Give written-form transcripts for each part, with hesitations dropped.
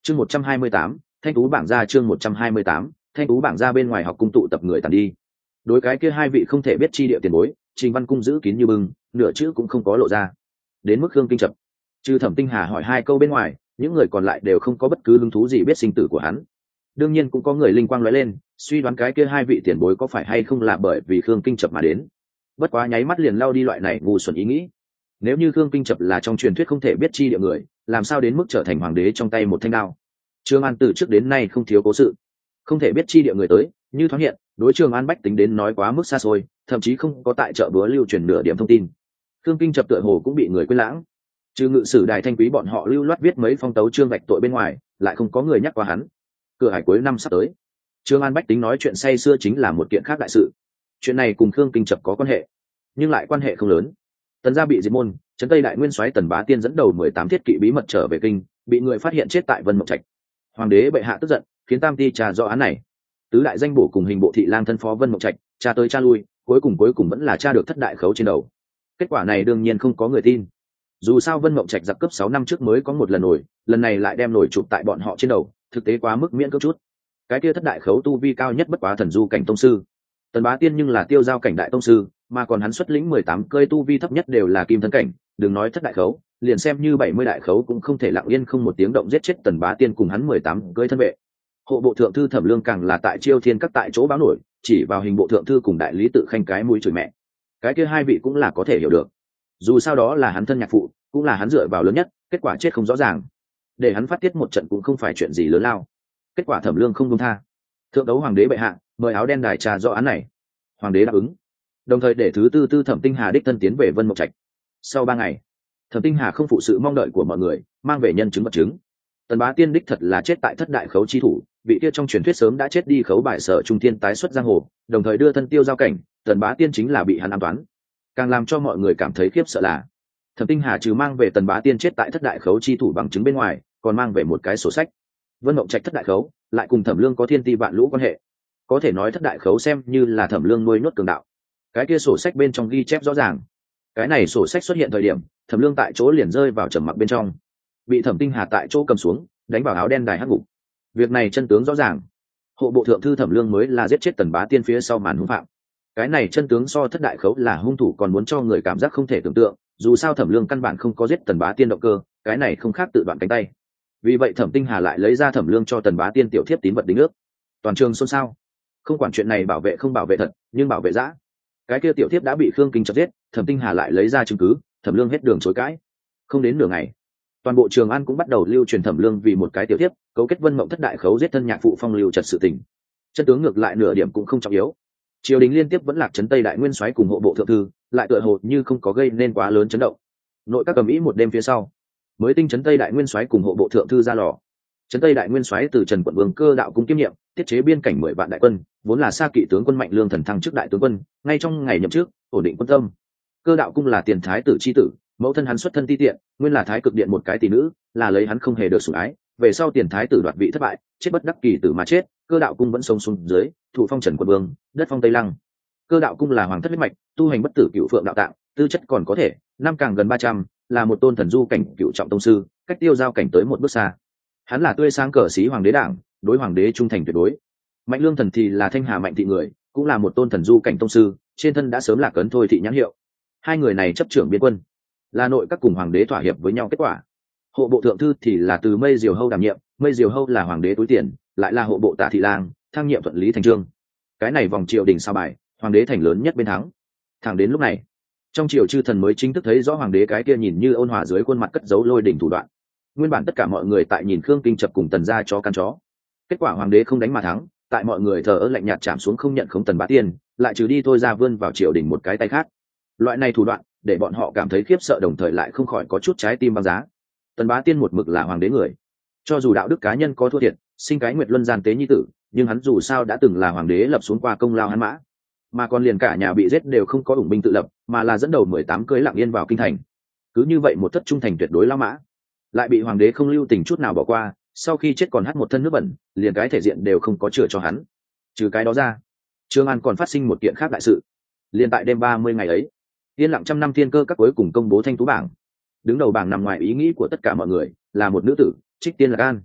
Chương 128, Thanh tú bảng ra chương 128, Thanh tú bảng ra bên ngoài học cung tụ tập người tàn đi. Đối cái kia hai vị không thể biết chi địa tiền bối, Trình Văn Cung giữ kín như bưng, nửa chữ cũng không có lộ ra. Đến mức Khương Kinh Chập, trừ Thẩm Tinh Hà hỏi hai câu bên ngoài, những người còn lại đều không có bất cứ hứng thú gì biết sinh tử của hắn. Đương nhiên cũng có người linh quang lóe lên, suy đoán cái kia hai vị tiền bối có phải hay không là bởi vì Khương Kinh Chập mà đến. Bất quá nháy mắt liền lao đi loại này ngu xuẩn ý nghĩ. Nếu như Khương Kinh Chập là trong truyền thuyết không thể biết chi địa người, làm sao đến mức trở thành hoàng đế trong tay một thanh đao? Trường An từ trước đến nay không thiếu cố sự, không thể biết chi địa người tới, như thoáng hiện, đối Trường An bách tính đến nói quá mức xa xôi, thậm chí không có tại chợ búa lưu truyền nửa điểm thông tin. Khương Kinh Chập tựa hồ cũng bị người quên lãng. Trừ Ngự Sử Đài Thanh Quý bọn họ lưu loát viết mấy phong tấu chương vạch tội bên ngoài, lại không có người nhắc qua hắn. Cửa hải cuối năm sắp tới, Trường An bách tính nói chuyện say xưa chính là một kiện khác đại sự. Chuyện này cùng Khương Kinh Chập có quan hệ, nhưng lại quan hệ không lớn. Tần gia bị diệt môn, trấn Tây đại nguyên soái Tần Bá Tiên dẫn đầu 18 thiết kỵ bí mật trở về kinh, bị người phát hiện chết tại Vân Mộng Trạch. Hoàng đế bệ hạ tức giận, khiến Tam Ti trà rõ án này. Tứ đại danh bổ cùng hình bộ thị lang thân phó Vân Mộng Trạch, tra tới tra lui, cuối cùng vẫn là tra được thất đại khấu trên đầu. Kết quả này đương nhiên không có người tin. Dù sao Vân Mộng Trạch giặc cấp 6 năm trước mới có một lần nổi, lần này lại đem nổi chụp tại bọn họ trên đầu, thực tế quá mức miễn cưỡng chút. Cái kia thất đại khấu tu vi cao nhất bất quá thần du cảnh tông sư, Tần Bá Tiên nhưng là tiêu giao cảnh đại tông sư, mà còn hắn xuất lĩnh 18 cơi tu vi thấp nhất đều là kim thân cảnh, đừng nói thất đại khấu, liền xem như 70 đại khấu cũng không thể lặng yên không một tiếng động giết chết Tần Bá Tiên cùng hắn 18 cơi thân vệ. Hộ bộ thượng thư Thẩm Lương càng là tại Chiêu Thiên các tại chỗ báo nổi, chỉ vào hình bộ thượng thư cùng đại lý tự khanh cái mũi chửi mẹ. Cái kia hai vị cũng là có thể hiểu được. Dù sao đó là hắn thân nhạc phụ, cũng là hắn dựa vào lớn nhất, kết quả chết không rõ ràng. Để hắn phát tiết một trận cũng không phải chuyện gì lớn lao. Kết quả Thẩm Lương không buông tha. Thượng đấu hoàng đế bệ hạ, mời áo đen đài trà rõ án này. Hoàng đế đáp ứng, đồng thời để thứ tư Thẩm Tinh Hà đích thân tiến về Vân Mộng Trạch. Sau 3 ngày, Thẩm Tinh Hà không phụ sự mong đợi của mọi người, mang về nhân chứng vật chứng. Tần Bá Tiên đích thật là chết tại thất đại khấu chi thủ, vị kia trong truyền thuyết sớm đã chết đi khấu bài Sở Trung Thiên tái xuất giang hồ, đồng thời đưa thân tiêu giao cảnh, Tần Bá Tiên chính là bị hắn ám toán. Càng làm cho mọi người cảm thấy khiếp sợ là, Thẩm Tinh Hà trừ mang về Tần Bá Tiên chết tại thất đại khấu chi thủ bằng chứng bên ngoài, còn mang về một cái sổ sách. Vân Mộng Trạch thất đại khấu, lại cùng Thẩm Lương có thiên ti vạn lũ quan hệ. Có thể nói thất đại khấu xem như là Thẩm Lương nuôi nhốt cường đạo. Cái kia sổ sách bên trong ghi chép rõ ràng. Cái này sổ sách xuất hiện thời điểm, Thẩm Lương tại chỗ liền rơi vào trầm mặc bên trong, bị Thẩm Tinh Hà tại chỗ cầm xuống, đánh vào áo đen đài hắc ngục. Việc này chân tướng rõ ràng. Hộ bộ thượng thư Thẩm Lương mới là giết chết Tần Bá Tiên phía sau màn hung phạm. Cái này chân tướng so thất đại khấu là hung thủ còn muốn cho người cảm giác không thể tưởng tượng, dù sao Thẩm Lương căn bản không có giết Tần Bá Tiên động cơ, cái này không khác tự đoạn cánh tay. Vì vậy Thẩm Tinh Hà lại lấy ra Thẩm Lương cho Tần Bá Tiên tiểu thiếp tín vật đính ước. Toàn trường xôn xao. Không quản chuyện này bảo vệ không bảo vệ thật, nhưng bảo vệ dã. Cái kia tiểu thiếp đã bị Khương Kinh chặt giết, Thẩm Tinh Hà lại lấy ra chứng cứ, Thẩm Lương hết đường chối cãi. Không đến nửa ngày, toàn bộ Trường An cũng bắt đầu lưu truyền Thẩm Lương vì một cái tiểu thiếp cấu kết Vân Mộng thất đại khấu giết thân nhạc phụ Phong Lưu Trật sự tình. Chân tướng ngược lại nửa điểm cũng không trọng yếu. Triều đình liên tiếp vẫn lạc trấn Tây đại nguyên soái cùng hộ bộ thượng thư, lại tựa hồ như không có gây nên quá lớn chấn động. Nội các cầm ý một đêm phía sau, mới tinh trấn Tây đại nguyên soái cùng hộ bộ thượng thư ra lò. Trấn Tây đại nguyên soái từ Trần Quận Vương Cơ Đạo Cung kiêm nhiệm, tiết chế biên cảnh 10 vạn đại quân, vốn là xa kỵ tướng quân Mạnh Lương thần thăng chức đại tướng quân, ngay trong ngày nhậm chức, ổn định quân tâm. Cơ Đạo Cung là tiền thái tử chi tử, mẫu thân hắn xuất thân ti tiện, nguyên là thái cực điện một cái tỷ nữ, là lấy hắn không hề được sủng ái, về sau tiền thái tử đoạt vị thất bại, chết bất đắc kỳ tử mà chết, Cơ Đạo Cung vẫn sống xuống dưới, thủ phong Trần Quận Vương, đất phong Tây Lăng. Cơ Đạo Cung là hoàng thất huyết mạch, tu hành bất tử cửu phượng đạo tạng, tư chất còn có thể, năm càng gần 300, là một tôn thần du cảnh cửu trọng tông sư, cách tiêu giao cảnh tới một bước xa. Hắn là tươi sáng cờ sĩ hoàng đế đảng, đối hoàng đế trung thành tuyệt đối. Mạnh Lương thần thì là Thanh Hà Mạnh thị người, cũng là một tôn thần du cảnh tông sư, trên thân đã sớm lạc ấn thôi thị nhãn hiệu. Hai người này chấp trưởng biên quân, là nội các cùng hoàng đế thỏa hiệp với nhau kết quả. Hộ bộ thượng thư thì là từ Mây Diều Hâu đảm nhiệm, Mây Diều Hâu là hoàng đế túi tiền, lại là hộ bộ tả thị lang, thăng nhiệm thuận lý thành trương. Cái này vòng triều đình sao bài, hoàng đế thành lớn nhất bên thắng. Thẳng đến lúc này, trong triều chư thần mới chính thức thấy rõ hoàng đế cái kia nhìn như ôn hòa dưới khuôn mặt cất giấu lôi đỉnh thủ đoạn. Nguyên bản tất cả mọi người tại nhìn Khương Kinh Chập cùng Tần gia chó căn chó. Kết quả hoàng đế không đánh mà thắng, tại mọi người thờ ơ lạnh nhạt chạm xuống không nhận không Tần Bá Tiên, lại trừ đi thôi ra vươn vào triều đình một cái tay khác. Loại này thủ đoạn, để bọn họ cảm thấy khiếp sợ đồng thời lại không khỏi có chút trái tim băng giá. Tần Bá Tiên một mực là hoàng đế người, cho dù đạo đức cá nhân có thua thiệt, sinh cái nguyệt luân gian tế nhi tử, nhưng hắn dù sao đã từng là hoàng đế lập xuống qua công lao hắn mã, mà còn liền cả nhà bị giết đều không có ủng binh tự lập, mà là dẫn đầu 18 cưới lặng yên vào kinh thành. Cứ như vậy một thất trung thành tuyệt đối lao mã, lại bị hoàng đế không lưu tình chút nào bỏ qua, sau khi chết còn hắt một thân nước bẩn, liền cái thể diện đều không có chừa cho hắn. Trừ cái đó ra, Trường An còn phát sinh một kiện khác đại sự. Liền tại đêm 30 ngày ấy, yên lặng trăm năm thiên cơ các cuối cùng công bố thanh tú bảng. Đứng đầu bảng nằm ngoài ý nghĩ của tất cả mọi người, là một nữ tử, Trích Tiên Lạc An.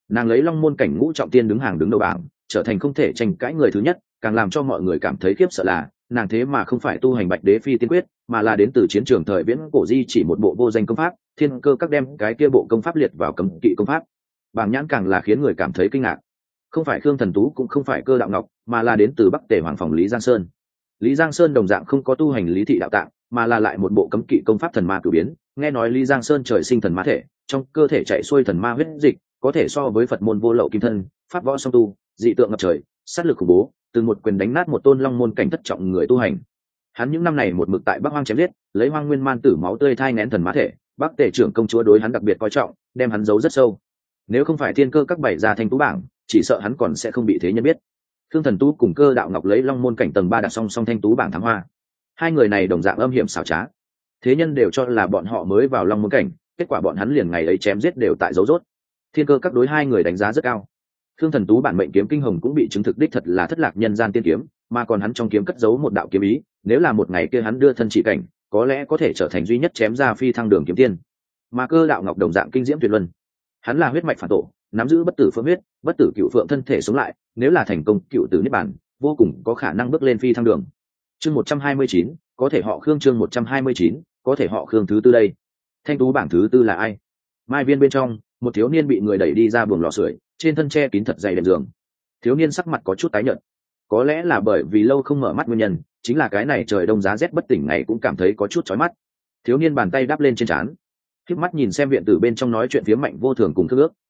Nàng lấy long môn cảnh ngũ trọng tiên đứng hàng đứng đầu bảng, trở thành không thể tranh cãi người thứ nhất, càng làm cho mọi người cảm thấy khiếp sợ là nàng thế mà không phải tu hành bạch đế phi tiên quyết, mà là đến từ chiến trường thời viễn cổ di chỉ một bộ vô danh công pháp, thiên cơ các đem cái kia bộ công pháp liệt vào cấm kỵ công pháp. Bảng nhãn càng là khiến người cảm thấy kinh ngạc. Không phải Khương Thần Tú cũng không phải Cơ Đạo Ngọc, mà là đến từ Bắc Tề Hoàng phòng Lý Giang Sơn. Lý Giang Sơn đồng dạng không có tu hành lý thị đạo tạng, mà là lại một bộ cấm kỵ công pháp thần ma cửu biến. Nghe nói Lý Giang Sơn trời sinh thần ma thể, trong cơ thể chạy xuôi thần ma huyết dịch, có thể so với Phật môn vô lậu kim thân, pháp võ song tu, dị tượng ngập trời, sát lực khủng bố, từng một quyền đánh nát một tôn long môn cảnh thất trọng người tu hành. Hắn những năm này một mực tại Bắc Hoang chém giết, lấy Hoang Nguyên Man tử máu tươi thai nghén thần ma thể, Bắc Tề trưởng công chúa đối hắn đặc biệt coi trọng, đem hắn giấu rất sâu. Nếu không phải thiên cơ các bảy gia thanh tú bảng, chỉ sợ hắn còn sẽ không bị thế nhân biết. Khương Thần Tú cùng Cơ Đạo Ngọc lấy long môn cảnh tầng 3 đặt song song thanh tú bảng thắng hoa. Hai người này đồng dạng âm hiểm xảo trá. Thế nhân đều cho là bọn họ mới vào long môn cảnh, kết quả bọn hắn liền ngày ấy chém giết đều tại dấu rốt. Thiên cơ các đối hai người đánh giá rất cao. Khương Thần Tú bản mệnh kiếm kinh hồng cũng bị chứng thực đích thật là thất lạc nhân gian tiên kiếm, mà còn hắn trong kiếm cất giấu một đạo kiếm ý, nếu là một ngày kia hắn đưa thân chỉ cảnh, có lẽ có thể trở thành duy nhất chém ra phi thăng đường kiếm tiên. Mà Cơ Đạo Ngọc đồng dạng kinh diễm tuyệt luân. Hắn là huyết mạch phản tổ, nắm giữ bất tử phượng huyết, bất tử cựu phượng thân thể sống lại, nếu là thành công cựu tử niết bàn, vô cùng có khả năng bước lên phi thăng đường. Chương 129, có thể họ Khương. Chương 129, có thể họ Khương thứ tư đây. Thanh tú bảng thứ tư là ai? Mai viên bên trong, một thiếu niên bị người đẩy đi ra buồng lò sưởi, trên thân che kín thật dày đệm giường. Thiếu niên sắc mặt có chút tái nhợt, có lẽ là bởi vì lâu không mở mắt nguyên nhân, chính là cái này trời đông giá rét bất tỉnh ngày cũng cảm thấy có chút chói mắt. Thiếu niên bàn tay đắp lên trên trán, khép mắt nhìn xem viện tử bên trong nói chuyện phía Mạnh Vô Thường cùng Thương Ước.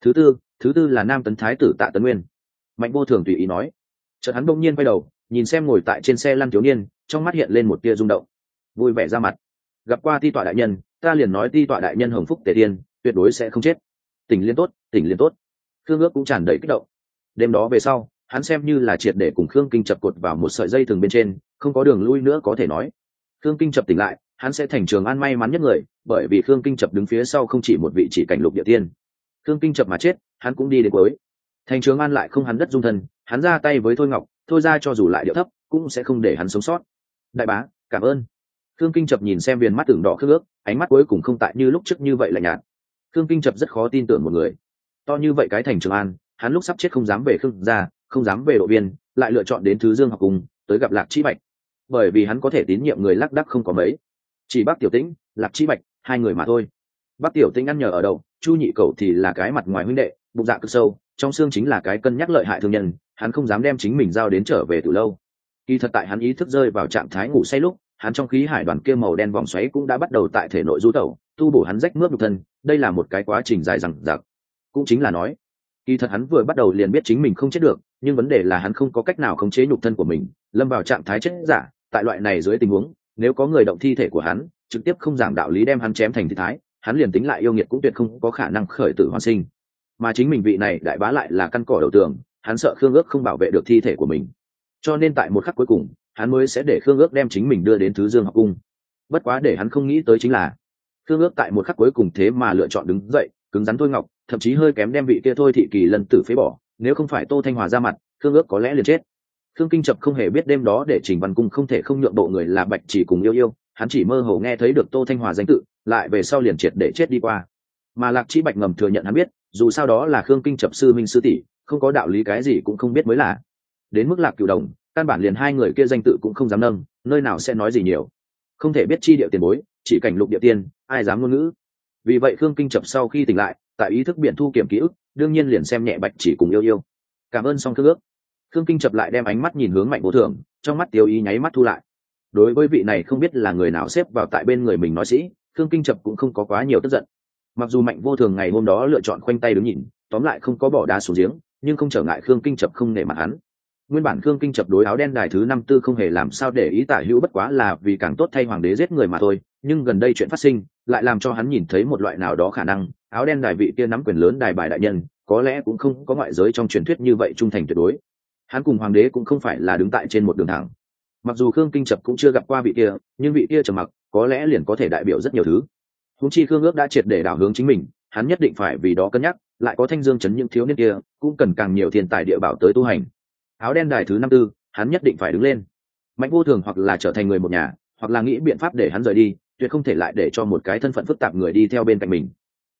Thứ tư là Nam Tấn Thái tử Tạ Tấn Nguyên. Mạnh Vô Thường tùy ý nói. Chợt hắn bỗng nhiên quay đầu, nhìn xem ngồi tại trên xe lăn thiếu niên, trong mắt hiện lên một tia rung động, vui vẻ ra mặt. Gặp qua Ti tọa đại nhân, ta liền nói Ti tọa đại nhân hồng phúc tề thiên, tuyệt đối sẽ không chết. Tỉnh liên tốt, tỉnh liên tốt. Thương Ước cũng tràn đầy kích động. Đêm đó về sau, hắn xem như là triệt để cùng Khương Kinh Chập cột vào một sợi dây thừng bên trên, không có đường lui nữa có thể nói. Khương Kinh Chập tỉnh lại, hắn sẽ thành Trường An may mắn nhất người, bởi vì Khương Kinh Chập đứng phía sau không chỉ một vị chỉ cảnh lục địa tiên. Khương Kinh Chập mà chết, hắn cũng đi đến cuối. Thành Trường An lại không hắn đất dung thân, hắn ra tay với Thôi Ngọc, Thôi ra cho dù lại điệu thấp, cũng sẽ không để hắn sống sót. Đại bá, cảm ơn. Khương Kinh Chập nhìn xem viền mắt tưởng đỏ Khương Ước, ánh mắt cuối cùng không tại như lúc trước như vậy lạnh nhạt. Khương Kinh Chập rất khó tin tưởng một người to như vậy cái Thành Trường An, hắn lúc sắp chết không dám về Khương gia, không dám về Độ Viên, lại lựa chọn đến Thứ Dương học cùng, tới gặp Lạc Chí Bạch, bởi vì hắn có thể tín nhiệm người lác đác không có mấy, chỉ Bác Tiểu Tĩnh, Lạc Chí Bạch, hai người mà thôi. Bác Tiểu Tĩnh ăn nhờ ở đậu, Chu Nhị Cẩu thì là cái mặt ngoài huynh đệ, bụng dạ cực sâu, trong xương chính là cái cân nhắc lợi hại thương nhân, hắn không dám đem chính mình giao đến trở về từ lâu. Kỳ thật tại hắn ý thức rơi vào trạng thái ngủ say lúc, hắn trong khí hải đoàn kia màu đen vòng xoáy cũng đã bắt đầu tại thể nội du tẩu, tu bổ hắn rách mướp nhục thân, đây là một cái quá trình dài dằng dặc. Cũng chính là nói, kỳ thật hắn vừa bắt đầu liền biết chính mình không chết được, nhưng vấn đề là hắn không có cách nào khống chế nhục thân của mình, lâm vào trạng thái chết giả. Tại loại này dưới tình huống, nếu có người động thi thể của hắn, trực tiếp không giảng đạo lý đem hắn chém thành thịt thái, hắn liền tính lại yêu nghiệt cũng tuyệt không có khả năng khởi tử hoàn sinh. Mà chính mình vị này đại bá lại là căn cỏ đầu tường, hắn sợ Khương Ước không bảo vệ được thi thể của mình, cho nên tại một khắc cuối cùng, hắn mới sẽ để Khương Ước đem chính mình đưa đến Thứ Dương học cung. Bất quá để hắn không nghĩ tới chính là, Khương Ước tại một khắc cuối cùng thế mà lựa chọn đứng dậy, cứng rắn Thôi Ngọc, thậm chí hơi kém đem vị kia Thôi Thị Kỳ lần tử phế bỏ. Nếu không phải Tô Thanh Hòa ra mặt, Khương Ước có lẽ liền chết. Khương Kinh Chập không hề biết đêm đó để Trình Văn Cung không thể không nhượng bộ người là Bạch Chỉ cùng Yêu Yêu, hắn chỉ mơ hồ nghe thấy được Tô Thanh Hòa danh tự, lại về sau liền triệt để chết đi qua. Mà Lạc Chí Bạch ngầm thừa nhận hắn biết, dù sao đó là Khương Kinh Chập sư minh sư tỷ, không có đạo lý cái gì cũng không biết mới là. Đến mức Lạc Cửu Đồng, căn bản liền hai người kia danh tự cũng không dám nâng, nơi nào sẽ nói gì nhiều. Không thể biết chi địa tiền bối, chỉ cảnh lục địa tiên, ai dám ngôn ngữ. Vì vậy Khương Kinh Chập sau khi tỉnh lại, tại ý thức biện thu kiểm ký ức, đương nhiên liền xem nhẹ Bạch Chỉ cùng Yêu Yêu. Cảm ơn xong Khương Ước. Khương Kinh Chập lại đem ánh mắt nhìn hướng Mạnh Vô Thường, trong mắt tiêu ý nháy mắt thu lại. Đối với vị này không biết là người nào xếp vào tại bên người mình nói sĩ, Khương Kinh Chập cũng không có quá nhiều tức giận. Mặc dù Mạnh Vô Thường ngày hôm đó lựa chọn khoanh tay đứng nhìn, tóm lại không có bỏ đá xuống giếng, nhưng không trở ngại Khương Kinh Chập không nể mặt hắn. Nguyên bản Khương Kinh Chập đối áo đen đài thứ 54 không hề làm sao để ý Tả Hữu, bất quá là vì càng tốt thay hoàng đế giết người mà thôi, nhưng gần đây chuyện phát sinh lại làm cho hắn nhìn thấy một loại nào đó khả năng, áo đen đài vị kia nắm quyền lớn đài bài đại nhân, có lẽ cũng không có ngoại giới trong truyền thuyết như vậy trung thành tuyệt đối. Hắn cùng hoàng đế cũng không phải là đứng tại trên một đường thẳng. Mặc dù Khương Kinh Chập cũng chưa gặp qua vị kia, nhưng vị kia trầm mặc, có lẽ liền có thể đại biểu rất nhiều thứ. Huống chi Khương Ước đã triệt để đảo hướng chính mình, hắn nhất định phải vì đó cân nhắc, lại có Thanh Dương trấn những thiếu niên kia, cũng cần càng nhiều thiên tài địa bảo tới tu hành. Áo đen đài thứ 54, hắn nhất định phải đứng lên. Mạnh Vô Thường hoặc là trở thành người một nhà, hoặc là nghĩ biện pháp để hắn rời đi, tuyệt không thể lại để cho một cái thân phận phức tạp người đi theo bên cạnh mình.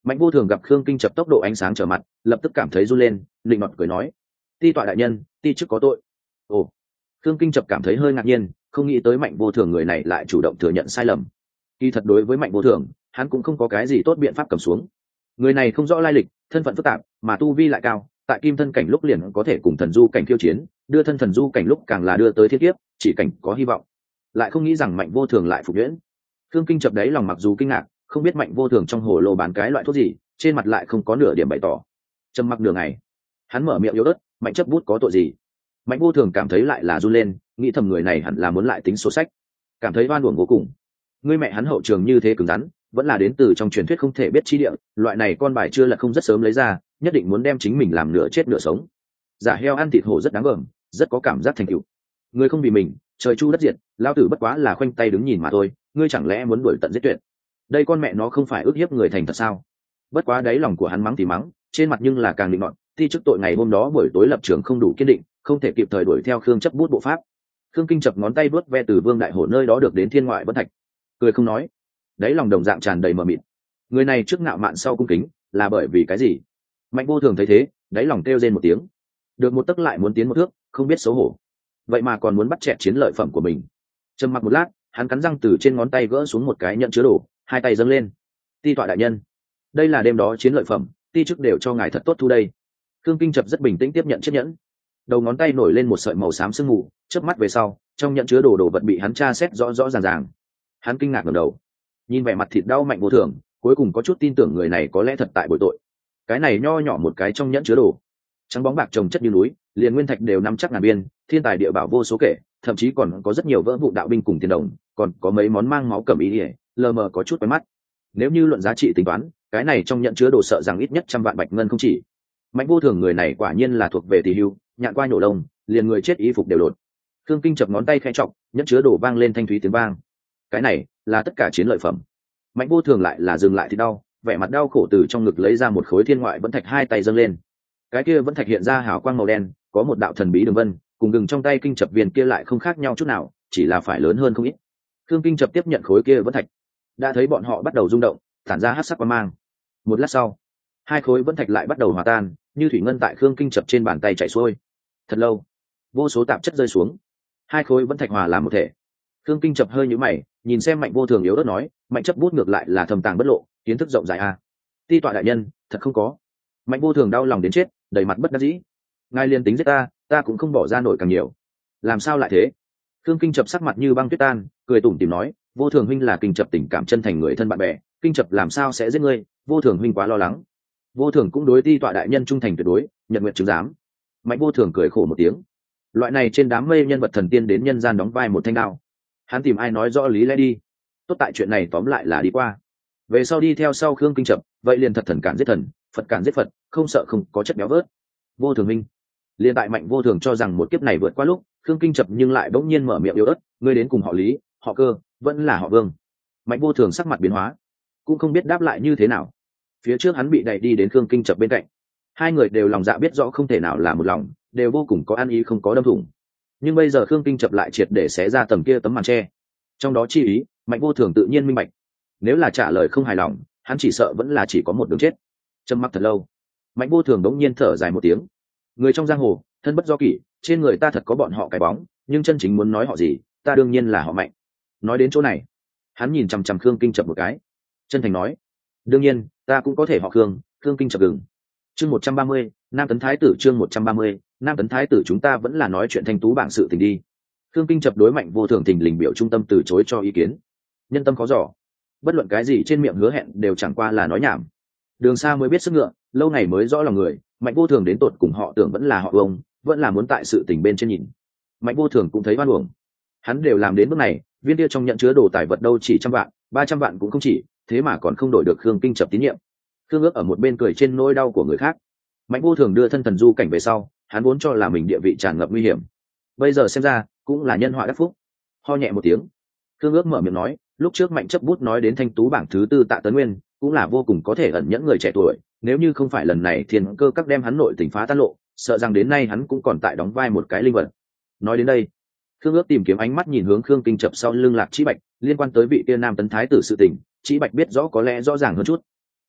Mạnh Vô Thường gặp Khương Kinh Chập tốc độ ánh sáng trở mặt, lập tức cảm thấy run lên, lịnh nọt cười nói: ti tọa đại nhân, ti chức có tội. Ồ. Khương Kinh Chập cảm thấy hơi ngạc nhiên, không nghĩ tới Mạnh Vô Thường người này lại chủ động thừa nhận sai lầm. Kỳ thật đối với Mạnh Vô Thường, hắn cũng không có cái gì tốt biện pháp cầm xuống. Người này không rõ lai lịch, thân phận phức tạp, mà tu vi lại cao, tại kim thân cảnh lúc liền có thể cùng thần du cảnh khiêu chiến, đưa thân thần du cảnh lúc càng là đưa tới thiên kiếp, chỉ cảnh có hy vọng. Lại không nghĩ rằng Mạnh Vô Thường lại phục nhuyễn. Khương Kinh Chập đấy lòng mặc dù kinh ngạc, không biết Mạnh Vô Thường trong hồ lô bán cái loại thuốc gì, trên mặt lại không có nửa điểm bày tỏ. Trầm mặc nửa ngày, hắn mở miệng yếu ớt: Mạnh chấp bút có tội gì? Mạnh Vô Thường cảm thấy lại là run lên, nghĩ thầm người này hẳn là muốn lại tính số sách, cảm thấy oan uổng vô cùng. Ngươi mẹ hắn hậu trường như thế cứng rắn, vẫn là đến từ trong truyền thuyết không thể biết chi địa, loại này con bài chưa lật không rất sớm lấy ra, nhất định muốn đem chính mình làm nửa chết nửa sống. Giả heo ăn thịt hổ rất đáng gờm, rất có cảm giác thành tựu. Ngươi không vì mình, trời chu đất diệt, lao tử bất quá là khoanh tay đứng nhìn mà thôi, ngươi chẳng lẽ muốn đuổi tận giết tuyệt? Đây con mẹ nó không phải ức hiếp người thành thật sao? Bất quá đáy lòng của hắn mắng thì mắng, trên mặt nhưng là càng định nọt, thi trước tội ngày hôm đó buổi tối lập trường không đủ kiên định, không thể kịp thời đuổi theo Khương chấp bút bộ pháp. Khương Kinh Chập ngón tay vuốt ve từ Vương Đại Hổ nơi đó được đến Thiên Ngoại Vẫn Thạch, cười không nói, đáy lòng đồng dạng tràn đầy mờ mịt. Người này trước ngạo mạn sau cung kính, là bởi vì cái gì? Mạnh Vô Thường thấy thế, đáy lòng kêu rên một tiếng. Được một tấc lại muốn tiến một thước, không biết xấu hổ. Vậy mà còn muốn bắt chẹt chiến lợi phẩm của mình. Trầm mặc một lát, hắn cắn răng từ trên ngón tay gỡ xuống một cái nhẫn chứa đồ, hai tay dâng lên. Ti tọa đại nhân, đây là đêm đó chiến lợi phẩm, ti chức đều cho ngài thật tốt thu đây. Khương Kinh Chập rất bình tĩnh tiếp nhận chiếc nhẫn. Đầu ngón tay nổi lên một sợi màu xám sương mù, chớp mắt về sau, trong nhẫn chứa đồ vật bị hắn tra xét rõ rõ ràng ràng. Hắn kinh ngạc ngẩng đầu, nhìn vẻ mặt thịt đau Mạnh Vô Thường, cuối cùng có chút tin tưởng người này có lẽ thật tại bội tội. Cái này nho nhỏ một cái trong nhẫn chứa đồ, trắng bóng bạc trồng chất như núi, liền nguyên thạch đều nắm chắc ngàn biên, thiên tài địa bảo vô số kể, thậm chí còn có rất nhiều vỡ vụ đạo binh cùng tiền đồng, còn có mấy món mang máu cẩm ý, lờ mờ có chút quen mắt. Nếu như luận giá trị tính toán, cái này trong nhẫn chứa đồ sợ rằng ít nhất 100 vạn bạch ngân không chỉ. Mạnh Vô Thường người này quả nhiên là thuộc về tỷ hưu, nhạn qua nhổ lông, liền người chết y phục đều lột. Khương Kinh Chập ngón tay khẽ trọng, nhẫn chứa đồ vang lên thanh thúy tiếng vang. Cái này là tất cả chiến lợi phẩm. Mạnh Vô Thường lại là dừng lại thì đau, vẻ mặt đau khổ từ trong ngực lấy ra một khối Thiên Ngoại Vẫn Thạch, hai tay dâng lên. Cái kia vẫn thạch hiện ra hào quang màu đen, có một đạo thần bí đường vân, cùng gừng trong tay Kinh Chập viên kia lại không khác nhau chút nào, chỉ là phải lớn hơn không ít. Khương Kinh Chập tiếp nhận khối kia vẫn thạch, đã thấy bọn họ bắt đầu rung động, tản ra hắc sắc quang mang. Một lát sau, hai khối vẫn thạch lại bắt đầu hòa tan, như thủy ngân tại Khương Kinh Chập trên bàn tay chảy xuôi. Thật lâu, vô số tạp chất rơi xuống, hai khối vẫn thạch hòa làm một thể. Khương Kinh Chập hơi nhíu mày, nhìn xem Mạnh Vô Thường yếu ớt nói: Mạnh chấp bút ngược lại là thầm tàng bất lộ, kiến thức rộng rãi à? Ti tọa đại nhân, thật không có. Mạnh Vô Thường đau lòng đến chết, đầy mặt bất đắc dĩ. Ngài liền tính giết ta, ta cũng không bỏ ra nổi càng nhiều. Làm sao lại thế? Khương Kinh Chập sắc mặt như băng tuyết tan, cười tủm tỉm nói: Vô Thường huynh là Kinh Chập tình cảm chân thành người thân bạn bè, Kinh Chập làm sao sẽ giết ngươi? Vô Thường huynh quá lo lắng. Vô Thường cũng đối Ti tọa đại nhân trung thành tuyệt đối, nhận nguyện chứng giám. Mạnh Vô Thường cười khổ một tiếng. Loại này trên đám mây nhân vật thần tiên đến nhân gian đóng vai một thanh đao, hắn tìm ai nói rõ lý lẽ đi. Tốt tại chuyện này tóm lại là đi qua, về sau đi theo sau Khương Kinh Chập, vậy liền thật thần cản giết thần, Phật cản giết Phật, không sợ không có chất béo vớt. Vô Thường minh, liền tại Mạnh Vô Thường cho rằng một kiếp này vượt qua lúc, Khương Kinh Chập nhưng lại bỗng nhiên mở miệng yếu ớt: ngươi đến cùng họ Lý, họ Cơ, vẫn là họ Vương? Mạnh Vô Thường sắc mặt biến hóa, cũng không biết đáp lại như thế nào. Phía trước hắn bị đẩy đi đến Khương Kinh Chập bên cạnh, hai người đều lòng dạ biết rõ không thể nào là một lòng, đều vô cùng có ăn ý không có đâm thủng. Nhưng bây giờ Khương Kinh Chập lại triệt để xé ra tầm kia tấm màn tre, trong đó chi ý, Mạnh Vô Thường tự nhiên minh bạch. Nếu là trả lời không hài lòng, hắn chỉ sợ vẫn là chỉ có một đường chết. Trầm mặc thật lâu, Mạnh Vô Thường đống nhiên thở dài một tiếng: người trong giang hồ, thân bất do kỷ, trên người ta thật có bọn họ cái bóng, nhưng chân chính muốn nói họ gì, ta đương nhiên là họ Mạnh. Nói đến chỗ này, hắn nhìn chằm chằm Khương Kinh Chập một cái, chân thành nói: đương nhiên, ta cũng có thể họ Khương. Khương Kinh Chập gừng. Chương 130, Nam Tấn Thái Tử. Chương 130, Nam Tấn Thái Tử. Chúng ta vẫn là nói chuyện thanh tú bảng sự tình đi. Khương Kinh Chập đối Mạnh Vô Thường thình lình biểu trung tâm từ chối cho ý kiến. Nhân tâm khó dò, bất luận cái gì trên miệng hứa hẹn đều chẳng qua là nói nhảm. Đường xa mới biết sức ngựa, lâu ngày mới rõ lòng người. Mạnh Vô Thường đến tột cùng họ Tưởng vẫn là họ Vương, vẫn là muốn tại sự tình bên trên nhìn. Mạnh Vô Thường cũng thấy oan uổng, hắn đều làm đến bước này, viên kia trong nhận chứa đồ tài vật đâu chỉ 100 vạn, 300 vạn cũng không chỉ, thế mà còn không đổi được Khương Kinh Chập tín nhiệm. Khương Ước ở một bên cười trên nỗi đau của người khác. Mạnh Vô Thường đưa thân thần du cảnh về sau, hắn vốn cho là mình địa vị tràn ngập nguy hiểm, bây giờ xem ra cũng là nhân họa đắc phúc. Ho nhẹ một tiếng, Khương Ước mở miệng nói: lúc trước Mạnh chấp bút nói đến thanh tú bảng thứ tư Tạ Tấn Nguyên cũng là vô cùng có thể ẩn nhẫn người trẻ tuổi, nếu như không phải lần này Thiên Cơ các đem hắn nội tình phá tan lộ, sợ rằng đến nay hắn cũng còn tại đóng vai một cái linh vật. Nói đến đây, Khương Ước tìm kiếm ánh mắt nhìn hướng Khương Kinh Chập sau lưng Lạc Chí Bạch, liên quan tới vị kia Nam Tấn Thái Tử sự tình, Chí Bạch biết rõ có lẽ rõ ràng hơn chút.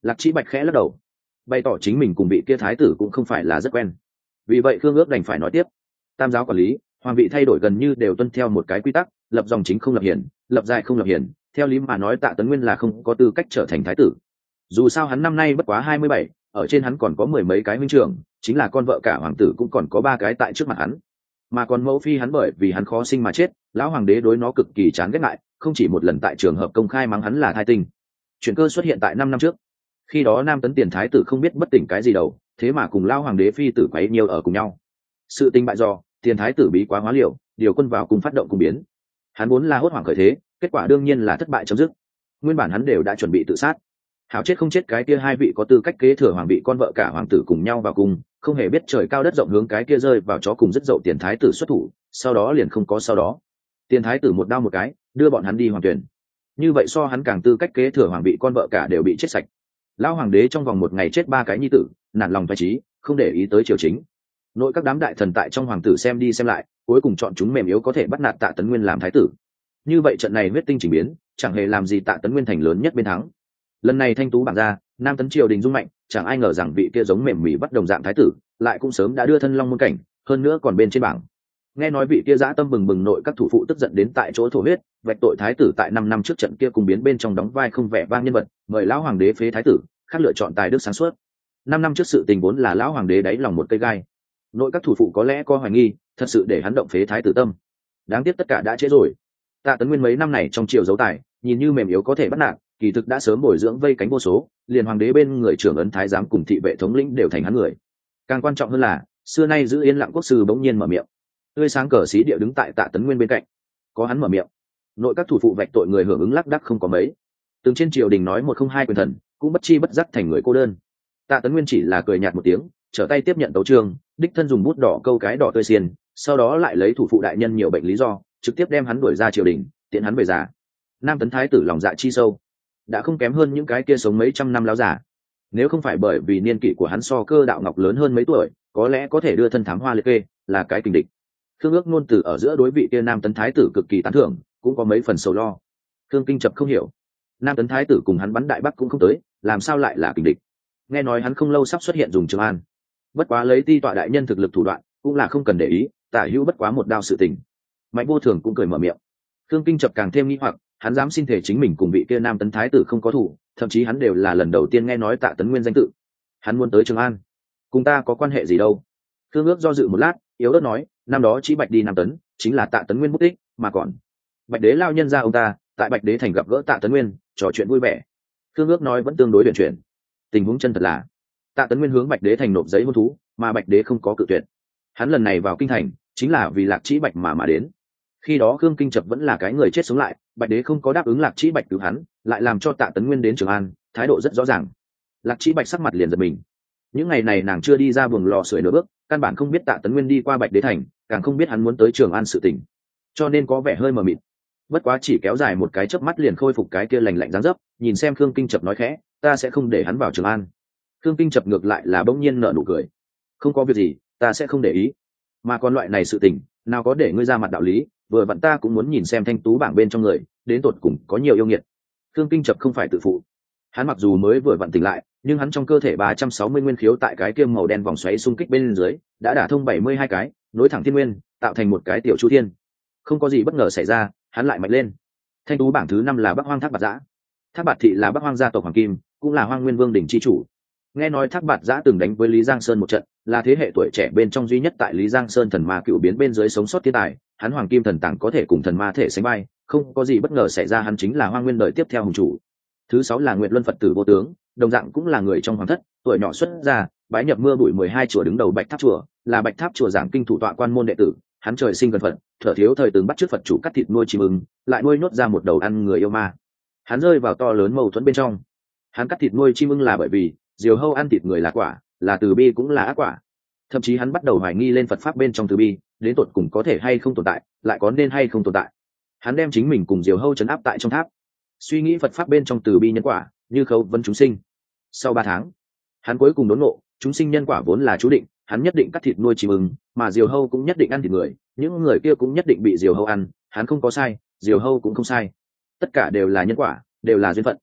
Lạc Chỉ Bạch khẽ lắc đầu, bày tỏ chính mình cùng vị kia thái tử cũng không phải là rất quen. Vì vậy Khương Ước đành phải nói tiếp: tam giáo quản lý, hoàng vị thay đổi gần như đều tuân theo một cái quy tắc, lập dòng chính không lập hiển, lập dài không lập hiển. Theo lý mà nói Tạ Tấn Nguyên là không có tư cách trở thành thái tử. Dù sao hắn năm nay bất quá 27, ở trên hắn còn có mười mấy cái huynh trưởng, chính là con vợ cả hoàng tử cũng còn có 3 cái tại trước mặt hắn. Mà còn mẫu phi hắn bởi vì hắn khó sinh mà chết, lão hoàng đế đối nó cực kỳ chán ghét ngại, không chỉ một lần tại trường hợp công khai mắng hắn là thai tinh. Chuyển cơ xuất hiện tại 5 năm trước. Khi đó Nam Tấn tiền thái tử không biết bất tỉnh cái gì đâu, thế mà cùng lão hoàng đế phi tử quấy nhiều ở cùng nhau. Sự tình bại do tiền thái tử bí quá hóa liều, điều quân vào cùng phát động cùng biến. Hắn muốn là hốt hoảng khởi thế, kết quả đương nhiên là thất bại chấm dứt. Nguyên bản hắn đều đã chuẩn bị tự sát. Hảo chết không chết cái kia hai vị có tư cách kế thừa hoàng vị con vợ cả hoàng tử cùng nhau vào cùng, không hề biết trời cao đất rộng hướng cái kia rơi vào chó cùng rất dậu tiền thái tử xuất thủ, sau đó liền không có sau đó. Tiền thái tử một đao một cái, đưa bọn hắn đi hoàng tuyển. Như vậy so hắn càng tư cách kế thừa hoàng vị con vợ cả đều bị chết sạch. Lão hoàng đế trong vòng 1 ngày chết 3 cái nhi tử, nản lòng phái trí, không để ý tới triều chính. Nội các đám đại thần tại trong hoàng tử xem đi xem lại, cuối cùng chọn chúng mềm yếu có thể bắt nạt Tạ Tấn Nguyên làm thái tử. Như vậy trận này huyết tinh chỉnh biến, chẳng hề làm gì Tạ Tấn Nguyên thành lớn nhất bên thắng. Lần này thanh tú bảng ra, Nam Tấn triều đình rung mạnh, chẳng ai ngờ rằng vị kia giống mềm mỉ bắt đồng dạng thái tử, lại cũng sớm đã đưa thân long môn cảnh, hơn nữa còn bên trên bảng. Nghe nói vị kia dã tâm bừng bừng nội các thủ phụ tức giận đến tại chỗ thổ huyết, vạch tội thái tử tại 5 năm trước trận kia cùng biến bên trong đóng vai không vẻ vang nhân vật, mời lão hoàng đế phế thái tử, khác lựa chọn tài đức sáng suốt. 5 năm trước sự tình vốn là lão hoàng đế đáy lòng một cây gai. Nội các thủ phụ có lẽ có hoài nghi, thật sự để hắn động phế thái tử tâm. Đáng tiếc tất cả đã trễ rồi. Tạ Tấn Nguyên mấy năm này trong triều giấu tài, nhìn như mềm yếu có thể bắt nạt, kỳ thực đã sớm bồi dưỡng vây cánh vô số, liền hoàng đế bên người trưởng ấn thái giám cùng thị vệ thống lĩnh đều thành hắn người. Càng quan trọng hơn là, xưa nay giữ yên lặng quốc sư bỗng nhiên mở miệng. Tươi sáng cờ xí địa đứng tại Tạ Tấn Nguyên bên cạnh, có hắn mở miệng, nội các thủ phụ vạch tội người hưởng ứng lác đác không có mấy. Từng trên triều đình nói 102 quyền thần, cũng bất chi bất giác thành người cô đơn. Tạ Tấn Nguyên chỉ là cười nhạt một tiếng, trở tay tiếp nhận tấu chương, đích thân dùng bút đỏ câu cái đỏ tươi xiên, sau đó lại lấy thủ phụ đại nhân nhiều bệnh lý do, trực tiếp đem hắn đuổi ra triều đình, tiện hắn về già. Nam Tấn thái tử lòng dạ chi sâu, đã không kém hơn những cái kia sống mấy trăm năm láo giả. Nếu không phải bởi vì niên kỷ của hắn so Cơ Đạo Ngọc lớn hơn mấy tuổi, có lẽ có thể đưa thân thám hoa liệt kê, là cái kình địch. Khương Ước ngôn từ ở giữa đối vị kia Nam Tấn thái tử cực kỳ tán thưởng, cũng có mấy phần sầu lo. Khương Kinh Chập không hiểu, Nam Tấn thái tử cùng hắn bắn đại bắc cũng không tới, làm sao lại là kình địch? Nghe nói hắn không lâu sắp xuất hiện dùng Trường An, bất quá lấy Ti tọa đại nhân thực lực thủ đoạn, cũng là không cần để ý, tả hữu bất quá một đao sự tình. Mạnh Vô Thường cũng cười mở miệng. Khương Kinh Chập càng thêm nghi hoặc, hắn dám xin thể chính mình cùng vị kia Nam Tấn thái tử không có thủ, thậm chí hắn đều là lần đầu tiên nghe nói Tạ Tấn Nguyên danh tự. Hắn muốn tới Trường An, cùng ta có quan hệ gì đâu? Khương Ước do dự một lát, yếu ớt nói, năm đó Chí Bạch đi Nam Tấn, chính là Tạ Tấn Nguyên mất tích, mà còn Bạch Đế lao nhân ra ông ta, tại Bạch Đế thành gặp gỡ Tạ Tấn Nguyên, trò chuyện vui vẻ. Khương Ước nói vẫn tương đối huyền chuyển. Tình huống chân thật là, Tạ Tấn Nguyên hướng Bạch Đế thành nộp giấy hôn thú, mà Bạch Đế không có cự tuyệt. Hắn lần này vào kinh thành, chính là vì Lạc Chí Bạch mà đến. Khi đó Khương Kinh Chập vẫn là cái người chết sống lại, Bạch Đế không có đáp ứng Lạc Chí Bạch cứu hắn, lại làm cho Tạ Tấn Nguyên đến Trường An, thái độ rất rõ ràng. Lạc Chí Bạch sắc mặt liền giật mình. Những ngày này nàng chưa đi ra buồng lò sưởi nửa bước, căn bản không biết Tạ Tấn Nguyên đi qua Bạch Đế thành, càng không biết hắn muốn tới Trường An sự tình, cho nên có vẻ hơi mờ mịt. Bất quá chỉ kéo dài một cái chớp mắt liền khôi phục cái kia lạnh lạnh dáng dấp, nhìn xem Khương Kinh Chập nói khẽ, ta sẽ không để hắn vào Trường An. Khương Kinh Chập ngược lại là bỗng nhiên nở nụ cười, không có việc gì, ta sẽ không để ý. Mà còn loại này sự tình, nào có để ngươi ra mặt đạo lý, vừa vặn ta cũng muốn nhìn xem thanh tú bảng bên trong người, đến tột cùng có nhiều yêu nghiệt. Khương Kinh Chập không phải tự phụ, hắn mặc dù mới vừa vặn tỉnh lại, nhưng hắn trong cơ thể 360 nguyên khiếu tại cái kiêm màu đen vòng xoáy xung kích bên dưới, đã đả thông 72 cái, nối thẳng thiên nguyên, tạo thành một cái tiểu chu thiên. Không có gì bất ngờ xảy ra, hắn lại mạnh lên. Thanh tú bảng thứ 5 là Bắc Hoang Thác Bạt Giã. Thác Bạt thị là Bắc Hoang gia tộc hoàng kim, cũng là Hoang Nguyên Vương đỉnh chi chủ. Nghe nói Thác Bạt Giã từng đánh với Lý Giang Sơn một trận, là thế hệ tuổi trẻ bên trong duy nhất tại Lý Giang Sơn thần ma cựu biến bên dưới sống sót thiên tài, hắn hoàng kim thần tàng có thể cùng thần ma thể sánh vai, không có gì bất ngờ xảy ra, hắn chính là Hoang Nguyên đời tiếp theo hùng chủ. Thứ 6 là Nguyệt Luân Phật tử Vô Tướng, đồng dạng cũng là người trong hoàng thất, tuổi nhỏ xuất gia, bái nhập mưa bụi 12 chùa đứng đầu Bạch Tháp chùa, là Bạch Tháp chùa giảng kinh thủ tọa quan môn đệ tử. Hắn trời sinh gần Phật, thở thiếu thời từng bắt chước Phật chủ cắt thịt nuôi chim ưng, lại nuôi nhốt ra một đầu ăn người yêu ma. Hắn rơi vào to lớn mâu thuẫn bên trong. Hắn cắt thịt nuôi chim ưng là bởi vì diều hâu ăn thịt người là quả, là từ bi cũng là ác quả. Thậm chí hắn bắt đầu hoài nghi lên Phật pháp bên trong từ bi, đến tột cùng có thể hay không tồn tại, lại có nên hay không tồn tại. Hắn đem chính mình cùng diều hâu trấn áp tại trong tháp, suy nghĩ Phật pháp bên trong từ bi nhân quả, như khấu vấn chúng sinh. Sau 3 tháng, hắn cuối cùng đốn ngộ, chúng sinh nhân quả vốn là chú định, hắn nhất định cắt thịt nuôi chim ưng, mà diều hâu cũng nhất định ăn thịt người, những người kia cũng nhất định bị diều hâu ăn, hắn không có sai, diều hâu cũng không sai, tất cả đều là nhân quả, đều là duyên phận.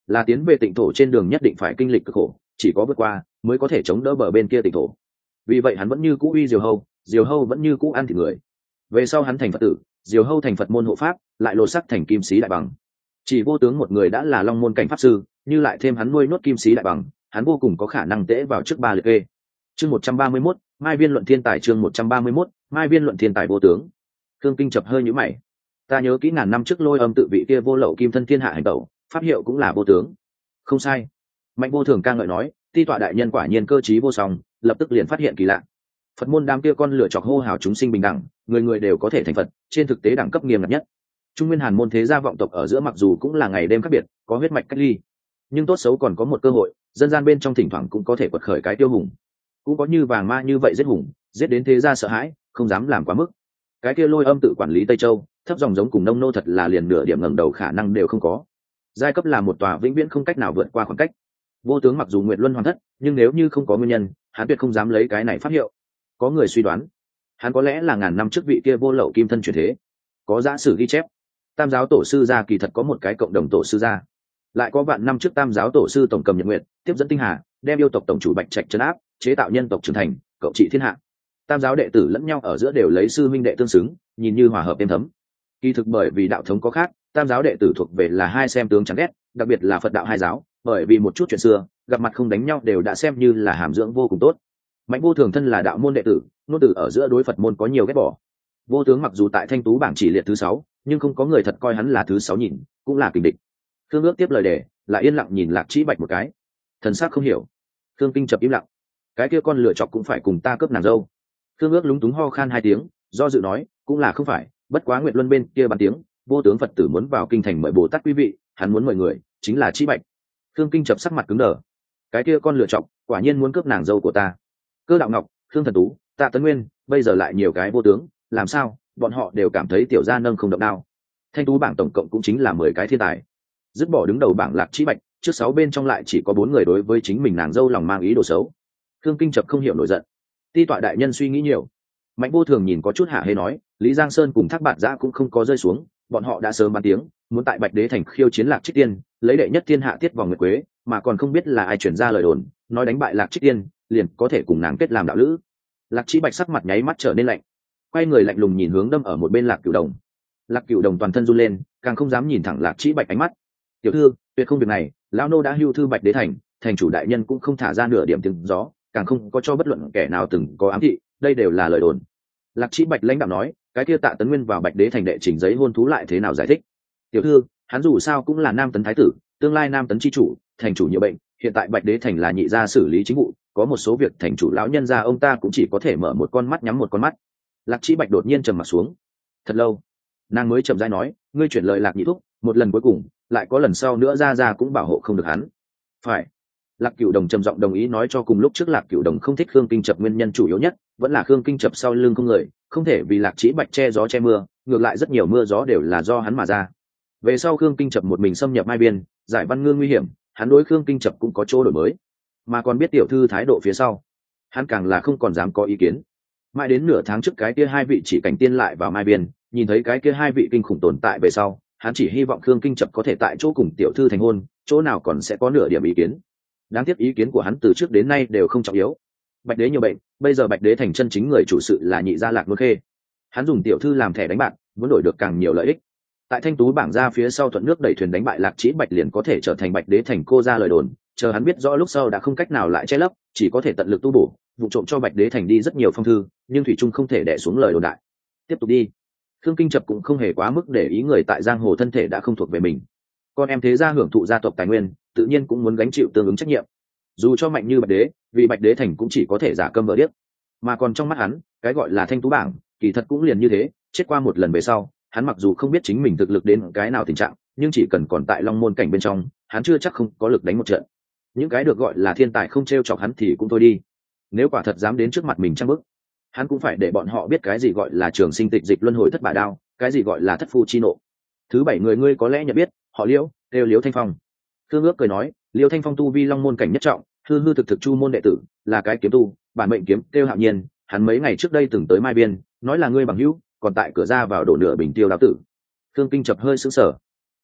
là tiến về tịnh thổ trên đường nhất định phải kinh lịch cực khổ, chỉ có vượt qua mới có thể chống đỡ bờ bên kia tịnh thổ. Vì vậy hắn vẫn như cũ uy Diều Hâu vẫn như cũ ăn thịt người. Về sau hắn thành Phật tử, Diều Hâu thành Phật môn hộ pháp, lại lột sắc thành Kim Sĩ Đại Bằng. Chỉ Vô Tướng một người đã là Long môn cảnh pháp sư, như lại thêm hắn nuôi nốt Kim Sĩ Đại Bằng, hắn vô cùng có khả năng tễ vào trước ba liệt kê. Chương 131, Mai Viên luận thiên tài. Chương 131, Mai Viên luận thiên tài. Vô Tướng. Khương Kinh chập hơi nhíu mày. Ta nhớ kỹ ngàn năm trước Lôi Âm tự vị kia vô lậu kim thân thiên hạ hành tẩu, pháp hiệu cũng là Vô Tướng. Không sai. Mạnh Vô Thường ca ngợi nói, ti tọa đại nhân quả nhiên cơ trí vô song, lập tức liền phát hiện kỳ lạ. Phật môn đám kia con lửa chọc hô hào chúng sinh bình đẳng, người người đều có thể thành Phật, trên thực tế đẳng cấp nghiêm ngặt nhất. Trung Nguyên Hàn môn thế gia vọng tộc ở giữa mặc dù cũng là ngày đêm khác biệt, có huyết mạch cách ly, nhưng tốt xấu còn có một cơ hội, dân gian bên trong thỉnh thoảng cũng có thể quật khởi cái tiêu hùng. Cũng có như Vàng Ma như vậy giết hùng, giết đến thế gia sợ hãi, không dám làm quá mức. Cái kia Lôi Âm tự quản lý Tây Châu, thấp dòng giống cùng nông nô thật là liền nửa điểm ngẩng đầu khả năng đều không có. Giai cấp là một tòa vĩnh viễn không cách nào vượt qua khoảng cách. Vô Tướng mặc dù nguyện luân hoàn thất, nhưng nếu như không có nguyên nhân, hắn tuyệt không dám lấy cái này pháp hiệu. Có người suy đoán, hắn có lẽ là ngàn năm trước vị kia vô lậu kim thân chuyển thế. Có giả sử ghi chép, Tam giáo tổ sư gia kỳ thật có một cái cộng đồng tổ sư gia, lại có vạn năm trước Tam giáo tổ sư tổng cầm nhật nguyện, tiếp dẫn tinh hà, đem yêu tộc tổng chủ Bạch Trạch trấn áp, chế tạo nhân tộc trưởng thành, cộng trị thiên hạ. Tam giáo đệ tử lẫn nhau ở giữa đều lấy sư minh đệ tương xứng, nhìn như hòa hợp êm thấm. Kỳ thực bởi vì đạo thống có khác, Tam giáo đệ tử thuộc về là hai xem tướng chán ghét, đặc biệt là Phật đạo hai giáo, bởi vì một chút chuyện xưa, gặp mặt không đánh nhau đều đã xem như là hàm dưỡng vô cùng tốt. Mạnh Vô Thường thân là đạo môn đệ tử, nô tử ở giữa đối Phật môn có nhiều ghét bỏ. Vô Tướng mặc dù tại Thanh Tú bảng chỉ liệt thứ 6, nhưng không có người thật coi hắn là thứ 6 nhìn, cũng là kình địch. Khương Ước tiếp lời đề, lại yên lặng nhìn Lạc Chỉ Bạch một cái. Thần sắc không hiểu. Khương Kinh chập im lặng. Cái kia con lựa chọc cũng phải cùng ta cướp nàng dâu. Khương Ước lúng túng ho khan 2 tiếng, do dự nói, cũng là không phải, bất quá Nguyệt Luân bên kia bàn tiếng, Vô Tướng Phật tử muốn vào kinh thành mời Bồ Tát quý vị, hắn muốn mời người, chính là Chỉ Bạch. Khương Kinh chập sắc mặt cứng đờ. Cái kia con lựa chọc, quả nhiên muốn cướp nàng dâu của ta. Cơ Đạo Ngọc, Khương Thần Tú, Tạ Tấn Nguyên, bây giờ lại nhiều cái Vô Tướng, làm sao? Bọn họ đều cảm thấy tiểu gia nâng không động đao. Thanh Tú bảng tổng cộng cũng chính là 10 cái thiên tài, dứt bỏ đứng đầu bảng Lạc Chỉ Bạch, trước 6 bên trong lại chỉ có 4 người đối với chính mình nàng dâu lòng mang ý đồ xấu. Khương Kinh chập không hiểu nổi giận. Ti tọa đại nhân suy nghĩ nhiều. Mạnh Vô Thường nhìn có chút hạ hê nói, Lý Giang Sơn cùng Thác Bạt Giã cũng không có rơi xuống, bọn họ đã sớm bàn tiếng, muốn tại Bạch Đế thành khiêu chiến Lạc Trích Tiên, lấy đệ nhất thiên hạ tiết vòng nguyệt quế, mà còn không biết là ai chuyển ra lời đồn, nói đánh bại Lạc Trích Tiên, liền có thể cùng nàng kết làm đạo lữ. Lạc Chỉ Bạch sắc mặt nháy mắt trở nên lạnh, quay người lạnh lùng nhìn hướng đâm ở một bên Lạc Cửu Đồng. Lạc Cửu Đồng toàn thân run lên, càng không dám nhìn thẳng Lạc Chỉ Bạch ánh mắt. Tiểu thư, tuyệt không việc này, lão nô đã hưu thư Bạch Đế thành, thành chủ đại nhân cũng không thả ra nửa điểm tiếng gió, càng không có cho bất luận kẻ nào từng có ám thị, đây đều là lời đồn. Lạc Chỉ Bạch lãnh đạo nói, cái kia Tạ Tấn Nguyên vào Bạch Đế thành đệ trình giấy hôn thú lại thế nào giải thích? Tiểu thư, hắn dù sao cũng là Nam Tấn thái tử, tương lai Nam Tấn chi chủ, thành chủ nhiều bệnh, hiện tại Bạch Đế thành là nhị gia xử lý chính vụ, có một số việc thành chủ lão nhân gia ông ta cũng chỉ có thể mở một con mắt nhắm một con mắt. Lạc Chỉ Bạch đột nhiên trầm mặt xuống. Thật lâu, nàng mới chậm rãi nói, ngươi chuyển lời Lạc nhị thúc, một lần cuối cùng, lại có lần sau nữa ra cũng bảo hộ không được hắn. Phải. Lạc Cửu Đồng trầm giọng đồng ý, nói cho cùng lúc trước Lạc Cửu Đồng không thích Khương Kinh chập nguyên nhân chủ yếu nhất vẫn là Khương Kinh chập sau lưng không người, không thể vì Lạc Chỉ Bạch che gió che mưa, ngược lại rất nhiều mưa gió đều là do hắn mà ra. Về sau Khương Kinh chập một mình xâm nhập Mai Biên, giải Văn Ngư nguy hiểm, hắn đối Khương Kinh chập cũng có chỗ đổi mới, mà còn biết tiểu thư thái độ phía sau, hắn càng là không còn dám có ý kiến. Mãi đến nửa tháng trước cái kia 2 vị chỉ cảnh tiên lại vào Mai Biên, nhìn thấy cái kia 2 vị kinh khủng tồn tại về sau, hắn chỉ hy vọng Khương Kinh chập có thể tại chỗ cùng tiểu thư thành hôn, chỗ nào còn sẽ có nửa điểm ý kiến. Đáng tiếc ý kiến của hắn từ trước đến nay đều không trọng yếu. Bạch Đế nhiều bệnh, bây giờ Bạch Đế thành chân chính người chủ sự là nhị gia Lạc Luân Khê. Hắn dùng tiểu thư làm thẻ đánh bạc, muốn đổi được càng nhiều lợi ích. Tại Thanh Tú bảng ra phía sau thuận nước đẩy thuyền đánh bại Lạc Chỉ Bạch liền có thể trở thành Bạch Đế thành cô ra lời đồn, chờ hắn biết rõ lúc sau đã không cách nào lại che lấp, chỉ có thể tận lực tu bổ, vụ trộm cho Bạch Đế thành đi rất nhiều phong thư, nhưng thủy trung không thể đè xuống lời đồn đại. Tiếp tục đi. Khương Kinh chập cũng không hề quá mức để ý người tại giang hồ thân thể đã không thuộc về mình. Con em thế gia hưởng thụ gia tộc tài nguyên, tự nhiên cũng muốn gánh chịu tương ứng trách nhiệm. Dù cho mạnh như Bạch Đế, vì Bạch Đế thành cũng chỉ có thể giả câm vờ điếc. Mà còn trong mắt hắn, cái gọi là Thanh Tú bảng, kỳ thật cũng liền như thế, chết qua một lần về sau, hắn mặc dù không biết chính mình thực lực đến cái nào tình trạng, nhưng chỉ cần còn tại Long môn cảnh bên trong, hắn chưa chắc không có lực đánh một trận. Những cái được gọi là thiên tài không trêu chọc hắn thì cũng thôi đi. Nếu quả thật dám đến trước mặt mình trăng bức, hắn cũng phải để bọn họ biết cái gì gọi là trường sinh tịch dịch luân hồi thất bại đao, cái gì gọi là thất phu chi nộ. Thứ 7 người ngươi có lẽ nhận biết, họ Liễu, kêu Liễu Thanh Phong. Khương Ước cười nói, Liễu Thanh Phong tu vi Long môn cảnh nhất trọng, hư thực thực chu môn đệ tử, là cái kiếm tu, bản mệnh kiếm kêu Hạo Nhiên, hắn mấy ngày trước đây từng tới Mai Biên, nói là ngươi bằng hữu, còn tại cửa ra vào đổ nửa bình tiêu đáo tử. Khương Kinh chập hơi sững sờ.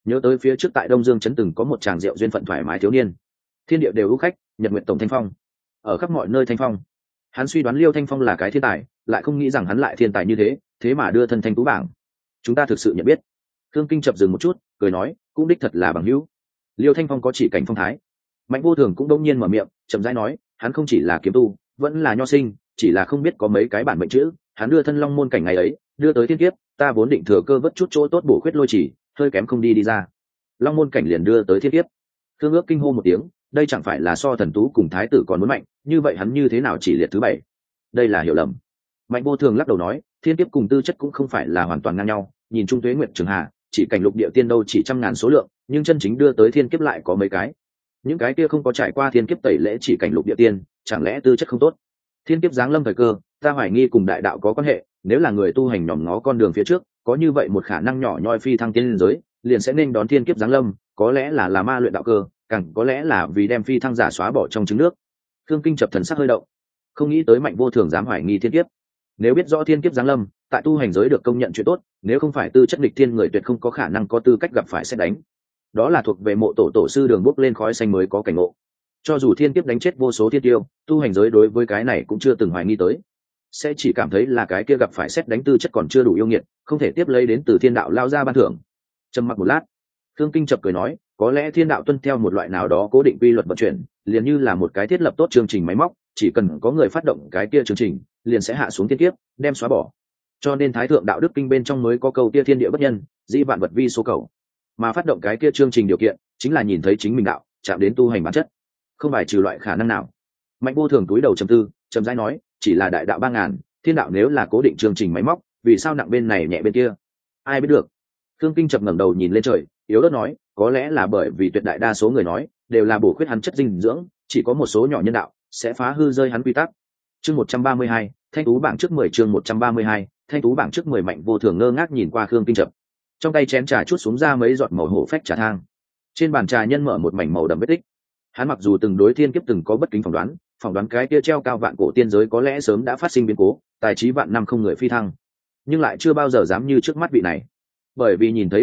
nhớ tới phía trước tại Đông Dương trấn từng có một tràng rượu duyên phận thoải mái thiếu niên, thiên địa đều ưu khách, nhật nguyện tổng thanh phong, ở khắp mọi nơi thanh phong. Hắn suy đoán Liêu Thanh Phong là cái thiên tài, lại không nghĩ rằng hắn lại thiên tài như thế, thế mà đưa thân thanh tú bảng. Chúng ta thực sự nhận biết. Thương Kinh chập dừng một chút, cười nói, cũng đích thật là bằng hữu. Liêu Thanh Phong có chỉ cảnh phong thái. Mạnh Vô Thường cũng đông nhiên mở miệng, chậm rãi nói, hắn không chỉ là kiếm tu, vẫn là nho sinh, chỉ là không biết có mấy cái bản mệnh chữ, hắn đưa thân long môn cảnh ngày ấy, đưa tới thiên kiếp, ta vốn định thừa cơ vớt chút chỗ tốt bổ khuyết lôi chỉ, hơi kém không đi ra. Long môn cảnh liền đưa tới thiên kiếp. Thương Ước kinh hô một tiếng, đây chẳng phải là so thần tú cùng thái tử còn muốn mạnh, như vậy hắn như thế nào chỉ liệt thứ 7? Đây là hiểu lầm. Mạnh Vô Thường lắc đầu nói, thiên kiếp cùng tư chất cũng không phải là hoàn toàn ngang nhau, nhìn Trung Tuế Nguyệt Trường Hà, chỉ cảnh lục địa tiên đâu chỉ trăm ngàn số lượng, nhưng chân chính đưa tới thiên kiếp lại có mấy cái. Những cái kia không có trải qua thiên kiếp tẩy lễ chỉ cảnh lục địa tiên, chẳng lẽ tư chất không tốt? Thiên kiếp giáng lâm thời cơ, ta hoài nghi cùng đại đạo có quan hệ, nếu là người tu hành nhòm ngó con đường phía trước, có như vậy một khả năng nhỏ nhoi phi thăng tiên giới, liền sẽ nên đón thiên kiếp giáng lâm, có lẽ là ma luyện đạo cơ, càng có lẽ là vì đem phi thăng giả xóa bỏ trong trứng nước. Thương Kinh chập thần sắc hơi động, không nghĩ tới Mạnh Vô Thường dám hoài nghi thiên kiếp. Nếu biết rõ thiên kiếp giáng lâm, tại tu hành giới được công nhận chuyện tốt, nếu không phải tư chất nghịch thiên người tuyệt không có khả năng có tư cách gặp phải xét đánh. Đó là thuộc về mộ tổ sư đường bốc lên khói xanh mới có cảnh ngộ. Cho dù thiên kiếp đánh chết vô số thiên tiêu, tu hành giới đối với cái này cũng chưa từng hoài nghi tới, sẽ chỉ cảm thấy là cái kia gặp phải xét đánh tư chất còn chưa đủ yêu nghiệt, không thể tiếp lấy đến từ thiên đạo lao ra ban thưởng. Trầm mặc một lát, Thương Kinh chập cười nói, có lẽ thiên đạo tuân theo một loại nào đó cố định quy luật vận chuyển, liền như là một cái thiết lập tốt chương trình máy móc, chỉ cần có người phát động cái kia chương trình, liền sẽ hạ xuống thiên kiếp, đem xóa bỏ. Cho nên thái thượng đạo đức kinh bên trong mới có câu kia thiên địa bất nhân, dĩ vạn vật vi số cầu. Mà phát động cái kia chương trình điều kiện, chính là nhìn thấy chính mình đạo, chạm đến tu hành bản chất, không bài trừ loại khả năng nào. Mạnh Vô Thường túi đầu trầm tư, trầm rãi nói, chỉ là đại đạo 3000, thiên đạo nếu là cố định chương trình máy móc, vì sao nặng bên này nhẹ bên kia? Ai biết được. Thương Kinh chập ngẩng đầu nhìn lên trời, yếu ớt nói, có lẽ là bởi vì tuyệt đại đa số người nói đều là bổ khuyết hắn chất dinh dưỡng, chỉ có một số nhỏ nhân đạo sẽ phá hư rơi hắn quy tắc. Chương 132, thanh tú bảng trước 10. Chương 132, thanh tú bảng trước 10. Mạnh Vô Thường ngơ ngác nhìn qua Khương Kinh chập, trong tay chén trà chút xuống ra mấy giọt màu hổ phách trà thang. Trên bàn trà nhân mở một mảnh màu đậm vết tích. Hắn mặc dù từng đối thiên kiếp từng có bất kính phỏng đoán cái kia treo cao vạn cổ tiên giới có lẽ sớm đã phát sinh biến cố, tài trí vạn năm không người phi thăng, nhưng lại chưa bao giờ dám như trước mắt vị này. Bởi vì nhìn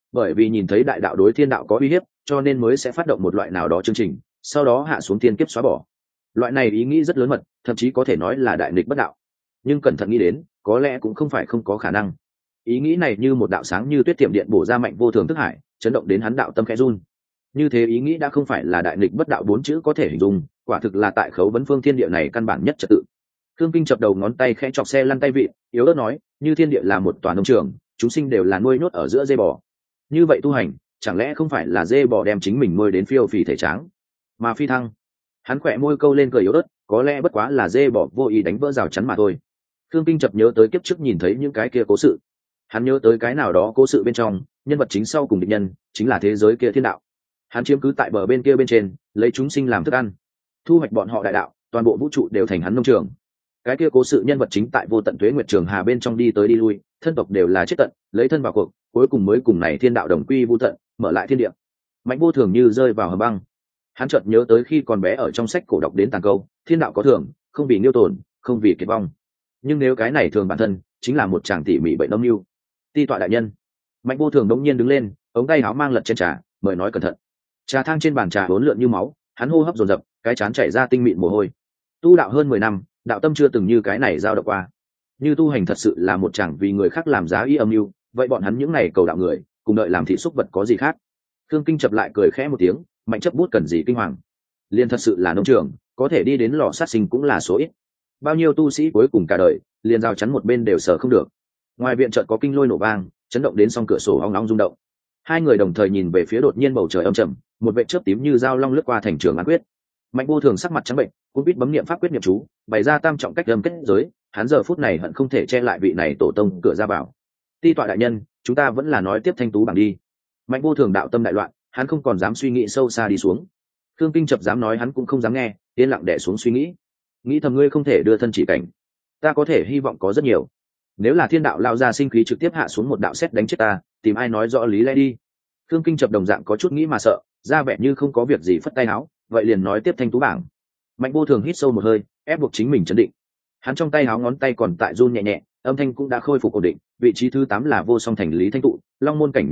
thấy đại đạo đối thiên đạo có uy hiếp, cho nên mới sẽ phát động một loại nào đó chương trình, sau đó hạ xuống thiên kiếp xóa bỏ. Loại này ý nghĩ rất lớn mật, thậm chí có thể nói là đại nghịch bất đạo. Nhưng cẩn thận nghĩ đến, có lẽ cũng không phải không có khả năng. Ý nghĩ này như một đạo sáng như tuyết tiệm điện bổ ra Mạnh Vô Thường thức hải, chấn động đến hắn đạo tâm khẽ run. Như thế ý nghĩ đã không phải là đại nghịch bất đạo 4 chữ có thể hình dung, quả thực là tại khấu vấn phương thiên địa này căn bản nhất trật tự. Thương Kinh chập đầu ngón tay khẽ chọc xe lăn tay vị, yếu ớt nói, như thiên địa là một tòa nông trường, chúng sinh đều là nuôi nhốt ở giữa dê bò. Như vậy tu hành, chẳng lẽ không phải là dê bò đem chính mình nuôi đến phiêu phì thể tráng, mà phi thăng? Hắn khỏe môi câu lên cười yếu ớt, có lẽ bất quá là dê bò vô ý đánh vỡ rào chắn mà thôi. Thương Kinh chập nhớ tới kiếp trước nhìn thấy những cái kia cố sự. Hắn nhớ tới cái nào đó cố sự bên trong, nhân vật chính sau cùng địch nhân chính là thế giới kia thiên đạo. Hắn chiếm cứ tại bờ bên kia bên trên, lấy chúng sinh làm thức ăn, thu hoạch bọn họ đại đạo, toàn bộ vũ trụ đều thành hắn nông trường. Cái kia cố sự nhân vật chính tại vô tận tuế nguyệt trường hà bên trong đi tới đi lui, thân tộc đều là chết tận, lấy thân vào cuộc, cuối cùng mới cùng này thiên đạo đồng quy vu tận, mở lại thiên địa. Mạnh Vô Thường như rơi vào hầm băng. Hắn chợt nhớ tới khi còn bé ở trong sách cổ đọc đến tàn câu, thiên đạo có thường, không vì nhiêu tổn, không vì kiệt vong. Nhưng nếu cái này thường bản thân chính là một chàng tỉ mỉ bệnh đông lưu. Ti tọa đại nhân. Mạnh Vô Thường đống nhiên đứng lên, ống tay áo mang lật trên trà, mời nói cẩn thận. Trà thang trên bàn trà hỗn lượn như máu, hắn hô hấp dồn dập, cái chán chảy ra tinh mịn mồ hôi. Tu đạo hơn 10 năm, đạo tâm chưa từng như cái này dao động qua. Như tu hành thật sự là một chàng vì người khác làm giá y âm mưu, vậy bọn hắn những này cầu đạo người, cùng đợi làm thị xúc vật có gì khác? Thương Kinh chập lại cười khẽ một tiếng, Mạnh chấp bút cần gì kinh hoàng? Liên thật sự là nông trường, có thể đi đến lò sát sinh cũng là số ít. Bao nhiêu tu sĩ cuối cùng cả đời, liền rào chắn một bên đều sở không được. Ngoài viện chợt có kinh lôi nổ vang, chấn động đến song cửa sổ ong ong rung động. Hai người đồng thời nhìn về phía đột nhiên bầu trời âm trầm, một vệt chớp tím như dao long lướt qua thành trường án quyết. Mạnh Vô Thường sắc mặt trắng bệnh, cũng biết bấm niệm pháp quyết niệm chú, bày ra tam trọng cách âm kết giới. Hắn giờ phút này hận không thể che lại vị này tổ tông cửa ra vào. Ti tọa đại nhân, chúng ta vẫn là nói tiếp thanh tú bảng đi. Mạnh Vô Thường đạo tâm đại loạn, hắn không còn dám suy nghĩ sâu xa đi xuống. Thương Kinh chập dám nói hắn cũng không dám nghe, yên lặng đè xuống suy nghĩ. Nghĩ thầm ngươi không thể đưa thân chỉ cảnh, ta có thể hy vọng có rất nhiều. Nếu là thiên đạo lao ra sinh khí trực tiếp hạ xuống một đạo sét đánh chết ta, tìm ai nói rõ lý lẽ đi. Thương Kinh chập đồng dạng có chút nghĩ mà sợ, ra vẻ như không có việc gì phất tay áo, vậy liền nói tiếp thanh tú bảng. Mạnh Vô Thường hít sâu một hơi, ép buộc chính mình trấn định. Hắn trong tay áo ngón tay còn tại run nhẹ nhẹ, âm thanh cũng đã khôi phục ổn định. Vị trí thứ 8 là vô song thành lý thanh tụ, long môn cảnh nhị trọng,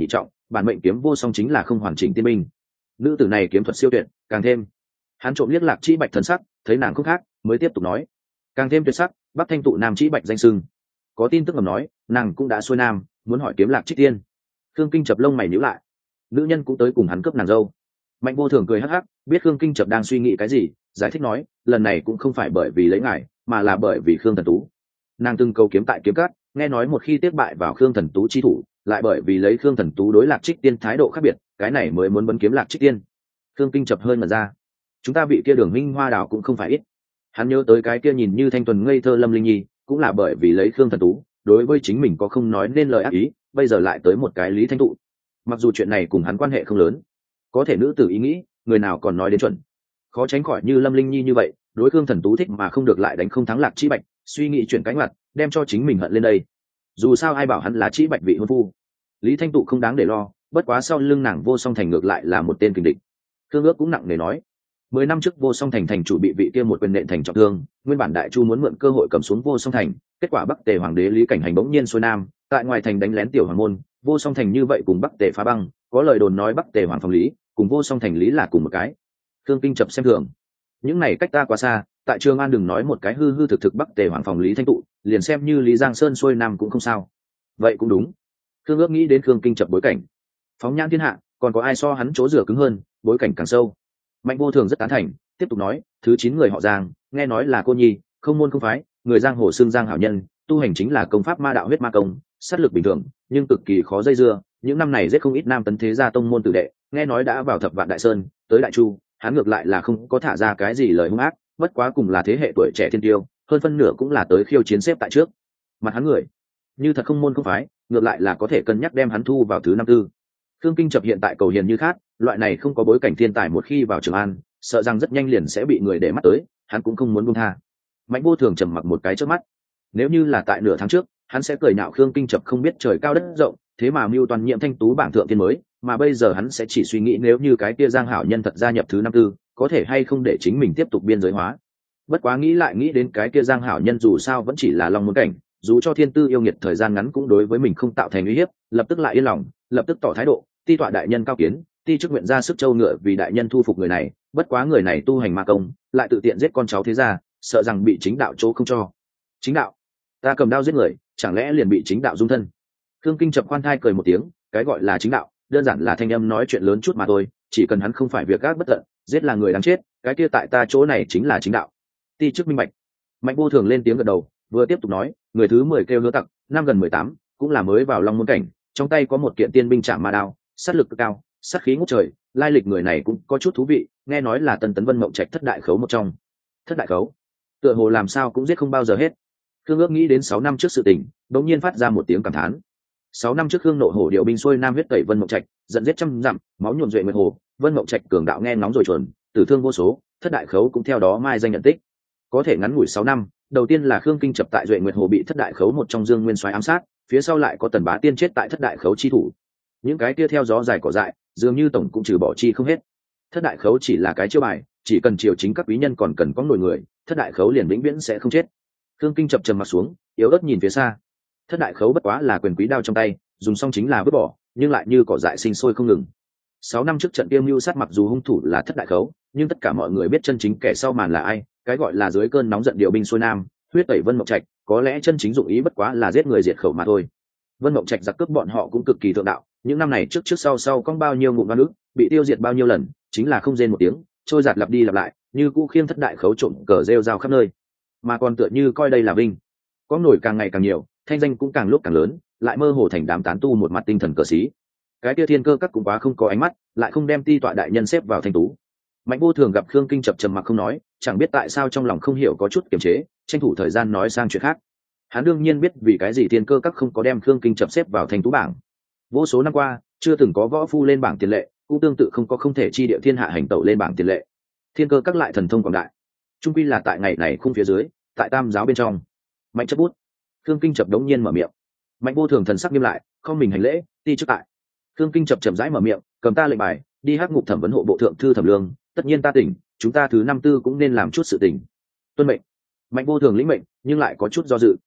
bản mệnh kiếm vô song chính là không hoàn chỉnh tiên binh. Nữ tử này kiếm thuật siêu tuyệt, càng thêm. Hắn trộm liếc Lạc Chỉ Bạch thần sắc, thấy nàng không khác, mới tiếp tục nói, càng thêm tuyệt sắc, Bắc Thanh tụ Nam Chỉ Bạch danh sưng. Có tin tức ngầm nói, nàng cũng đã xuôi nam, muốn hỏi kiếm Lạc Trích Tiên. Khương Kinh chập lông mày nhíu lại, nữ nhân cũng tới cùng hắn cướp nàng dâu. Mạnh Vô Thường cười hắc hắc, biết Khương Kinh chập đang suy nghĩ cái gì, giải thích nói, lần này cũng không phải bởi vì lấy ngài, mà là bởi vì Khương Thần Tú. Nàng từng câu kiếm tại kiếm cát, nghe nói một khi tiếp bại vào Khương Thần Tú chi thủ, lại bởi vì lấy Khương Thần Tú đối Lạc Trích Tiên thái độ khác biệt, cái này mới muốn bấn kiếm Lạc Trích Tiên. Khương Kinh chập hơi mở ra, chúng ta vị kia Đường Minh Hoa Đào cũng không phải ít. Hắn nhớ tới cái kia nhìn như thanh tuần ngây thơ Lâm Linh Nhi, cũng là bởi vì lấy Khương Thần Tú, đối với chính mình có không nói nên lời ác ý, bây giờ lại tới một cái Lý Thanh Tụ. Mặc dù chuyện này cùng hắn quan hệ không lớn, có thể nữ tử ý nghĩ, người nào còn nói đến chuẩn. Khó tránh khỏi như Lâm Linh Nhi như vậy, đối Khương Thần Tú thích mà không được lại đánh không thắng Lạc Chỉ Bạch, suy nghĩ chuyển cánh mặt, đem cho chính mình hận lên đây. Dù sao ai bảo hắn là Chỉ Bạch vị hôn phu. Lý Thanh Tụ không đáng để lo, bất quá sau lưng nàng Vô Song Thành ngược lại là một tên kình địch. Khương Ước cũng nặng nề nói, 10 năm trước Vô Song Thành thành chủ bị vị kia một quyền nện thành trọng thương, nguyên bản Đại Chu muốn mượn cơ hội cầm xuống Vô Song Thành, kết quả Bắc Tề Hoàng đế Lý Cảnh Hành bỗng nhiên xuôi nam, tại ngoài thành đánh lén tiểu hoàng môn, Vô Song Thành như vậy cùng Bắc Tề phá băng, có lời đồn nói Bắc Tề Hoàng phòng Lý, cùng Vô Song Thành Lý là cùng một cái. Khương Kinh chập xem thường, những này cách ta quá xa, tại Trường An đừng nói một cái hư hư thực thực Bắc Tề Hoàng phòng Lý Thanh Tụ, liền xem như Lý Giang Sơn xuôi nam cũng không sao. Vậy cũng đúng. Khương Ước nghĩ đến Khương Kinh chập bối cảnh, phóng nhãn thiên hạ, còn có ai so hắn chỗ dựa cứng hơn, bối cảnh càng sâu. Mạnh Vô Thường rất tán thành, tiếp tục nói, thứ 9 người họ Giang, nghe nói là cô nhi, không môn không phái, người giang hồ xưng Giang hảo nhân, tu hành chính là công pháp ma đạo huyết ma công, sát lực bình thường, nhưng cực kỳ khó dây dưa, những năm này giết không ít nam tấn thế gia tông môn tử đệ, nghe nói đã vào Thập Vạn Đại Sơn, tới Đại Chu, hắn ngược lại là không có thả ra cái gì lời hung ác, bất quá cùng là thế hệ tuổi trẻ thiên tiêu, hơn phân nửa cũng là tới khiêu chiến xếp tại trước. Mặt hắn người, như thật không môn không phái, ngược lại là có thể cân nhắc đem hắn thu vào thứ 54. Khương Kinh chập hiện tại cầu hiền như khác, loại này không có bối cảnh thiên tài một khi vào Trường An, sợ rằng rất nhanh liền sẽ bị người để mắt tới, hắn cũng không muốn buông tha. Mạnh Vô Thường trầm mặc một cái trước mắt, nếu như là tại nửa tháng trước, hắn sẽ cười nhạo Khương Kinh chập không biết trời cao đất rộng, thế mà mưu toàn nhiệm thanh tú bảng thượng thiên mới, mà bây giờ hắn sẽ chỉ suy nghĩ nếu như cái kia Giang hảo nhân thật gia nhập thứ 54, có thể hay không để chính mình tiếp tục biên giới hóa. Bất quá nghĩ lại nghĩ đến cái kia Giang hảo nhân dù sao vẫn chỉ là long môn cảnh, dù cho thiên tư yêu nghiệt thời gian ngắn cũng đối với mình không tạo thành uy hiếp, lập tức lại yên lòng, lập tức tỏ thái độ, ti tọa đại nhân cao kiến, ti chức nguyện ra sức châu ngựa vì đại nhân thu phục người này, bất quá người này tu hành ma công, lại tự tiện giết con cháu thế gia, sợ rằng bị chính đạo chỗ không cho. Chính đạo? Ta cầm đao giết người, chẳng lẽ liền bị chính đạo dung thân? Khương Kinh chập khoan thai cười một tiếng, cái gọi là chính đạo, đơn giản là thanh âm nói chuyện lớn chút mà thôi, chỉ cần hắn không phải việc gác bất tận, giết là người đáng chết, cái kia tại ta chỗ này chính là chính đạo. Ti chức minh bạch. Mạnh Vô Thường lên tiếng gật đầu, vừa tiếp tục nói, người thứ 10 kêu Hứa Tặc, năm gần 18, cũng là mới vào Long môn cảnh, trong tay có một kiện tiên binh trảm ma đao, sát lực cực cao, sát khí ngút trời, lai lịch người này cũng có chút thú vị, nghe nói là Tân Tấn Vân Mộng Trạch thất đại khấu một trong. Thất đại khấu? Tựa hồ làm sao cũng giết không bao giờ hết. Khương Ước nghĩ đến 6 năm trước sự tình, bỗng nhiên phát ra một tiếng cảm thán. 6 năm trước Khương Nộ Hổ điều binh xuôi nam huyết tẩy Vân Mộng Trạch, dẫn giết trăm dặm, máu nhuộm duệ nguyệt hồ, Vân Mộng Trạch cường đạo nghe ngóng rồi chuẩn, tử thương vô số, thất đại khấu cũng theo đó mai danh nhận tích. Có thể ngắn ngủi 6 năm, đầu tiên là Khương Kinh chập tại duệ nguyệt hồ bị thất đại khấu một trong Dương Nguyên Soái ám sát, phía sau lại có Tần Bá Tiên chết tại thất đại khấu chi thủ. Những cái kia theo gió dài cỏ dại, dường như tổng cũng trừ bỏ chi không hết. Thất đại khấu chỉ là cái chiêu bài, chỉ cần triều chính các quý nhân còn cần có nổi người, thất đại khấu liền vĩnh viễn sẽ không chết. Khương Kinh chập trầm mặt xuống, yếu ớt nhìn phía xa. Thất đại khấu bất quá là quyền quý đao trong tay, dùng xong chính là vứt bỏ, nhưng lại như cỏ dại sinh sôi không ngừng. 6 năm trước trận tiêu mưu sát mặc dù hung thủ là thất đại khấu, nhưng tất cả mọi người biết chân chính kẻ sau màn là ai, cái gọi là dưới cơn nóng giận điều binh xuôi nam, huyết tẩy Vân Mộng Trạch, có lẽ chân chính dụng ý bất quá là giết người diệt khẩu mà thôi. Vân Mộng Trạch giặc cướp bọn họ cũng cực kỳ thượng đạo, những năm này trước sau có bao nhiêu ngụm oan ức, bị tiêu diệt bao nhiêu lần, chính là không rên một tiếng, trôi giạt lặp đi lặp lại, như cũ khiêng thất đại khấu trộm cờ rêu rao khắp nơi, mà còn tựa như coi đây là vinh, có nổi càng ngày càng nhiều, thanh danh cũng càng lúc càng lớn, lại mơ hồ thành đám tán tu một mặt tinh thần cờ sĩ. Cái kia Thiên Cơ Các cũng quá không có ánh mắt, lại không đem ti tọa đại nhân xếp vào thanh tú. Mạnh Vô Thường gặp Khương Kinh chập trầm mặc không nói, chẳng biết tại sao trong lòng không hiểu có chút kiềm chế, tranh thủ thời gian nói sang chuyện khác. Hắn đương nhiên biết vì cái gì Thiên Cơ Các không có đem Khương Kinh chập xếp vào thanh tú bảng. Vô số năm qua, chưa từng có võ phu lên bảng tiền lệ, cũng tương tự không có không thể chi địa thiên hạ hành tẩu lên bảng tiền lệ. Thiên Cơ Các lại thần thông quảng đại, trung quy là tại ngày này khung phía dưới, tại tam giáo bên trong. Mạnh chấp bút. Khương Kinh chập đống nhiên mở miệng. Mạnh Vô Thường thần sắc nghiêm lại, không mình hành lễ, ti trước tại. Khương Kinh chập chậm rãi mở miệng, cầm ta lệnh bài, đi hắc ngục thẩm vấn hộ bộ thượng thư thẩm lương, tất nhiên ta tỉnh, chúng ta thứ 54 cũng nên làm chút sự tỉnh. Tuân mệnh. Mạnh Vô Thường lĩnh mệnh, nhưng lại có chút do dự.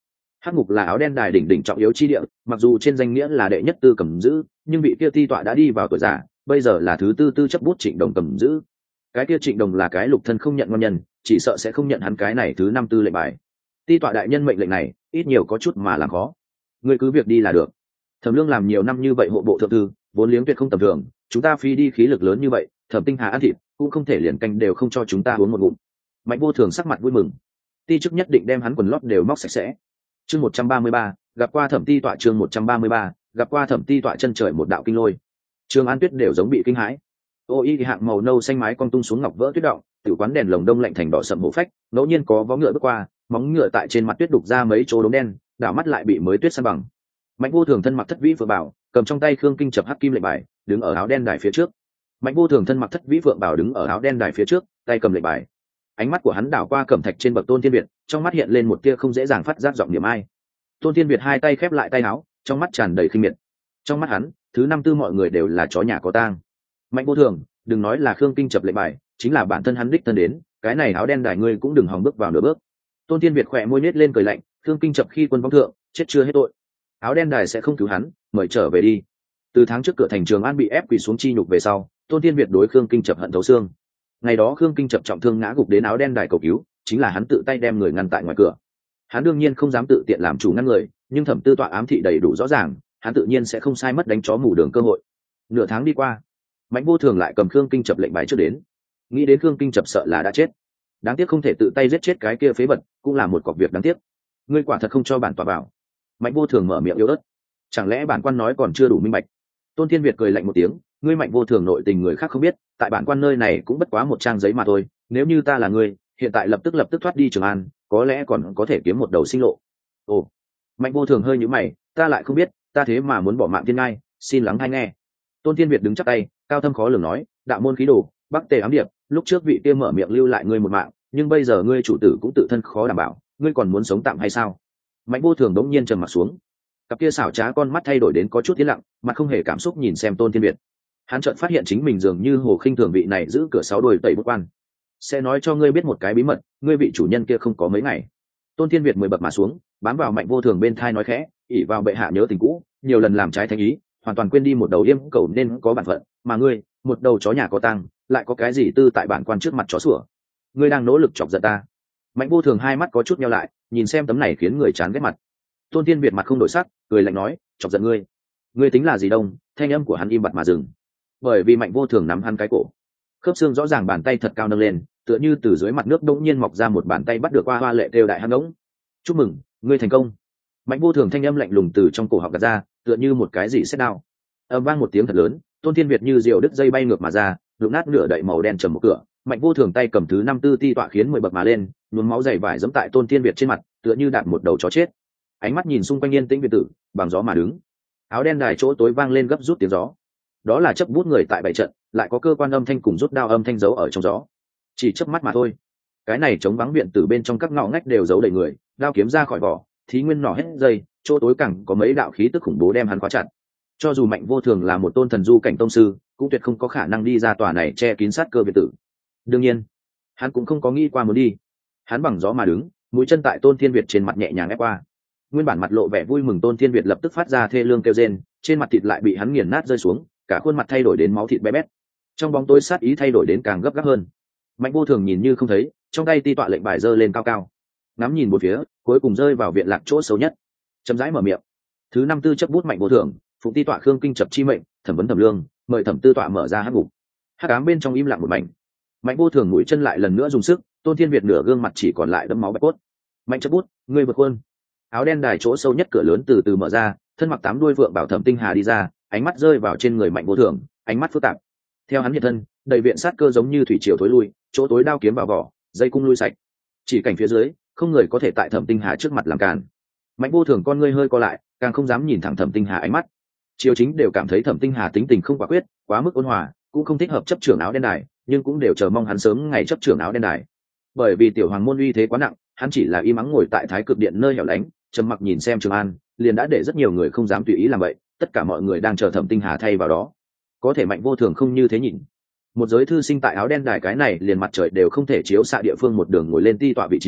Hắc ngục là áo đen đài đỉnh đỉnh trọng yếu chi địa, mặc dù trên danh nghĩa là đệ nhất tư cầm giữ, nhưng vị kia ti tọa đã đi vào tuổi già, bây giờ là thứ tư chấp bút Trịnh Đồng cầm giữ. Cái kia Trịnh Đồng là cái lục thân không nhận ngon nhân, chỉ sợ sẽ không nhận hắn cái này thứ năm tư lệnh bài. Ti tọa đại nhân mệnh lệnh này, ít nhiều có chút mà làm khó. Ngươi cứ việc đi là được. Thẩm Lương làm nhiều năm như vậy hộ bộ thượng thư, vốn liếng tuyệt không tầm thường, chúng ta phí đi khí lực lớn như vậy, Thẩm Tinh Hà ăn thịt, cũng không thể liền canh đều không cho chúng ta uống một ngụm. Mạnh Vô Thường sắc mặt vui mừng. Ti chức nhất định đem hắn quần lót đều móc sạch sẽ. Chương 133, gặp qua Thẩm Ti tọa. Chương 133, gặp qua Thẩm Ti tọa. Chân trời một đạo kinh lôi. Trường An Tuyết đều giống bị kinh hãi. Ô y hạng màu nâu xanh mái cong tung xuống ngọc vỡ tuyết động, tiểu quán đèn lồng đông lạnh thành đỏ sậm hổ phách, ngẫu nhiên có vó ngựa bước qua, móng ngựa tại trên mặt tuyết đục ra mấy chỗ đốm đen, đảo mắt lại bị mới tuyết san bằng. Mạnh Vô Thường thân mặc thất vĩ phượng bảo, cầm trong tay khương kinh chập hắc kim lệnh bài, đứng ở áo đen đài phía trước. Mạnh Vô Thường thân mặc thất vĩ phượng bảo đứng ở áo đen đài phía trước, tay cầm lệnh bài. Ánh mắt của hắn đảo qua cẩm thạch trên bậc Tôn Thiên Việt, trong mắt hiện lên một tia không dễ dàng phát giác giọng niệm ai. Tôn Thiên Việt hai tay khép lại tay áo, trong mắt tràn đầy khinh miệt. Trong mắt hắn, thứ năm tư mọi người đều là chó nhà có tang. Mạnh Vô Thường, đừng nói là khương kinh chập lệnh bài, chính là bản thân hắn đích thân đến, cái này áo đen đài ngươi cũng đừng hòng bước vào nửa bước. Tôn Thiên Việt khỏe môi nết lên cười lạnh, khương kinh chập khi quân vong thượng, chết chưa hết tội. Áo đen đài sẽ không cứu hắn, mời trở về đi. Từ tháng trước cửa thành Trường An bị ép quỳ xuống chi nhục về sau, Tôn Thiên Việt đối khương kinh chập hận thấu xương. Ngày đó khương kinh chập trọng thương ngã gục đến áo đen đài cầu cứu, chính là hắn tự tay đem người ngăn tại ngoài cửa. Hắn đương nhiên không dám tự tiện làm chủ ngăn người, nhưng Thẩm Tư tọa ám thị đầy đủ rõ ràng, hắn tự nhiên sẽ không sai mất đánh chó mù đường cơ hội. Nửa tháng đi qua, Mạnh Vô Thường lại cầm khương kinh chập lệnh bài trước đến. Nghĩ đến khương kinh chập sợ là đã chết, đáng tiếc không thể tự tay giết chết cái kia phế vật, cũng là một cọc việc đáng tiếc. Ngươi quả thật không cho bản tọa vào. Mạnh Vô Thường mở miệng yếu ớt. Chẳng lẽ bản quan nói còn chưa đủ minh bạch? Tôn Thiên Việt cười lạnh một tiếng, ngươi Mạnh Vô Thường nội tình người khác không biết, tại bản quan nơi này cũng bất quá một trang giấy mà thôi, nếu như ta là ngươi, hiện tại lập tức thoát đi Trường An, có lẽ còn có thể kiếm một đầu sinh lộ. Ồ. Mạnh Vô Thường hơi nhíu mày, ta lại không biết, ta thế mà muốn bỏ mạng thiên ngai, xin lắng hay nghe. Tôn Thiên Việt đứng chắp tay, cao thâm khó lường nói, đạo môn khí đồ, bắc tề ám điệp, lúc trước vị kia mở miệng lưu lại ngươi một mạng, nhưng bây giờ ngươi chủ tử cũng tự thân khó đảm bảo, ngươi còn muốn sống tạm hay sao? Mạnh Vô Thường đống nhiên trầm mặt xuống, cặp kia xảo trá con mắt thay đổi đến có chút tiến lặng, mặt không hề cảm xúc nhìn xem Tôn Thiên Việt. Hắn chợt phát hiện chính mình dường như hồ khinh thường vị này giữ cửa sáu đồi tẩy bút quan. Sẽ nói cho ngươi biết một cái bí mật, ngươi vị chủ nhân kia không có mấy ngày. Tôn Thiên Việt 10 bậc mà xuống, bám vào Mạnh Vô Thường bên thai nói khẽ, ỷ vào bệ hạ nhớ tình cũ, nhiều lần làm trái thánh ý, hoàn toàn quên đi một đầu yêm cầu nên có bản phận, mà ngươi, một đầu chó nhà có tang, lại có cái gì tư tại bản quan trước mặt chó sủa. Ngươi đang nỗ lực chọc giận ta. Mạnh Vô Thường hai mắt có chút nheo lại, nhìn xem tấm này khiến người chán ghét mặt. Tôn Thiên Việt mặt không đổi sắc, cười lạnh nói, chọc giận ngươi, ngươi tính là gì đông? Thanh âm của hắn im bặt mà dừng, bởi vì Mạnh Vô Thường nắm hắn cái cổ, khớp xương rõ ràng, bàn tay thật cao nâng lên, tựa như từ dưới mặt nước đột nhiên mọc ra một bàn tay bắt được hoa lệ đều đại hăng ngỗng. Chúc mừng, ngươi thành công. Mạnh Vô Thường thanh âm lạnh lùng từ trong cổ họng gạt ra, tựa như một cái gì sét đao. Ầm vang một tiếng thật lớn, Tôn Thiên Việt như diều đứt dây bay ngược mà ra, đụng nát nửa đậy màu đen trầm một cửa. Mạnh Vô Thường tay cầm thứ năm tư ti tọa khiến 10 bậc mà lên, nhuốm máu dày vải giẫm tại Tôn Thiên Việt trên mặt, tựa như đạp một đầu chó chết. Ánh mắt nhìn xung quanh yên tĩnh việt tử, bằng gió mà đứng. Áo đen đài chỗ tối vang lên gấp rút tiếng gió. Đó là chấp bút người tại bảy trận, lại có cơ quan âm thanh cùng rút đao âm thanh giấu ở trong gió. Chỉ chớp mắt mà thôi, cái này chống vắng viện tử bên trong các ngõ ngách đều giấu đầy người, đao kiếm ra khỏi vỏ, thí nguyên nỏ hết dây, chỗ tối cẳng có mấy đạo khí tức khủng bố đem hắn khóa chặt. Cho dù Mạnh Vô Thường là một tôn thần du cảnh tông sư, cũng tuyệt không có khả năng đi ra tòa này che kín sát cơ biệt tử. Đương nhiên, hắn cũng không có nghĩ qua muốn đi. Hắn bằng gió mà đứng, mũi chân tại Tôn Thiên Việt trên mặt nhẹ nhàng ép qua. Nguyên bản mặt lộ vẻ vui mừng Tôn Thiên Việt lập tức phát ra thê lương kêu rên, trên mặt thịt lại bị hắn nghiền nát rơi xuống, cả khuôn mặt thay đổi đến máu thịt bé bét. Trong bóng tối sát ý thay đổi đến càng gấp gáp hơn. Mạnh Vô Thường nhìn như không thấy, trong tay ti tọa lệnh bài giơ lên cao cao, ngắm nhìn một phía, cuối cùng rơi vào viện lạc chỗ xấu nhất, chậm rãi mở miệng. Thứ năm tư chấp bút Mạnh Vô Thường, phụng ti tọa khương kinh chập chi mệnh, thẩm vấn Thẩm Lương, mời Thẩm Tư tọa mở ra hắc ngục. Hắc ám bên trong im lặng một mảnh. Mạnh Vô Thường mũi chân lại lần nữa dùng sức, Tôn Thiên Việt nửa gương mặt chỉ còn lại đẫm máu bạch cốt. Mạnh chấp bút, ngươi vượt quân. Áo đen đài chỗ sâu nhất cửa lớn từ từ mở ra, thân mặc 8 đuôi vượng bảo Thẩm Tinh Hà đi ra, ánh mắt rơi vào trên người Mạnh Vô Thường, ánh mắt phức tạp. Theo hắn hiện thân, đầy viện sát cơ giống như thủy triều thối lui, chỗ tối đao kiếm vào vỏ, dây cung lui sạch. Chỉ cảnh phía dưới, không người có thể tại Thẩm Tinh Hà trước mặt làm cản. Mạnh Vô Thường con ngươi hơi co lại, càng không dám nhìn thẳng Thẩm Tinh Hà ánh mắt. Triều chính đều cảm thấy Thẩm Tinh Hà tính tình không quả quyết, quá mức ôn hòa, cũng không thích hợp chấp trưởng áo đen đài, nhưng cũng đều chờ mong hắn sớm ngày chấp trưởng áo đen đài. Bởi vì tiểu hoàng môn uy thế quá nặng, hắn chỉ là im ắng ngồi tại Thái Cực Điện nơi hẻo lánh, trầm mặc nhìn xem Trường An, liền đã để rất nhiều người không dám tùy ý làm vậy, tất cả mọi người đang chờ Thẩm Tinh Hà thay vào đó. Có thể Mạnh Vô Thường không như thế nhìn. Một giới thư sinh tại áo đen đài cái này liền mặt trời đều không thể chiếu xạ địa phương một đường ngồi lên ti tọa vị trí,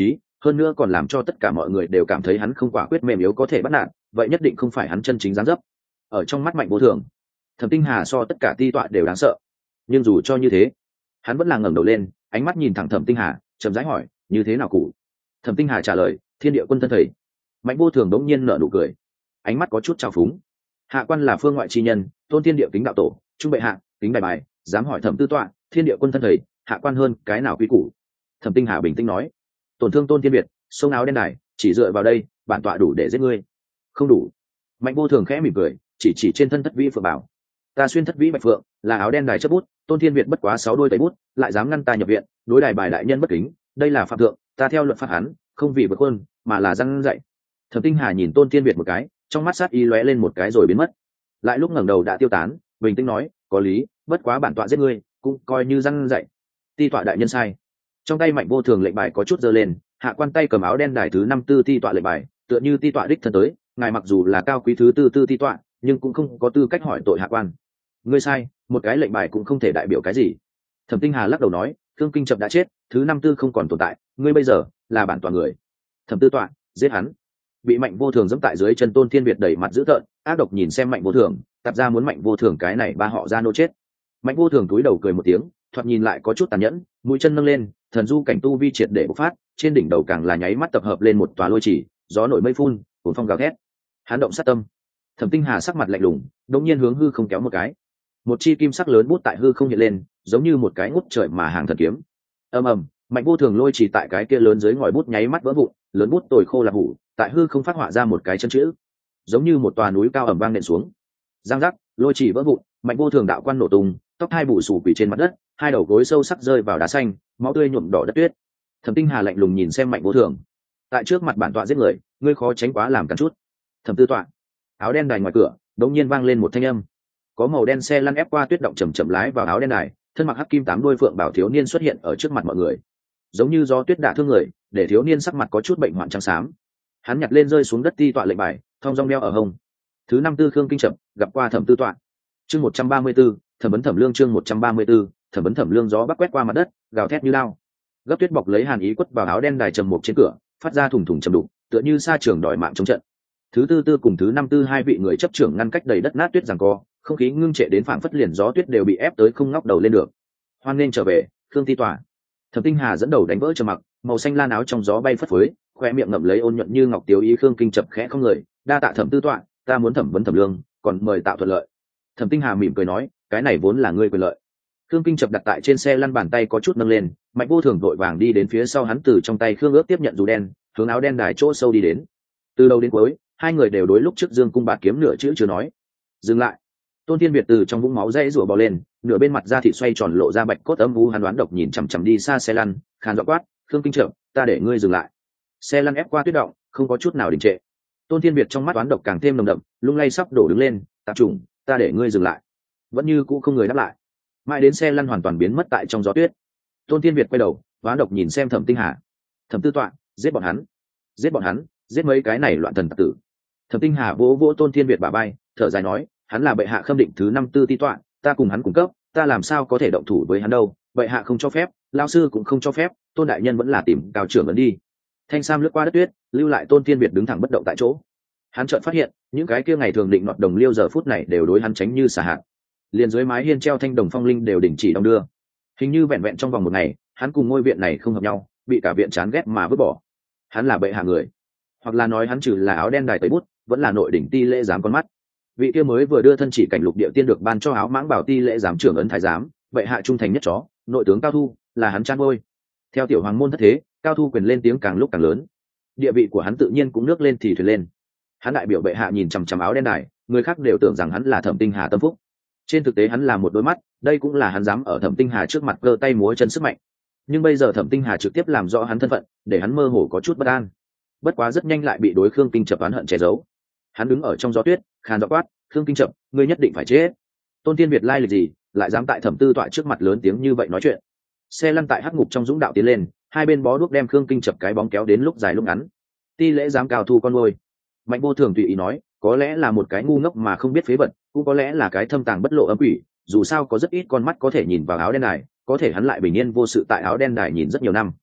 hơn nữa còn làm cho tất cả mọi người đều cảm thấy hắn không quả quyết mềm yếu có thể bắt nạt, vậy nhất định không phải hắn chân chính dáng dấp. Ở trong mắt Mạnh Vô Thường, Thẩm Tinh Hà so tất cả ti tọa đều đáng sợ, nhưng dù cho như thế, hắn vẫn là ngẩng đầu lên, ánh mắt nhìn thẳng Thẩm Tinh Hà, chậm rãi hỏi, như thế nào cụ? Thẩm Tinh Hà trả lời, Thiên Địa Quân thân thầy. Mạnh Vô Thường đống nhiên nở nụ cười, ánh mắt có chút trào phúng. Hạ quan là phương ngoại chi nhân, tôn thiên địa kính đạo tổ, trung bệ hạ kính bài bài, dám hỏi Thẩm tư tọa, Thiên Địa Quân thân thầy, hạ quan hơn cái nào quy củ? Thẩm Tinh Hà bình tĩnh nói, tổn thương tôn thiên việt, sông áo đen đài, chỉ dựa vào đây, bản tọa đủ để giết ngươi. Không đủ. Mạnh Vô Thường khẽ mỉm cười, chỉ trên thân thất vĩ phượng bảo, ta xuyên thất vĩ bạch phượng, là áo đen đài chấp bút, tôn thiên việt bất quá 6 đôi tẩy bút, lại dám ngăn ta nhập viện, đối đài bài đại nhân bất kính, đây là phạm thượng, ta theo luật pháp hắn, không vì vượt quân, mà là răn dạy. Thẩm Tinh Hà nhìn tôn thiên việt một cái, trong mắt sát ý lóe lên một cái rồi biến mất, lại lúc ngẩng đầu đã tiêu tán, bình tĩnh nói, có lý, bất quá bản tọa giết ngươi, cũng coi như răn dạy. Ti tọa đại nhân sai. Trong tay Mạnh Vô Thường lệnh bài có chút giơ lên, hạ quan tay cầm áo đen đài thứ 54 ti tọa lệnh bài, tựa như ti tọa đích thân tới, ngài mặc dù là cao quý thứ tư ti tọa, nhưng cũng không có tư cách hỏi tội hạ quan. Ngươi sai, một cái lệnh bài cũng không thể đại biểu cái gì. Thẩm Tinh Hà lắc đầu nói, Khương Kinh Chập đã chết, thứ 54 không còn tồn tại, ngươi bây giờ là bản tọa người. Thẩm tư tọa, giết hắn. Bị Mạnh Vô Thường giẫm tại dưới chân Tôn Thiên Việt đẩy mặt dữ tợn, ác độc nhìn xem Mạnh Vô Thường, tập ra muốn Mạnh Vô Thường cái này ba họ ra nô chết. Mạnh Vô Thường cúi đầu cười một tiếng, thoạt nhìn lại có chút tàn nhẫn, mũi chân nâng lên, thần du cảnh tu vi triệt để bộc phát, trên đỉnh đầu càng là nháy mắt tập hợp lên một tòa lôi chỉ, gió nổi mây phun, cuốn phong gào thét. Hắn động sát tâm. Thẩm Tinh Hà sắc mặt lạnh lùng, đột nhiên hướng hư không kéo một cái, một chi kim sắc lớn bút tại hư không hiện lên, giống như một cái ngút trời mà hàng thần kiếm. Ầm ầm, Mạnh Vô Thường lôi chỉ tại cái kia lớn dưới ngòi bút nháy mắt vỡ vụn, lớn bút tồi khô là hủ, tại hư không phát họa ra một cái chân chữ, giống như một tòa núi cao ầm vang nện xuống. Giang giác, lôi chỉ vỡ vụn, Mạnh Vô Thường đạo quan nổ tung, tóc hai bù xù quỳ trên mặt đất, hai đầu gối sâu sắc rơi vào đá xanh, máu tươi nhuộm đỏ đất tuyết. Thẩm Tinh Hà lạnh lùng nhìn xem Mạnh Vô Thường, tại trước mặt bản tọa giết người, ngươi khó tránh quá làm cắn chút. Thẩm tư tọa. Áo đen đài ngoài cửa đột nhiên vang lên một thanh âm, có màu đen xe lăn ép qua tuyết động chầm chậm lái vào áo đen đài, thân mặc hắc kim 8 đuôi phượng bảo thiếu niên xuất hiện ở trước mặt mọi người, giống như do tuyết đả thương người, để thiếu niên sắc mặt có chút bệnh hoạn trắng xám. Hắn nhặt lên rơi xuống đất ti tọa lệnh bài, thong dong đeo ở hông. Thứ 54 Khương Kinh Chập gặp qua Thẩm tư tọa. Chương 134, thẩm vấn thẩm lương. Chương 134, thẩm vấn thẩm lương. Gió bắc quét qua mặt đất, gào thét như lao, gấp tuyết bọc lấy hàn ý quất vào áo đen đài trầm mục trên cửa, phát ra thủng thủng trầm đục, tựa như sa trường đòi mạng chống trận. Thứ tư tư cùng thứ 54 hai vị người chấp trưởng ngăn cách đầy đất nát tuyết giằng co, không khí ngưng trệ đến phảng phất liền gió tuyết đều bị ép tới không ngóc đầu lên được. Hoan nên trở về, Khương ti tọa. Thẩm Tinh Hà dẫn đầu đánh vỡ trầm mặc, màu xanh lan áo trong gió bay phất phới, khoe miệng ngậm lấy ôn nhuận như ngọc tiêu ý. Khương Kinh Chập khẽ không người, đa tạ Thẩm tư tọa, ta muốn thẩm vấn thẩm lương, còn mời tạo thuận lợi. Thẩm Tinh Hà mỉm cười nói, cái này vốn là ngươi quyền lợi. Khương Kinh Chập đặt tại trên xe lăn, bàn tay có chút nâng lên, Mạnh Vô Thường vội vàng đi đến phía sau hắn, từ trong tay Khương Ước tiếp nhận dù đen, hướng áo đen đài chỗ sâu đi đến. Từ đầu đến cuối, hai người đều đối lúc trước dương cung bạt kiếm nửa chữ chưa nói. Dừng lại. Tôn Thiên Việt từ trong vũng máu dãy rủa bò lên, nửa bên mặt da thịt xoay tròn lộ ra bạch cốt âm u, hắn đoán độc nhìn chằm chằm đi xa xe lăn, khàn giọng quát, Khương Kinh Chập, ta để ngươi dừng lại. Xe lăn ép qua tuyết động, không có chút nào đình trệ. Tôn Thiên Việt trong mắt đoán độc càng thêm nồng đậm, lung lay sắp đổ đứng lên, tạp trùng, ta để ngươi dừng lại. Vẫn như cũ không người đáp lại. Mãi đến xe lăn hoàn toàn biến mất tại trong gió tuyết, Tôn Thiên Việt quay đầu, đoán độc nhìn xem Thẩm Tinh Hà. Thẩm tư tọa, giết bọn hắn, giết bọn hắn, giết mấy cái này loạn thần tặc tử. Thẩm Tinh Hà vỗ vỗ Tôn Thiên Việt bả vai, thở dài nói, hắn là bệ hạ khâm định thứ 54 ti tọa, ta cùng hắn cùng cấp, ta làm sao có thể động thủ với hắn đâu, bệ hạ không cho phép, lao sư cũng không cho phép, Tôn đại nhân vẫn là tìm cao trưởng ấn đi. Thanh sam lướt qua đất tuyết, lưu lại Tôn Thiên Việt đứng thẳng bất động tại chỗ. Hắn chợt phát hiện, những cái kia ngày thường định nọt đồng liêu giờ phút này đều đối hắn tránh như xả hạt. Liền dưới mái hiên treo thanh đồng phong linh đều đình chỉ đong đưa. Hình như vẹn vẹn trong vòng một ngày, hắn cùng ngôi viện này không hợp nhau, bị cả viện chán ghét mà vứt bỏ. Hắn là bệ hạ người, hoặc là nói hắn trừ là áo đen đài tẩy bút, vẫn là nội đỉnh ti lễ giám con mắt. Vị kia mới vừa đưa thân chỉ cảnh lục địa tiên được ban cho áo mãng bảo ti lễ giám trưởng ấn thái giám, bệ hạ trung thành nhất chó, nội tướng Cao Thu, là hắn chan ngôi. Theo tiểu hoàng môn thất thế, Cao Thu quyền lên tiếng càng lúc càng lớn, địa vị của hắn tự nhiên cũng nước lên thì thuyền lên. Hắn đại biểu bệ hạ nhìn chằm chằm áo đen đài, người khác đều tưởng rằng hắn là Thẩm Tinh Hà tâm phúc. Trên thực tế hắn là một đôi mắt, đây cũng là hắn dám ở Thẩm Tinh Hà trước mặt cơ tay múa chân sức mạnh. Nhưng bây giờ Thẩm Tinh Hà trực tiếp làm rõ hắn thân phận, để hắn mơ hồ có chút bất an. Bất quá rất nhanh lại bị đối Khương Kinh Chập oán hận che giấu. Hắn đứng ở trong gió tuyết, khàn giọng quát, Khương Kinh Chập, ngươi nhất định phải chết. Tôn Thiên Việt lai lịch gì, lại dám tại Thẩm tư tọa trước mặt lớn tiếng như vậy nói chuyện. Xe lăn tại hắc ngục trong dũng đạo tiến lên, hai bên bó đuốc đem Khương Kinh Chập cái bóng kéo đến lúc dài lúc ngắn. Ti lễ dám Cao Thu con ngôi. Mạnh Vô Thường tùy ý nói, có lẽ là một cái ngu ngốc mà không biết phế vật, cũng có lẽ là cái thâm tàng bất lộ âm quỷ, dù sao có rất ít con mắt có thể nhìn vào áo đen đài, có thể hắn lại bình yên vô sự tại áo đen đài nhìn rất nhiều năm.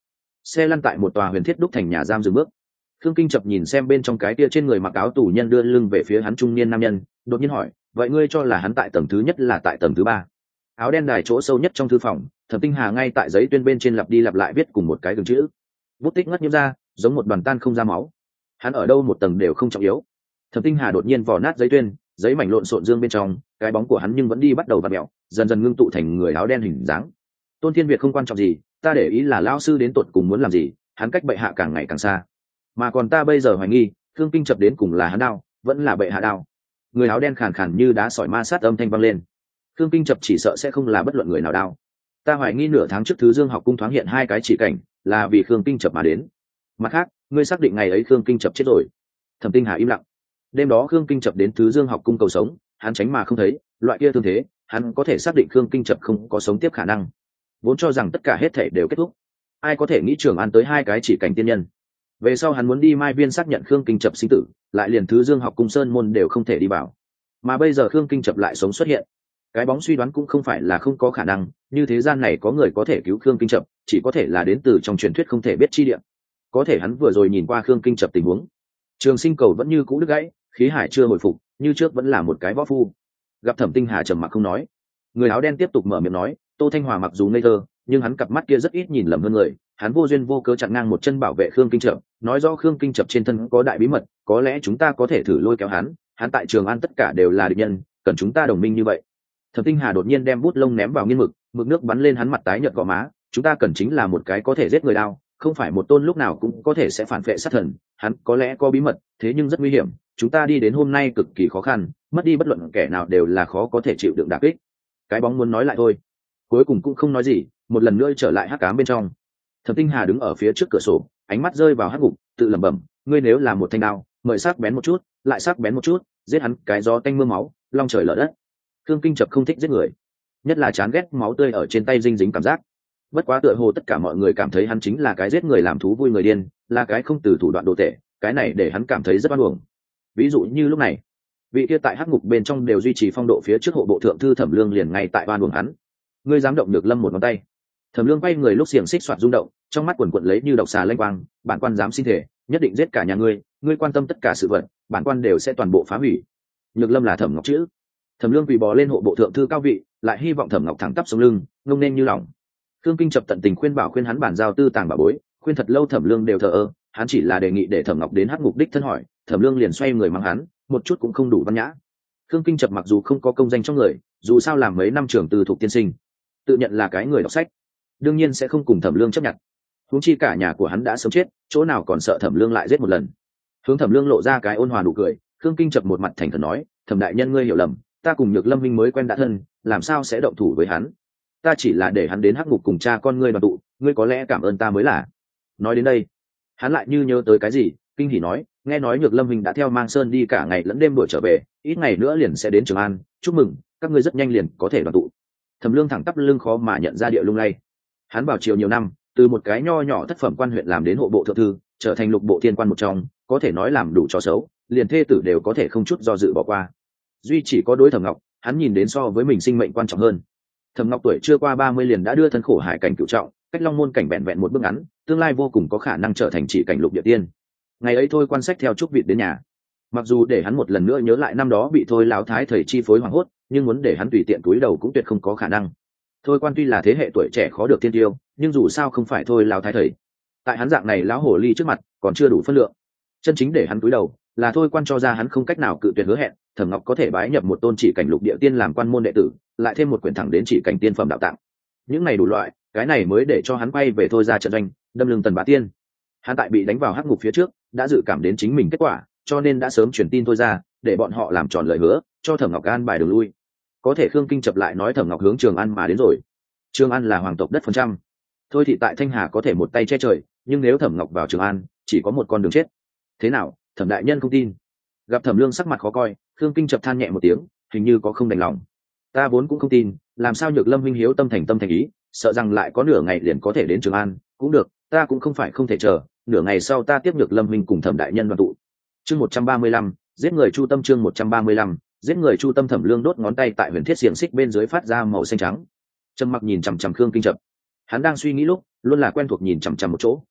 xe lăn tại một tòa huyền thiết đúc thành nhà giam dừng bước. Khương Kinh Chập nhìn xem bên trong cái tia trên người mặc áo tù nhân đưa lưng về phía hắn trung niên nam nhân, đột nhiên hỏi, vậy ngươi cho là hắn tại tầng thứ nhất là tại tầng thứ ba? Áo đen đài chỗ sâu nhất trong thư phòng, Thẩm Tinh Hà ngay tại giấy tuyên bên trên lặp đi lặp lại viết cùng một cái đường chữ. Bút tích ngất nhiễm ra, giống một đoàn tan không ra máu. Hắn ở đâu một tầng đều không trọng yếu. Thẩm Tinh Hà đột nhiên vò nát giấy tuyên, giấy mảnh lộn xộn dương bên trong, cái bóng của hắn nhưng vẫn đi bắt đầu vặn mèo, dần dần ngưng tụ thành người áo đen hình dáng. Tôn Thiên Việt không quan trọng gì, ta để ý là lão sư đến tột cùng muốn làm gì, hắn cách bệ hạ càng ngày càng xa. Mà còn ta bây giờ hoài nghi, Khương Kinh Chập đến cùng là hắn đao, vẫn là bệ hạ đao. Người áo đen khàn khàn như đá sỏi ma sát âm thanh vang lên. Khương Kinh Chập chỉ sợ sẽ không là bất luận người nào đao. Ta hoài nghi nửa tháng trước Thứ Dương học cung thoáng hiện hai cái chỉ cảnh, là vì Khương Kinh Chập mà đến. Mặt khác, ngươi xác định ngày ấy Khương Kinh Chập chết rồi? Thẩm Tinh Hà im lặng. Đêm đó Khương Kinh Chập đến Thứ Dương học cung cầu sống, hắn tránh mà không thấy, loại kia thương thế, hắn có thể xác định Khương Kinh Chập không có sống tiếp khả năng. Vốn cho rằng tất cả hết thể đều kết thúc, ai có thể nghĩ Trường An tới hai cái chỉ cảnh tiên nhân. Về sau hắn muốn đi Mai Viên xác nhận Khương Kinh Chập sinh tử, lại liền Thứ Dương học cung sơn môn đều không thể đi vào. Mà bây giờ Khương Kinh Chập lại sống xuất hiện, cái bóng suy đoán cũng không phải là không có khả năng, như thế gian này có người có thể cứu Khương Kinh Chập, chỉ có thể là đến từ trong truyền thuyết không thể biết chi địa. Có thể hắn vừa rồi nhìn qua Khương Kinh Chập tình huống, Trường Sinh cầu vẫn như cũ đứt gãy, khí hải chưa hồi phục, như trước vẫn là một cái võ phu. Gặp Thẩm Tinh Hà trầm mặc không nói, người áo đen tiếp tục mở miệng nói, Tô Thanh Hòa mặc dù ngây thơ, nhưng hắn cặp mắt kia rất ít nhìn lầm hơn người, hắn vô duyên vô cớ chặn ngang một chân bảo vệ Khương Kinh Chập, nói rõ Khương Kinh Chập trên thân có đại bí mật, có lẽ chúng ta có thể thử lôi kéo hắn tại Trường An tất cả đều là địch nhân, cần chúng ta đồng minh như vậy. Thẩm Tinh Hà đột nhiên đem bút lông ném vào nghiên mực, mực nước bắn lên hắn mặt tái nhợt gò má, chúng ta cần chính là một cái có thể giết người đao, không phải một tôn lúc nào cũng có thể sẽ phản vệ sát thần, hắn có lẽ có bí mật, thế nhưng rất nguy hiểm, chúng ta đi đến hôm nay cực kỳ khó khăn, mất đi bất luận kẻ nào đều là khó có thể chịu đựng đả kích. Cái bóng muốn nói lại thôi, cuối cùng cũng không nói gì, một lần nữa trở lại hắc ám bên trong. Thẩm Tinh Hà đứng ở phía trước cửa sổ, ánh mắt rơi vào hắc ngục, tự lẩm bẩm, ngươi nếu là một thanh đao, mời sắc bén một chút, lại sắc bén một chút, giết hắn cái gió tanh mưa máu, long trời lở đất. Khương Kinh Chập không thích giết người, nhất là chán ghét máu tươi ở trên tay dinh dính cảm giác. Bất quá tựa hồ tất cả mọi người cảm thấy hắn chính là cái giết người làm thú vui người điên, là cái không từ thủ đoạn đồ tệ, cái này để hắn cảm thấy rất oan uổng. Ví dụ như lúc này, vị kia tại hắc ngục bên trong đều duy trì phong độ phía trước hộ bộ thượng thư Thẩm Lương liền ngay tại oan uổng hắn. Ngươi dám động được Lâm một ngón tay? Thẩm Lương quay người lúc xiềng xích soạt rung động, trong mắt quần quật lấy như độc xà lanh quang, bản quan dám xin thể, nhất định giết cả nhà ngươi, ngươi quan tâm tất cả sự vật, bản quan đều sẽ toàn bộ phá hủy. Nhược Lâm là Thẩm Ngọc chữ. Thẩm Lương quỳ bò lên hộ bộ thượng thư cao vị, lại hy vọng Thẩm Ngọc thẳng tắp sống lưng, ngông nên như lòng. Khương Kinh Chập tận tình khuyên bảo khuyên hắn bản giao tư tàng bảo bối, khuyên thật lâu Thẩm Lương đều thờ ơ, hắn chỉ là đề nghị để Thẩm Ngọc đến hắc ngục đích thân hỏi, Thẩm Lương liền xoay người mắng hắn, một chút cũng không đủ văn nhã. Khương Kinh Chập mặc dù không có công danh trong người, dù sao làm mấy năm trưởng từ thuộc tiên sinh, tự nhận là cái người đọc sách, đương nhiên sẽ không cùng Thẩm Lương chấp nhận. Huống chi cả nhà của hắn đã sớm chết, chỗ nào còn sợ Thẩm Lương lại giết một lần. Hướng Thẩm Lương lộ ra cái ôn hòa nụ cười, Khương Kinh Chập một mặt thành thật nói, Thẩm đại nhân ngươi hiểu lầm, ta cùng Nhược Lâm minh mới quen đã thân, làm sao sẽ động thủ với hắn? Ta chỉ là để hắn đến hắc ngục cùng cha con ngươi đoàn tụ, ngươi có lẽ cảm ơn ta mới là. Nói đến đây, hắn lại như nhớ tới cái gì, kinh hỉ nói, nghe nói Nhược Lâm minh đã theo Mang Sơn đi cả ngày lẫn đêm đuổi trở về, ít ngày nữa liền sẽ đến Trường An, chúc mừng, các ngươi rất nhanh liền có thể đoàn tụ. Thẩm Lương thẳng tắp lưng khó mà nhận ra địa lung lay. Hắn bảo triều nhiều năm, từ một cái nho nhỏ thất phẩm quan huyện làm đến hộ bộ thượng thư, trở thành lục bộ thiên quan một trong, có thể nói làm đủ trò xấu, liền thê tử đều có thể không chút do dự bỏ qua. Duy chỉ có đối Thẩm Ngọc, hắn nhìn đến so với mình sinh mệnh quan trọng hơn. Thẩm Ngọc tuổi chưa qua 30 liền đã đưa thân khổ hải cảnh cửu trọng, cách Long Môn cảnh vẹn vẹn một bước ngắn, tương lai vô cùng có khả năng trở thành chỉ cảnh lục địa tiên. Ngày ấy thôi quan sách theo Trúc Vịt đến nhà, mặc dù để hắn một lần nữa nhớ lại năm đó bị thôi lão thái thầy chi phối hoảng hốt, nhưng muốn để hắn tùy tiện túi đầu cũng tuyệt không có khả năng. Thôi quan tuy là thế hệ tuổi trẻ khó được tiên tiêu, nhưng dù sao không phải thôi lão thái thầy. Tại hắn dạng này lão hồ ly trước mặt, còn chưa đủ phân lượng. Chân chính để hắn túi đầu, là thôi quan cho ra hắn không cách nào cự tuyệt hứa hẹn, Thẩm Ngọc có thể bái nhập một tôn chỉ cảnh lục địa tiên làm quan môn đệ tử, lại thêm một quyển thẳng đến chỉ cảnh tiên phẩm đạo tạng. Những này đủ loại, cái này mới để cho hắn quay về thôi ra trận doanh, đâm lưng Tần Bá Tiên. Hắn tại bị đánh vào hắc ngục phía trước, đã dự cảm đến chính mình kết quả, cho nên đã sớm truyền tin thôi ra, để bọn họ làm tròn lời hứa, cho Thẩm Ngọc an bài đường lui. Có thể Khương Kinh Chập lại nói Thẩm Ngọc hướng Trường An mà đến rồi. Trường An là hoàng tộc đất phần trăm. Thôi thì tại Thanh Hà có thể một tay che trời, nhưng nếu Thẩm Ngọc vào Trường An, chỉ có một con đường chết. Thế nào, Thẩm đại nhân không tin? Gặp Thẩm Lương sắc mặt khó coi, Khương Kinh Chập than nhẹ một tiếng, hình như có không đành lòng. Ta vốn cũng không tin, làm sao Nhược Lâm huynh hiếu tâm thành ý, sợ rằng lại có nửa ngày liền có thể đến Trường An, cũng được, ta cũng không phải không thể chờ, nửa ngày sau ta tiếp Nhược Lâm huynh cùng Thẩm đại nhân đoàn tụ. Chương 135, giết người chu tâm. Chương 135, giết người chu tâm. Thẩm Lương đốt ngón tay tại huyền thiết xiềng xích bên dưới phát ra màu xanh trắng. Trầm mặc nhìn chằm chằm Khương Kinh Chập. Hắn đang suy nghĩ lúc, luôn là quen thuộc nhìn chằm chằm một chỗ,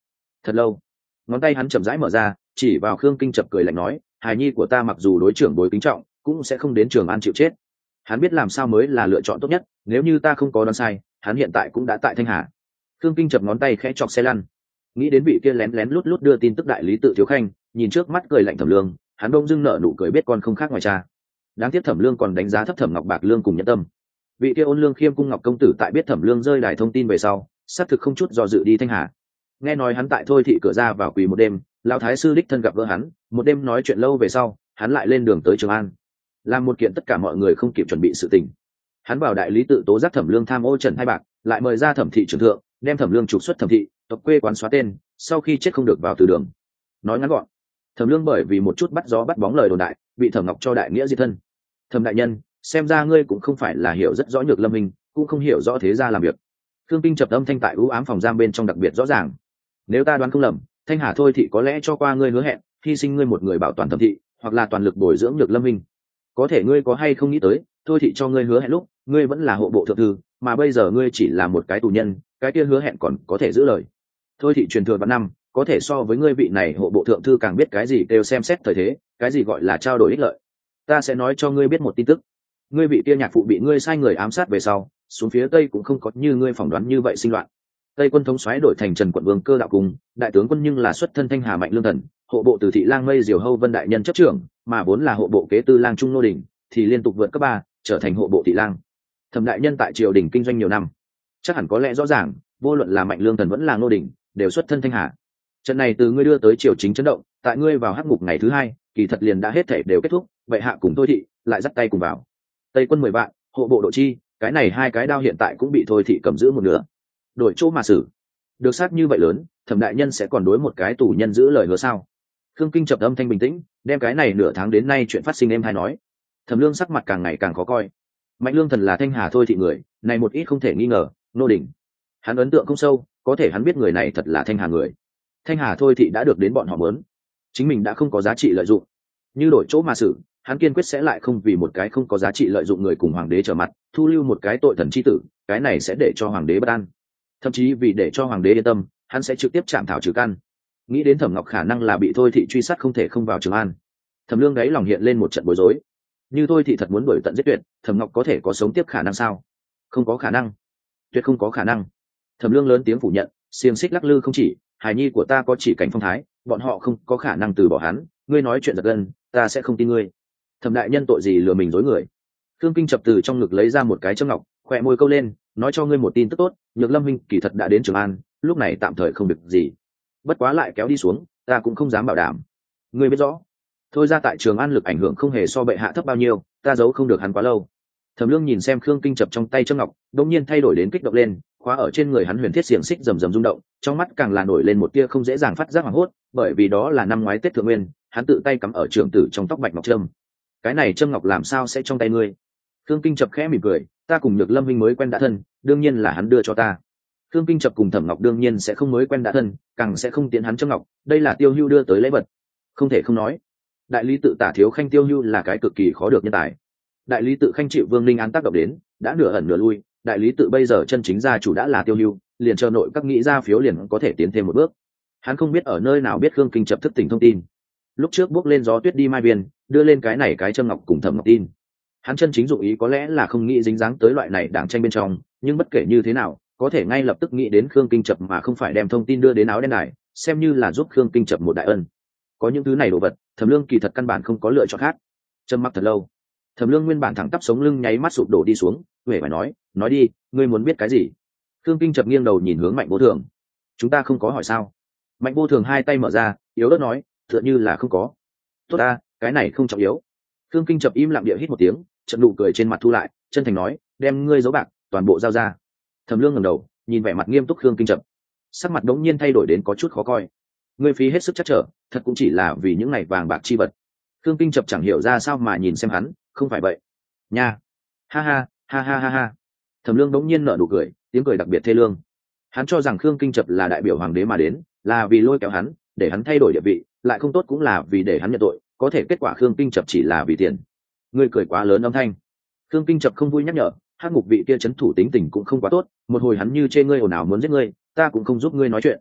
Thật lâu, ngón tay hắn chậm rãi mở ra, chỉ vào Khương Kinh Chập cười lạnh nói, hài nhi của ta mặc dù đối trưởng bối kính trọng, cũng sẽ không đến Trường An chịu chết. Hắn biết làm sao mới là lựa chọn tốt nhất, nếu như ta không có đoán sai, hắn hiện tại cũng đã tại Thanh Hà. Khương Kinh Chập ngón tay khẽ chọc xe lăn, nghĩ đến vị kia lén lén lút lút đưa tin tức đại lý tự thiếu khanh, nhìn trước mắt cười lạnh Thẩm Lương, hắn bỗng dưng nở nụ cười biết con không khác ngoài cha. Đáng tiếc Thẩm Lương còn đánh giá thấp Thẩm Ngọc Bạc Lương cùng Nhẫn Tâm. Vị kia Ôn Lương Khiêm cung Ngọc công tử tại biết Thẩm Lương rơi đài thông tin về sau, xác thực không chút do dự đi Thanh Hà. Nghe nói hắn tại Thôi thị cửa ra vào quỳ một đêm, lão thái sư đích thân gặp gỡ hắn, một đêm nói chuyện lâu về sau, hắn lại lên đường tới Trường An, làm một kiện tất cả mọi người không kịp chuẩn bị sự tình. Hắn vào đại lý tự tố giác Thẩm Lương tham ô trần hai bạc, lại mời ra Thẩm thị trưởng thượng, đem Thẩm Lương trục xuất Thẩm thị, tộc quê quán xóa tên, sau khi chết không được vào từ đường. Nói ngắn gọn, Thẩm Lương bởi vì một chút bắt gió bắt bóng lời đồn đại, bị Thẩm Ngọc cho đại nghĩa diệt thân. Thẩm đại nhân, xem ra ngươi cũng không phải là hiểu rất rõ Nhược Lâm Minh, cũng không hiểu rõ thế gia làm việc. Khương Kinh Chập âm thanh tại ưu ám phòng giam bên trong đặc biệt rõ ràng. Nếu ta đoán không lầm, Thanh Hà Thôi thị có lẽ cho qua ngươi hứa hẹn, hy sinh ngươi một người bảo toàn Thẩm thị, hoặc là toàn lực bồi dưỡng Nhược Lâm Minh. Có thể ngươi có hay không nghĩ tới, Thôi thị cho ngươi hứa hẹn lúc, ngươi vẫn là hộ bộ thượng thư, mà bây giờ ngươi chỉ là một cái tù nhân, cái kia hứa hẹn còn có thể giữ lời. Thôi thị truyền thừa vạn năm, có thể so với ngươi vị này hộ bộ thượng thư càng biết cái gì kêu xem xét thời thế, cái gì gọi là trao đổi ích lợi. Ta sẽ nói cho ngươi biết một tin tức. Ngươi vị kia nhạc phụ bị ngươi sai người ám sát về sau, xuống phía tây cũng không có như ngươi phỏng đoán như vậy sinh loạn. Tây quân thống soái đổi thành Trần quận vương Cơ đạo cung, đại tướng quân nhưng là xuất thân Thanh Hà Mạnh Lương thần, hộ bộ từ thị lang Mây Diều Hâu Vân đại nhân chấp trưởng, mà vốn là hộ bộ kế tư lang Trung Nô Đình, thì liên tục vượt cấp 3, trở thành hộ bộ thị lang. Thẩm đại nhân tại triều đình kinh doanh nhiều năm, chắc hẳn có lẽ rõ ràng, vô luận là Mạnh Lương thần vẫn là Nô Đình, đều xuất thân Thanh Hà. Trận này từ ngươi đưa tới triều chính chấn động, tại ngươi vào hắc ngục ngày thứ 2, kỳ thật liền đã hết thể đều kết thúc, vậy hạ cùng Thôi thị lại dắt tay cùng vào. Tây quân 10 vạn, hộ bộ độ chi, cái này hai cái đao hiện tại cũng bị Thôi thị cầm giữ một nửa. Đổi chỗ mà xử, được sát như vậy lớn, Thẩm đại nhân sẽ còn đối một cái tù nhân giữ lời hứa sao? Khương Kinh Chập âm thanh bình tĩnh, đem cái này nửa tháng đến nay chuyện phát sinh em hay nói. Thẩm Lương sắc mặt càng ngày càng khó coi. Mạnh Lương thần là Thanh Hà Thôi thị người, này một ít không thể nghi ngờ. Nô Đình, hắn ấn tượng không sâu, có thể hắn biết người này thật là Thanh Hà người. Thanh Hà Thôi thị đã được đến bọn họ muốn, chính mình đã không có giá trị lợi dụng, như đổi chỗ mà xử, hắn kiên quyết sẽ lại không vì một cái không có giá trị lợi dụng người cùng hoàng đế trở mặt, thu lưu một cái tội thần chi tử, cái này sẽ để cho hoàng đế bất an. Thậm chí vì để cho hoàng đế yên tâm, hắn sẽ trực tiếp chạm thảo trừ căn. Nghĩ đến Thẩm Ngọc khả năng là bị Thôi thị truy sát không thể không vào Trường An, Thẩm Lương đáy lòng hiện lên một trận bối rối. Như Thôi thị thật muốn đuổi tận giết tuyệt, Thẩm Ngọc có thể có sống tiếp khả năng sao? Không có khả năng, tuyệt không có khả năng. Thẩm Lương lớn tiếng phủ nhận, xiềng xích lắc lư không chỉ, hài nhi của ta có chỉ cảnh phong thái, bọn họ không có khả năng từ bỏ hắn. Ngươi nói chuyện giật gân, ta sẽ không tin ngươi. Thẩm đại nhân tội gì lừa mình dối người? Khương Kinh Chập từ trong ngực lấy ra một cái châm ngọc, khỏe môi câu lên, nói cho ngươi một tin tức tốt, Nhược Lâm Minh kỳ thật đã đến Trường An, lúc này tạm thời không được gì. Bất quá lại kéo đi xuống, ta cũng không dám bảo đảm. Ngươi biết rõ, thôi ra tại Trường An lực ảnh hưởng không hề so bệ hạ thấp bao nhiêu, ta giấu không được hắn quá lâu. Thẩm Lương nhìn xem Khương Kinh Chập trong tay châm ngọc, đột nhiên thay đổi đến kích động lên, khóa ở trên người hắn huyền thiết xiềng xích rầm rầm rung động, trong mắt càng là nổi lên một tia không dễ dàng phát giác hoảng hốt, bởi vì đó là năm ngoái Tết Thượng Nguyên, hắn tự tay cắm ở trưởng tử trong tóc bạch ngọc trâm. Cái này châm ngọc làm sao sẽ trong tay ngươi? Khương Kinh Chập khẽ mỉm cười, ta cùng Nhược Lâm Minh mới quen đã thân, đương nhiên là hắn đưa cho ta. Khương Kinh Chập cùng Thẩm Ngọc đương nhiên sẽ không mới quen đã thân, càng sẽ không tiến hắn châm ngọc, đây là Tiêu Hưu đưa tới lễ vật. Không thể không nói, đại lý tự Tả thiếu khanh Tiêu Hưu là cái cực kỳ khó được nhân tài. Đại lý tự khanh chịu Vương Ninh án tác động đến, đã nửa ẩn nửa lui, đại lý tự bây giờ chân chính gia chủ đã là Tiêu Hưu, liền chờ nội các nghĩ ra phiếu liền có thể tiến thêm một bước. Hắn không biết ở nơi nào biết Khương Kinh Chập thức tỉnh thông tin. Lúc trước bước lên gió tuyết đi Mai Viên, đưa lên cái này cái châm ngọc cùng Thẩm Ngọc tin. Hắn chân chính dụng ý có lẽ là không nghĩ dính dáng tới loại này đảng tranh bên trong, nhưng bất kể như thế nào, có thể ngay lập tức nghĩ đến Khương Kinh Chập mà không phải đem thông tin đưa đến áo đen này, xem như là giúp Khương Kinh Chập một đại ân. Có những thứ này đồ vật, Thẩm Lương kỳ thật căn bản không có lựa chọn khác. Trầm mặc thật lâu, Thẩm Lương nguyên bản thẳng tắp sống lưng nháy mắt sụp đổ đi xuống, huệ phải nói đi, ngươi muốn biết cái gì? Khương Kinh Chập nghiêng đầu nhìn hướng Mạnh Vô Thường. Chúng ta không có hỏi sao? Mạnh Vô Thường hai tay mở ra, yếu ớt nói, tựa như là không có. Tốt ta, cái này không trọng yếu. Khương Kinh Chập im lặng địa hít một tiếng, trận nụ cười trên mặt thu lại, chân thành nói, đem ngươi dấu bạc toàn bộ giao ra. Thẩm Lương ngẩng đầu, nhìn vẻ mặt nghiêm túc Khương Kinh Chập, sắc mặt đống nhiên thay đổi đến có chút khó coi. Ngươi phí hết sức chắc trở, thật cũng chỉ là vì những này vàng bạc chi vật. Khương Kinh Chập chẳng hiểu ra sao mà nhìn xem hắn, không phải vậy nha, ha ha ha ha ha ha. Thẩm Lương đống nhiên nở nụ cười, tiếng cười đặc biệt thê lương. Hắn cho rằng Khương Kinh Chập là đại biểu hoàng đế mà đến, là vì lôi kéo hắn, để hắn thay đổi địa vị, lại không tốt cũng là vì để hắn nhận tội, có thể kết quả Khương Kinh Chập chỉ là vì tiền. Ngươi cười quá lớn âm thanh. Khương Kinh Chập không vui nhắc nhở, hắc ngục vị kia chấn thủ tính tình cũng không quá tốt, một hồi hắn như chê ngươi ồn ào muốn giết ngươi, ta cũng không giúp ngươi nói chuyện.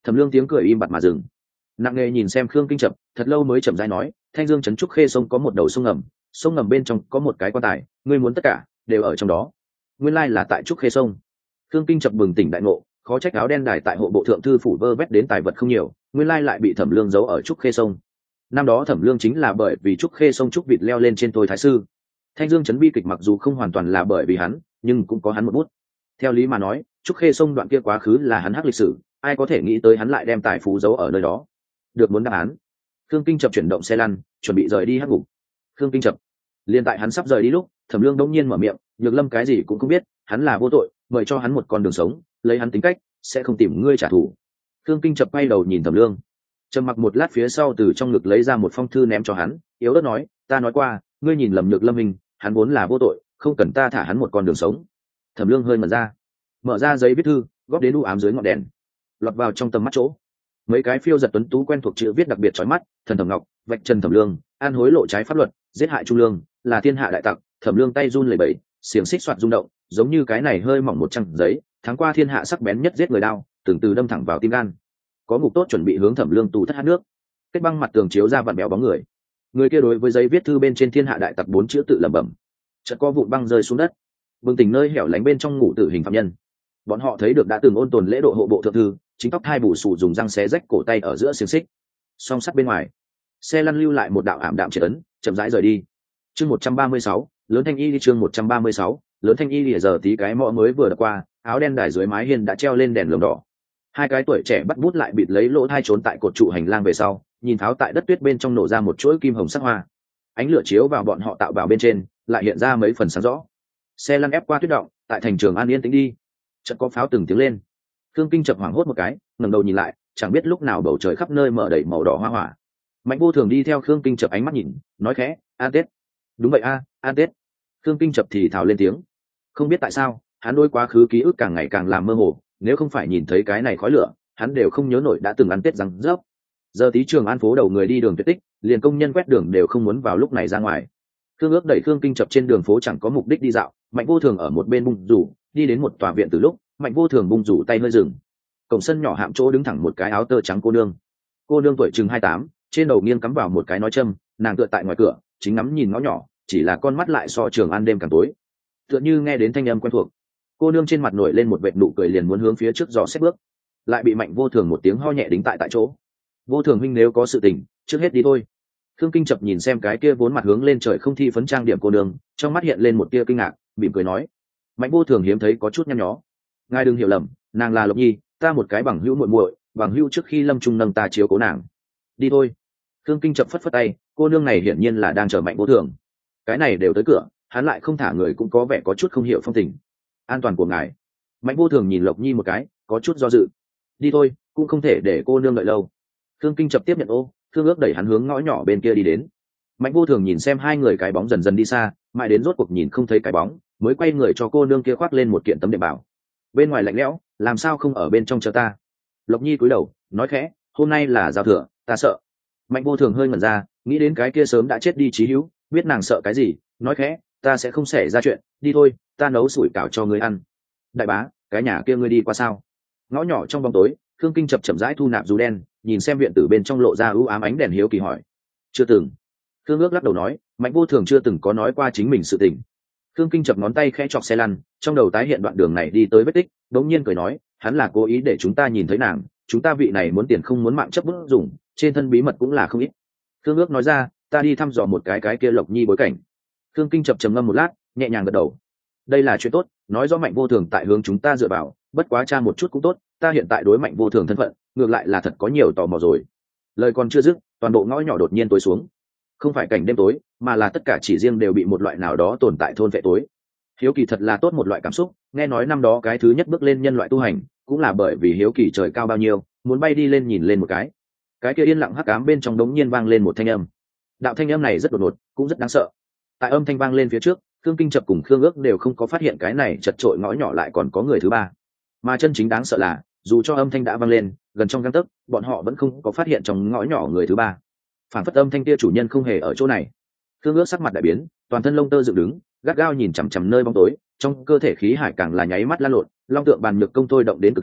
Thẩm Lương tiếng cười im bặt mà dừng, nặng nề nhìn xem Khương Kinh Chập, thật lâu mới chậm rãi nói, Thanh Dương trấn Trúc Khê sông có một đầu sông ngầm bên trong có một cái quan tài, ngươi muốn tất cả đều ở trong đó. Nguyên lai là tại Trúc Khê sông. Khương Kinh Chập bừng tỉnh đại ngộ, khó trách áo đen đài tại hộ bộ thượng thư phủ vơ vét đến tài vật không nhiều, nguyên lai lại bị Thẩm Lương giấu ở Trúc Khê sông. Năm đó Thẩm Lương chính là bởi vì Trúc Khê sông trúc vịt leo lên trên tôi thái sư. Thanh Dương trấn bi kịch mặc dù không hoàn toàn là bởi vì hắn, nhưng cũng có hắn một bút. Theo lý mà nói, Trúc Khê sông đoạn kia quá khứ là hắn hắc lịch sử, ai có thể nghĩ tới hắn lại đem tài phú giấu ở nơi đó. Được muốn đáp án. Khương Kinh Chập chuyển động xe lăn, chuẩn bị rời đi hắc ngục. Khương Kinh Chập, liền tại hắn sắp rời đi lúc, Thẩm Lương đống nhiên mở miệng, Nhược Lâm cái gì cũng không biết, hắn là vô tội, mời cho hắn một con đường sống, lấy hắn tính cách, sẽ không tìm ngươi trả thù. Khương Kinh Chập quay đầu nhìn Thẩm Lương, trầm mặc một lát phía sau từ trong ngực lấy ra một phong thư ném cho hắn, yếu ớt nói, ta nói qua, ngươi nhìn lầm Nhược Lâm mình, hắn vốn là vô tội, không cần ta thả hắn một con đường sống. Thẩm Lương hơi mở ra giấy viết thư, góp đến u ám dưới ngọn đèn, lọt vào trong tầm mắt chỗ. Mấy cái phiêu giật tuấn tú quen thuộc chữ viết đặc biệt chói mắt, thần Thẩm Ngọc, vạch trần Thẩm Lương, an hối lộ trái pháp luật, giết hại Trung Lương, là thiên hạ đại tặc. Thẩm Lương tay run lẩy bẩy, xiềng xích xoạt rung động, giống như cái này hơi mỏng một trang giấy, tháng qua thiên hạ sắc bén nhất giết người đao, từng từ đâm thẳng vào tim gan. Có ngục tốt chuẩn bị hướng Thẩm Lương tù thất hát nước. Kết băng mặt tường chiếu ra vặn béo bóng người. Người kia đối với giấy viết thư bên trên thiên hạ đại tặc 4 chữ tự lẩm bẩm. Chợt có vụn băng rơi xuống đất. Bừng tỉnh nơi hẻo lánh bên trong ngủ tử hình phạm nhân. Bọn họ thấy được đã từng ôn tồn lễ độ hộ bộ thượng thư, chính tóc hai bù xù dùng răng xé rách cổ tay ở giữa xiềng xích. Song sắt bên ngoài, xe lăn lưu lại một đạo ảm đạm triệt ấn, chậm rãi rời đi. Chương 136, lớn thanh y đi chương 136, lớn thanh y lìa giờ tí cái mõ mới vừa đập qua, áo đen đài dưới mái hiên đã treo lên đèn lồng đỏ. Hai cái tuổi trẻ bắt bút lại bịt lấy lỗ thai trốn tại cột trụ hành lang về sau, nhìn tháo tại đất tuyết bên trong nổ ra một chuỗi kim hồng sắc hoa. Ánh lửa chiếu vào bọn họ tạo bảo bên trên, lại hiện ra mấy phần sáng rõ. Xe lăn ép qua tuyết động, tại thành trường an yên tĩnh đi. Chợt có pháo từng tiếng lên. Khương Kinh Chập hoảng hốt một cái, ngẩng đầu nhìn lại, chẳng biết lúc nào bầu trời khắp nơi mở đầy màu đỏ hoa hỏa. Mạnh Vô Thường đi theo Khương Kinh Chập ánh mắt nhìn, nói khẽ, "An Tết." "Đúng vậy a, An Tết." Khương Kinh Chập thì thào lên tiếng. Không biết tại sao, hắn đối quá khứ ký ức càng ngày càng làm mơ hồ, nếu không phải nhìn thấy cái này khói lửa, hắn đều không nhớ nổi đã từng ăn Tết răng rớp. Giờ tí Trường An phố đầu người đi đường tuyệt tích, liền công nhân quét đường đều không muốn vào lúc này ra ngoài. Khương Ước đẩy Khương Kinh Chập trên đường phố chẳng có mục đích đi dạo, Mạnh Vô Thường ở một bên bung rủ, đi đến một tòa viện từ lúc, Mạnh Vô Thường bung rủ tay hơi dừng. Cổng sân nhỏ hạm chỗ đứng thẳng một cái áo tơ trắng cô nương. Cô nương tuổi chừng 28, trên đầu nghiêng cắm vào một cái nói châm, nàng tựa tại ngoài cửa, chính ngắm nhìn ngõ nhỏ, chỉ là con mắt lại so Trường An đêm càng tối. Tựa như nghe đến thanh âm quen thuộc, cô nương trên mặt nổi lên một vệt nụ cười liền muốn hướng phía trước dò xét bước, lại bị Mạnh Vô Thường một tiếng ho nhẹ đính tại chỗ. "Vô Thường huynh nếu có sự tình, trước hết đi thôi." Khương Kinh Chập nhìn xem cái kia vốn mặt hướng lên trời không thi phấn trang điểm cô nương, trong mắt hiện lên một tia kinh ngạc, mỉm cười nói, Mạnh Vô Thường hiếm thấy có chút nhăn nhó, "Ngài đừng hiểu lầm, nàng là Lộc Nhi, ta một cái bằng hữu muội muội, bằng hữu trước khi lâm trung nâng ta chiếu cố nàng. Đi thôi." Khương Kinh Chập phất phất tay, cô nương này hiển nhiên là đang chờ Mạnh Vô Thường. Cái này đều tới cửa, hắn lại không thả người cũng có vẻ có chút không hiểu phong tình. "An toàn của ngài." Mạnh Vô Thường nhìn Lộc Nhi một cái, có chút do dự. "Đi thôi, cũng không thể để cô nương đợi lâu." Khương Kinh Chập tiếp nhận ô, Khương Ước đẩy hắn hướng ngõ nhỏ bên kia đi đến. Mạnh Vô Thường nhìn xem hai người cái bóng dần dần đi xa, mãi đến rốt cuộc nhìn không thấy cái bóng, mới quay người cho cô nương kia khoác lên một kiện tấm đệm bảo. "Bên ngoài lạnh lẽo, làm sao không ở bên trong chờ ta?" Lộc Nhi cúi đầu, nói khẽ, "Hôm nay là giao thừa, ta sợ." Mạnh Vô Thường hơi ngẩn ra, nghĩ đến cái kia sớm đã chết đi Chí Hữu, biết nàng sợ cái gì, nói khẽ, "Ta sẽ không xảy ra chuyện, đi thôi, ta nấu sủi cảo cho ngươi ăn." "Đại bá, cái nhà kia ngươi đi qua sao?" Ngõ nhỏ trong bóng tối, Khương Kinh Chập chậm rãi thu nạp dù đen, nhìn xem viện tử bên trong lộ ra ưu ám ánh đèn hiếu kỳ hỏi. "Chưa từng." Khương Ước lắc đầu nói, Mạnh Vô Thường chưa từng có nói qua chính mình sự tình. Khương Kinh Chập ngón tay khẽ chọc xe lăn, trong đầu tái hiện đoạn đường này đi tới vết tích, đống nhiên cười nói, "Hắn là cố ý để chúng ta nhìn thấy nàng, chúng ta vị này muốn tiền không muốn mạng chấp bức dùng, trên thân bí mật cũng là không ít." Khương Ước nói ra, "Ta đi thăm dò một cái kia Lộc Nhi bối cảnh." Khương Kinh Chập trầm ngâm một lát, nhẹ nhàng gật đầu. "Đây là chuyện tốt, nói rõ Mạnh Vô Thường tại hướng chúng ta dựa vào, bất quá tra một chút cũng tốt, ta hiện tại đối Mạnh Vô Thường thân phận, ngược lại là thật có nhiều tò mò rồi." Lời còn chưa dứt, toàn bộ ngõ nhỏ đột nhiên tối xuống. Không phải cảnh đêm tối, mà là tất cả chỉ riêng đều bị một loại nào đó tồn tại thôn vệ tối. Hiếu kỳ thật là tốt một loại cảm xúc, nghe nói năm đó cái thứ nhất bước lên nhân loại tu hành, cũng là bởi vì hiếu kỳ trời cao bao nhiêu, muốn bay đi lên nhìn lên một cái. Cái kia yên lặng hắc ám bên trong đống nhiên vang lên một thanh âm. Đạo thanh âm này rất đột ngột, cũng rất đáng sợ. Tại âm thanh vang lên phía trước, Khương Kinh Chập cùng Khương Ước đều không có phát hiện cái này chật trội ngõ nhỏ lại còn có người thứ ba. Mà chân chính đáng sợ là, dù cho âm thanh đã vang lên, gần trong gang tấc, bọn họ vẫn không có phát hiện trong ngõ nhỏ người thứ ba. Phản phất âm thanh kia chủ nhân không hề ở chỗ này. Khương Ước sắc mặt đại biến, toàn thân lông tơ dựng đứng, gắt gao nhìn chằm chằm nơi bóng tối, trong cơ thể khí hải càng là nháy mắt lan lộn, long tượng bàn nhược công thôi động đến cực hạn,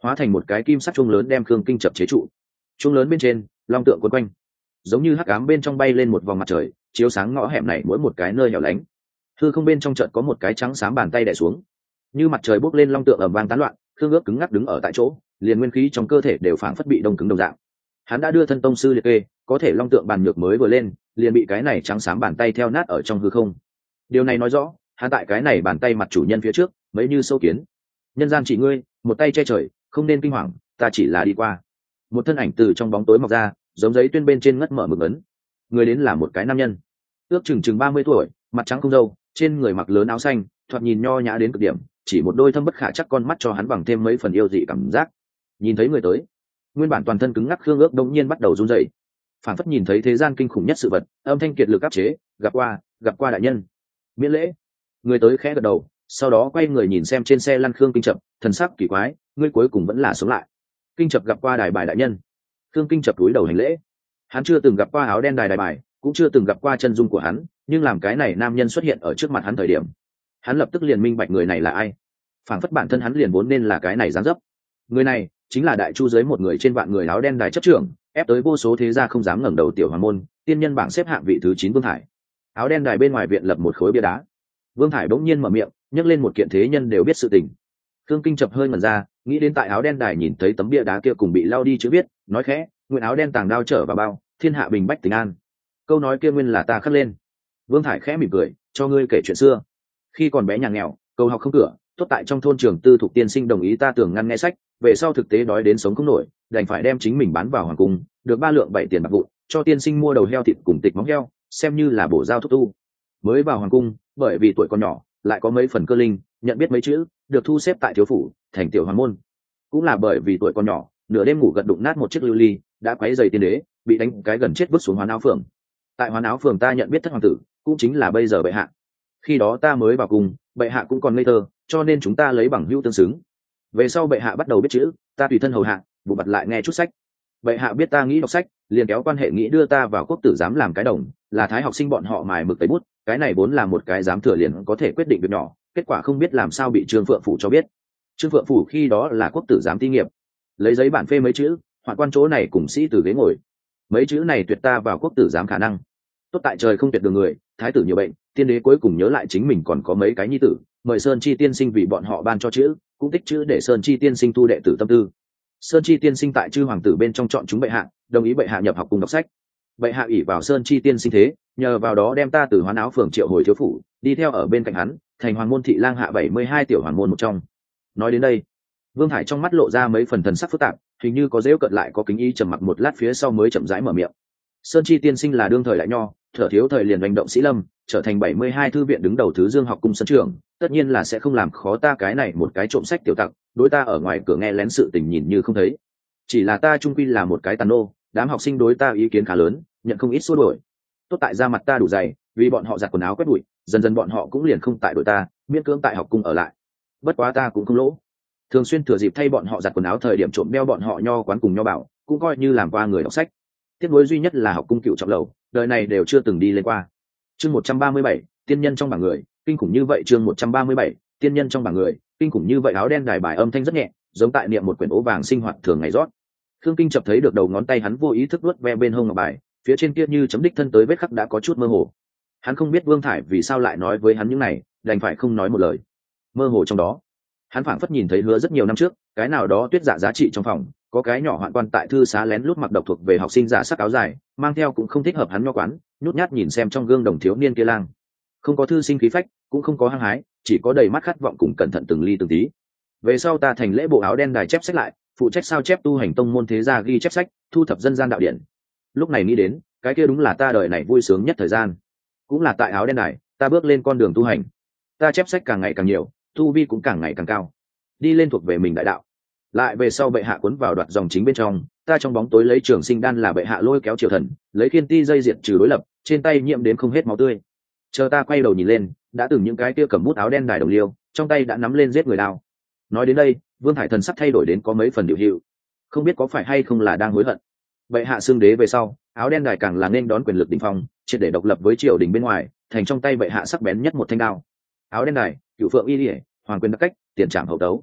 hóa thành một cái kim sắc chuông lớn đem Khương Kinh chập chế trụ. Chuông lớn bên trên long tượng quấn quanh, giống như hắc ám bên trong bay lên một vòng mặt trời, chiếu sáng ngõ hẻm này mỗi một cái nơi hẻo lánh. Hư không bên trong chợt có một cái trắng xám bàn tay đè xuống, như mặt trời bốc lên, long tượng ầm vang tán loạn. Khương Ước cứng ngắc đứng ở tại chỗ, liền nguyên khí trong cơ thể đều phảng phất bị đông cứng đồng dạng. Hắn đã đưa thân tông sư liệt kê, có thể long tượng bàn nhược mới vừa lên, liền bị cái này trắng xám bàn tay theo nát ở trong hư không. Điều này nói rõ, hắn tại cái này bàn tay mặt chủ nhân phía trước, mấy như sâu kiến. Nhân gian chỉ ngươi, một tay che trời, không nên kinh hoàng, ta chỉ là đi qua. Một thân ảnh từ trong bóng tối mọc ra, giống giấy tuyên bên trên ngất mở mực ấn. Người đến là một cái nam nhân, ước chừng 30 tuổi, mặt trắng không râu, trên người mặc lớn áo xanh, thoạt nhìn nho nhã đến cực điểm, chỉ một đôi thâm bất khả chắc con mắt cho hắn bằng thêm mấy phần yêu dị cảm giác. Nhìn thấy người tới, nguyên bản toàn thân cứng ngắc Khương Ước đột nhiên bắt đầu run rẩy, phản phất nhìn thấy thế gian kinh khủng nhất sự vật, âm thanh kiệt lực áp chế, gặp qua đại nhân. Miễn lễ. Người tới khẽ gật đầu, sau đó quay người nhìn xem trên xe lăn Khương Kinh Chập, thần sắc kỳ quái, ngươi cuối cùng vẫn là sống lại. Kinh Chập gặp qua đài bài đại nhân. Khương Kinh Chập cúi đầu hành lễ. Hắn chưa từng gặp qua áo đen đài bài, cũng chưa từng gặp qua chân dung của hắn, nhưng làm cái này nam nhân xuất hiện ở trước mặt hắn thời điểm, hắn lập tức liền minh bạch người này là ai. Phảng phất bản thân hắn liền vốn nên là cái này dáng dấp. Người này chính là đại chu giới một người trên vạn người áo đen đài chấp trưởng, ép tới vô số thế gia không dám ngẩng đầu tiểu hoàng môn, tiên nhân bảng xếp hạng vị thứ 9 Vương Thải. Áo đen đài bên ngoài viện lập một khối bia đá. Vương Thải bỗng nhiên mở miệng, nhấc lên một kiện thế nhân đều biết sự tình. Khương Kinh Chập hơi ngẩn ra, nghĩ đến tại áo đen đài nhìn thấy tấm bia đá kia cùng bị lao đi chữ viết, nói khẽ, nguyện áo đen tàng đao trở vào bao, thiên hạ bình bách tình an. Câu nói kia nguyên là ta khắc lên. Vương Thải khẽ mỉm cười, cho ngươi kể chuyện xưa. Khi còn bé nhà nghèo, cầu học không cửa, tốt tại trong thôn trường tư thục tiên sinh đồng ý ta tưởng ngăn nghe sách, về sau thực tế đói đến sống không nổi, đành phải đem chính mình bán vào hoàng cung, được 3 lượng 7 tiền bạc vụn, cho tiên sinh mua đầu heo thịt cùng tịch móng heo, xem như là bổ giao thúc tu. Mới vào hoàng cung, bởi vì tuổi còn nhỏ, lại có mấy phần cơ linh, nhận biết mấy chữ, được thu xếp tại thiếu phủ, thành tiểu hoàng môn. Cũng là bởi vì tuổi còn nhỏ, nửa đêm ngủ gật đụng nát một chiếc lưu ly, đã quấy giày tiên đế, bị đánh cái gần chết vứt xuống Hoán Áo Phường. Tại Hoán Áo Phường ta nhận biết thất hoàng tử, cũng chính là bây giờ bệ hạ. Khi đó ta mới vào cung, bệ hạ cũng còn ngây thơ, cho nên chúng ta lấy bằng hữu tương xứng. Về sau bệ hạ bắt đầu biết chữ, ta tùy thân hầu hạ, vụ bặt lại nghe chút sách. Bệ hạ biết ta nghĩ đọc sách, liền kéo quan hệ nghĩ đưa ta vào quốc tử giám làm cái đồng, là thái học sinh bọn họ mài mực tẩy bút, cái này vốn là một cái giám thừa liền có thể quyết định việc nhỏ, kết quả không biết làm sao bị Trương Phượng Phủ cho biết. Trương Phượng Phủ khi đó là quốc tử giám ti nghiệp, lấy giấy bản phê mấy chữ, hoạn quan chỗ này cùng sĩ từ ghế ngồi. Mấy chữ này tuyệt ta vào quốc tử giám khả năng. Tốt tại trời không tuyệt đường người, thái tử nhiều bệnh, tiên đế cuối cùng nhớ lại chính mình còn có mấy cái nhi tử, mời Sơn Chi tiên sinh vì bọn họ ban cho chữ, cũng tích chữ để Sơn Chi tiên sinh thu đệ tử tâm tư. Sơn Chi tiên sinh tại chư hoàng tử bên trong chọn chúng bệ hạ, đồng ý bệ hạ nhập học cùng đọc sách. Bệ hạ ỷ vào Sơn Chi tiên sinh thế, nhờ vào đó đem ta từ Hoán Áo Phường triệu hồi thiếu phủ, đi theo ở bên cạnh hắn, thành hoàng môn thị lang hạ 72 tiểu hoàng môn một trong. Nói đến đây, Vương Thải trong mắt lộ ra mấy phần thần sắc phức tạp, hình như có dễu cận lại có kính ý, trầm mặc một lát phía sau mới chậm rãi mở miệng. Sơn Chi tiên sinh là đương thời đại nho, thở thiếu thời liền hành động sĩ lâm, trở thành 72 thư viện đứng đầu thứ Dương học cung sân trưởng, tất nhiên là sẽ không làm khó ta cái này một cái trộm sách tiểu tặc, đối ta ở ngoài cửa nghe lén sự tình nhìn như không thấy. Chỉ là ta trung quy là một cái tàn nô, đám học sinh đối ta ý kiến khá lớn, nhận không ít xua đuổi. Tốt tại da mặt ta đủ dày, vì bọn họ giặt quần áo quét bụi, dần dần bọn họ cũng liền không tại đội ta, miễn cưỡng tại học cung ở lại. Bất quá ta cũng không lỗ, thường xuyên thừa dịp thay bọn họ giặt quần áo thời điểm trộm đeo bọn họ nho quán cùng nho bảo, cũng coi như làm qua người đọc sách. Tiếc nuối duy nhất là học cung cựu trọng lầu, đời này đều chưa từng đi lên qua. Chương 137, tiên nhân trong bảng người, kinh khủng như vậy. Chương 137, tiên nhân trong bảng người, kinh khủng như vậy. Áo đen đài bài âm thanh rất nhẹ, giống tại niệm một quyển ố vàng sinh hoạt thường ngày rót. Khương Kinh Chập thấy được đầu ngón tay hắn vô ý thức vuốt ve bên hông ngọc bài, phía trên kia như chấm đích thân tới vết khắc đã có chút mơ hồ. Hắn không biết Vương Thải vì sao lại nói với hắn những này, đành phải không nói một lời. Mơ hồ trong đó, hắn phảng phất nhìn thấy hứa rất nhiều năm trước, cái nào đó tuyết dạ giá trị trong phòng, có cái nhỏ hoạn quan tại thư xá lén lút mặc độc thuộc về học sinh giả sắc áo dài, mang theo cũng không thích hợp hắn nho quán, nhút nhát nhìn xem trong gương đồng thiếu niên kia lang. Không có thư sinh khí phách, cũng không có hăng hái, chỉ có đầy mắt khát vọng cùng cẩn thận từng ly từng tí. Về sau ta thành lễ bộ áo đen đài chép sách lại, phụ trách sao chép tu hành tông môn thế gia ghi chép sách, thu thập dân gian đạo điển. Lúc này nghĩ đến, cái kia đúng là ta đời này vui sướng nhất thời gian. Cũng là tại áo đen đài, ta bước lên con đường tu hành. Ta chép sách càng ngày càng nhiều, tu vi cũng càng ngày càng cao, đi lên thuộc về mình đại đạo. Lại về sau bệ hạ cuốn vào đoạt dòng chính bên trong, ta trong bóng tối lấy trường sinh đan là bệ hạ lôi kéo triều thần, lấy khiên ti dây diệt trừ đối lập, trên tay nhiễm đến không hết máu tươi. Chờ ta quay đầu nhìn lên, đã từng những cái kia cầm bút áo đen đài đồng liêu, trong tay đã nắm lên giết người đao. Nói đến đây, Vương Thải thần sắc thay đổi đến có mấy phần điều hiệu, không biết có phải hay không là đang hối hận. Bệ hạ xưng đế về sau, áo đen đài càng là nên đón quyền lực đỉnh phong, triệt để độc lập với triều đình bên ngoài, thành trong tay bệ hạ sắc bén nhất một thanh đao. Áo đen đài, cựu phượng y liễu, hoàng quyền đặc cách, tiền trảm hậu tấu.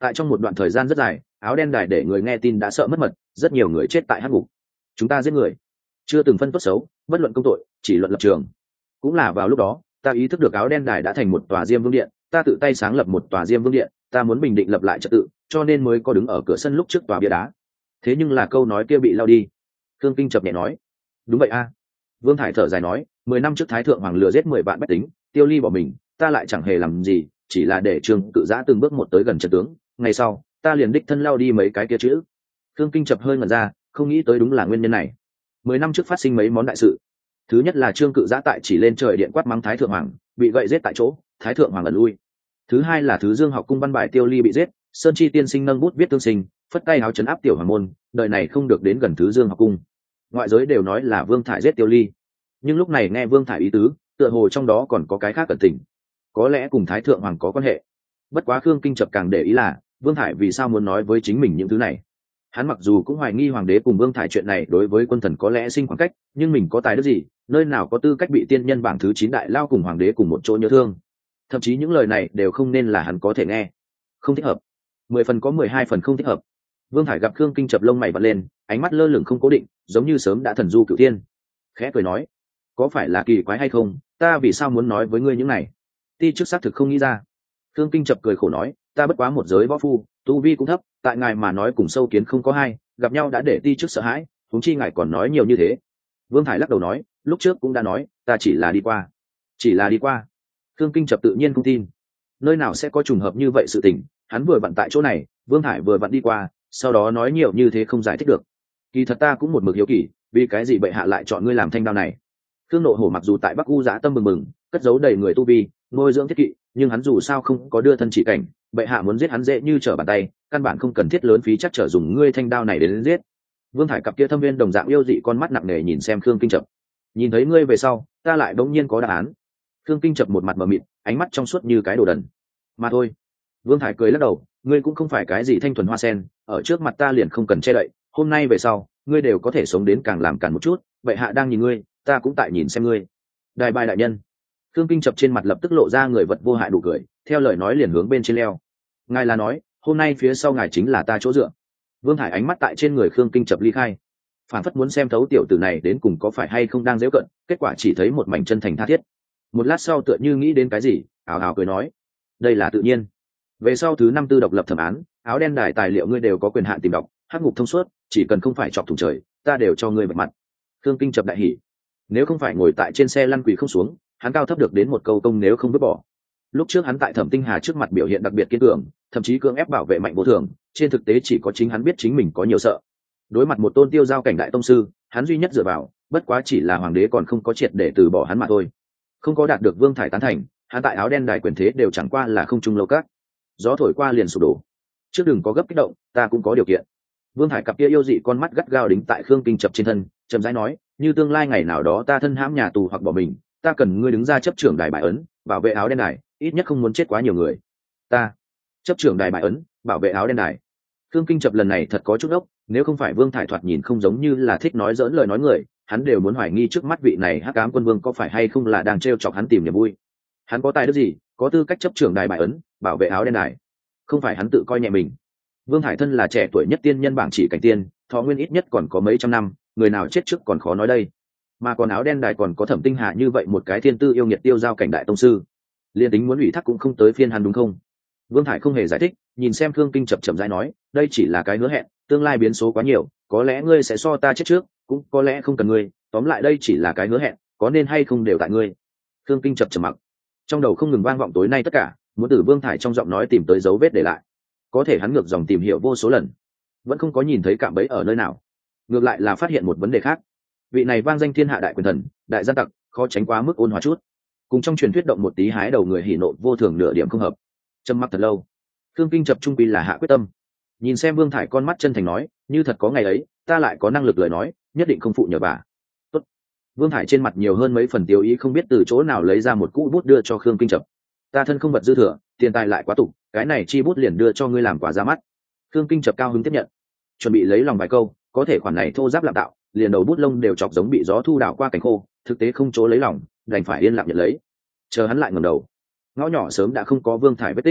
Tại trong một đoạn thời gian rất dài, áo đen đài để người nghe tin đã sợ mất mật, rất nhiều người chết tại hắc ngục. Chúng ta giết người, chưa từng phân tốt xấu, bất luận công tội, chỉ luận lập trường. Cũng là vào lúc đó, ta ý thức được áo đen đài đã thành một tòa diêm vương điện, ta tự tay sáng lập một tòa diêm vương điện, ta muốn bình định lập lại trật tự, cho nên mới có đứng ở cửa sân lúc trước tòa bia đá. Thế nhưng là câu nói kia bị lao đi. Thương Kinh chập nhẹ nói, đúng vậy a. Vương Thải thở dài nói, 10 năm trước Thái thượng hoàng lừa giết 10 vạn bách tính, Tiêu Ly bỏ mình, ta lại chẳng hề làm gì, chỉ là để Trương Cự Giã từng bước một tới gần trận tướng. Ngày sau, ta liền đích thân lao đi mấy cái kia chữ. Thương Kinh chập hơi ngẩn ra, không nghĩ tới đúng là nguyên nhân này. 10 năm trước phát sinh mấy món đại sự. Thứ nhất là Trương Cự Giã tại chỉ lên trời điện quát mắng Thái thượng hoàng, bị gậy giết tại chỗ, Thái thượng hoàng ẩn lui. Thứ hai là Thứ Dương học cung văn bài Tiêu Ly bị giết, Sơn Chi tiên sinh nâng bút viết tương sinh, phất tay áo trấn áp tiểu hoàng môn, đời này không được đến gần Thứ Dương học cung. Ngoại giới đều nói là Vương Thải giết Tiêu Ly, nhưng lúc này nghe Vương Thải ý tứ, tựa hồ trong đó còn có cái khác cẩn tình, có lẽ cùng Thái thượng hoàng có quan hệ. Bất quá Khương Kinh chập càng để ý là Vương Thải vì sao muốn nói với chính mình những thứ này. Hắn mặc dù cũng hoài nghi hoàng đế cùng Vương Thải chuyện này đối với quân thần có lẽ sinh khoảng cách, nhưng mình có tài đức gì, nơi nào có tư cách bị tiên nhân bảng thứ 9 đại lao cùng hoàng đế cùng một chỗ nhớ thương. Thậm chí những lời này đều không nên là hắn có thể nghe. Không thích hợp. 10 phần có 12 phần không thích hợp. Vương Thải gặp Khương Kinh chập lông mày bật lên, ánh mắt lơ lửng không cố định, giống như sớm đã thần du cửu thiên. Khẽ cười nói, có phải là kỳ quái hay không, ta vì sao muốn nói với ngươi những này? Ti trước xác thực không nghĩ ra. Khương Kinh chập cười khổ nói, ta bất quá một giới võ phu, tu vi cũng thấp, tại ngài mà nói cùng sâu kiến không có hai, gặp nhau đã để ti trước sợ hãi, huống chi ngài còn nói nhiều như thế. Vương Thải lắc đầu nói, lúc trước cũng đã nói, ta chỉ là đi qua. Chỉ là đi qua. Khương Kinh chập tự nhiên không tin. Nơi nào sẽ có trùng hợp như vậy sự tình, hắn vừa vặn tại chỗ này, Vương Thải vừa vặn đi qua, sau đó nói nhiều như thế không giải thích được. Kỳ thật ta cũng một mực hiếu kỳ, vì cái gì bệ hạ lại chọn ngươi làm thanh đao này? Khương Nộ Hổ mặc dù tại Bắc U dã tâm bừng bừng, cất giấu đầy người tu vi, nuôi dưỡng thiết kỵ, nhưng hắn dù sao không có đưa thân chỉ cảnh, bệ hạ muốn giết hắn dễ như trở bàn tay, căn bản không cần thiết lớn phí chắc trở dùng ngươi thanh đao này đến giết. Vương Thải cặp kia thâm viên đồng dạng yêu dị con mắt nặng nề nhìn xem Khương Kinh chập. Nhìn thấy ngươi về sau, ta lại bỗng nhiên có đáp án. Khương Kinh chập một mặt mờ mịt, ánh mắt trong suốt như cái đồ đần. Mà thôi. Vương Thải cười lắc đầu, ngươi cũng không phải cái gì thanh thuần hoa sen, ở trước mặt ta liền không cần che đậy, hôm nay về sau, ngươi đều có thể sống đến càng làm càng một chút, bệ hạ đang nhìn ngươi, ta cũng tại nhìn xem ngươi. Đại bài đại nhân. Khương Kinh chập trên mặt lập tức lộ ra người vật vô hại đủ cười, theo lời nói liền hướng bên trên leo. Ngài là nói, hôm nay phía sau ngài chính là ta chỗ dựa. Vương Thải ánh mắt tại trên người Khương Kinh chập ly khai, phản phất muốn xem thấu tiểu tử này đến cùng có phải hay không đang giễu cận, kết quả chỉ thấy một mảnh chân thành tha thiết. Một lát sau tựa như nghĩ đến cái gì, ảo ảo cười nói, đây là tự nhiên. Về sau thứ 5 tư độc lập thẩm án, áo đen đài tài liệu ngươi đều có quyền hạn tìm đọc, hắc ngục thông suốt, chỉ cần không phải chọc thủng trời, ta đều cho ngươi bạch mặt. Khương Kinh chập đại hỉ. Nếu không phải ngồi tại trên xe lăn quỳ không xuống, hắn cao thấp được đến một câu công nếu không vứt bỏ. Lúc trước hắn tại Thẩm Tinh Hà trước mặt biểu hiện đặc biệt kiên cường, thậm chí cưỡng ép bảo vệ mạnh vô thường, trên thực tế chỉ có chính hắn biết chính mình có nhiều sợ. Đối mặt một tôn tiêu giao cảnh đại tông sư, hắn duy nhất dựa vào, bất quá chỉ là hoàng đế còn không có triệt để từ bỏ hắn mà thôi. Không có đạt được Vương Thải tán thành, hắn tại áo đen đài quyền thế đều chẳng qua là không trung lâu các. Gió thổi qua liền sụp đổ. Trước đừng có gấp kích động, ta cũng có điều kiện. Vương Thải cặp kia yêu dị con mắt gắt gao đính tại Khương Kinh chập trên thân, chậm rãi nói, như tương lai ngày nào đó ta thân hãm nhà tù hoặc bỏ mình, ta cần ngươi đứng ra chấp trưởng đài bài ấn, bảo vệ áo đen đài, ít nhất không muốn chết quá nhiều người. Ta chấp trưởng đài bài ấn, bảo vệ áo đen đài. Khương Kinh chập lần này thật có chút ốc, nếu không phải Vương Thải thoạt nhìn không giống như là thích nói dỡn lời nói người, hắn đều muốn hoài nghi trước mắt vị này Hắc Ám Quân Vương có phải hay không là đang trêu chọc hắn tìm niềm vui. Hắn có tài đức gì, có tư cách chấp trưởng đài bài ấn, bảo vệ áo đen đài? Không phải hắn tự coi nhẹ mình. Vương Thải thân là trẻ tuổi nhất tiên nhân bảng chỉ cảnh tiên, thọ nguyên ít nhất còn có mấy trăm năm, người nào chết trước còn khó nói đây. Mà còn áo đen đài còn có Thẩm Tinh Hà như vậy một cái thiên tư yêu nghiệt tiêu giao cảnh đại tông sư, liên tính muốn ủy thác cũng không tới phiên hắn đúng không? Vương Thải không hề giải thích, nhìn xem Khương Kinh chậm rãi nói, đây chỉ là cái hứa hẹn, tương lai biến số quá nhiều, có lẽ ngươi sẽ so ta chết trước, cũng có lẽ không cần ngươi, tóm lại đây chỉ là cái hứa hẹn, có nên hay không đều tại ngươi. Khương Kinh trầm mặc, trong đầu không ngừng vang vọng tối nay tất cả, muốn từ Vương Thải trong giọng nói tìm tới dấu vết để lại. Có thể hắn ngược dòng tìm hiểu vô số lần, vẫn không có nhìn thấy cạm bẫy ở nơi nào. Ngược lại là phát hiện một vấn đề khác. Vị này vang danh thiên hạ đại quyền thần, đại gian tặc, khó tránh quá mức ôn hòa chút. Cùng trong truyền thuyết động một tí hái đầu người hỉ nộ vô thường nửa điểm không hợp. Trầm mặc thật lâu, Khương Kinh chập trung quy là hạ quyết tâm. Nhìn xem Vương Thải con mắt chân thành nói, như thật có ngày ấy, ta lại có năng lực lời nói, nhất định không phụ nhờ bà. Tốt. Vương Thải trên mặt nhiều hơn mấy phần tiêu ý, không biết từ chỗ nào lấy ra một cũ bút đưa cho Khương Kinh chập. Ta thân không vật dư thừa, tiền tài lại quá tục, cái này chi bút liền đưa cho ngươi làm quà ra mắt. Khương Kinh chập cao hứng tiếp nhận, chuẩn bị lấy lòng vài câu, có thể khoản này thô giáp lạm tạo, liền đầu bút lông đều chọc giống bị gió thu đảo qua cánh khô, thực tế không chỗ lấy lòng, đành phải yên lặng nhận lấy. Chờ hắn lại ngẩng đầu, ngõ nhỏ sớm đã không có Vương Thải vết tích.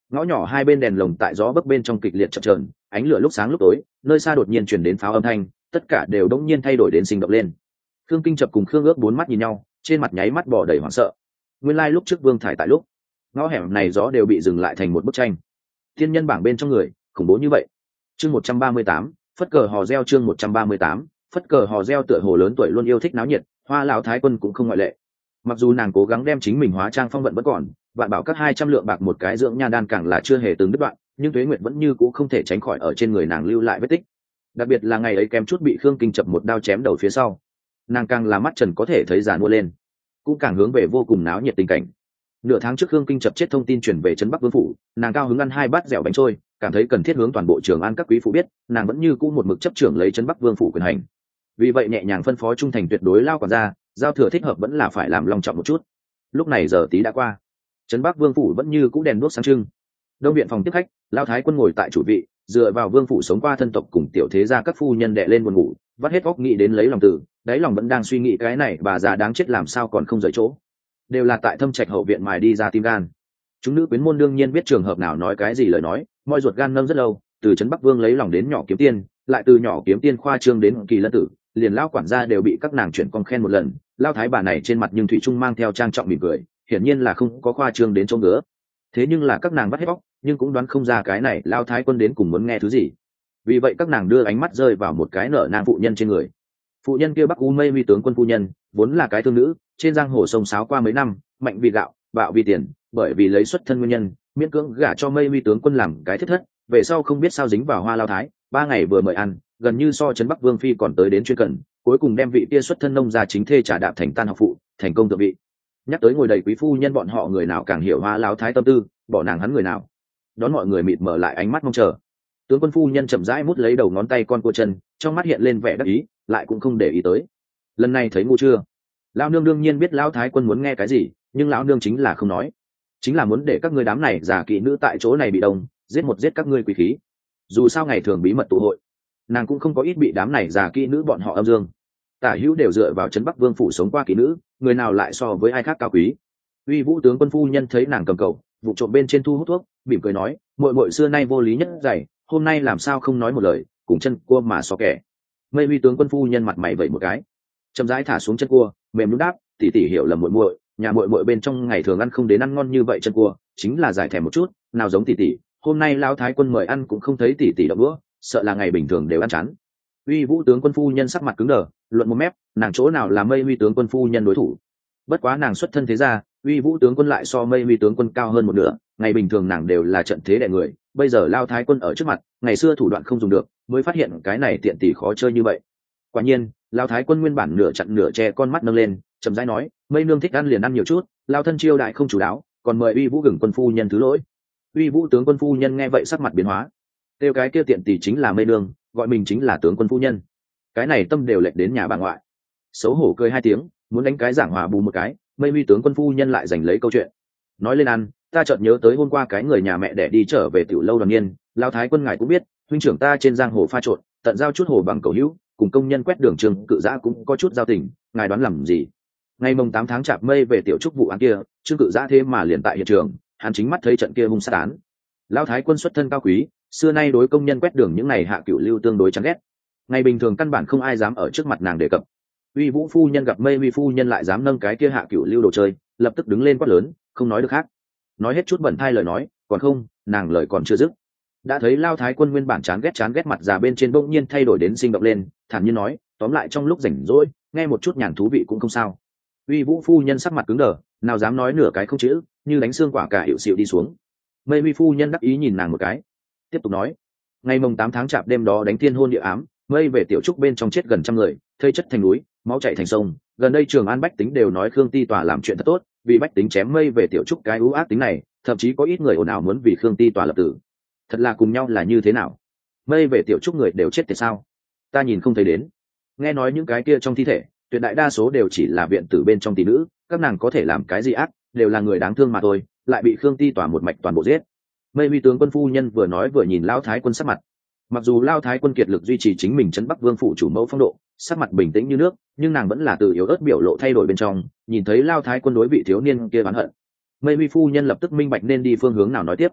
Ngõ nhỏ hai bên đèn lồng tại gió bấc bên trong kịch liệt chập chờn, ánh lửa lúc sáng lúc tối, nơi xa đột nhiên truyền đến pháo âm thanh, tất cả đều đống nhiên thay đổi đến sinh động lên. Khương Kinh Chập cùng Khương Ước bốn mắt nhìn nhau, trên mặt nháy mắt bỏ đầy hoảng sợ. Nguyên lai lúc trước Vương Thải tại lúc ngõ hẻm này gió đều bị dừng lại thành một bức tranh. Thiên nhân bảng bên trong người khủng bố như vậy. Chương 138, phất cờ hò reo. Chương 138, phất cờ hò reo. Tựa hồ lớn tuổi luôn yêu thích náo nhiệt, Hoa lão thái quân cũng không ngoại lệ. Mặc dù nàng cố gắng đem chính mình hóa trang phong vận vẫn còn, vạn bảo các 200 lượng bạc một cái dưỡng nha đan càng là chưa hề từng đứt đoạn, nhưng Tuế Nguyệt vẫn như cũ không thể tránh khỏi ở trên người nàng lưu lại vết tích. Đặc biệt là ngày ấy kém chút bị Khương Kinh Chập một đao chém đầu phía sau, nàng càng là mắt trần có thể thấy giàn mua lên, cũng càng hướng về vô cùng náo nhiệt tình cảnh. Nửa tháng trước Khương Kinh Chập chết thông tin truyền về trấn Bắc Vương phủ, nàng cao hứng ăn 2 bát dẻo bánh trôi, cảm thấy cần thiết hướng toàn bộ Trường An các quý phụ biết, nàng vẫn như cũ một mực chấp trưởng lấy trấn Bắc Vương phủ quyền hành. Vì vậy nhẹ nhàng phân phó trung thành tuyệt đối lao quản gia, giao thừa thích hợp vẫn là phải làm long trọng một chút. Lúc này giờ tí đã qua, trấn Bắc Vương phủ vẫn như cũ đèn đuốc sáng trưng. Đông viện phòng tiếp khách, lao thái quân ngồi tại chủ vị, dựa vào vương phủ sống qua thân tộc cùng tiểu thế gia các phu nhân đệ lên buồn ngủ, vắt hết óc nghĩ đến lấy lòng tử, đáy lòng vẫn đang suy nghĩ cái này bà già đáng chết làm sao còn không rời chỗ. Đều là tại Thâm Trạch hậu viện mài đi ra tim gan. Chúng nữ quyến môn đương nhiên biết trường hợp nào nói cái gì lời nói, moi ruột gan nâng rất lâu, từ trấn Bắc Vương lấy lòng đến nhỏ kiếm tiên, lại từ nhỏ kiếm tiên khoa trương đến kỳ lân tử, liền lao quản gia đều bị các nàng chuyển con khen một lần. Lao thái bà này trên mặt nhưng thủy trung mang theo trang trọng mỉm cười, hiển nhiên là không có khoa trương đến chỗ ngứa. Thế nhưng là các nàng bắt hết bóc, nhưng cũng đoán không ra cái này lao thái quân đến cùng muốn nghe thứ gì. Vì vậy các nàng đưa ánh mắt rơi vào một cái nở nang phụ nhân trên người. Phụ nhân kia Bắc U Mây Huy tướng quân phu nhân, vốn là cái thương nữ, trên giang hồ sông sáo qua mấy năm, mạnh vì gạo, bạo vì tiền, bởi vì lấy xuất thân nguyên nhân, miễn cưỡng gả cho Mây Huy tướng quân làm cái thiết thất, về sau không biết sao dính vào Hoa lao thái, 3 ngày vừa mời ăn, gần như so trấn Bắc Vương phi còn tới đến chuyên cần, cuối cùng đem vị kia xuất thân nông gia chính thê trả đạp thành tan học phụ, thành công thượng vị. Nhắc tới ngồi đầy quý phu nhân bọn họ người nào càng hiểu Hoa lao thái tâm tư, bỏ nàng hắn người nào. Đón mọi người mịt mở lại ánh mắt mong chờ. Tướng quân phu nhân chậm rãi mút lấy đầu ngón tay con cua chân, trong mắt hiện lên vẻ đắc ý, lại cũng không để ý tới. Lần này thấy ngu chưa? Lão nương đương nhiên biết lão thái quân muốn nghe cái gì, nhưng lão nương chính là không nói, chính là muốn để các ngươi đám này già kỵ nữ tại chỗ này bị đông, giết các ngươi quý khí. Dù sao ngày thường bí mật tụ hội, nàng cũng không có ít bị đám này già kỵ nữ bọn họ âm dương. Tả hữu đều dựa vào trấn Bắc Vương phủ sống qua kỵ nữ, người nào lại so với ai khác cao quý. Uy Vũ tướng quân phu nhân thấy nàng cầm cầu, vụ trộm bên trên thu hút thuốc, mỉm cười nói, muội muội xưa nay vô lý nhất dày, hôm nay làm sao không nói một lời, cùng chân cua mà so kẻ. Mây Huy tướng quân phu nhân mặt mày vẩy một cái, chậm rãi thả xuống chân cua, mềm nhũn đáp, tỷ tỷ hiểu lầm muội muội, nhà muội muội bên trong ngày thường ăn không đến ăn ngon như vậy chân cua, chính là giải thèm một chút, nào giống tỷ tỷ, hôm nay lão thái quân mời ăn cũng không thấy tỷ tỷ động đũa, sợ là ngày bình thường đều ăn chán. Uy Vũ tướng quân phu nhân sắc mặt cứng đờ, luận một mép, nàng chỗ nào là Mây Huy tướng quân phu nhân đối thủ. Bất quá nàng xuất thân thế gia, Uy Vũ tướng quân lại so Mây Huy tướng quân cao hơn một nửa, ngày bình thường nàng đều là trận thế đè người, bây giờ lao thái quân ở trước mặt, ngày xưa thủ đoạn không dùng được, mới phát hiện cái này tiện tỷ khó chơi như vậy. Quả nhiên, lao thái quân nguyên bản nửa chặn nửa che con mắt nâng lên, chậm rãi nói, Mây nương thích ăn liền ăn nhiều chút, lao thân chiêu đại không chủ đáo, còn mời Uy Vũ gửng quân phu nhân thứ lỗi. Uy Vũ tướng quân phu nhân nghe vậy sắc mặt biến hóa, kêu cái kia tiện tỷ chính là Mây nương, gọi mình chính là tướng quân phu nhân, cái này tâm đều lệch đến nhà bà ngoại. Xấu hổ cười 2 tiếng, muốn đánh cái giảng hòa bù một cái, Mây Huy tướng quân phu nhân lại giành lấy câu chuyện, nói lên ăn, ta chợt nhớ tới hôm qua cái người nhà mẹ đẻ đi trở về tiểu lâu Đoàn Niên, lao thái quân ngài cũng biết, huynh trưởng ta trên giang hồ pha trộn, tận giao chút hồ bằng cầu hữu, cùng công nhân quét đường Trương Cự Giã cũng có chút giao tình, ngài đoán làm gì? Ngày mồng 8 tháng Chạp Mây về tiểu trúc vụ án kia, Trương Cự Giã thế mà liền tại hiện trường, hắn chính mắt thấy trận kia hung sát án. Lao thái quân xuất thân cao quý, xưa nay đối công nhân quét đường những này hạ cửu lưu tương đối chán ghét, ngày bình thường căn bản không ai dám ở trước mặt nàng đề cập. Uy Vũ phu nhân gặp Mây Huy phu nhân lại dám nâng cái kia hạ cửu lưu đồ chơi, lập tức đứng lên quát lớn, không nói được khác, nói hết chút bẩn thai lời nói, còn không, nàng lời còn chưa dứt, đã thấy lao thái quân nguyên bản chán ghét mặt già bên trên bỗng nhiên thay đổi đến sinh động lên, thản nhiên nói, tóm lại trong lúc rảnh rỗi nghe một chút nhàn thú vị cũng không sao. Uy Vũ phu nhân sắc mặt cứng đờ, nào dám nói nửa cái không chữ, như đánh xương quả cả hiệu xịu đi xuống. Mây Huy phu nhân đắc ý nhìn nàng một cái, tiếp tục nói, ngày mồng 8 tháng Chạp đêm đó đánh thiên hôn địa ám, Mây về tiểu trúc bên trong chết gần 100 người, thây chất thành núi, máu chảy thành sông, gần đây Trường An bách tính đều nói Khương Ti Tòa làm chuyện thật tốt, vì bách tính chém Mây về tiểu trúc cái ưu ác tính này, thậm chí có ít người ồn ào muốn vì Khương Ti Tòa lập tử. Thật là cùng nhau là như thế nào? Mây về tiểu trúc người đều chết thì sao? Ta nhìn không thấy đến. Nghe nói những cái kia trong thi thể, tuyệt đại đa số đều chỉ là viện tử bên trong tỷ nữ, các nàng có thể làm cái gì ác, đều là người đáng thương mà thôi, lại bị Khương Ti Tòa một mạch toàn bộ giết. Mây Huy tướng quân phu nhân vừa nói vừa nhìn Lão thái quân sắc mặt. Mặc dù Lao thái quân kiệt lực duy trì chính mình trấn Bắc Vương phủ chủ mẫu phong độ, sắc mặt bình tĩnh như nước, nhưng nàng vẫn là từ yếu ớt biểu lộ thay đổi bên trong, nhìn thấy Lao thái quân đối vị thiếu niên kia oán hận. Mây Huy phu nhân lập tức minh bạch nên đi phương hướng nào nói tiếp.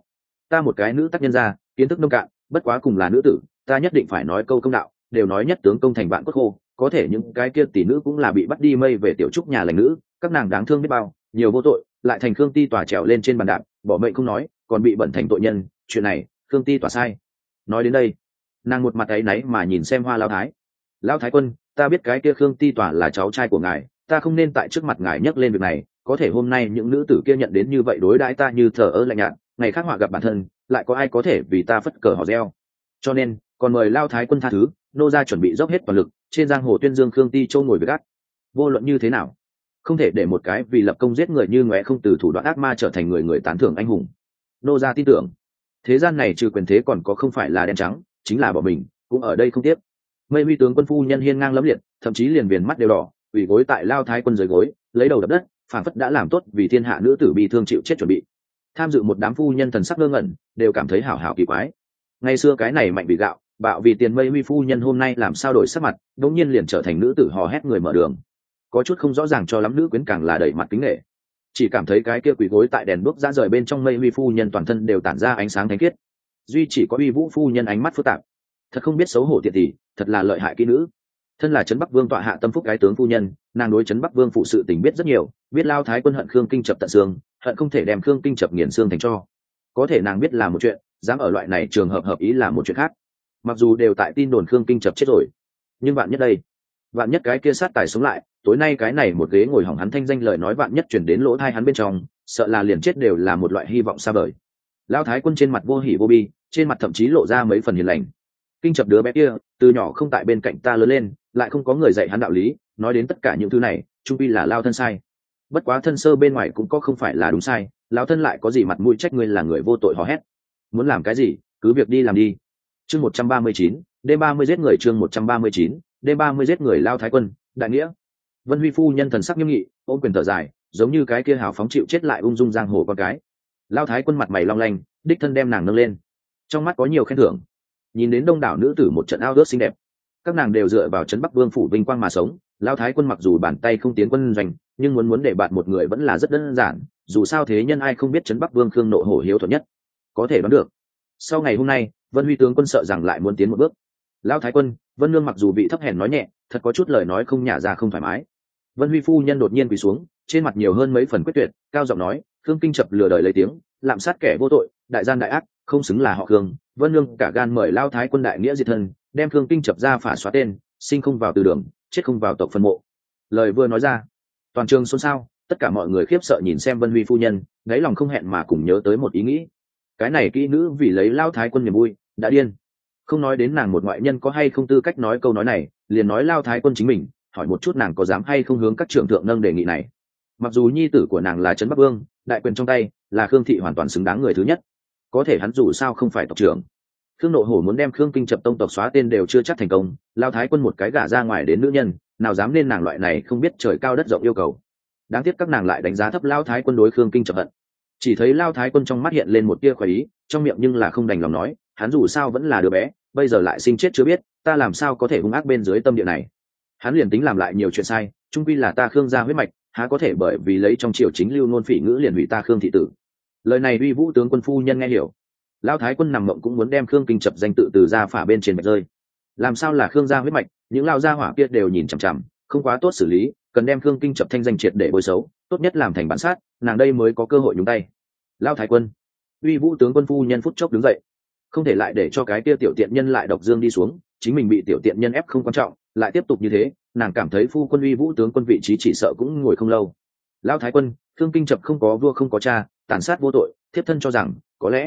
ta một cái nữ tác nhân gia, kiến thức nông cạn, bất quá cùng là nữ tử, ta nhất định phải nói câu công đạo, đều nói nhất tướng công thành vạn cốt khô, có thể những cái kia tỷ nữ cũng là bị bắt đi mây về tiểu trúc nhà lành nữ, các nàng đáng thương biết bao, nhiều vô tội, lại thành Khương Ti tòa trèo lên trên bàn đạp, bỏ mệnh không nói, còn bị bẩn thành tội nhân, chuyện này, Khương Ti tòa sai. Nói đến đây, nàng một mặt áy náy mà nhìn xem Hoa Lão Thái Quân, ta biết cái kia Khương Ti tòa là cháu trai của ngài, ta không nên tại trước mặt ngài nhắc lên việc này, có thể hôm nay những nữ tử kia nhận đến như vậy đối đãi ta như thờ ơ lạnh nhạt, ngày khác họa gặp bản thân, lại có ai có thể vì ta phất cờ hò reo. Cho nên, còn mời Lão Thái Quân tha thứ, nô gia chuẩn bị dốc hết toàn lực, trên giang hồ tuyên dương Khương Ti châu ngồi với gác. Vô luận như thế nào, không thể để một cái vì lập công giết người như ngóe không từ thủ đoạn ác ma trở thành người người tán thưởng anh hùng. Nô gia tin tưởng, thế gian này trừ quyền thế còn có không phải là đen trắng, chính là bỏ mình, cũng ở đây không tiếc. Mây Huy tướng quân phu nhân hiên ngang lẫm liệt, thậm chí liền viền mắt đều đỏ, ủy gối tại Lao Thái Quân dưới gối, lấy đầu đập đất, phảng phất đã làm tốt vì thiên hạ nữ tử bị thương chịu chết chuẩn bị. Tham dự một đám phu nhân thần sắc ngơ ngẩn, đều cảm thấy hảo hảo kỳ quái. Ngày xưa cái này mạnh vì gạo, bạo vì tiền Mây Huy phu nhân hôm nay làm sao đổi sắc mặt, đột nhiên liền trở thành nữ tử hò hét người mở đường. Có chút không rõ ràng cho lắm, nữ quyến càng là đẩy mặt kính nể, chỉ cảm thấy cái kia quỳ gối tại đèn đuốc ra rời bên trong Mây Huy phu nhân toàn thân đều tản ra ánh sáng thánh khiết, duy chỉ có Uy Vũ phu nhân ánh mắt phức tạp, thật không biết xấu hổ tiện tỷ, thật là lợi hại kỹ nữ. Thân là trấn Bắc Vương tọa hạ tâm phúc cái tướng phu nhân, nàng đối trấn Bắc Vương phụ sự tình biết rất nhiều, biết Lao Thái Quân hận Khương Kinh Chập tận xương, hận không thể đem Khương Kinh Chập nghiền xương thành tro. Có thể nàng biết là một chuyện, dám ở loại này trường hợp ý là một chuyện khác. Mặc dù đều tại tin đồn Khương Kinh Chập chết rồi, nhưng vạn nhất đây, vạn nhất cái kia sát tài sống lại, tối nay cái này một ghế ngồi hỏng hắn thanh danh lời nói vạn nhất chuyển đến lỗ tai hắn bên trong, sợ là liền chết đều là một loại hy vọng xa vời. Lao Thái Quân trên mặt vô hỉ vô bi, trên mặt thậm chí lộ ra mấy phần hiền lành. Kinh Chập đứa bé kia từ nhỏ không tại bên cạnh ta lớn lên, lại không có người dạy hắn đạo lý, nói đến tất cả những thứ này trung pi là Lao thân sai. Bất quá thân sơ bên ngoài cũng có không phải là đúng sai, Lao thân lại có gì mặt mũi trách ngươi là người vô tội hò hét. Muốn làm cái gì cứ việc đi làm đi. Chương 139, đêm 30 giết người. Chương 139, đêm 30 giết người. Lao Thái Quân đại nghĩa. Vân Huy phu nhân thần sắc nghiêm nghị, ôm quyền thở dài, giống như cái kia hào phóng chịu chết lại ung dung giang hồ con cái. Lao Thái Quân mặt mày long lanh, đích thân đem nàng nâng lên, trong mắt có nhiều khen thưởng. Nhìn đến đông đảo nữ tử một trận ao ước xinh đẹp, các nàng đều dựa vào trấn Bắc Vương phủ vinh quang mà sống. Lao Thái Quân mặc dù bàn tay không tiến quân doanh, nhưng muốn để bạn một người vẫn là rất đơn giản, dù sao thế nhân ai không biết trấn Bắc Vương Khương Nộ Hổ hiếu thuận nhất, có thể đoán được. Sau ngày hôm nay, Vân Huy tướng quân sợ rằng lại muốn tiến một bước. Lao Thái Quân, Vân Nương mặc dù bị thấp hèn nói nhẹ, thật có chút lời nói không nhả ra không thoải mái. Vân Huy phu nhân đột nhiên quỳ xuống, trên mặt nhiều hơn mấy phần quyết tuyệt, cao giọng nói, Khương Kinh Chập lừa đời lấy tiếng, lạm sát kẻ vô tội, đại gian đại ác, không xứng là họ Khương. Vân Nương cả gan mời Lao Thái Quân đại nghĩa diệt thân, đem Khương Kinh Chập ra phả xóa tên, sinh không vào từ đường, chết không vào tộc phân mộ. Lời vừa nói ra, toàn trường xôn xao, tất cả mọi người khiếp sợ nhìn xem Vân Huy phu nhân, đáy lòng không hẹn mà cùng nhớ tới một ý nghĩ. Cái này kỹ nữ vì lấy Lao Thái Quân niềm vui, đã điên. Không nói đến nàng một ngoại nhân có hay không tư cách nói câu nói này, liền nói Lao Thái Quân chính mình, hỏi một chút nàng có dám hay không hướng các trưởng thượng nâng đề nghị này. Mặc dù nhi tử của nàng là trấn Bắc Vương, đại quyền trong tay, là Khương thị hoàn toàn xứng đáng người thứ nhất, có thể hắn dù sao không phải tộc trưởng. Khương Nộ Hổ muốn đem Khương Kinh Chập tông tộc xóa tên đều chưa chắc thành công, Lao Thái Quân một cái gả ra ngoài đến nữ nhân, nào dám nên nàng loại này không biết trời cao đất rộng yêu cầu. Đáng tiếc các nàng lại đánh giá thấp Lao Thái Quân đối Khương Kinh Chập hận. Chỉ thấy Lao Thái Quân trong mắt hiện lên một tia khoái ý, trong miệng nhưng là không đành lòng nói, hắn dù sao vẫn là đứa bé, bây giờ lại sinh chết chưa biết, ta làm sao có thể hung ác bên dưới tâm địa này. Hắn liền tính làm lại nhiều chuyện sai, chung quy là ta Khương gia huyết mạch, há có thể bởi vì lấy trong triều chính lưu ngôn phỉ ngữ liền hủy ta Khương thị tử. Lời này Uy Vũ tướng quân phu nhân nghe hiểu. Lão Thái Quân nằm mộng cũng muốn đem Khương Kinh Chập danh tự từ ra phả bên trên bạch rơi. Làm sao là Khương gia huyết mạch, những lao gia hỏa kia đều nhìn chằm chằm, không quá tốt xử lý, cần đem Khương Kinh Chập thanh danh triệt để bôi xấu, tốt nhất làm thành bản sát, nàng đây mới có cơ hội nhúng tay. Lão Thái Quân, Uy Vũ tướng quân phu nhân phút chốc đứng dậy, không thể lại để cho cái kia tiểu tiện nhân lại độc dương đi xuống, chính mình bị tiểu tiện nhân ép không quan trọng, lại tiếp tục như thế, nàng cảm thấy phu quân Uy Vũ tướng quân vị trí chỉ sợ cũng ngồi không lâu. Lão Thái Quân, Khương Kinh Chập không có vua không có cha, tàn sát vô tội, thiếp thân cho rằng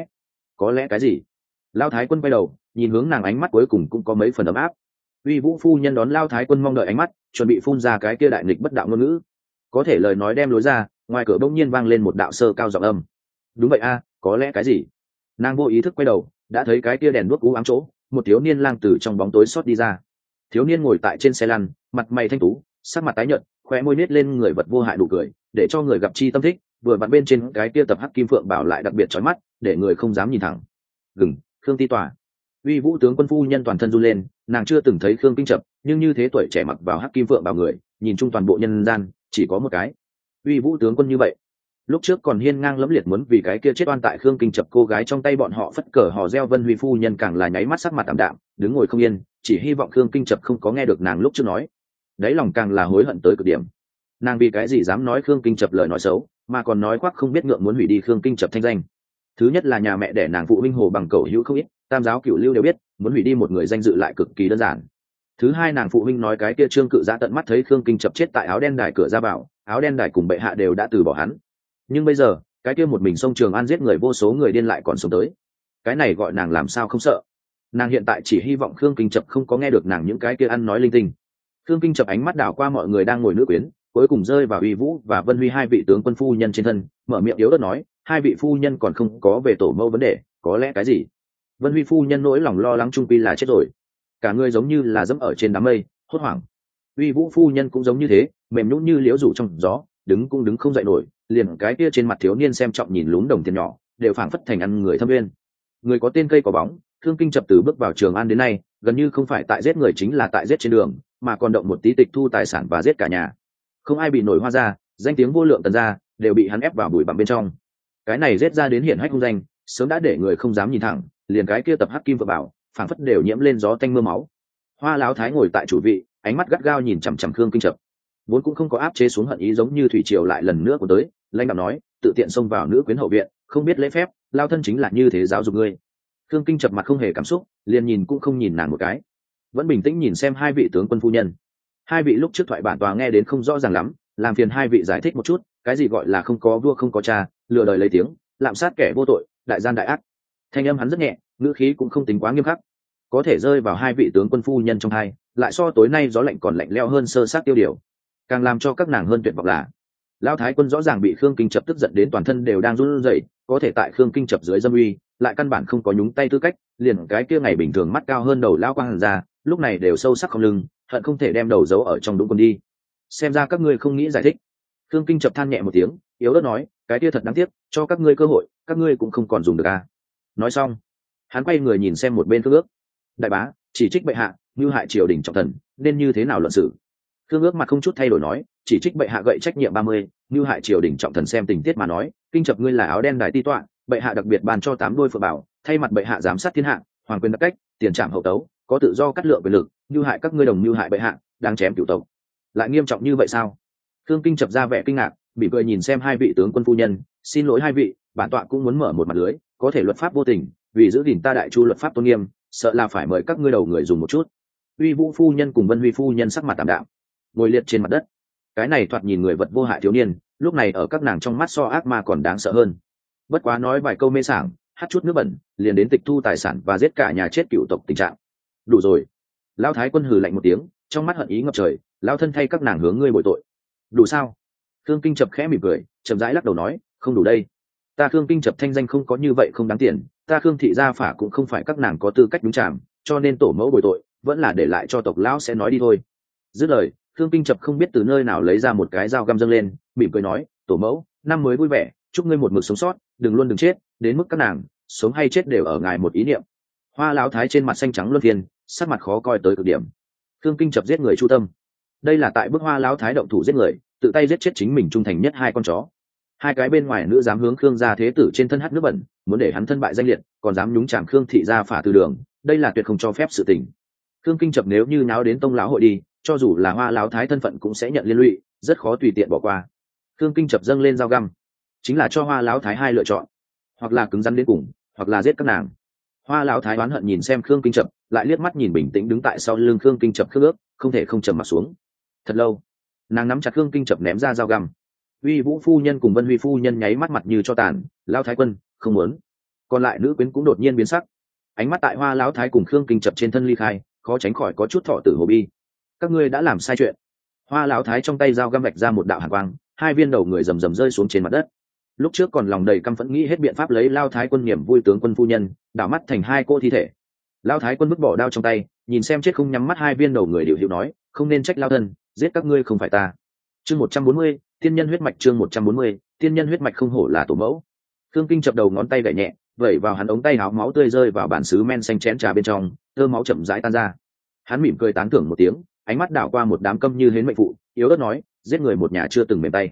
có lẽ cái gì. Lão Thái Quân quay đầu nhìn hướng nàng, ánh mắt cuối cùng cũng có mấy phần ấm áp. Uy Vũ phu nhân đón Lão Thái Quân mong đợi ánh mắt, chuẩn bị phun ra cái kia đại nghịch bất đạo ngôn ngữ, có thể lời nói đem lối ra, ngoài cửa bỗng nhiên vang lên một đạo sơ cao giọng âm. Đúng vậy a, có lẽ cái gì. Nàng vô ý thức quay đầu, đã thấy cái kia đèn đuốc u ám chỗ, một thiếu niên lang từ trong bóng tối xót đi ra. Thiếu niên ngồi tại trên xe lăn, mặt mày thanh tú, sắc mặt tái nhợt, khóe môi nết lên người vật vô hại nụ cười, để cho người gặp chi tâm thích. Vừa vặn bên trên cái kia tập hắc kim phượng bảo lại đặc biệt chói mắt, để người không dám nhìn thẳng. Gừng, Khương Ti tòa. Uy Vũ tướng quân phu nhân toàn thân run lên, nàng chưa từng thấy Khương Kinh Chập, nhưng như thế tuổi trẻ mặc vào hắc kim phượng bảo người, nhìn chung toàn bộ nhân gian chỉ có một cái. Uy Vũ tướng quân như vậy, lúc trước còn hiên ngang lẫm liệt muốn vì cái kia chết oan tại Khương Kinh Chập cô gái trong tay bọn họ phất cờ hò reo, Vân Huy phu nhân càng là nháy mắt sắc mặt tạm đạm, đứng ngồi không yên, chỉ hy vọng Khương Kinh Chập không có nghe được nàng lúc trước nói. Đấy lòng càng là hối hận tới cực điểm. Nàng vì cái gì dám nói Khương Kinh Chập lời nói xấu, mà còn nói khoác không biết ngượng muốn hủy đi Khương Kinh Chập thanh danh. Thứ nhất là nhà mẹ đẻ nàng phụ huynh Hồ Bằng Cẩu hữu không ít, tam giáo cửu lưu đều biết, muốn hủy đi một người danh dự lại cực kỳ đơn giản. Thứ hai, nàng phụ huynh nói cái kia Trương Cự Giã tận mắt thấy Khương Kinh Chập chết tại áo đen đài cửa ra vào, áo đen đài cùng bệ hạ đều đã từ bỏ hắn. Nhưng bây giờ, cái kia một mình sông Trường An giết người vô số người điên lại còn sống tới. Cái này gọi nàng làm sao không sợ. Nàng hiện tại chỉ hy vọng Khương Kinh Chập không có nghe được nàng những cái kia ăn nói linh tinh. Khương Kinh Chập ánh mắt đảo qua mọi người đang ngồi nữ quyến, cuối cùng rơi vào Uy Vũ và Vân Huy hai vị tướng quân phu nhân trên thân, mở miệng yếu ớt nói, hai vị phu nhân còn không có về tổ mẫu vấn đề, có lẽ cái gì? Vân Huy phu nhân nỗi lòng lo lắng trung quy là chết rồi, cả người giống như là dẫm ở trên đám mây, hốt hoảng. Uy Vũ phu nhân cũng giống như thế, mềm nhũn như liễu rủ trong gió, đứng cũng đứng không dậy nổi, liền cái kia trên mặt thiếu niên xem trọng nhìn lún đồng tiền nhỏ, đều phảng phất thành ăn người thâm uyên. Người có tên cây có bóng, Khương Kinh Chập từ bước vào Trường An đến nay, gần như không phải tại giết người chính là tại giết trên đường, mà còn động một tí tịch thu tài sản và giết cả nhà. Không ai bị nổi Hoa gia, danh tiếng vô lượng Tần gia đều bị hắn ép vào bụi bặm bên trong. Cái này giết ra đến hiển hách hung danh, sớm đã để người không dám nhìn thẳng, liền cái kia tập Hắc Kim Vợ Bảo, phảng phất đều nhiễm lên gió tanh mưa máu. Hoa Lão Thái ngồi tại chủ vị, ánh mắt gắt gao nhìn chằm chằm Khương Kinh Chập, vốn cũng không có áp chế xuống hận ý giống như thủy triều lại lần nữa của tới, lãnh đạo nói, tự tiện xông vào nữ quyến hậu viện, không biết lễ phép, lao thân chính là như thế giáo dục ngươi. Khương Kinh Chập mặt không hề cảm xúc, liền nhìn cũng không nhìn nàng một cái, vẫn bình tĩnh nhìn xem hai vị tướng quân phu nhân. Hai vị lúc trước thoại bản tòa nghe đến không rõ ràng lắm, làm phiền hai vị giải thích một chút, cái gì gọi là không có vua không có cha, lừa đời lấy tiếng, lạm sát kẻ vô tội, đại gian đại ác. Thanh âm hắn rất nhẹ, ngữ khí cũng không tính quá nghiêm khắc, có thể rơi vào hai vị tướng quân phu nhân trong hai, lại so tối nay gió lạnh còn lạnh lẽo hơn sơ sát tiêu điều. Càng làm cho các nàng hơn tuyệt vọng là, Lão Thái quân rõ ràng bị Khương Kinh Chập tức giận đến toàn thân đều đang run rẩy, có thể tại Khương Kinh Chập dưới dâm uy, lại căn bản không có nhúng tay tư cách, liền cái kia ngày bình thường mắt cao hơn đầu lão quang hàn ra, lúc này đều sâu sắc không lưng, hận không thể đem đầu giấu ở trong đũng quần đi. Xem ra các ngươi không nghĩ giải thích. Khương Kinh Chập than nhẹ một tiếng, yếu ớt nói, cái kia thật đáng tiếc, cho các ngươi cơ hội, các ngươi cũng không còn dùng được à. Nói xong, hắn quay người nhìn xem một bên Khương Ước. Đại bá, chỉ trích bệ hạ, như hại triều đình trọng thần, nên như thế nào luận xử? Khương Ước mặt không chút thay đổi nói, chỉ trích bệ hạ gậy trách nhiệm 30, như hại triều đình trọng thần xem tình tiết mà nói, Kinh Chập ngươi là áo đen đài ti tọa, bệ hạ đặc biệt ban cho 8 đôi phượng bảo, thay mặt bệ hạ giám sát thiên hạ, hoàng quyền đặc cách, tiền trảm hậu tấu, có tự do cắt lượng quyền lực, như hại các ngươi đồng như hại bệ hạ, đang chém cửu tộc. Lại nghiêm trọng như vậy sao? Khương Kinh Chập ra vẻ kinh ngạc, bị cười nhìn xem hai vị tướng quân phu nhân, xin lỗi hai vị, bản tọa cũng muốn mở một mặt lưới, có thể luật pháp vô tình, vì giữ gìn ta đại chu luật pháp tôn nghiêm, sợ là phải mời các ngươi đầu người dùng một chút. Uy Vũ phu nhân cùng Vân Huy phu nhân sắc mặt tạm đạm, ngồi liệt trên mặt đất. Cái này thoạt nhìn người vật vô hại thiếu niên, lúc này ở các nàng trong mắt so ác ma còn đáng sợ hơn. Bất quá nói vài câu mê sảng, hát chút nước bẩn, liền đến tịch thu tài sản và giết cả nhà chết cựu tộc tình trạng. Đủ rồi. Lão Thái quân hừ lạnh một tiếng, trong mắt hận ý ngập trời, lão thân thay các nàng hướng ngươi bồi tội. Đủ sao? Khương Kinh Chập khẽ mỉm cười, chậm rãi lắc đầu nói, không đủ đây. Ta Khương Kinh Chập thanh danh không có như vậy không đáng tiền, ta Khương thị gia phả cũng không phải các nàng có tư cách đúng chạm, cho nên tổ mẫu bồi tội, vẫn là để lại cho tộc lão sẽ nói đi thôi. Dứt lời, Khương Kinh Chập không biết từ nơi nào lấy ra một cái dao găm dâng lên, mỉm cười nói, tổ mẫu, năm mới vui vẻ, chúc ngươi một mực sống sót, đừng luôn đừng chết, đến mức các nàng sống hay chết đều ở ngài một ý niệm. Hoa Lão Thái trên mặt xanh trắng luân phiền, sắc mặt khó coi tới cực điểm. Khương Kinh Chập giết người chu tâm, đây là tại bức Hoa Lão Thái động thủ giết người, tự tay giết chết chính mình trung thành nhất hai con chó. Hai cái bên ngoài nữ dám hướng Khương gia thế tử trên thân hắt nước bẩn, muốn để hắn thân bại danh liệt, còn dám nhúng chàm Khương thị gia phả từ đường, đây là tuyệt không cho phép sự tình. Khương Kinh Chập nếu như náo đến tông lão hội đi, cho dù là Hoa Lão Thái thân phận cũng sẽ nhận liên lụy, rất khó tùy tiện bỏ qua. Khương Kinh Chập dâng lên dao găm, chính là cho Hoa Lão Thái hai lựa chọn, hoặc là cứng rắn đến cùng, hoặc là giết các nàng. Hoa Lão Thái oán hận nhìn xem Khương Kinh Chập, lại liếc mắt nhìn bình tĩnh đứng tại sau lưng Khương Kinh Chập Khương Ước, không thể không trầm mặt xuống. Thật lâu, nàng nắm chặt Khương Kinh Chập ném ra dao găm. Uy Vũ phu nhân cùng Vân Huy phu nhân nháy mắt mặt như cho tàn, Lão Thái quân không muốn. Còn lại nữ quyến cũng đột nhiên biến sắc, ánh mắt tại Hoa Lão Thái cùng Khương Kinh Chập trên thân ly khai, khó tránh khỏi có chút thọ tử hồ bi. Các ngươi đã làm sai chuyện. Hoa Lão Thái trong tay dao găm vạch ra một đạo hàn quang, hai viên đầu người rầm rầm rơi xuống trên mặt đất. Lúc trước còn lòng đầy căm phẫn nghĩ hết biện pháp lấy Lão Thái quân niềm vui tướng quân phu nhân, đảo mắt thành hai cô thi thể. Lão Thái quân vứt bỏ đao trong tay, nhìn xem chết không nhắm mắt hai viên đầu người điều hiệu nói, không nên trách lao thân, giết các ngươi không phải ta. Chương 140, tiên nhân huyết mạch. Chương 140, tiên nhân huyết mạch không hổ là tổ mẫu. Khương Kinh Chập đầu ngón tay gảy nhẹ, vẩy vào hắn ống tay áo, máu tươi rơi vào bản sứ men xanh chén trà bên trong, thơ máu chậm rãi tan ra. Hắn mỉm cười tán thưởng một tiếng, ánh mắt đảo qua một đám câm như hến mệnh phụ, yếu ớt nói, giết người một nhà chưa từng mềm tay.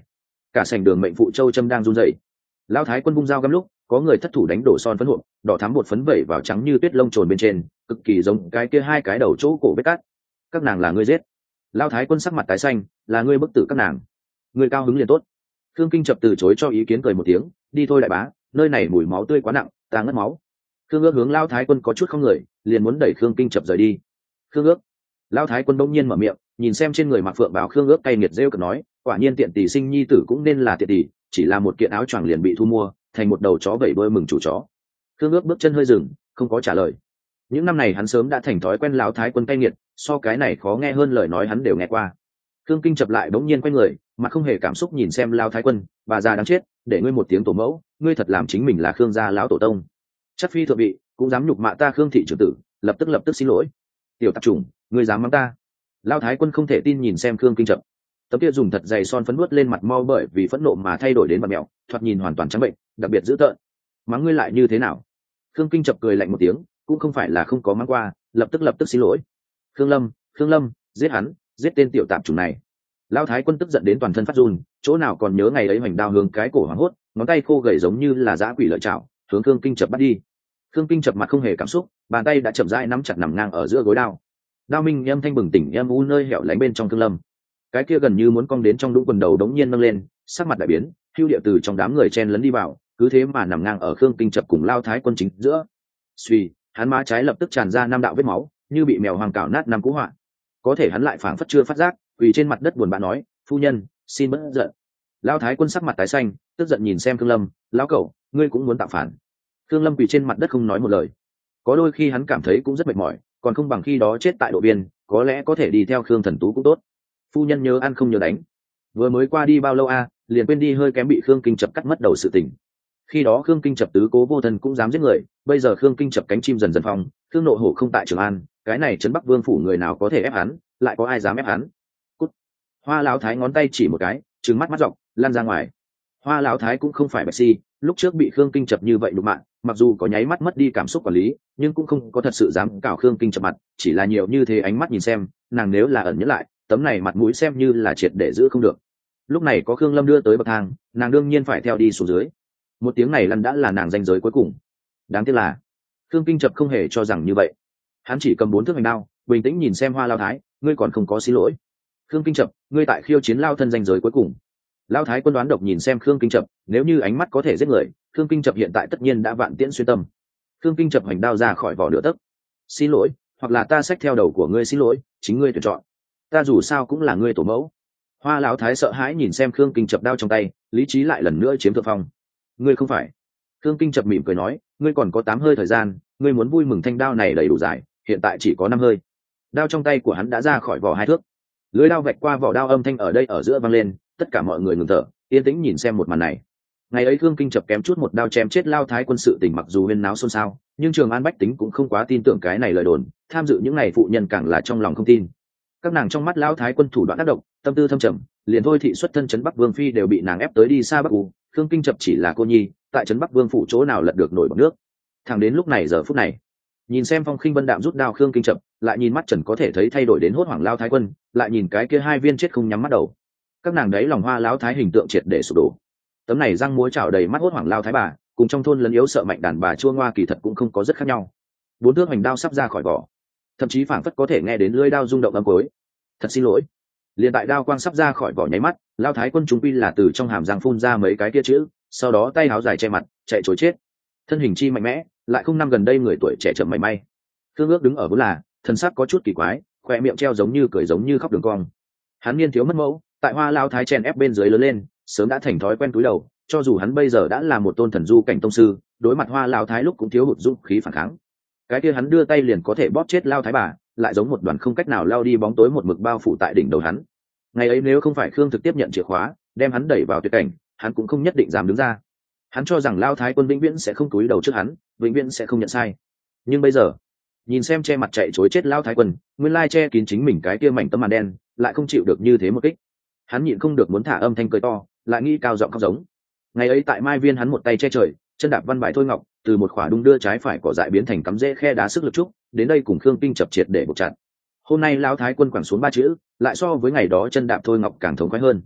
cả sảnh đường mệnh phụ châu châm đang run rẩy. Lão thái quân vung dao găm lúc, có người thất thủ đánh đổ son phấn hộp, đỏ thắm bột phấn vẩy vào trắng như tuyết lông trồn bên trên, cực kỳ giống cái kia hai cái đầu chỗ cổ vết cắt. Các nàng là ngươi giết. Lão thái quân sắc mặt tái xanh, là ngươi bức tử các nàng. Ngươi cao hứng liền tốt. Khương Kinh Chập từ chối cho ý kiến, cười một tiếng, đi thôi đại bá, nơi này mùi máu tươi quá nặng, ta ngất máu. Khương Ước hướng Lão thái quân có chút không người, liền muốn đẩy Khương Kinh Chập rời đi. Khương Ước. Lão thái quân bỗng nhiên mở miệng, nhìn xem trên người Mạc Phượng bảo Khương Ước cay nghiệt rêu cực nói, quả nhiên tiện tỷ sinh nhi tử cũng nên là tiện tỷ, chỉ là một kiện áo choàng liền bị thu mua thành một đầu chó vẩy đuôi mừng chủ chó. Khương Ước bước chân hơi dừng, không có trả lời. Những năm này hắn sớm đã thành thói quen Lão thái quân cay nghiệt, so cái này khó nghe hơn lời nói hắn đều nghe qua. Khương Kinh Chập lại bỗng nhiên quay người, mặt không hề cảm xúc nhìn xem Lão thái quân, bà già đáng chết, để ngươi một tiếng tổ mẫu, ngươi thật làm chính mình là Khương gia lão tổ tông. Chắc phi thượng vị, cũng dám nhục mạ ta Khương thị trưởng tử, lập tức xin lỗi. Tiểu tạp chủng, ngươi dám mắng ta? Lão thái quân không thể tin nhìn xem Khương Kinh Chập. Tấm kia dùng thật dày son phấn nuốt lên mặt mo bởi vì phẫn nộ mà thay đổi đến mặt mẹo, thoạt nhìn hoàn toàn trắng bệnh, đặc biệt dữ tợn. Mắng ngươi lại như thế nào? Khương Kinh Chập cười lạnh một tiếng, cũng không phải là không có mắng qua, lập tức xin lỗi. Khương Lâm, giết hắn, giết tên tiểu tạp chủng này. Lão thái quân tức giận đến toàn thân phát run, chỗ nào còn nhớ ngày ấy hoành đao hướng cái cổ hoảng hốt, ngón tay khô gầy giống như là dã quỷ lợi chảo, hướng Khương Kinh Chập bắt đi. Khương Kinh Chập mặt không hề cảm xúc, bàn tay đã chậm rãi nắm chặt nằm ngang ở giữa gối đao. Đao minh âm thanh bừng tỉnh âm u nơi hẻo lánh bên trong Thương Lâm. Cái kia gần như muốn cong đến trong đũng quần đầu đống nhiên nâng lên, sắc mặt đại biến, hưu địa từ trong đám người chen lấn đi vào, cứ thế mà nằm ngang ở Khương Kinh Chập cùng Lão thái quân chính giữa. Suy, hắn má trái lập tức tràn ra năm đạo vết máu, như bị mèo hoang cào nát năm cú họa. Có thể hắn lại phảng phất chưa phát giác, quỳ trên mặt đất buồn bã nói, phu nhân, xin bớt giận. Lão thái quân sắc mặt tái xanh, tức giận nhìn xem Thương Lâm, lão cẩu, ngươi cũng muốn tạo phản. Thương Lâm quỳ trên mặt đất không nói một lời. Có đôi khi hắn cảm thấy cũng rất mệt mỏi, còn không bằng khi đó chết tại độ biên, có lẽ có thể đi theo Khương Thần Tú cũng tốt. Phu nhân nhớ ăn không nhớ đánh. Vừa mới qua đi bao lâu liền quên đi hơi kém bị Khương Kinh Chập cắt mất đầu sự tình. Khi đó Khương Kinh Chập tứ cố vô thân cũng dám giết người, bây giờ Khương Kinh Chập cánh chim dần dần phong, Khương Nộ Hổ không tại Trường An, cái này trấn Bắc Vương phủ người nào có thể ép hắn, lại có ai dám ép hắn? Cút. Hoa lão thái ngón tay chỉ một cái, trừng mắt dọc, lăn ra ngoài. Hoa lão thái cũng không phải bạch si, lúc trước bị Khương Kinh Chập như vậy đụng mạng, mặc dù có nháy mắt mất đi cảm xúc quản lý, nhưng cũng không có thật sự dám cào Khương Kinh Chập mặt, chỉ là nhiều như thế ánh mắt nhìn xem, nàng nếu là ẩn nhẫn lại, tấm này mặt mũi xem như là triệt để giữ không được. Lúc này có Khương Lâm đưa tới bậc thang, nàng đương nhiên phải theo đi xuống dưới. Một tiếng này lăn đã là nàng danh giới cuối cùng. Đáng tiếc là Khương Kinh Chập không hề cho rằng như vậy. Hắn chỉ cầm 4 thước hành đao, bình tĩnh nhìn xem Hoa Lão thái, ngươi còn không có xin lỗi. Khương Kinh Chập, ngươi tại khiêu chiến lao thân danh giới cuối cùng. Lão thái quân đoán độc nhìn xem Khương Kinh Chập, nếu như ánh mắt có thể giết người, Khương Kinh Chập hiện tại tất nhiên đã vạn tiễn xuyên tâm. Khương Kinh Chập hành đao ra khỏi vỏ nửa tấc. Xin lỗi, hoặc là ta xách theo đầu của ngươi xin lỗi, chính ngươi tuyển chọn. Ta dù sao cũng là ngươi tổ mẫu. Hoa Lão thái sợ hãi nhìn xem Khương Kinh Chập đao trong tay, lý trí lại lần nữa chiếm thượng phong. Ngươi không phải. Khương Kinh Chập mỉm cười nói, ngươi còn có 8 hơi thời gian, ngươi muốn vui mừng thanh đao này đầy đủ dài, hiện tại chỉ có 5 hơi. Đao trong tay của hắn đã ra khỏi vỏ 2 thước. Lưỡi đao vạch qua vỏ đao, âm thanh ở đây ở giữa vang lên, tất cả mọi người ngừng thở, yên tĩnh nhìn xem một màn này. Ngày ấy Khương Kinh Chập kém chút một đao chém chết Lao thái quân, sự tình mặc dù huyên náo xôn xao, nhưng Trường An bách tính cũng không quá tin tưởng cái này lời đồn, tham dự những ngày phụ nhân càng là trong lòng không tin. Các nàng trong mắt Lao thái quân thủ đoạn ác độc, tâm tư thâm trầm, liền thôi thị xuất thân trấn Bắc Vương phi đều bị nàng ép tới đi xa Bắc U, Khương Kinh Chập chỉ là cô nhi, tại trấn Bắc Vương phủ chỗ nào lật được nổi bọt nước. Thẳng đến lúc này giờ phút này, nhìn xem phong khinh vân đạm rút đao Khương Kinh Chập, lại nhìn mắt Trần có thể thấy thay đổi đến hốt hoảng Lao thái quân, lại nhìn cái kia 2 viên chết không nhắm mắt đầu. Các nàng đấy lòng Hoa Lão thái hình tượng triệt để sụp đổ. Tấm này răng múa chảo đầy mắt hốt hoảng Lao thái bà, cùng trong thôn lấn yếu sợ mạnh đàn bà chua ngoa kỳ thật cũng không có rất khác nhau. 4 thước hành đao sắp ra khỏi vỏ, thậm chí phảng phất có thể nghe đến lưỡi đao rung động âm cuối. Thật xin lỗi. Liền tại đao quang sắp ra khỏi vỏ nháy mắt, Lao thái quân chúng quy là từ trong hàm răng phun ra mấy cái kia chữ, sau đó tay áo dài che mặt, chạy trối chết. Thân hình chi mạnh mẽ, lại không năm gần đây người tuổi trẻ chậm mảy may. Thương Ước đứng ở vốn là, thân sắc có chút kỳ quái, khóe miệng treo giống như cười giống như khóc đường cong. Hắn niên thiếu mất mẫu, tại Hoa Lão thái chèn ép bên dưới lớn lên, sớm đã thành thói quen cúi đầu, cho dù hắn bây giờ đã là một tôn thần du cảnh tông sư, đối mặt Hoa Lão thái lúc cũng thiếu hụt dũng khí phản kháng. Cái kia hắn đưa tay liền có thể bóp chết Lao thái bà, lại giống một đoàn không cách nào lao đi bóng tối một mực bao phủ tại đỉnh đầu hắn. Ngày ấy nếu không phải Khương Thực tiếp nhận chìa khóa, đem hắn đẩy vào tuyệt cảnh, hắn cũng không nhất định dám đứng ra. Hắn cho rằng Lao thái quân vĩnh viễn sẽ không cúi đầu trước hắn, vĩnh viễn sẽ không nhận sai. Nhưng bây giờ, nhìn xem che mặt chạy trối chết Lao thái quân, nguyên lai che kín chính mình cái kia mảnh tấm màn đen, lại không chịu được như thế một kích. Hắn nhịn không được muốn thả âm thanh cười to, lại nghĩ cao giọng khóc giống. Ngày ấy tại Mai Viên hắn một tay che trời, chân đạp văn bãi thôi ngọc, từ một khỏa đung đưa trái phải cỏ dại biến thành cắm rễ khe đá sức lực trúc, đến đây cùng Khương Kinh Chập triệt để buộc chặt. Hôm nay Lão thái quân quẳng xuống 3 chữ, lại so với ngày đó chân đạp thôi ngọc càng thống khoái hơn.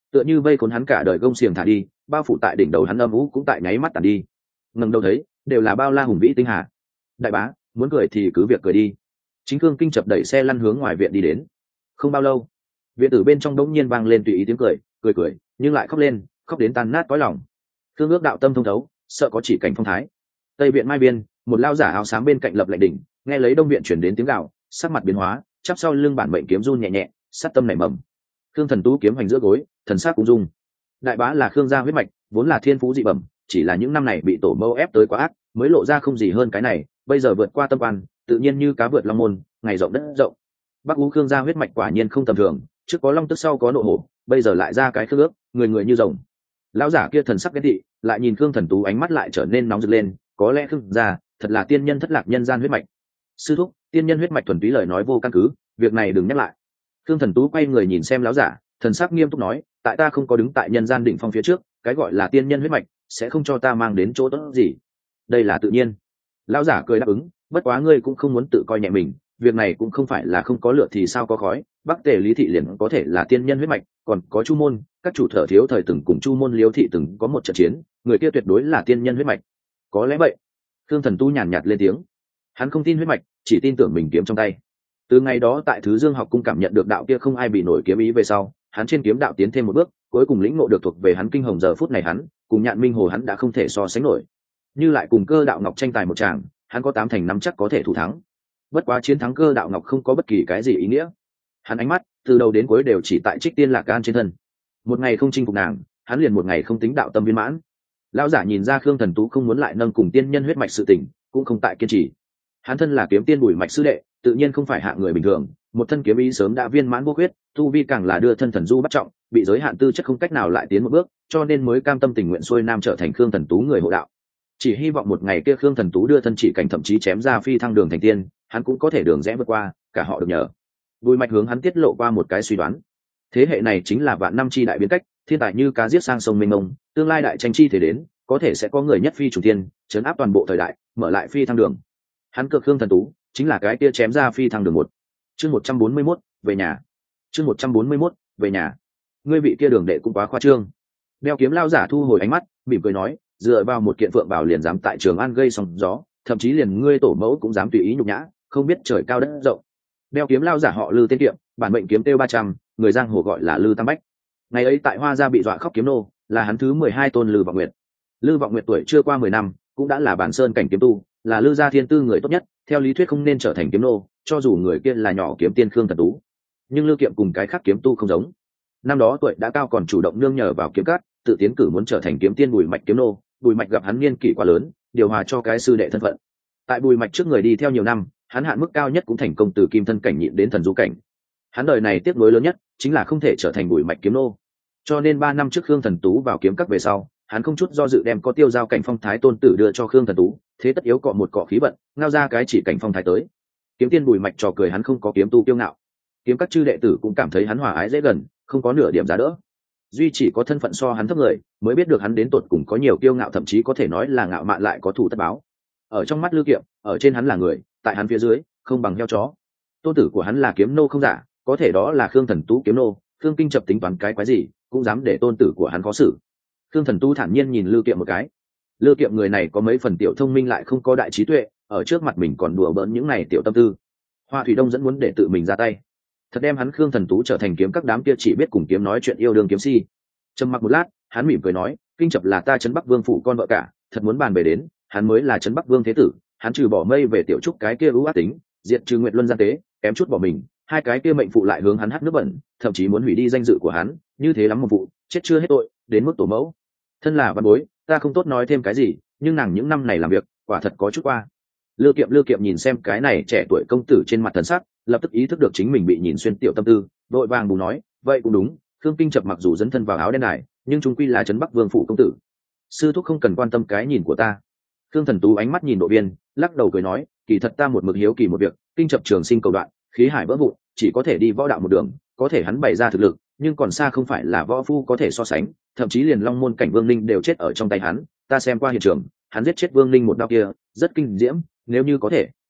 tựa như vây khốn hắn cả đời gông xiềng thả đi, bao phủ tại đỉnh đầu hắn âm vũ cũng tại nháy mắt tàn đi. Ngẩng đầu thấy đều là bao la hùng vĩ tinh hà. Đại bá, muốn cười thì cứ việc cười đi. Chính Khương Kinh Chập đẩy xe lăn hướng ngoài viện đi đến. Không bao lâu, viện tử bên trong đống nhiên vang lên tùy ý tiếng cười, nhưng lại khóc lên, khóc đến tan nát cõi lòng. Khương ước đạo tâm thông thấu, sợ có chỉ cảnh phong thái. Tây viện mai biên, một lao giả áo xám bên cạnh lập lệnh đỉnh, nghe lấy đông viện chuyển đến tiếng gào, sắc mặt biến hóa, chắp sau lưng bản mệnh kiếm run nhẹ nhẹ, sát tâm nảy mầm. Khương Thần Tú kiếm hoành giữa gối, thần sắc cũng rung. Đại bá là Khương gia huyết mạch, vốn là thiên phú dị bẩm, chỉ là những năm này bị tổ mâu ép tới quá ác, mới lộ ra không gì hơn cái này, bây giờ vượt qua tâm quan, tự nhiên như cá vượt long môn, ngày rộng đất rộng. Bắc Ú Khương gia huyết mạch quả nhiên không tầm thường, trước có long tức sau có nộ hổ, bây giờ lại ra cái Khương ước, người người như rồng. Lão giả kia thần sắc ghen tị, lại nhìn Khương Thần Tú ánh mắt lại trở nên nóng rực lên, có lẽ Khương gia thật là tiên nhân thất lạc nhân gian huyết mạch. Sư thúc, tiên nhân huyết mạch thuần túy lời nói vô căn cứ, việc này đừng nhắc lại. Khương Thần Tú quay người nhìn xem lão giả, thần sắc nghiêm túc nói, tại ta không có đứng tại nhân gian đỉnh phong phía trước, cái gọi là tiên nhân huyết mạch sẽ không cho ta mang đến chỗ tốt gì. Đây là tự nhiên. Lão giả cười đáp ứng, bất quá ngươi cũng không muốn tự coi nhẹ mình, việc này cũng không phải là không có lửa thì sao có khói. Bắc Tề Lý thị liền có thể là tiên nhân huyết mạch, còn có Chu môn, các chủ thở thiếu thời từng cùng Chu môn Liêu thị từng có một trận chiến, người kia tuyệt đối là tiên nhân huyết mạch. Có lẽ vậy. Khương Thần Tu nhàn nhạt lên tiếng. Hắn không tin huyết mạch, chỉ tin tưởng mình kiếm trong tay. Từ ngày đó tại Thứ Dương học cung cảm nhận được đạo kia không ai bị nổi kiếm ý về sau, hắn trên kiếm đạo tiến thêm một bước, cuối cùng lĩnh ngộ được thuộc về hắn kinh hồng giờ phút này hắn, cùng Nhạn Minh Hồ hắn đã không thể so sánh nổi. Như lại cùng Cơ Đạo Ngọc tranh tài một tràng, hắn có 8 thành 5 chắc có thể thủ thắng. Bất quá chiến thắng Cơ Đạo Ngọc không có bất kỳ cái gì ý nghĩa. Hắn ánh mắt từ đầu đến cuối đều chỉ tại Trích Tiên Lạc Gan trên thân. Một ngày không chinh phục nàng, hắn liền một ngày không tính đạo tâm viên mãn. Lão giả nhìn ra Khương Thần Tú không muốn lại nâng cùng tiên nhân huyết mạch sự tình, cũng không tại kiên trì. Hắn thân là kiếm tiên Bùi mạch sư đệ, tự nhiên không phải hạng người bình thường, một thân kiếm ý sớm đã viên mãn vô khuyết, tu vi càng là đưa thân thần du bắt trọng, bị giới hạn tư chất không cách nào lại tiến một bước, cho nên mới cam tâm tình nguyện xuôi nam trở thành Khương Thần Tú người hộ đạo. Chỉ hy vọng một ngày kia Khương Thần Tú đưa thân chỉ cảnh thậm chí chém ra phi thăng đường thành tiên, hắn cũng có thể đường rẽ vượt qua, cả họ được nhờ. Bùi mạch hướng hắn tiết lộ qua một cái suy đoán. Thế hệ này chính là vạn năm chi đại biến cách, thiên tài như cá giết sang sông mênh mông, tương lai đại tranh chi thể đến, có thể sẽ có người nhất phi trùng thiên, chấn áp toàn bộ thời đại, mở lại phi thăng đường. Hắn cược Khương Thần Tú chính là cái kia chém ra phi thăng đường một. Chương 141, về nhà. Chương 141, về nhà. Ngươi vị kia đường đệ cũng quá khoa trương. Đeo kiếm lao giả thu hồi ánh mắt, mỉm cười nói, dựa vào một kiện phượng bảo liền dám tại Trường An gây sóng gió, thậm chí liền ngươi tổ mẫu cũng dám tùy ý nhục nhã, không biết trời cao đất rộng. Đeo kiếm lao giả họ Lư tên Kiệm, bản mệnh kiếm tiêu 300, người giang hồ gọi là Lư Tam Bách. Ngày ấy tại Hoa Gia bị dọa khóc kiếm nô, là hắn thứ 12 tôn Lư Vọng Nguyệt. Lư Vọng Nguyệt tuổi chưa qua 10 năm, cũng đã là bản sơn cảnh kiếm tu, là Lư gia thiên tư người tốt nhất, theo lý thuyết không nên trở thành kiếm nô, cho dù người kia là nhỏ kiếm tiên Khương Thần Tú. Nhưng Lư Kiệm cùng cái khác kiếm tu không giống. Năm đó tuổi đã cao còn chủ động nương nhờ vào kiếm cát, tự tiến cử muốn trở thành kiếm tiên Bùi mạch kiếm nô, Bùi mạch gặp hắn niên kỷ quá lớn, điều hòa cho cái sư đệ thân phận. Tại Bùi mạch trước người đi theo nhiều năm, hắn hạn mức cao nhất cũng thành công từ kim thân cảnh nhịn đến thần du cảnh. Hắn đời này tiếc nuối lớn nhất chính là không thể trở thành Bùi mạch kiếm nô. Cho nên 3 năm trước Khương Thần Tú vào kiếm các về sau, hắn không chút do dự đem có tiêu giao cảnh phong thái tôn tử đưa cho Khương Thần Tú, thế tất yếu cọ một cọ khí vận, ngao ra cái chỉ cảnh phong thái tới. Kiếm tiên Bùi mạch trò cười hắn không có kiếm tu kiêu ngạo, kiếm các chư đệ tử cũng cảm thấy hắn hòa ái dễ gần, không có nửa điểm giá đỡ. Duy chỉ có thân phận so hắn thấp người, mới biết được hắn đến tột cùng có nhiều kiêu ngạo, thậm chí có thể nói là ngạo mạn lại có thù tất báo. Ở trong mắt Lư Kiệm, ở trên hắn là người, tại hắn phía dưới không bằng heo chó. Tôn tử của hắn là kiếm nô không giả, có thể đó là Khương Thần Tú kiếm nô, Khương Kinh Chập tính toán cái quái gì, cũng dám để tôn tử của hắn khó xử. Khương Thần Tu thản nhiên nhìn Lư Kiệm một cái. Lư Kiệm người này có mấy phần tiểu thông minh lại không có đại trí tuệ, ở trước mặt mình còn đùa bỡn những này tiểu tâm tư. Hoa Thủy Đông dẫn muốn để tự mình ra tay, thật đem hắn Khương Thần Tú trở thành kiếm các đám kia chỉ biết cùng kiếm nói chuyện yêu đương kiếm si. Trầm mặc một lát, hắn mỉm cười nói, Kinh Chập là ta Trấn Bắc Vương phủ con vợ cả, thật muốn bàn về đến, hắn mới là Trấn Bắc Vương thế tử, hắn trừ bỏ mây về tiểu trúc cái kia ưu ác tính, diệt trừ Nguyệt Luân gian tế, kém chút bỏ mình, hai cái kia mệnh phụ lại hướng hắn hắt nước bẩn, thậm chí muốn hủy đi danh dự của hắn, như thế lắm một vụ, chết chưa hết tội, đến mức tổ mẫu. Thân là văn bối, ta không tốt nói thêm cái gì, nhưng nàng những năm này làm việc, quả thật có chút qua. Lư Kiệm nhìn xem cái này trẻ tuổi công tử trên mặt thần sắc, lập tức ý thức được chính mình bị nhìn xuyên tiểu tâm tư, vội vàng bù nói, vậy cũng đúng, Khương Kinh Chập mặc dù dấn thân vào áo đen này, nhưng chúng quy là Trấn Bắc Vương phủ công tử. Sư thúc không cần quan tâm cái nhìn của ta. Khương Thần Tú ánh mắt nhìn Độ Viên, lắc đầu cười nói, kỳ thật ta một mực hiếu kỳ một việc, Kinh Chập trường sinh cầu đoạn, khí hải vỡ vụn, chỉ có thể đi võ đạo một đường, có thể hắn bày ra thực lực, nhưng còn xa không phải là võ phu có thể so sánh, thậm chí liền Long Môn cảnh Vương Linh đều chết ở trong tay hắn, ta xem qua hiện trường, hắn giết chết Vương Linh một đao kia, rất kinh diễm, nếu như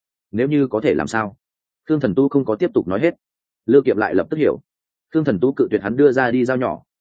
có thể làm sao? Khương Thần Tu không có tiếp tục nói hết. Lư Kiệm lại lập tức hiểu. Khương Thần Tu cự tuyệt hắn đưa ra đi dao nhỏ,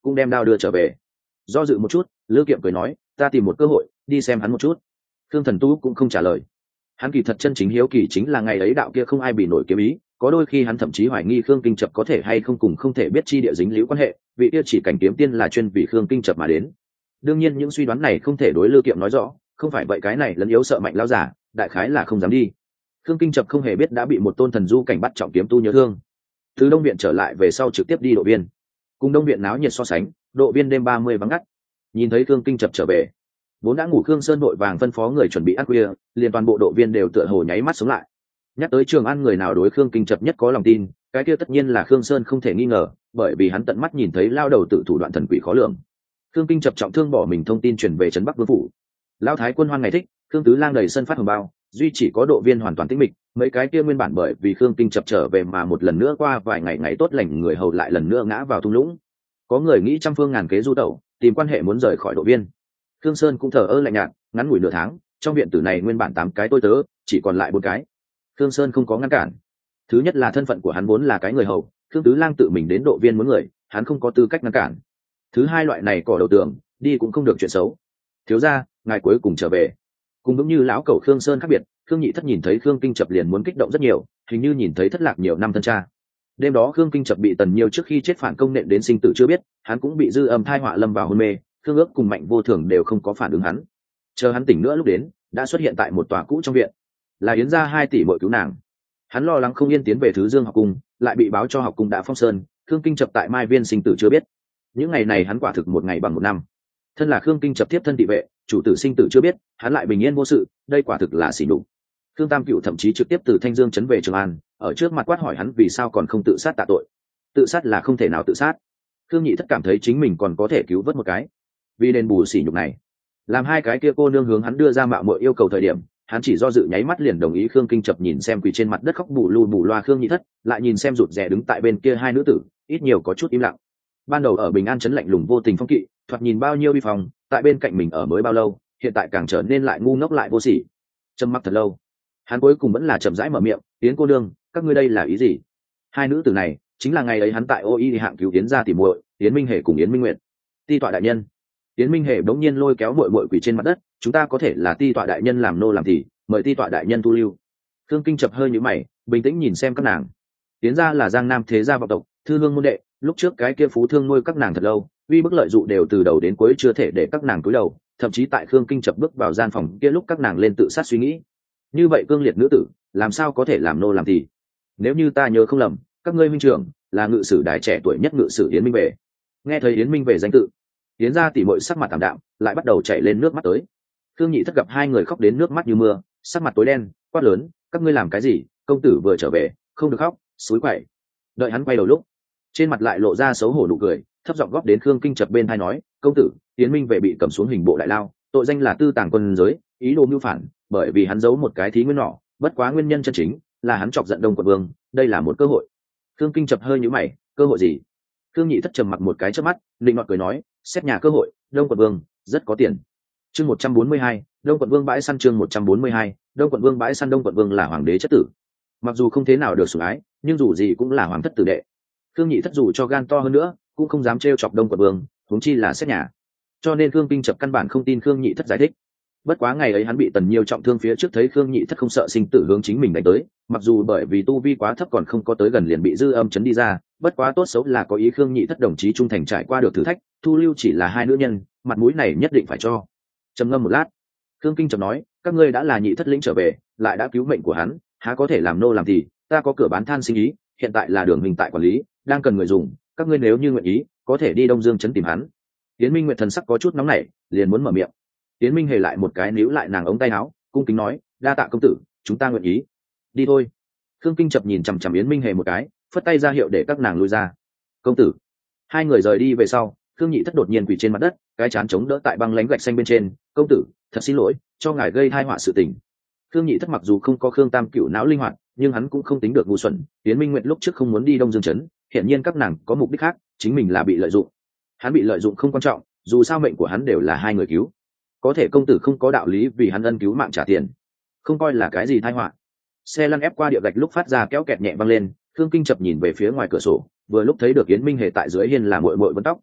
cũng đem đao đưa trở về. Do dự một chút, Lữ Kiệm cười nói, ta tìm một cơ hội đi xem hắn một chút. Khương Thần Tu cũng không trả lời. Hắn kỳ thật chân chính hiếu kỳ chính là ngày ấy đạo kia không ai bị nổi kiếm ý, có đôi khi hắn thậm chí hoài nghi Khương Kinh Chập có thể hay không cùng không thể biết chi địa dính líu quan hệ, vị kia chỉ cảnh kiếm tiên là chuyên vì Khương Kinh Chập mà đến. Đương nhiên những suy đoán này không thể đối Lữ Kiệm nói rõ, không phải vậy cái này lấn yếu sợ mạnh lão giả, đại khái là không dám đi. Khương Kinh Chập không hề biết đã bị một tôn thần du cảnh bắt trọng kiếm tu nhớ thương. Từ Đông viện trở lại về sau trực tiếp đi Độ Viên. Cùng Đông viện náo nhiệt so sánh, Độ Viên đêm 30 vắng ngắt. Nhìn thấy Khương Kinh Chập trở về, vốn đã ngủ Khương Sơn vội vàng phân phó người chuẩn bị ăn khuya, liền toàn bộ Độ Viên đều tựa hồ nháy mắt sống lại. Nhắc tới Trường An người nào đối Khương Kinh Chập nhất có lòng tin, cái kia tất nhiên là Khương Sơn không thể nghi ngờ, bởi vì hắn tận mắt nhìn thấy lao đầu tự thủ đoạn thần quỷ khó lường. Khương Kinh Chập trọng thương bỏ mình thông tin truyền về trấn Bắc Vương phủ. Lão thái quân hoan ngày thích, Khương Tứ Lang đầy sân phát hồng bao, duy chỉ có Độ Viên hoàn toàn tĩnh mịch, mấy cái kia nguyên bản bởi vì Khương Kinh Chập trở về mà một lần nữa qua vài ngày ngày tốt lành người hầu lại lần nữa ngã vào thung lũng. Có người nghĩ trăm phương ngàn kế du tẩu, tìm quan hệ muốn rời khỏi Độ Viên. Khương Sơn cũng thờ ơ lạnh nhạt, ngắn ngủi nửa tháng, trong viện tử này nguyên bản 8 cái tôi tớ, chỉ còn lại 4 cái. Khương Sơn không có ngăn cản. Thứ nhất là thân phận của hắn vốn là cái người hầu, Khương Tứ Lang tự mình đến Độ Viên muốn người, hắn không có tư cách ngăn cản. Thứ hai, loại này cỏ đầu tường, đi cũng không được chuyện xấu. Thiếu gia, ngài cuối cùng trở về. Cùng đúng như lão cẩu Khương Sơn khác biệt, Khương Nhị Thất nhìn thấy Khương Kinh Chập liền muốn kích động rất nhiều, hình như nhìn thấy thất lạc nhiều năm thân cha. Đêm đó Khương Kinh Chập bị Tần Nhiêu trước khi chết phản công nện đến sinh tử chưa biết, hắn cũng bị dư âm thai họa lâm vào hôn mê, Khương Ước cùng Mạnh Vô Thường đều không có phản ứng hắn. Chờ hắn tỉnh nữa lúc đến, đã xuất hiện tại một tòa cũ trong viện, là Yến gia 2 tỷ muội cứu nàng. Hắn lo lắng không yên tiến về Thứ Dương học cung, lại bị báo cho học cung đã phong sơn, Khương Kinh Chập tại Mai Viên sinh tử chưa biết. Những ngày này hắn quả thực một ngày bằng một năm. Thân là Khương Kinh Chập tiếp thân thị vệ, chủ tử sinh tử chưa biết, hắn lại bình yên vô sự, đây quả thực là xỉ nhục. Khương Tam Cựu thậm chí trực tiếp từ Thanh Dương trấn về Trường An, ở trước mặt quát hỏi hắn vì sao còn không tự sát tạ tội. Tự sát là không thể nào tự sát. Khương Nhị Thất cảm thấy chính mình còn có thể cứu vớt một cái. Vì đền bù sỉ nhục này, làm hai cái kia cô nương hướng hắn đưa ra mạo muội yêu cầu thời điểm, hắn chỉ do dự nháy mắt liền đồng ý. Khương Kinh Chập nhìn xem quỳ trên mặt đất khóc bù lu bù loa Khương Nhị Thất, lại nhìn xem rụt rè đứng tại bên kia hai nữ tử, ít nhiều có chút im lặng. Ban đầu ở Bình An trấn lạnh lùng vô tình phong kỵ, thoạt nhìn bao nhiêu uy phong, tại bên cạnh mình ở mới bao lâu, hiện tại càng trở nên lại ngu ngốc lại vô sỉ. Trầm mặc thật lâu, hắn cuối cùng vẫn là chậm rãi mở miệng, Yến cô nương, các ngươi đây là ý gì? Hai nữ tử này chính là ngày ấy hắn tại Ô Y hạng cứu Yến gia tỉ muội, Yến Minh Hề cùng Yến Minh Nguyệt. Ti tọa đại nhân. Yến Minh Hề bỗng nhiên lôi kéo muội muội quỳ trên mặt đất, chúng ta có thể là ti tọa đại nhân làm nô làm thì, mời ti tọa đại nhân thu lưu. Khương Kinh Chập hơi nhíu mày, bình tĩnh nhìn xem các nàng. Yến gia là Giang Nam thế gia vọng tộc, thư hương môn đệ, lúc trước cái kia phú thương nuôi các nàng thật lâu, uy bức lợi dụ đều từ đầu đến cuối chưa thể để các nàng cúi đầu, thậm chí tại Khương Kinh Chập bước vào gian phòng kia lúc các nàng lên tự sát suy nghĩ. Như vậy cương liệt nữ tử, làm sao có thể làm nô làm thì? Nếu như ta nhớ không lầm, các ngươi huynh trưởng là ngự sử đài trẻ tuổi nhất ngự sử Yến Minh Về. Nghe thấy Yến Minh Về danh tự, Yến gia tỉ muội sắc mặt tạm đạm, lại bắt đầu chảy lên nước mắt tới. Khương Nhị Thất gặp hai người khóc đến nước mắt như mưa, sắc mặt tối đen, quát lớn, các ngươi làm cái gì? Công tử vừa trở về, không được khóc, xúi quậy. Đợi hắn quay đầu lúc, trên mặt lại lộ ra xấu hổ nụ cười, thấp giọng góp đến Khương Kinh Chập bên tai nói, công tử, Yến Minh Về bị cầm xuống hình bộ đại lao, tội danh là tư tàng quân giới, ý đồ mưu phản, bởi vì hắn giấu một cái thí nguyên nỏ, bất quá nguyên nhân chân chính là hắn chọc giận Đông Quận Vương, đây là một cơ hội. Khương Kinh Chập hơi nhíu mày, cơ hội gì? Khương Nhị Thất trầm mặc một cái chớp mắt, định nọt cười nói, xét nhà cơ hội, Đông Quận Vương rất có tiền. Chương 142, Đông Quận Vương bãi săn. Chương 142, Đông Quận Vương bãi săn. Đông Quận Vương là hoàng đế chất tử, mặc dù không thế nào được sủng ái, nhưng dù gì cũng là hoàng thất tử đệ. Khương Nhị Thất dù cho gan to hơn nữa, cũng không dám trêu chọc Đông Quận Vương, huống chi là xét nhà. Cho nên Khương Kinh Chập căn bản không tin Khương Nhị Thất giải thích. Bất quá ngày ấy hắn bị Tần Nhiêu trọng thương phía trước thấy Khương Nhị Thất không sợ sinh tử hướng chính mình đánh tới, mặc dù bởi vì tu vi quá thấp còn không có tới gần liền bị dư âm chấn đi ra, bất quá tốt xấu là có ý Khương Nhị Thất đồng chí trung thành trải qua được thử thách, thu lưu chỉ là hai nữ nhân, mặt mũi này nhất định phải cho. Trầm ngâm một lát, Khương Kinh Chập nói, các ngươi đã là Nhị Thất lĩnh trở về, lại đã cứu mệnh của hắn, há có thể làm nô làm thì, ta có cửa bán than sinh ý, hiện tại là đường hình tại quản lý, đang cần người dùng, các ngươi nếu như nguyện ý, có thể đi Đông Dương trấn tìm hắn. Yến Minh Nguyệt thần sắc có chút nóng nảy, liền muốn mở miệng. Yến Minh Hề lại một cái níu lại nàng ống tay áo, cung kính nói, đa tạ công tử, chúng ta nguyện ý. Đi thôi. Khương Kinh Chập nhìn chằm chằm Yến Minh Hề một cái, phất tay ra hiệu để các nàng lui ra. Công tử. Hai người rời đi về sau, Khương Nhị Thất đột nhiên quỳ trên mặt đất, cái chán chống đỡ tại băng lánh gạch xanh bên trên. Công tử, thật xin lỗi, cho ngài gây tai họa sự tình. Khương Nhị Thất mặc dù không có Khương Tam Cửu não linh hoạt, nhưng hắn cũng không tính được ngu xuẩn. Yến Minh Nguyệt lúc trước không muốn đi Đông Dương trấn, hiện nhiên các nàng có mục đích khác, chính mình là bị lợi dụng. Hắn bị lợi dụng không quan trọng, dù sao mệnh của hắn đều là hai người cứu. Có thể công tử không có đạo lý vì hắn ân cứu mạng trả tiền, không coi là cái gì tai họa. Xe lăn ép qua địa gạch lúc phát ra kéo kẹt nhẹ văng lên, Khương Kinh Chập nhìn về phía ngoài cửa sổ, vừa lúc thấy được Yến Minh Hề tại dưới hiên là muội muội vấn tóc.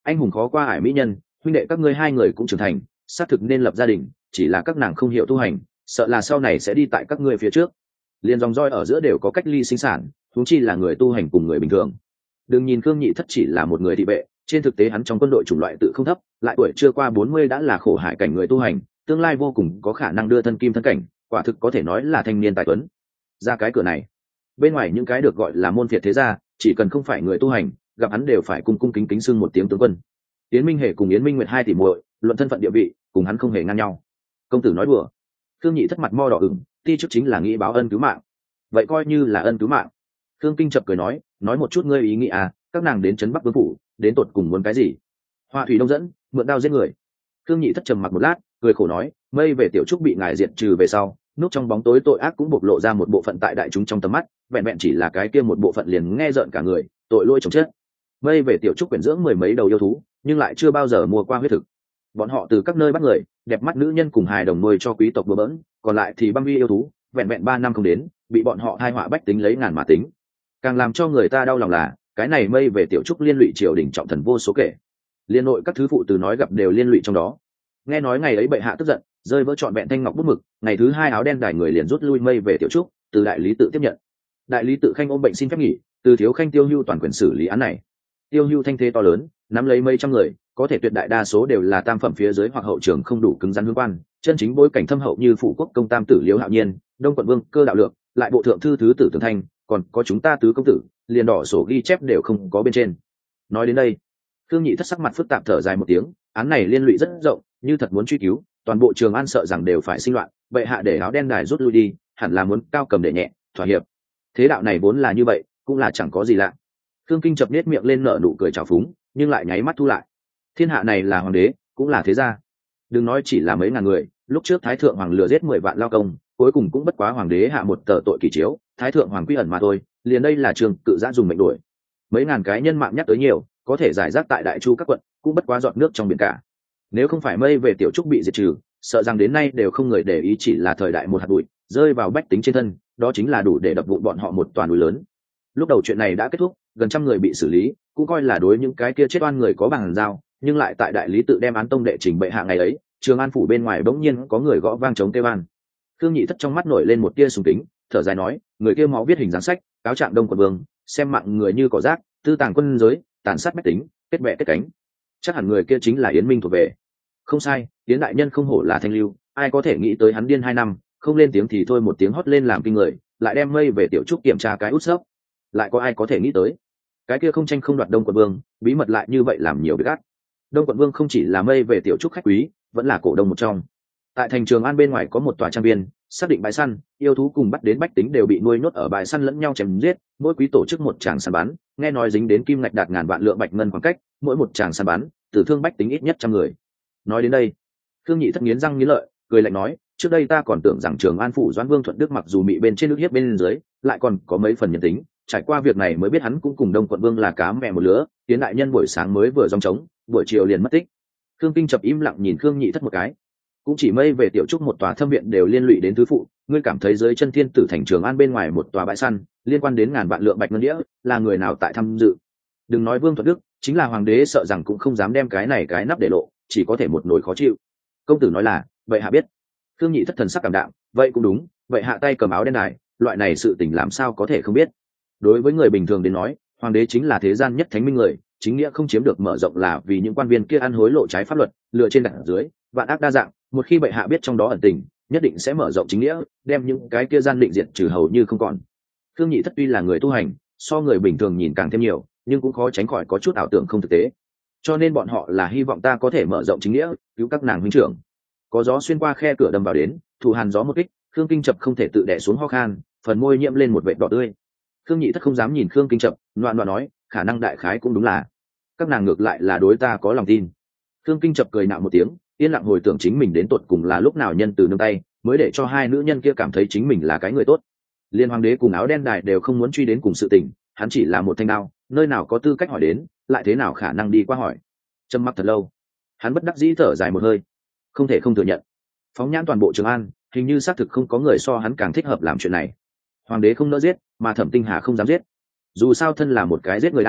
anh hùng khó qua ải mỹ nhân, huynh đệ các ngươi hai người cũng trưởng thành, xác thực nên lập gia đình, chỉ là các nàng không hiểu tu hành, sợ là sau này sẽ đi tại các ngươi phía trước. Liền dòng roi ở giữa đều có cách ly sinh sản, huống chi là người tu hành cùng người bình thường. Đừng nhìn Khương Nhị Thất chỉ là một người thị vệ, trên thực tế hắn trong quân đội chủng loại tự không thấp, lại tuổi chưa qua 40 đã là khổ hải cảnh người tu hành, tương lai vô cùng có khả năng đưa thân kim thân cảnh, quả thực có thể nói là thanh niên tài tuấn. Ra cái cửa này, bên ngoài những cái được gọi là môn phiệt thế gia, chỉ cần không phải người tu hành, gặp hắn đều phải cung cung kính kính xưng một tiếng tướng quân. Yến Minh Hề cùng Yến Minh Nguyệt hai tỷ muội, luận thân phận địa vị, cùng hắn không hề ngang nhau. Công tử nói đùa. Khương Nhị Thất mặt mo đỏ ửng, ti chức chính là nghĩ báo ân cứu mạng. Vậy coi như là ân cứu mạng. Khương Kinh chập cười nói một chút ngươi ý nghĩ à, các nàng đến trấn Bắc Vương phủ, đến tột cùng muốn cái gì? Hoa thủy đông dẫn, mượn đao giết người. Khương Nhị Thất trầm mặc một lát, cười khổ nói, mây về tiểu trúc bị ngài diệt trừ về sau, núp trong bóng tối tội ác cũng bộc lộ ra một bộ phận tại đại chúng trong tầm mắt, vẹn vẹn chỉ là cái kia một bộ phận liền nghe rợn cả người, tội lỗi chồng chết. Mây về tiểu trúc quyển dưỡng mười mấy đầu yêu thú, nhưng lại chưa bao giờ mua qua huyết thực. Bọn họ từ các nơi bắt người, đẹp mắt nữ nhân cùng hài đồng nuôi cho quý tộc bừa bỡn, còn lại thì băm vi yêu thú, vẹn vẹn 3 năm không đến, bị bọn họ thai họa bách tính lấy ngàn mà tính. Càng làm cho người ta đau lòng là, cái này mây về tiểu trúc liên lụy triều đình trọng thần vô số kể. Liên nội các thứ phụ từ nói gặp đều liên lụy trong đó. Nghe nói ngày ấy bệ hạ tức giận, rơi vỡ trọn vẹn thanh ngọc bút mực, ngày thứ 2 áo đen đài người liền rút lui mây về tiểu trúc, từ đại lý tự tiếp nhận. Đại lý tự khanh ôm bệnh xin phép nghỉ, từ thiếu khanh Tiêu Hưu toàn quyền xử lý án này. Tiêu Hưu thanh thế to lớn, nắm lấy mấy trăm người, có thể tuyệt đại đa số đều là tam phẩm phía dưới hoặc hậu trường không đủ cứng rắn hương quan, chân chính bối cảnh thâm hậu như phụ quốc công tam tử Liễu Hạo Nhiên, Đông quận vương Cơ Đạo Lượng, lại bộ thượng thư thứ tử Tường Thanh, còn có chúng ta tứ công tử, liền đỏ sổ ghi chép đều không có bên trên. Nói đến đây, Khương Nhị Thất sắc mặt phức tạp thở dài một tiếng, án này liên lụy rất rộng, như thật muốn truy cứu, toàn bộ Trường An sợ rằng đều phải sinh loạn, bệ hạ để áo đen đài rút lui đi, hẳn là muốn cao cầm để nhẹ, thỏa hiệp. Thế đạo này vốn là như vậy, cũng là chẳng có gì lạ. Khương Kinh chập nết miệng lên nở nụ cười trào phúng, nhưng lại nháy mắt thu lại. Thiên hạ này là hoàng đế, cũng là thế gia. Đừng nói chỉ là mấy ngàn người, lúc trước Thái thượng hoàng lừa giết 10 vạn lao công, cuối cùng cũng bất quá hoàng đế hạ một tờ tội kỳ chiếu, Thái thượng hoàng quy ẩn mà thôi, liền đây là trường tự giã dùng mệnh đuổi. Mấy ngàn cái nhân mạng nhắc tới nhiều, có thể giải rác tại đại chu các quận, cũng bất quá giọt nước trong biển cả. Nếu không phải mây về tiểu trúc bị diệt trừ, sợ rằng đến nay đều không người để ý, chỉ là thời đại một hạt bụi rơi vào bách tính trên thân, đó chính là đủ để đập vụn bọn họ một toàn núi lớn. Lúc đầu chuyện này đã kết thúc, gần trăm người bị xử lý, cũng coi là đối những cái kia chết oan người có bằng giao, nhưng lại tại đại lý tự đem án tông đệ trình bệ hạ ngày ấy, Trường An phủ bên ngoài bỗng nhiên có người gõ vang chống kêu an. Khương Nhị Thất trong mắt nổi lên một tia sùng kính, thở dài nói, người kia máu viết hình dáng sách, cáo trạng Đông quận vương, xem mạng người như cỏ rác, tư tàng quân giới, tàn sát bách tính, kết bè kết cánh. Chắc hẳn người kia chính là Yến Minh thuộc về. Không sai, Yến đại nhân không hổ là thanh lưu, ai có thể nghĩ tới hắn điên 2 năm, không lên tiếng thì thôi một tiếng hót lên làm kinh người, lại đem mây về tiểu trúc kiểm tra cái út sấp. Lại có ai có thể nghĩ tới, cái kia không tranh không đoạt Đông quận vương, bí mật lại như vậy làm nhiều việc ác. Đông quận vương không chỉ là mây về tiểu trúc khách quý, vẫn là cổ đông một trong. Tại thành Trường An bên ngoài có một tòa trang viên, xác định bãi săn, yêu thú cùng bắt đến bách tính đều bị nuôi nhốt ở bãi săn lẫn nhau chém giết, mỗi quý tổ chức một tràng săn bắn, nghe nói dính đến kim ngạch đạt ngàn vạn lượng bạch ngân khoảng cách, mỗi một tràng săn bắn, tử thương bách tính ít nhất 100 người. Nói đến đây, Khương Nhị Thất nghiến răng nghiến lợi, cười lạnh nói, trước đây ta còn tưởng rằng Trường An phủ Doãn Vương Thuận Đức mặc dù bị bên trên nước hiếp bên dưới, lại còn có mấy phần nhân tính, trải qua việc này mới biết hắn cũng cùng Đông quận vương là cá mẹ một lứa, Tiến đại nhân buổi sáng mới vừa giong trống, buổi chiều liền mất tích. Khương Kinh chập im lặng nhìn Khương Nhị Thất một cái, cũng chỉ mây về tiểu trúc một tòa thâm viện đều liên lụy đến tứ phụ, ngươi cảm thấy dưới chân thiên tử thành Trường An bên ngoài một tòa bãi săn liên quan đến ngàn vạn lượng bạch ngân đĩa, là người nào tại tham dự? Đừng nói Vương Thuận Đức, chính là hoàng đế sợ rằng cũng không dám đem cái này cái nắp để lộ, chỉ có thể một nỗi khó chịu. Công tử nói là, vậy hạ biết. Khương Nhị Thất thần sắc cảm đạm, vậy cũng đúng, vậy hạ tay cầm áo đen đài, loại này sự tình làm sao có thể không biết. Đối với người bình thường đến nói, hoàng đế chính là thế gian nhất thánh minh người, chính nghĩa không chiếm được mở rộng là vì những quan viên kia ăn hối lộ trái pháp luật, lừa trên đặt dưới, vạn ác đa dạng, một khi bệ hạ biết trong đó ẩn tình, nhất định sẽ mở rộng chính nghĩa, đem những cái kia gian định diệt trừ hầu như không còn. Khương Nhị Thất tuy là người tu hành, so người bình thường nhìn càng thêm nhiều, nhưng cũng khó tránh khỏi có chút ảo tưởng không thực tế. Cho nên bọn họ là hy vọng ta có thể mở rộng chính nghĩa, cứu các nàng huynh trưởng. Có gió xuyên qua khe cửa đâm vào đến, thù hàn gió một kích, Khương Kinh chập không thể tự đè xuống ho khan, phần môi nhiễm lên một vệt đỏ tươi. Khương Nhị Thất không dám nhìn Khương Kinh chập, loạn loạn nói, khả năng đại khái cũng đúng là các nàng ngược lại là đối ta có lòng tin. Khương Kinh chập cười nạo một tiếng, yên lặng hồi tưởng chính mình đến tột cùng là lúc nào nhân từ nương tay, mới để cho hai nữ nhân kia cảm thấy chính mình là cái người tốt. Liên hoàng đế cùng áo đen đài đều không muốn truy đến cùng sự tình, hắn chỉ là một thanh đao, nơi nào có tư cách hỏi đến, lại thế nào khả năng đi qua hỏi. Trầm mặc thật lâu, hắn bất đắc dĩ thở dài một hơi, không thể không thừa nhận, phóng nhãn toàn bộ Trường An, hình như xác thực không có người so hắn càng thích hợp làm chuyện này. Hoàng đế không nỡ giết, mà Thẩm Tinh Hà không dám giết. Dù sao thân là một cái giết người đao,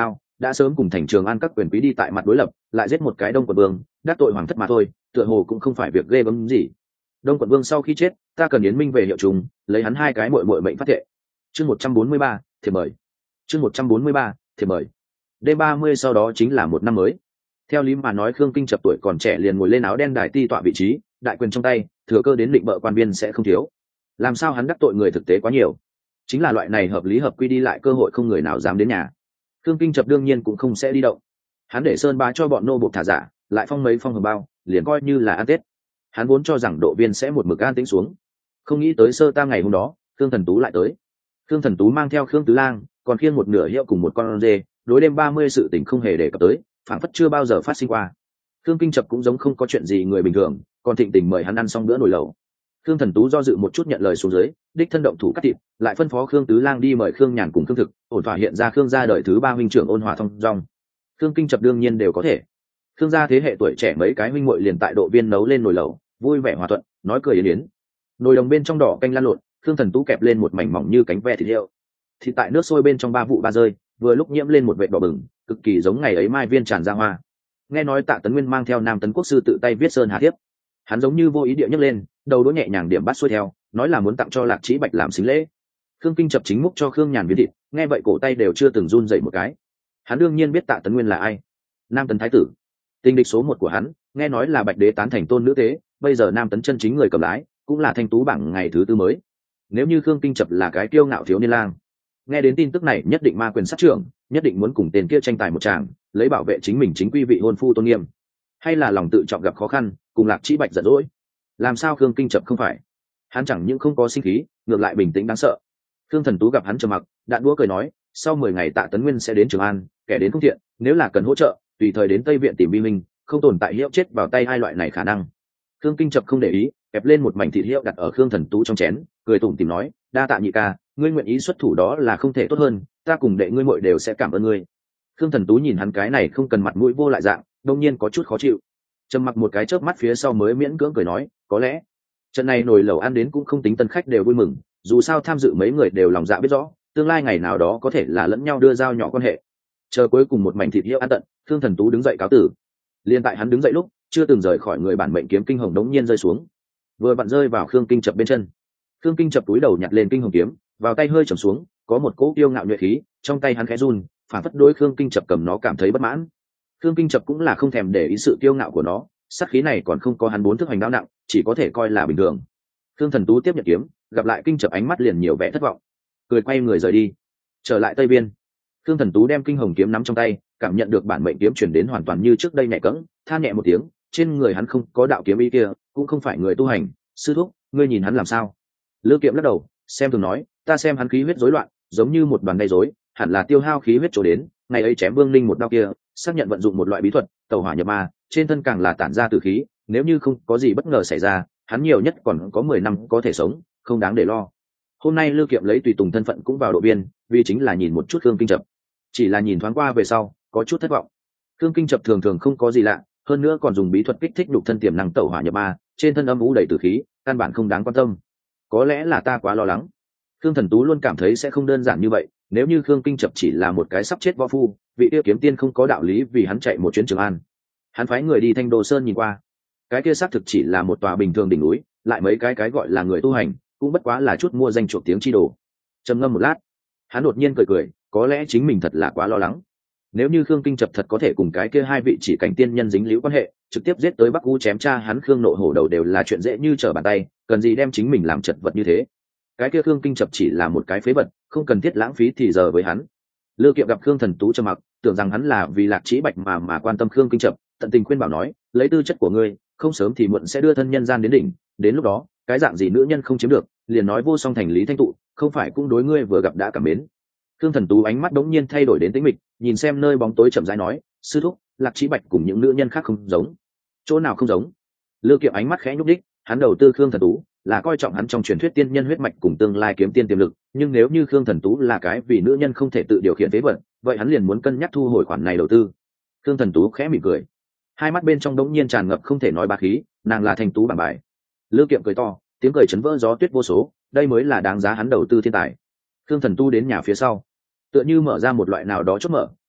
đã sớm cùng thành Trường An các quyền quý đi tại mặt đối lập, lại giết một cái Đông Quận Vương, đắc tội hoàng thất mà thôi, tựa hồ cũng không phải việc ghê gớm gì. Đông Quận Vương sau khi chết, ta cần Yến Minh về hiệu trùng, lấy hắn hai cái muội muội mệnh phát thệ. Chương 143, thiệp mời. Chương 143, thiệp mời. Đêm 30 sau đó chính là một năm mới. Theo lý mà nói, Khương Kinh Chập tuổi còn trẻ liền ngồi lên áo đen đài ti tọa vị trí, đại quyền trong tay, thừa cơ đến định bợ quan viên sẽ không thiếu. Làm sao hắn đắc tội người thực tế quá nhiều? Chính là loại này hợp lý hợp quy đi lại cơ hội không người nào dám đến nhà. Khương Kinh Chập đương nhiên cũng không sẽ đi động. Hắn để Sơn Bá cho bọn nô buộc thả giả, lại phong mấy phong hồng bao, liền coi như là ăn Tết. Hắn vốn cho rằng độ viên sẽ một mực an tĩnh xuống, không nghĩ tới sơ ta ngày hôm đó, Khương Thần Tú lại tới. Khương Thần Tú mang theo Khương Tứ Lang, còn khiêng một nửa hiệu cùng một con dê, đối đêm 30 sự tình không hề đề cập tới, phảng phất chưa bao giờ phát sinh qua. Khương Kinh Chập cũng giống không có chuyện gì người bình thường, còn thịnh tình mời hắn ăn xong bữa nồi lẩu. Khương Thần Tú do dự một chút nhận lời xuống dưới, đích thân động thủ cắt thịt, lại phân phó Khương Tứ Lang đi mời Khương Nhàn cùng Khương Thực, ổn thỏa hiện ra Khương gia đời thứ 3 huynh trưởng ôn hòa thông dong. Khương Kinh Chập đương nhiên đều có thể. Khương gia thế hệ tuổi trẻ mấy cái huynh muội liền tại độ viên nấu lên nồi lẩu, vui vẻ hòa thuận, nói cười yến yến. Nồi đồng bên trong đỏ canh lan lộn, Khương Thần Tú kẹp lên một mảnh mỏng như cánh ve thịt heo. Thịt tại nước sôi bên trong ba vụ ba rơi, vừa lúc nhiễm lên một vệt đỏ bừng, cực kỳ giống ngày ấy mai viên tràn ra hoa. Nghe nói Tạ Tấn Nguyên mang theo Nam Tấn Quốc sư tự tay viết sơn hà thiếp, hắn giống như vô ý địa nhấc lên, đầu đũa nhẹ nhàng điểm bắt xuôi theo, nói là muốn tặng cho Lạc Chí Bạch làm xính lễ. Khương Kinh Chập chính múc cho Khương Nhàn viên thịt, nghe vậy cổ tay đều chưa từng run dậy một cái. Hắn đương nhiên biết Tạ Tấn Nguyên là ai, Nam Tấn thái tử, tình địch số 1 của hắn, nghe nói là Bạch Đế tán thành tôn nữ tế, bây giờ Nam Tấn chân chính người cầm lái, cũng là thanh tú bảng ngày thứ tư mới. Nếu như Khương Kinh Chập là cái kiêu ngạo thiếu niên lang, nghe đến tin tức này nhất định ma quyền sát trưởng, nhất định muốn cùng tên kia tranh tài một tràng, lấy bảo vệ chính mình chính quy vị hôn phu tôn nghiêm, hay là lòng tự trọng gặp khó khăn, cùng Lạc Chí Bạch giận dỗi. Làm sao Khương Kinh Chập không phải? Hắn chẳng những không có sinh khí, ngược lại bình tĩnh đáng sợ. Khương Thần Tú gặp hắn trầm mặc, đạn đũa cười nói, sau 10 ngày Tạ Tấn Nguyên sẽ đến Trường An, kẻ đến không thiện, nếu là cần hỗ trợ, tùy thời đến Tây Viện tìm Vi Minh, không tồn tại hiệu chết vào tay hai loại này khả năng. Khương Kinh Chập không để ý, ép lên một mảnh thịt hiệu đặt ở Khương Thần Tú trong chén, cười tủm tỉm nói, đa tạ nhị ca, ngươi nguyện ý xuất thủ đó là không thể tốt hơn, ta cùng đệ ngươi muội đều sẽ cảm ơn ngươi. Khương Thần Tú nhìn hắn cái này không cần mặt mũi vô lại dạng, đương nhiên có chút khó chịu. Trầm mặc một cái chớp mắt phía sau mới miễn cưỡng cười nói, có lẽ trận này nồi lẩu ăn đến cũng không tính tân khách đều vui mừng, dù sao tham dự mấy người đều lòng dạ biết rõ, tương lai ngày nào đó có thể là lẫn nhau đưa dao nhỏ quan hệ. Chờ cuối cùng một mảnh thịt hiệu ăn tận, Khương Thần Tú đứng dậy cáo tử. Liên tại hắn đứng dậy lúc, chưa từng rời khỏi người bản mệnh kiếm kinh hồng đống nhiên rơi xuống, vừa vặn rơi vào Khương Kinh Chập bên chân. Khương Kinh Chập túi đầu nhặt lên kinh hồng kiếm, vào tay hơi trầm xuống, có một cỗ kiêu ngạo nhuệ khí, trong tay hắn khẽ run, phản phất đối Khương Kinh Chập cầm nó cảm thấy bất mãn. Khương Kinh Chập cũng là không thèm để ý sự kiêu ngạo của nó, sát khí này còn không có hắn 4 thước hành đao nặng, chỉ có thể coi là bình thường. Khương Thần Tú tiếp nhận kiếm, gặp lại Kinh Chập ánh mắt liền nhiều vẻ thất vọng, cười quay người rời đi. Trở lại Tây Biên, Khương Thần Tú đem kinh hồng kiếm nắm trong tay, cảm nhận được bản mệnh kiếm chuyển đến hoàn toàn như trước đây nhẹ cẫng, than nhẹ một tiếng, trên người hắn không có đạo kiếm ý kia, cũng không phải người tu hành. Sư thúc, ngươi nhìn hắn làm sao? Lữ Kiệm lắc đầu, xem thường nói, ta xem hắn khí huyết rối loạn, giống như một đoàn gây rối, hẳn là tiêu hao khí huyết chỗ đến. Ngày ấy chém Vương Linh một đao kia, xác nhận vận dụng một loại bí thuật, tẩu hỏa nhập ma, trên thân càng là tản ra tử khí, nếu như không có gì bất ngờ xảy ra, hắn nhiều nhất còn có 10 năm có thể sống, không đáng để lo. Hôm nay Lữ Kiệm lấy tùy tùng thân phận cũng vào độ biên, vì chính là nhìn một chút Khương Kinh Chập. Chỉ là nhìn thoáng qua về sau, có chút thất vọng. Khương Kinh Chập thường thường không có gì lạ, hơn nữa còn dùng bí thuật kích thích đục thân tiềm năng tẩu hỏa nhập ma, trên thân âm u đầy tử khí, căn bản không đáng quan tâm. Có lẽ là ta quá lo lắng. Khương Thần Tú luôn cảm thấy sẽ không đơn giản như vậy, nếu như Khương Kinh Chập chỉ là một cái sắp chết võ phu, vị tiêu kiếm tiên không có đạo lý vì hắn chạy một chuyến Trường An. Hắn phái người đi Thanh Đô Sơn nhìn qua, cái kia xác thực chỉ là một tòa bình thường đỉnh núi, lại mấy cái gọi là người tu hành, cũng bất quá là chút mua danh chuộc tiếng chi đồ. Trầm ngâm một lát, hắn đột nhiên cười, có lẽ chính mình thật là quá lo lắng. Nếu như Khương Kinh Chập thật có thể cùng cái kia hai vị chỉ cảnh tiên nhân dính líu quan hệ, trực tiếp giết tới Bắc U chém cha hắn Khương Nộ Hổ đầu đều là chuyện dễ như trở bàn tay, cần gì đem chính mình làm chật vật như thế. Cái kia Khương Kinh Chập chỉ là một cái phế vật, không cần thiết lãng phí thì giờ với hắn. Lữ Kiệm gặp Khương Thần Tú trầm mặc, tưởng rằng hắn là vì Lạc Chí Bạch mà quan tâm Khương Kinh Chập, tận tình khuyên bảo nói, lấy tư chất của ngươi, không sớm thì muộn sẽ đưa thân nhân gian đến đỉnh, đến lúc đó, cái dạng gì nữ nhân không chiếm được, liền nói vô song thành Lý Thanh Tụ, không phải cũng đối ngươi vừa gặp đã cảm mến. Khương Thần Tú ánh mắt đống nhiên thay đổi đến tĩnh mịch, nhìn xem nơi bóng tối chậm rãi nói, sư thúc, Lạc Chí Bạch cùng những nữ nhân khác không giống. Chỗ nào không giống? Lữ Kiệm ánh mắt khẽ nhúc đích, hắn đầu tư Khương Thần Tú là coi trọng hắn trong truyền thuyết tiên nhân huyết mạch cùng tương lai kiếm tiên tiềm lực, nhưng nếu như Khương Thần Tú là cái vì nữ nhân không thể tự điều khiển phế vật, vậy hắn liền muốn cân nhắc thu hồi khoản này đầu tư. Khương Thần Tú khẽ mỉm cười, hai mắt bên trong đống nhiên tràn ngập không thể nói bá khí, nàng là Thanh Tú bảng bài. Lữ Kiệm cười to, tiếng cười chấn vỡ gió tuyết vô số, đây mới là đáng giá hắn đầu tư thiên tài. Khương Thần Tu đến nhà phía sau, tựa như mở ra một loại nào đó chốt mở,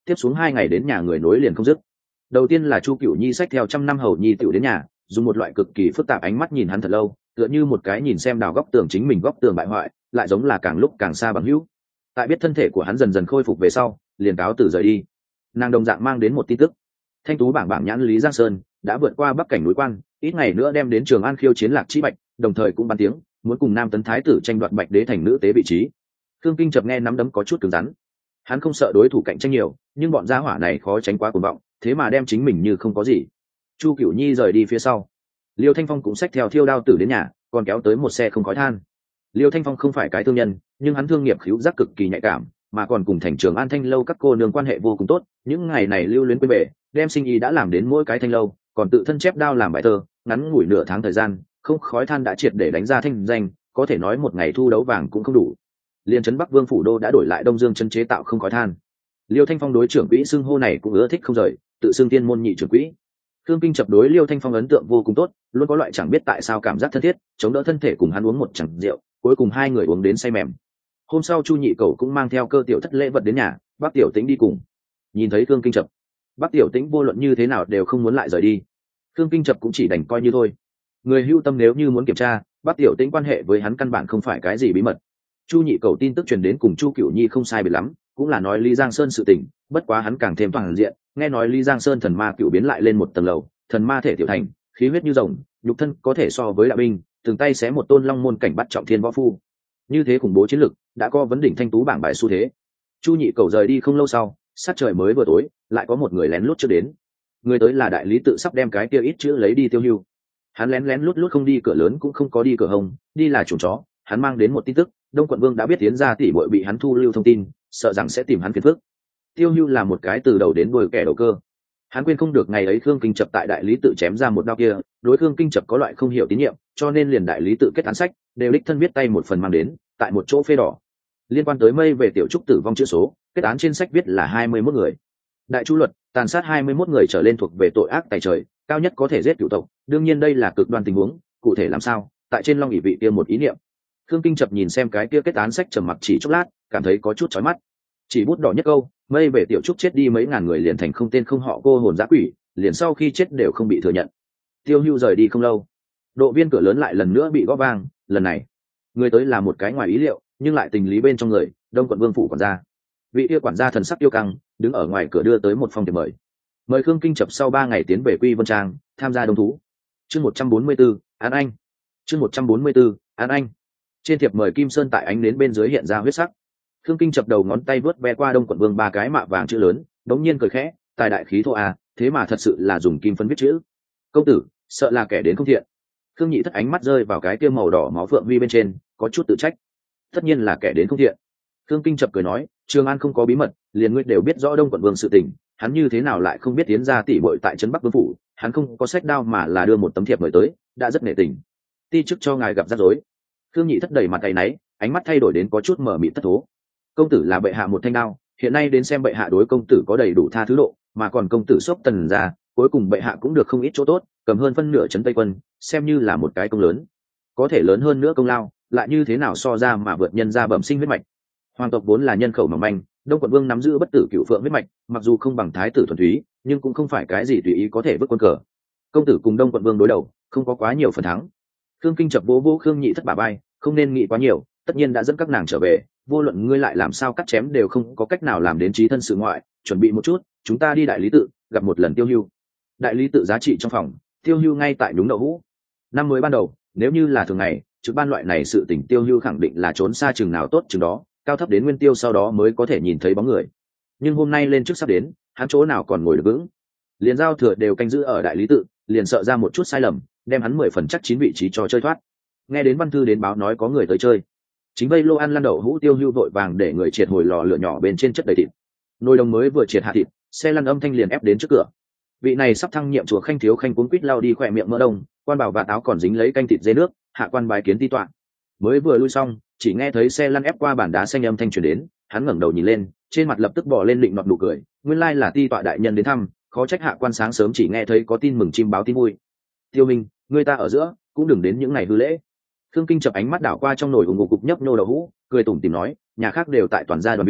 tiếp xuống 2 ngày đến nhà người nối liền không dứt. Đầu tiên là Chu Cửu Nhi xách theo 100 năm hầu nhi tiểu đến nhà, dùng một loại cực kỳ phức tạp ánh mắt nhìn hắn thật lâu, tựa như một cái nhìn xem đào góc tường chính mình góc tường bại hoại, lại giống là càng lúc càng xa bằng hữu. Tại biết thân thể của hắn dần dần khôi phục về sau, liền cáo từ rời đi. Nàng đồng dạng mang đến một tin tức. Thanh tú bảng bảng nhãn Lý Giang Sơn đã vượt qua bắc cảnh núi quan, ít ngày nữa đem đến Trường An khiêu chiến Lạc Chí Bạch, đồng thời cũng ban tiếng muốn cùng Nam Tấn thái tử tranh đoạt Bạch đế thành nữ tế vị trí. Khương Kinh chợt nghe nắm đấm có chút cứng rắn. Hắn không sợ đối thủ cạnh tranh nhiều, nhưng bọn gia hỏa này khó tránh quá cuồng vọng, thế mà đem chính mình như không có gì. Chu Cửu Nhi rời đi phía sau, Liêu Thanh Phong cũng xách theo Thiêu Đao Tử đến nhà, còn kéo tới một xe không khói than. Liêu Thanh Phong không phải cái thương nhân, nhưng hắn thương nghiệp khứu giác cực kỳ nhạy cảm, mà còn cùng thành Trường An thanh lâu các cô nương quan hệ vô cùng tốt. Những ngày này lưu luyến quên bể, đem sinh ý đã làm đến mỗi cái thanh lâu, còn tự thân chép đao làm bài thơ, ngắn ngủi nửa tháng thời gian, không khói than đã triệt để đánh ra thanh danh, có thể nói một ngày thu đấu vàng cũng không đủ. Liên trấn Bắc Vương phủ đô đã đổi lại Đông Dương chân chế tạo không khói than. Liêu Thanh Phong đối trưởng quỹ xưng hô này cũng ưa thích không rời, tự xưng tiên môn nhị trưởng quỹ. Khương Kinh chập đối Liêu Thanh Phong ấn tượng vô cùng tốt, luôn có loại chẳng biết tại sao cảm giác thân thiết, chống đỡ thân thể cùng hắn uống một chén rượu, cuối cùng hai người uống đến say mềm. Hôm sau Chu Nhị Cầu cũng mang theo Cơ Tiểu Thất lễ vật đến nhà, Bác Tiểu Tĩnh đi cùng. Nhìn thấy Khương Kinh chập, Bác Tiểu Tĩnh vô luận như thế nào đều không muốn lại rời đi. Khương Kinh chập cũng chỉ đành coi như thôi. Người hưu tâm nếu như muốn kiểm tra, Bác Tiểu Tĩnh quan hệ với hắn căn bản không phải cái gì bí mật. Chu Nhị Cầu tin tức truyền đến cùng Chu Cửu Nhi không sai biệt lắm, cũng là nói Lý Giang Sơn sự tình, bất quá hắn càng thêm toàn diện, nghe nói Lý Giang Sơn thần ma cựu biến lại lên một tầng lầu, thần ma thể tiểu thành, khí huyết như rồng, nhục thân có thể so với đạo binh, từng tay xé một tôn long môn cảnh bắt trọng thiên võ phu. Như thế khủng bố chiến lực, đã có vấn đỉnh thanh tú bảng bài xu thế. Chu Nhị Cầu rời đi không lâu sau, sát trời mới vừa tối, lại có một người lén lút trước đến. Người tới là đại lý tự sắp đem cái kia ít chữ lấy đi tiêu hưu. Hắn lén lén lút lút không đi cửa lớn cũng không có đi cửa hông, đi là chuồng chó. Hắn mang đến một tin tức, Đông Quận Vương đã biết Tiến gia tỷ muội bị hắn thu lưu thông tin, sợ rằng sẽ tìm hắn phiền phức. Tiêu Hưu là một cái từ đầu đến đuôi kẻ đầu cơ. Hắn quên không được ngày ấy Khương Kinh Chập tại đại lý tự chém ra một đao kia, đối Khương Kinh Chập có loại không hiểu tín nhiệm, cho nên liền đại lý tự kết án sách, đều đích thân viết tay một phần mang đến, tại một chỗ phê đỏ. Liên quan tới mây về tiểu trúc tử vong chữ số, kết án trên sách viết là 21 người. Đại chu luật, tàn sát 21 người trở lên thuộc về tội ác tày trời, cao nhất có thể giết cửu tộc, đương nhiên đây là cực đoan tình huống, cụ thể làm sao, tại trên Long ỷ vị kia một ý niệm. Khương Kinh Chập nhìn xem cái kia kết án sách trầm mặc chỉ chốc lát, cảm thấy có chút chói mắt. Chỉ bút đỏ nhất câu, mây về tiểu trúc chết đi mấy ngàn người liền thành không tên không họ cô hồn dã quỷ, liền sau khi chết đều không bị thừa nhận. Tiêu Hưu rời đi không lâu, độ viên cửa lớn lại lần nữa bị gõ vang, lần này người tới là một cái ngoài ý liệu, nhưng lại tình lý bên trong người, Đông Quận Vương phủ quản gia. Vị kia quản gia thần sắc yêu căng, đứng ở ngoài cửa đưa tới một phong thiệp mời. Mời Khương Kinh Chập sau 3 ngày tiến về Quy Vân Trang, tham gia đông thú. Chương 144, An Anh. Chương 144, An Anh. Trên thiệp mời kim sơn tại ánh nến bên dưới hiện ra huyết sắc. Khương Kinh chập đầu ngón tay vớt ve qua Đông Quận Vương 3 cái mạ vàng chữ lớn, đống nhiên cười khẽ, tài đại khí thô à, thế mà thật sự là dùng kim phấn viết chữ. Công tử, sợ là kẻ đến không thiện. Khương Nhị Thất ánh mắt rơi vào cái kia màu đỏ máu phượng huy bên trên, có chút tự trách. Tất nhiên là kẻ đến không thiện. Khương Kinh chập cười nói, Trường An không có bí mật, liền ngươi đều biết rõ Đông Quận Vương sự tình, hắn như thế nào lại không biết Tiến gia tỷ muội tại trấn Bắc Vương phủ, hắn không có sách đao mà là đưa một tấm thiệp mời tới, đã rất nể tình. Ti chức cho ngài gặp rắc rối. Khương Nhị Thất đầy mặt tay náy, ánh mắt thay đổi đến có chút mờ mịt thất thố. Công tử là bệ hạ một thanh đao, hiện nay đến xem bệ hạ đối công tử có đầy đủ tha thứ độ, mà còn công tử sốc tần ra, cuối cùng bệ hạ cũng được không ít chỗ tốt, cầm hơn phân nửa trấn Tây Quân, xem như là một cái công lớn. Có thể lớn hơn nữa công lao, lại như thế nào so ra mà vượt nhân gia bẩm sinh huyết mạch. Hoàng tộc vốn là nhân khẩu mỏng manh, Đông Quận Vương nắm giữ bất tử cửu phượng huyết mạch, mặc dù không bằng thái tử thuần túy, nhưng cũng không phải cái gì tùy ý có thể vứt quân cờ. Công tử cùng Đông Quận Vương đối đầu, không có quá nhiều phần thắng. Khương Kinh chập vỗ vỗ Khương Nhị Thất bả vai, không nên nghĩ quá nhiều, tất nhiên đã dẫn các nàng trở về, vô luận ngươi lại làm sao cắt chém đều không có cách nào làm đến chí thân sự ngoại, chuẩn bị một chút, chúng ta đi đại lý tự, gặp một lần Tiêu Hưu. Đại lý tự giá trị trong phòng, Tiêu Hưu ngay tại nhúng đậu hũ. Năm mới ban đầu, nếu như là thường ngày, trực ban loại này sự tình Tiêu Hưu khẳng định là trốn xa chừng nào tốt chừng đó, cao thấp đến nguyên tiêu sau đó mới có thể nhìn thấy bóng người. Nhưng hôm nay lên trước sắp đến, hắn chỗ nào còn ngồi được vững. Liền giao thừa đều canh giữ ở đại lý tự, liền sợ ra một chút sai lầm, đem hắn 10 phần chắc 9 vị trí cho chơi thoát. Nghe đến văn thư đến báo nói có người tới chơi, chính vây lô ăn lăn đậu hũ Tiêu Hưu vội vàng để người triệt hồi lò lửa nhỏ bên trên chất đầy thịt. Nồi đồng mới vừa triệt hạ thịt, xe lăn âm thanh liền ép đến trước cửa. Vị này sắp thăng nhiệm chùa khanh thiếu khanh cuốn quýt lao đi khỏe miệng mỡ đông, quan bảo và táo còn dính lấy canh thịt dê nước, hạ quan bái kiến ti tọa. Mới vừa lui xong, chỉ nghe thấy xe lăn ép qua bàn đá xanh âm thanh truyền đến, hắn ngẩng đầu nhìn lên, trên mặt lập tức bỏ lên định nọt nụ cười, nguyên lai là ti tọa đại nhân đến thăm, khó trách hạ quan sáng sớm chỉ nghe thấy có tin mừng chim báo tin vui. Tiêu Minh, người ta ở giữa, cũng đừng đến những ngày hư lễ. Khương Kinh chập ánh mắt đảo qua trong nồi ủng ngục cục nhấp nhô đậu hũ, cười tủm tỉm nói, nhà khác đều tại toàn gia đoàn viên,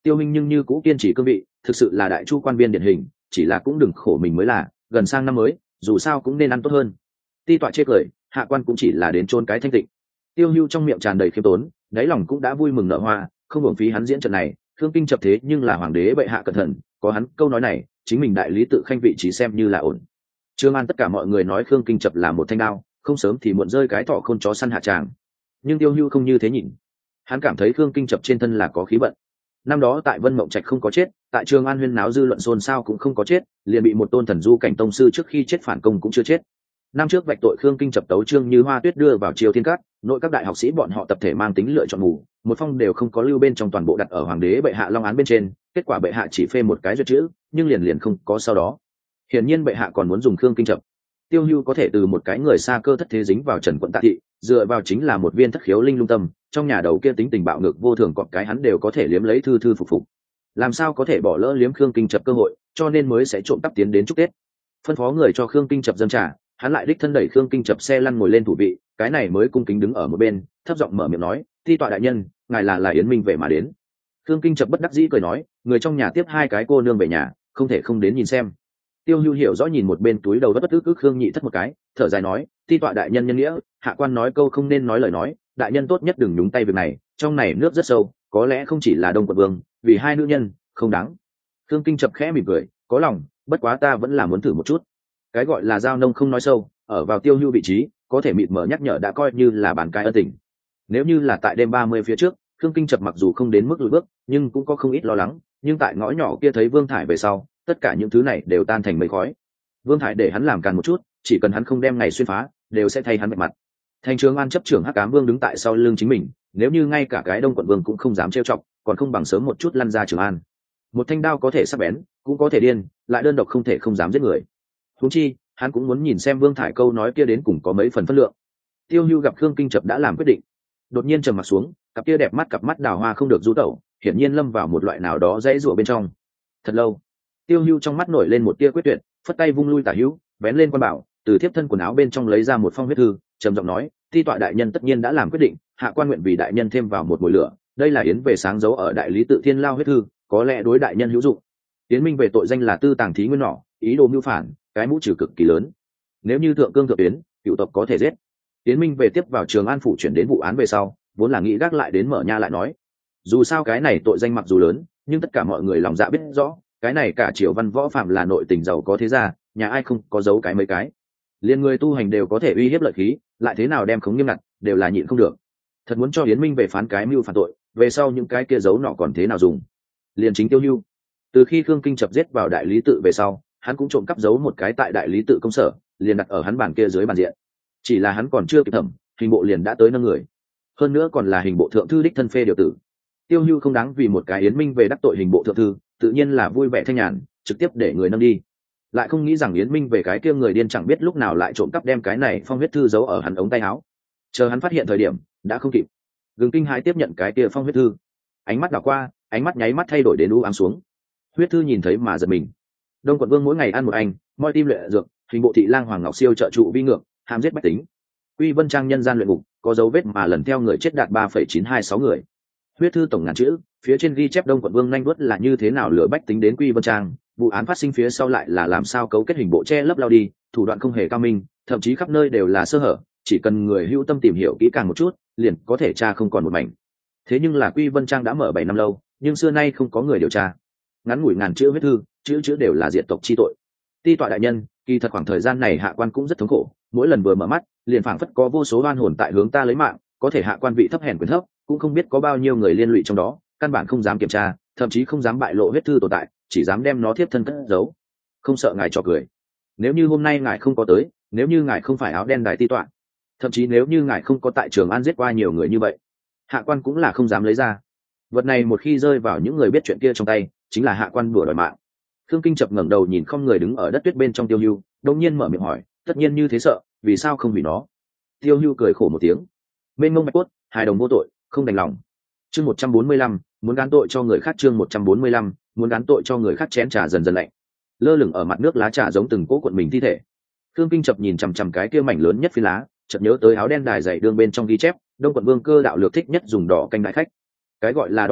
Tiêu Minh nhưng như cũ kiên trì cương vị, thực sự là đại chu quan viên điển hình, chỉ là cũng đừng khổ mình mới là, gần sang năm mới, dù sao cũng nên ăn tốt hơn. Ti tọa chê cười, hạ quan cũng chỉ là đến chôn cái thanh tịnh. Tiêu Hưu trong miệng tràn đầy khiêm tốn, đáy lòng cũng đã vui mừng nở hoa, không hưởng phí hắn diễn trận này. Khương Kinh chập thế nhưng là hoàng đế bệ hạ cẩn thận, có hắn câu nói này, chính mình đại lý tự khanh vị trí xem như là ổn. Trương An tất cả mọi người nói Khương Kinh chập là một thanh đao, không sớm thì muộn rơi cái thỏ khôn chó săn hạ tràng. Nhưng Tiêu Hưu không như thế nhìn, hắn cảm thấy Khương Kinh chập trên thân là có khí vận. Năm đó tại Vân Mộng Trạch không có chết, tại Trường An huyên náo dư luận xôn xao cũng không có chết, liền bị một tôn thần du cảnh tông sư trước khi chết phản công cũng chưa chết. Năm trước vạch tội Khương Kinh chập tấu Trương Như Hoa Tuyết đưa vào Triều Thiên Các, nội các đại học sĩ bọn họ tập thể mang tính lựa chọn mù, một phong đều không có lưu bên trong, toàn bộ đặt ở hoàng đế bệ hạ long án bên trên, kết quả bệ hạ chỉ phê một cái duyệt chữ, nhưng liền không có sau đó. Hiển nhiên bệ hạ còn muốn dùng Khương Kinh chập. Tiêu Hưu có thể từ một cái người xa cơ thất thế dính vào Trần Quận Tạ Thị, dựa vào chính là một viên thất khiếu linh lung tâm, trong nhà đầu kia tính tình bạo ngược vô thường, cọp cái hắn đều có thể liếm lấy thư thư phục phục. Làm sao có thể bỏ lỡ liếm Khương Kinh chập cơ hội, cho nên mới sẽ trộm cắp tiến đến chúc Tết. Phân phó người cho Khương Kinh chập dâng trà, hắn lại đích thân đẩy Khương Kinh chập xe lăn ngồi lên thủ vị, cái này mới cung kính đứng ở một bên, thấp giọng mở miệng nói, Ti tọa đại nhân, ngài là Yến Minh về mà đến. Khương Kinh chập bất đắc dĩ cười nói, người trong nhà tiếp hai cái cô nương về nhà, không thể không đến nhìn xem. Tiêu Hưu hiểu rõ nhìn một bên túi đầu bất ức Khương Nhị Thất một cái, thở dài nói, Ti tọa đại nhân nhân nghĩa, hạ quan nói câu không nên nói lời nói, đại nhân tốt nhất đừng nhúng tay việc này, trong này nước rất sâu, có lẽ không chỉ là Đông Quận Vương, vì hai nữ nhân, không đáng. Khương Kinh chập khẽ mỉm cười, có lòng, bất quá ta vẫn là muốn thử một chút. Cái gọi là giao nông không nói sâu, ở vào Tiêu Hưu vị trí, có thể mịt mờ nhắc nhở đã coi như là bàn cai ân tình. Nếu như là tại đêm 30 phía trước, Khương Kinh chập mặc dù không đến mức lùi bước, nhưng cũng có không ít lo lắng, nhưng tại ngõ nhỏ kia thấy Vương Thải về sau, tất cả những thứ này đều tan thành mây khói. Vương Thải để hắn làm càn một chút, chỉ cần hắn không đem ngày xuyên phá, đều sẽ thay hắn vạch mặt. Thành Trường An chấp trưởng Hắc Ám Vương đứng tại sau lưng chính mình, nếu như ngay cả cái Đông Quận Vương cũng không dám trêu chọc, còn không bằng sớm một chút lăn ra Trường An. Một thanh đao có thể sắc bén, cũng có thể điên, lại đơn độc không thể không dám giết người. Huống chi, hắn cũng muốn nhìn xem Vương Thải câu nói kia đến cùng có mấy phần phân lượng. Tiêu Hưu gặp Khương Kinh chập đã làm quyết định, đột nhiên trầm mặt xuống, cặp kia đẹp mắt cặp mắt đào hoa không được du tẩu, hiển nhiên lâm vào một loại nào đó dãy rủa bên trong. Thật lâu, Tiêu Hưu trong mắt nổi lên một tia quyết tuyệt, phất tay vung lui tả hữu, vén lên quan bảo, từ thiếp thân quần áo bên trong lấy ra một phong huyết thư, trầm giọng nói, Ti tọa đại nhân tất nhiên đã làm quyết định, hạ quan nguyện vì đại nhân thêm vào một mồi lửa, đây là yến về sáng dấu ở đại lý tự Thiên Lao huyết thư, có lẽ đối đại nhân hữu dụng. Yến Minh về tội danh là tư tàng thí nguyên nỏ, ý đồ mưu phản, cái mũ trừ cực kỳ lớn. Nếu như thượng cương thượng tuyến, cựu tộc có thể giết. Yến Minh về tiếp vào Trường An phủ chuyển đến vụ án về sau, vốn là nghĩ gác lại đến mở nha lại nói. Dù sao cái này tội danh mặc dù lớn, nhưng tất cả mọi người lòng dạ biết rõ, cái này cả triều văn võ phạm là nội tình giàu có thế gia, nhà ai không có giấu cái mấy cái. Liên người tu hành đều có thể uy hiếp lợi khí, lại thế nào đem khống nghiêm ngặt, đều là nhịn không được. Thật muốn cho Yến Minh về phán cái mưu phản tội, về sau những cái kia giấu nọ còn thế nào dùng. Liên chính Tiêu Hưu, từ khi Khương Kinh chập giết vào đại lý tự về sau, hắn cũng trộm cắp giấu một cái tại đại lý tự công sở, liền đặt ở hắn bàn kia dưới bàn diện. Chỉ là hắn còn chưa kịp thẩm, hình bộ liền đã tới nâng người, hơn nữa còn là hình bộ thượng thư đích thân phê điều tử. Tiêu Hưu không đáng vì một cái Yến Minh về đắc tội hình bộ thượng thư, tự nhiên là vui vẻ thanh nhàn, trực tiếp để người nâng đi. Lại không nghĩ rằng Yến Minh về cái kia người điên chẳng biết lúc nào lại trộm cắp đem cái này phong huyết thư giấu ở hắn ống tay áo. Chờ hắn phát hiện thời điểm, đã không kịp. Gừng kinh hãi tiếp nhận cái kia phong huyết thư, ánh mắt đảo qua, ánh mắt nháy mắt thay đổi đến u ám xuống. Huyết thư nhìn thấy mà giật mình. Đông Quận Vương mỗi ngày ăn một anh, moi tim luyện dược, hình bộ thị lang Hoàng Ngọc Siêu trợ trụ vi ngược, hàm giết bách tính. Quy Vân Trang nhân gian luyện ngục, có dấu vết mà lần theo người chết đạt 3,926 người. Huyết thư tổng ngàn chữ, phía trên ghi chép Đông Quận Vương nhanh đuốt là như thế nào lừa bách tính đến Quy Vân Trang, vụ án phát sinh phía sau lại là làm sao cấu kết hình bộ che lấp lao đi, thủ đoạn không hề cao minh, thậm chí khắp nơi đều là sơ hở, chỉ cần người hữu tâm tìm hiểu kỹ càng một chút, liền có thể tra không còn một mảnh. Thế nhưng là Quy Vân Trang đã mở 7 năm lâu, nhưng xưa nay không có người điều tra. Ngắn ngủi ngàn chữ huyết thư, chữ đều là diệt tộc chi tội. Ti tọa đại nhân, kỳ thật khoảng thời gian này hạ quan cũng rất thống khổ, mỗi lần vừa mở mắt, liền phảng phất có vô số oan hồn tại hướng ta lấy mạng, có thể hạ quan vị thấp hèn quyền thấp, cũng không biết có bao nhiêu người liên lụy trong đó, căn bản không dám kiểm tra, thậm chí không dám bại lộ huyết thư tồn tại, chỉ dám đem nó tiếp thân cất giấu. Không sợ ngài trò cười. Nếu như hôm nay ngài không có tới, nếu như ngài không phải áo đen đại ti tọa, thậm chí nếu như ngài không có tại Trường An giết qua nhiều người như vậy, hạ quan cũng là không dám lấy ra. Vật này một khi rơi vào những người biết chuyện kia trong tay, chính là hạ quan bừa đòi mạng. Khương Kinh chập ngẩng đầu nhìn không người đứng ở đất tuyết bên trong Tiêu Hưu, đột nhiên mở miệng hỏi, tất nhiên như thế sợ, vì sao không hủy nó? Tiêu Hưu cười khổ một tiếng, mênh mông bạch cốt, hài đồng vô tội, không đành lòng. Chương 145, muốn gán tội cho người khác. Chương 145, muốn gán tội cho người khác. Chén trà dần dần lạnh, lơ lửng ở mặt nước lá trà giống từng cỗ cuộn mình thi thể. Khương Kinh chập nhìn chằm chằm cái kia mảnh lớn nhất phi lá, chợt nhớ tới áo đen đài dày đương bên trong ghi chép, Đông Quận Vương Cơ đạo lược thích nhất dùng đỏ canh đại khách. Cái gọi là đỏ canh,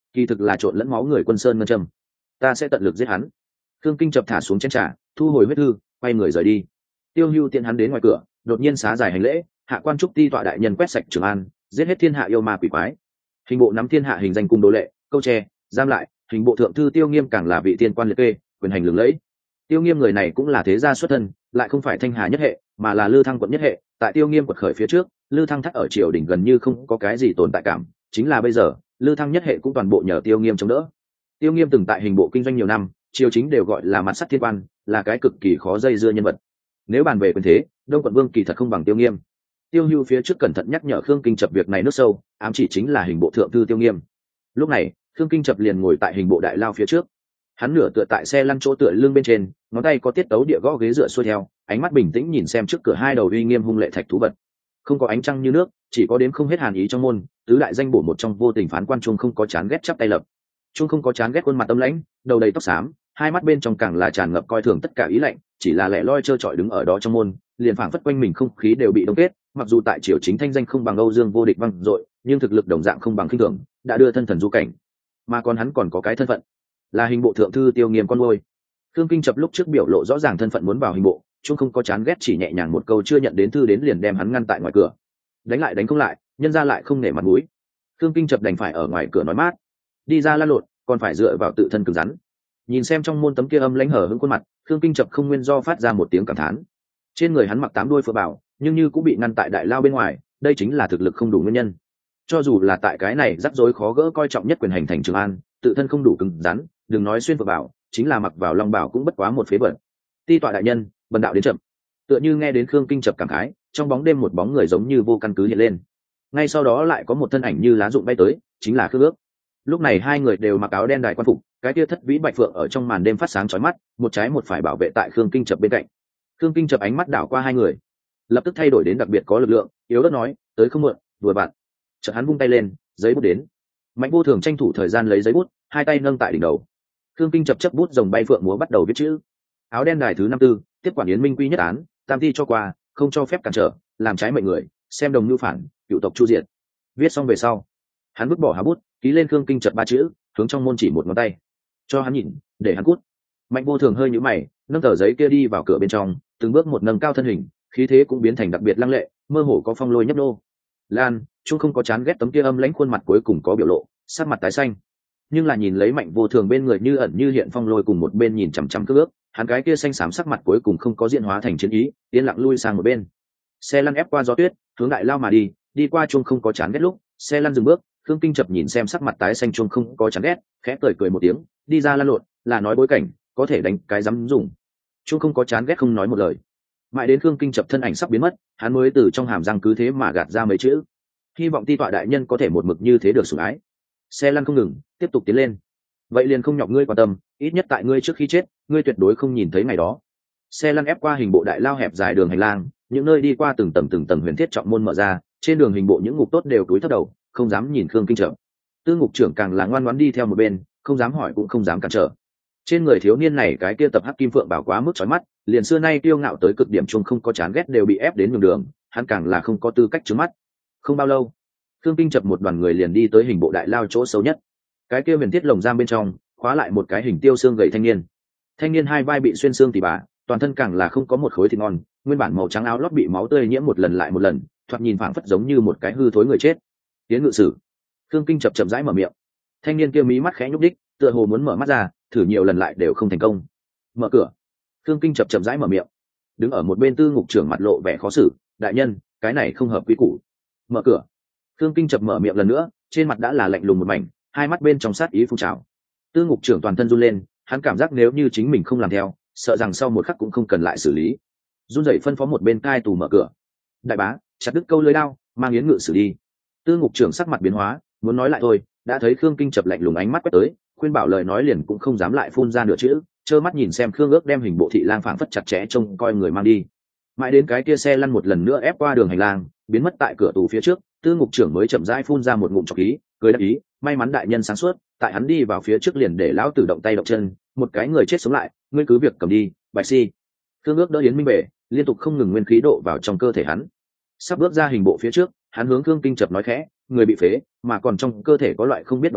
kỳ thực là trộn lẫn máu người quân sơn ngân châm. Ta sẽ tận lực giết hắn. Khương Kinh Chập thả xuống chén trà, thu hồi huyết thư, quay người rời đi. Tiêu Hưu tiện hắn đến ngoài cửa, đột nhiên xá dài hành lễ, hạ quan trúc ti tọa đại nhân quét sạch Trường An, giết hết thiên hạ yêu ma quỷ quái. Hình bộ nắm thiên hạ hình danh cung đô lệ, câu tre, giam lại, hình bộ thượng thư Tiêu Nghiêm càng là vị tiên quan liệt kê, quyền hành lừng lẫy. Tiêu Nghiêm người này cũng là thế gia xuất thân, lại không phải Thanh Hà nhất hệ, mà là Lư Thăng quận nhất hệ. Tại Tiêu Nghiêm quật khởi phía trước, Lư Thăng thắt ở triều đình gần như không có cái gì tồn tại cảm, chính là bây giờ, Lư Thăng nhất hệ cũng toàn bộ nhờ Tiêu Nghiêm chống đỡ. Tiêu Nghiêm từng tại hình bộ kinh doanh nhiều năm, triều chính đều gọi là mặt sắt thiên quan, là cái cực kỳ khó dây dưa nhân vật. Nếu bàn về quyền thế, Đông quận vương kỳ thật không bằng Tiêu Nghiêm. Tiêu Hưu phía trước cẩn thận nhắc nhở Khương Kinh Chập việc này nước sâu, ám chỉ chính là hình bộ thượng thư Tiêu Nghiêm. Lúc này, Khương Kinh Chập liền ngồi tại hình bộ đại lao phía trước. Hắn nửa tựa tại xe lăn chỗ tựa lưng bên trên, ngón tay có tiết tấu địa gõ ghế dựa xuôi theo, ánh mắt bình tĩnh nhìn xem trước cửa hai đầu uy nghiêm hung lệ thạch thú vật. Không có ánh trăng như nước, chỉ có đếm không hết hàn ý trong môn, tứ đại danh bổ một trong vô tình phán quan trung không có chán ghét chắp tay lập. Trung không có chán ghét khuôn mặt tâm lãnh, đầu đầy tóc xám, hai mắt bên trong càng là tràn ngập coi thường tất cả ý lạnh, chỉ là lẻ loi trơ trọi đứng ở đó trong môn, liền phảng phất quanh mình không khí đều bị đông kết. Mặc dù tại triều chính thanh danh không bằng Âu Dương vô địch vang dội, nhưng thực lực đồng dạng không bằng khinh thường, đã đưa thân thần du cảnh. Mà còn hắn còn có cái thân phận, là hình bộ thượng thư Tiêu Nghiêm con nuôi. Khương Kinh Chập lúc trước biểu lộ rõ ràng thân phận muốn vào hình bộ, chung không có chán ghét, chỉ nhẹ nhàng một câu chưa nhận đến thư đến liền đem hắn ngăn tại ngoài cửa. Đánh lại đánh không lại, nhân ra lại không nể mặt mũi. Khương Kinh Chập đành phải ở ngoài cửa nói mát, đi ra la lộn, còn phải dựa vào tự thân cứng rắn. Nhìn xem trong môn tấm kia âm lãnh hở hững khuôn mặt, Khương Kinh Chập không nguyên do phát ra một tiếng cảm thán. Trên người hắn mặc 8 đuôi phượng bảo, nhưng như cũng bị ngăn tại đại lao bên ngoài, đây chính là thực lực không đủ nguyên nhân. Cho dù là tại cái này rắc rối khó gỡ coi trọng nhất quyền hành thành Trường An, tự thân không đủ cứng rắn, đừng nói xuyên phượng bảo, chính là mặc vào long bảo cũng bất quá một phế vật. Ti tọa đại nhân, bần đạo đến chậm. Tựa như nghe đến Khương Kinh Chập cảm khái, trong bóng đêm một bóng người giống như vô căn cứ hiện lên. Ngay sau đó lại có một thân ảnh như lá rụng bay tới, chính là Khương Ước. Lúc này hai người đều mặc áo đen đài quan phục, cái kia thất vĩ bạch phượng ở trong màn đêm phát sáng chói mắt, một trái một phải bảo vệ tại Khương Kinh Chập bên cạnh. Khương Kinh Chập ánh mắt đảo qua hai người, lập tức thay đổi đến đặc biệt có lực lượng, yếu ớt nói, tới không muộn, vừa vặn. Chợt hắn vung tay lên, giấy bút đến. Mạnh Vô Thường tranh thủ thời gian lấy giấy bút, hai tay nâng tại đỉnh đầu. Khương Kinh Chập chấp bút rồng bay phượng múa bắt đầu viết chữ. Áo đen đài thứ 54, tiếp quản Yến Minh quy nhất án, tam thi cho qua, không cho phép cản trở, làm trái mệnh người, xem đồng nhu phản, cựu tộc chu diệt. Viết xong về sau, hắn vứt bỏ há bút, ký lên Khương Kinh Chập 3 chữ, hướng trong môn chỉ một ngón tay, cho hắn nhìn, để hắn cút. Mạnh Vô Thường hơi nhíu mày, nâng tờ giấy kia đi vào cửa bên trong, từng bước một nâng cao thân hình, khí thế cũng biến thành đặc biệt lăng lệ, mơ hồ có phong lôi nhấp nô. Lan, chung không có chán ghét tấm kia âm lãnh khuôn mặt cuối cùng có biểu lộ, sắc mặt tái xanh. Nhưng là nhìn lấy Mạnh Vô Thường bên người như ẩn như hiện phong lôi cùng một bên nhìn chằm chằm Khương Ước, hắn cái kia xanh xám sắc mặt cuối cùng không có diễn hóa thành chiến ý, yên lặng lui sang một bên. Xe lăn ép qua gió tuyết, hướng đại lao mà đi, đi qua chung không có chán ghét lúc, xe lăn dừng bước, Khương Kinh Chập nhìn xem sắc mặt tái xanh chung không có chán ghét, khẽ cười một tiếng, đi ra lăn lộn, là nói bối cảnh, có thể đánh cái dám dùng. Chung không có chán ghét không nói một lời. Mãi đến Khương Kinh Chập thân ảnh sắp biến mất, hắn mới từ trong hàm răng cứ thế mà gạt ra mấy chữ, hy vọng ti tọa đại nhân có thể một mực như thế được sủng ái. Xe lăn không ngừng, tiếp tục tiến lên. Vậy liền không nhọc ngươi quan tâm, ít nhất tại ngươi trước khi chết, ngươi tuyệt đối không nhìn thấy ngày đó. Xe lăn ép qua hình bộ đại lao hẹp dài đường hành lang, những nơi đi qua từng tầng huyền thiết trọng môn mở ra, trên đường hình bộ những ngục tốt đều cúi thấp đầu, không dám nhìn Khương Kinh Chập. Tư ngục trưởng càng là ngoan ngoãn đi theo một bên, không dám hỏi cũng không dám cản trở. Trên người thiếu niên này cái kia tập hắc kim phượng bảo quá mức chói mắt, liền xưa nay kiêu ngạo tới cực điểm chung không có chán ghét đều bị ép đến nhường đường, hắn càng là không có tư cách trừng mắt. Không bao lâu, Khương Kinh Chập một đoàn người liền đi tới hình bộ đại lao chỗ sâu nhất. Cái kia huyền thiết lồng giam bên trong, khóa lại một cái hình tiêu xương gầy thanh niên. Thanh niên hai vai bị xuyên xương tỉ bả, toàn thân càng là không có một khối thịt ngon, nguyên bản màu trắng áo lót bị máu tươi nhiễm một lần lại một lần, thoạt nhìn phảng phất giống như một cái hư thối người chết. Tiến ngự sử. Khương Kinh Chập chậm rãi mở miệng. Thanh niên kia mí mắt khẽ nhúc đích, tựa hồ muốn mở mắt ra, thử nhiều lần lại đều không thành công. Mở cửa. Khương Kinh Chập chậm rãi mở miệng. Đứng ở một bên tư ngục trưởng mặt lộ vẻ khó xử, đại nhân, cái này không hợp quy củ. Mở cửa. Khương Kinh Chập mở miệng lần nữa, trên mặt đã là lạnh lùng một mảnh, hai mắt bên trong sát ý phun trào. Tư ngục trưởng toàn thân run lên, hắn cảm giác nếu như chính mình không làm theo, sợ rằng sau một khắc cũng không cần lại xử lý. Run rẩy phân phó một bên cai tù mở cửa. Đại bá, chặt đứt câu lưới đao, mang Yến ngự xử đi. Tư ngục trưởng sắc mặt biến hóa, muốn nói lại thôi, đã thấy Khương Kinh Chập lạnh lùng ánh mắt quét tới, khuyên bảo lời nói liền cũng không dám lại phun ra nửa chữ, trơ mắt nhìn xem Khương Ước đem hình bộ thị lang phảng phất chặt chẽ trông coi người mang đi. Mãi đến cái kia xe lăn một lần nữa ép qua đường hành lang, biến mất tại cửa tù phía trước, tư ngục trưởng mới chậm rãi phun ra một ngụm trọc khí, cười đáp ý, may mắn đại nhân sáng suốt, tại hắn đi vào phía trước liền để lão tử động tay động chân, một cái người chết sống lại, ngươi cứ việc cầm đi, bạch si. Khương Ước đỡ Yến Minh về, liên tục không ngừng nguyên khí độ vào trong cơ thể hắn. Sắp bước ra hình bộ phía trước, hắn hướng Khương Kinh Chập nói khẽ, người bị phế, mà còn trong cơ thể có loại không biết độc tố,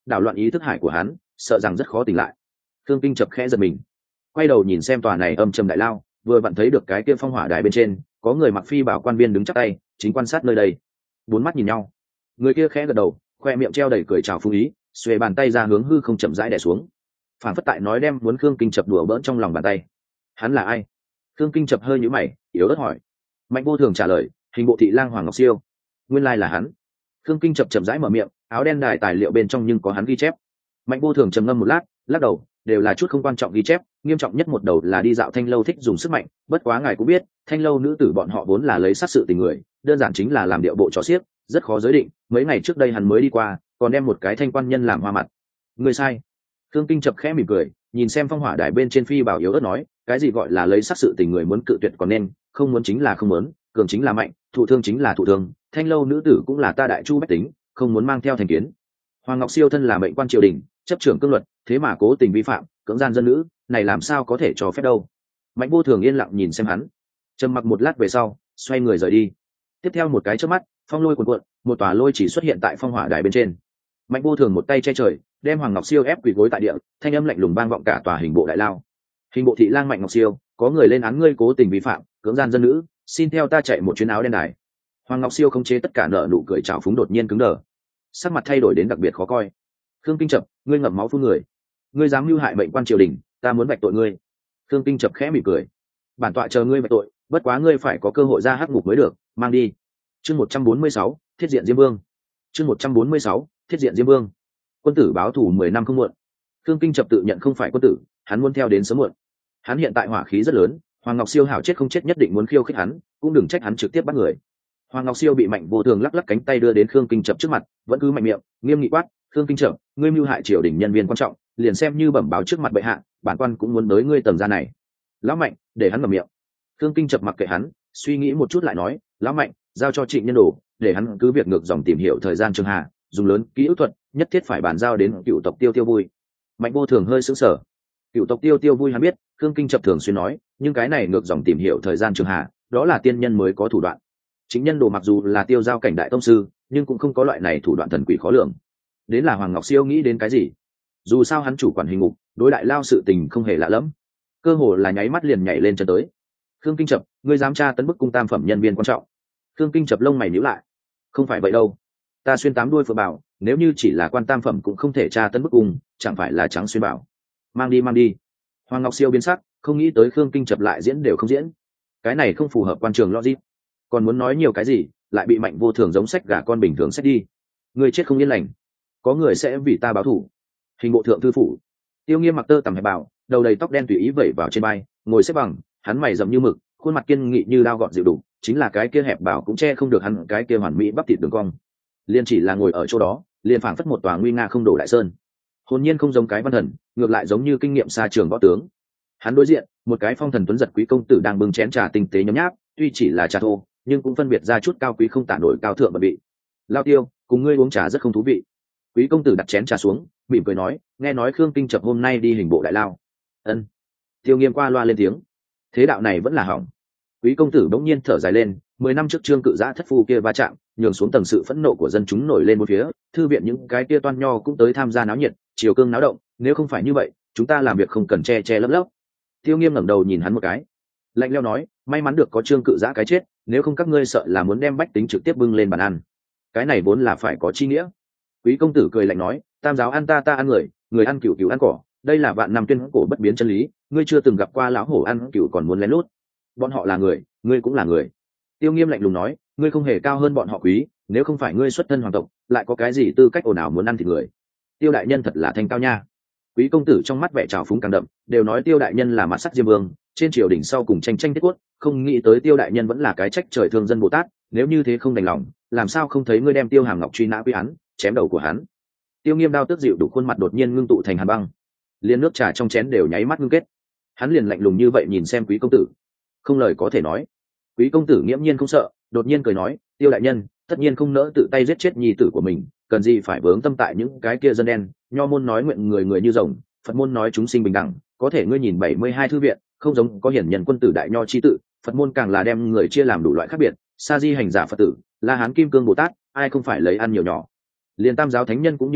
đảo loạn ý thức hải của hắn, sợ rằng rất khó tỉnh lại. Khương Kinh chập khẽ giật mình, quay đầu nhìn xem tòa này âm trầm đại lao, vừa vặn thấy được cái kia phong hỏa đài bên trên có người mặc phi bảo quan viên đứng chắp tay chính quan sát nơi đây. Bốn mắt nhìn nhau, người kia khẽ gật đầu, khoe miệng treo đầy cười chào phung ý, xuề bàn tay ra hướng hư không chậm rãi đè xuống, phản phất tại nói đem muốn Khương Kinh chập đùa bỡn trong lòng bàn tay. Hắn là ai? Khương Kinh chập hơi nhíu mày, yếu ớt hỏi. Mạnh Vô Thường trả lời, hình bộ thị lang Hoàng Ngọc Siêu. Nguyên lai là hắn. Khương Kinh chập chậm rãi mở miệng, áo đen đài tài liệu bên trong nhưng có hắn ghi chép. Mạnh Vô Thường trầm ngâm một lát, lắc đầu, đều là chút không quan trọng ghi chép, nghiêm trọng nhất một đầu là đi dạo Thanh lâu thích dùng sức mạnh, bất quá ngài cũng biết, Thanh lâu nữ tử bọn họ vốn là lấy sát sự tình người, đơn giản chính là làm điệu bộ trò xiếc, rất khó giới định, mấy ngày trước đây hắn mới đi qua, còn đem một cái thanh quan nhân làm hoa mặt. Người sai. Khương Kinh chập khẽ mỉm cười, nhìn xem phong hỏa đài bên trên phi bảo yếu ớt nói, cái gì gọi là lấy sát sự tình người muốn cự tuyệt còn nên, không muốn chính là không muốn, cường chính là mạnh, thụ thương chính là thụ thương, Thanh lâu nữ tử cũng là ta đại chu bách tính, không muốn mang theo thành kiến. Hoàng Ngọc Siêu thân là mệnh quan triều đình, chấp trưởng cương luật, thế mà cố tình vi phạm, cưỡng gian dân nữ, này làm sao có thể cho phép đâu. Mạnh Vô Thường yên lặng nhìn xem hắn, trầm mặc một lát về sau, xoay người rời đi. Tiếp theo một cái chớp mắt, phong lôi cuồn cuộn, một tòa lôi chỉ xuất hiện tại phong hỏa đài bên trên. Mạnh Vô Thường một tay che trời, đem Hoàng Ngọc Siêu ép quỳ gối tại địa, thanh âm lạnh lùng vang vọng cả tòa hình bộ đại lao. Hình bộ thị lang Mạnh Ngọc Siêu, có người lên án ngươi cố tình vi phạm, cưỡng gian dân nữ, xin theo ta chạy một chuyến áo đen đài. Hoàng Ngọc Siêu không chế tất cả nợ nụ cười trào phúng đột nhiên cứng đờ, sắc mặt thay đổi đến đặc biệt khó coi. Khương Kinh chập, ngươi ngậm máu phun người, ngươi dám mưu hại mệnh quan triều đình, ta muốn vạch tội ngươi. Khương Kinh chập khẽ mỉm cười, bản tọa chờ ngươi vạch tội, bất quá ngươi phải có cơ hội ra hắc ngục mới được, mang đi. Chương 146, thiết diện Diêm Vương. Chương 146, thiết diện Diêm Vương. Quân tử báo thù 10 năm không muộn. Khương Kinh chập tự nhận không phải quân tử, hắn muốn theo đến sớm muộn. Hắn hiện tại hỏa khí rất lớn, Hoàng Ngọc Siêu hảo chết không chết nhất định muốn khiêu khích hắn, cũng đừng trách hắn trực tiếp bắt người. Hoàng Ngọc Siêu bị Mạnh Vô Thường lắc lắc cánh tay đưa đến Khương Kinh chập trước mặt, vẫn cứ mạnh miệng, nghiêm nghị quát, Khương Kinh chập, ngươi mưu hại triều đình nhân viên quan trọng, liền xem như bẩm báo trước mặt bệ hạ, bản quan cũng muốn tới ngươi tầng gia này. Lão Mạnh, để hắn mở miệng. Khương Kinh chập mặc kệ hắn, suy nghĩ một chút lại nói, Lão Mạnh, giao cho Trịnh Nhân Đồ, để hắn cứ việc ngược dòng tìm hiểu thời gian Trường Hà, dùng lớn kỹ ức thuật, nhất thiết phải bàn giao đến cựu tộc Tiêu Tiêu Vui. Mạnh Vô Thường hơi sững sờ. Cựu tộc Tiêu Tiêu Vui hắn biết, Khương Kinh chập thường xuyên nói, nhưng cái này ngược dòng tìm hiểu thời gian Trường Hà, đó là tiên nhân mới có thủ đoạn. Trịnh Nhân Đồ mặc dù là tiêu giao cảnh đại tông sư, nhưng cũng không có loại này thủ đoạn thần quỷ khó lường. Đến là Hoàng Ngọc Siêu nghĩ đến cái gì? Dù sao hắn chủ quản hình ngục, đối đại lao sự tình không hề lạ lẫm, cơ hồ là nháy mắt liền nhảy lên chân tới. Khương Kinh chập, ngươi dám tra tấn bức cung tam phẩm nhân viên quan trọng? Khương Kinh chập lông mày nhíu lại, không phải vậy đâu, ta xuyên tám đuôi phượng bảo, nếu như chỉ là quan tam phẩm cũng không thể tra tấn bức cung, chẳng phải là trắng xuyên bảo. Mang đi, mang đi. Hoàng Ngọc Siêu biến sắc, không nghĩ tới Khương Kinh chập lại diễn đều không diễn, cái này không phù hợp quan trường logic. Còn muốn nói nhiều cái gì, lại bị Mạnh Vô Thường giống sách gà con bình thường xét đi. Người chết không yên lành, có người sẽ vì ta báo thù. Hình bộ thượng thư phủ, Tiêu Nghiêm mặc tơ tằm hẹp bảo, đầu đầy tóc đen tùy ý vẩy vào trên vai, ngồi xếp bằng, hắn mày rậm như mực, khuôn mặt kiên nghị như đao gọt dịu đủ, chính là cái kia hẹp bảo cũng che không được hắn cái kia hoàn mỹ bắp thịt đường cong. Liên chỉ là ngồi ở chỗ đó, liền phảng phất một tòa nguy nga không đổ đại sơn. Hồn nhiên không giống cái văn thần, ngược lại giống như kinh nghiệm xa trường võ tướng. Hắn đối diện, một cái phong thần tuấn giật quý công tử đang bưng chén trà tinh tế nhấm nháp, tuy chỉ là trà thô, nhưng cũng phân biệt ra chút cao quý không tả nổi cao thượng bậc vị. Lao Tiêu, cùng ngươi uống trà rất không thú vị. Quý công tử đặt chén trà xuống, mỉm cười nói, nghe nói Khương Kinh chập hôm nay đi hình bộ đại lao. Ân. Tiêu Nghiêm qua loa lên tiếng, thế đạo này vẫn là hỏng. Quý công tử bỗng nhiên thở dài lên, 10 năm trước Trương Cự Giã thất phu kia va chạm, nhường xuống tầng sự phẫn nộ của dân chúng nổi lên một phía, thư viện những cái kia toan nho cũng tới tham gia náo nhiệt, triều cương náo động, nếu không phải như vậy, chúng ta làm việc không cần che che lấp lấp. Tiêu Nghiêm ngẩng đầu nhìn hắn một cái, lạnh lẽo nói, may mắn được có Trương Cự Giã cái chết, nếu không các ngươi sợ là muốn đem bách tính trực tiếp bưng lên bàn ăn. Cái này vốn là phải có chi nghĩa. Quý công tử cười lạnh nói, tam giáo ăn ta, ta ăn người, người ăn cừu, cừu ăn cỏ, đây là vạn năm tuyên cổ bất biến chân lý, ngươi chưa từng gặp qua lão hổ ăn cừu còn muốn lén lút. Bọn họ là người, ngươi cũng là người. Tiêu Nghiêm lạnh lùng nói, ngươi không hề cao hơn bọn họ quý, nếu không phải ngươi xuất thân hoàng tộc, lại có cái gì tư cách ồn ào muốn ăn thịt người. Tiêu đại nhân thật là thanh cao nha. Quý công tử trong mắt vẻ trào phúng càng đậm, đều nói Tiêu đại nhân là mặt sắc Diêm Vương, trên triều đình sau cùng tranh tranh tiết quất, không nghĩ tới Tiêu đại nhân vẫn là cái trách trời thương dân Bồ Tát, nếu như thế không đành lòng, làm sao không thấy ngươi đem Tiêu Hàm Ngọc truy nã quy án, chém đầu của hắn. Tiêu Nghiêm đao tước dịu đủ khuôn mặt đột nhiên ngưng tụ thành hàn băng, liền nước trà trong chén đều nháy mắt ngưng kết. Hắn liền lạnh lùng như vậy nhìn xem Quý công tử, không lời có thể nói. Quý công tử nghiễm nhiên không sợ, đột nhiên cười nói, Tiêu đại nhân tất nhiên không nỡ tự tay giết chết nhi tử của mình, cần gì phải vướng tâm tại những cái kia dân đen. Nho môn nói nguyện người người như rồng, Phật môn nói chúng sinh bình đẳng, có thể ngươi nhìn 72 thư viện, không giống có hiển nhân quân tử đại nho chi tự, Phật môn càng là đem người chia làm đủ loại khác biệt, sa di hành giả Phật tử, La Hán Kim Cương Bồ Tát, ai không phải lấy ăn nhiều nhỏ. Liên tam giáo thánh nhân cũng như vậy,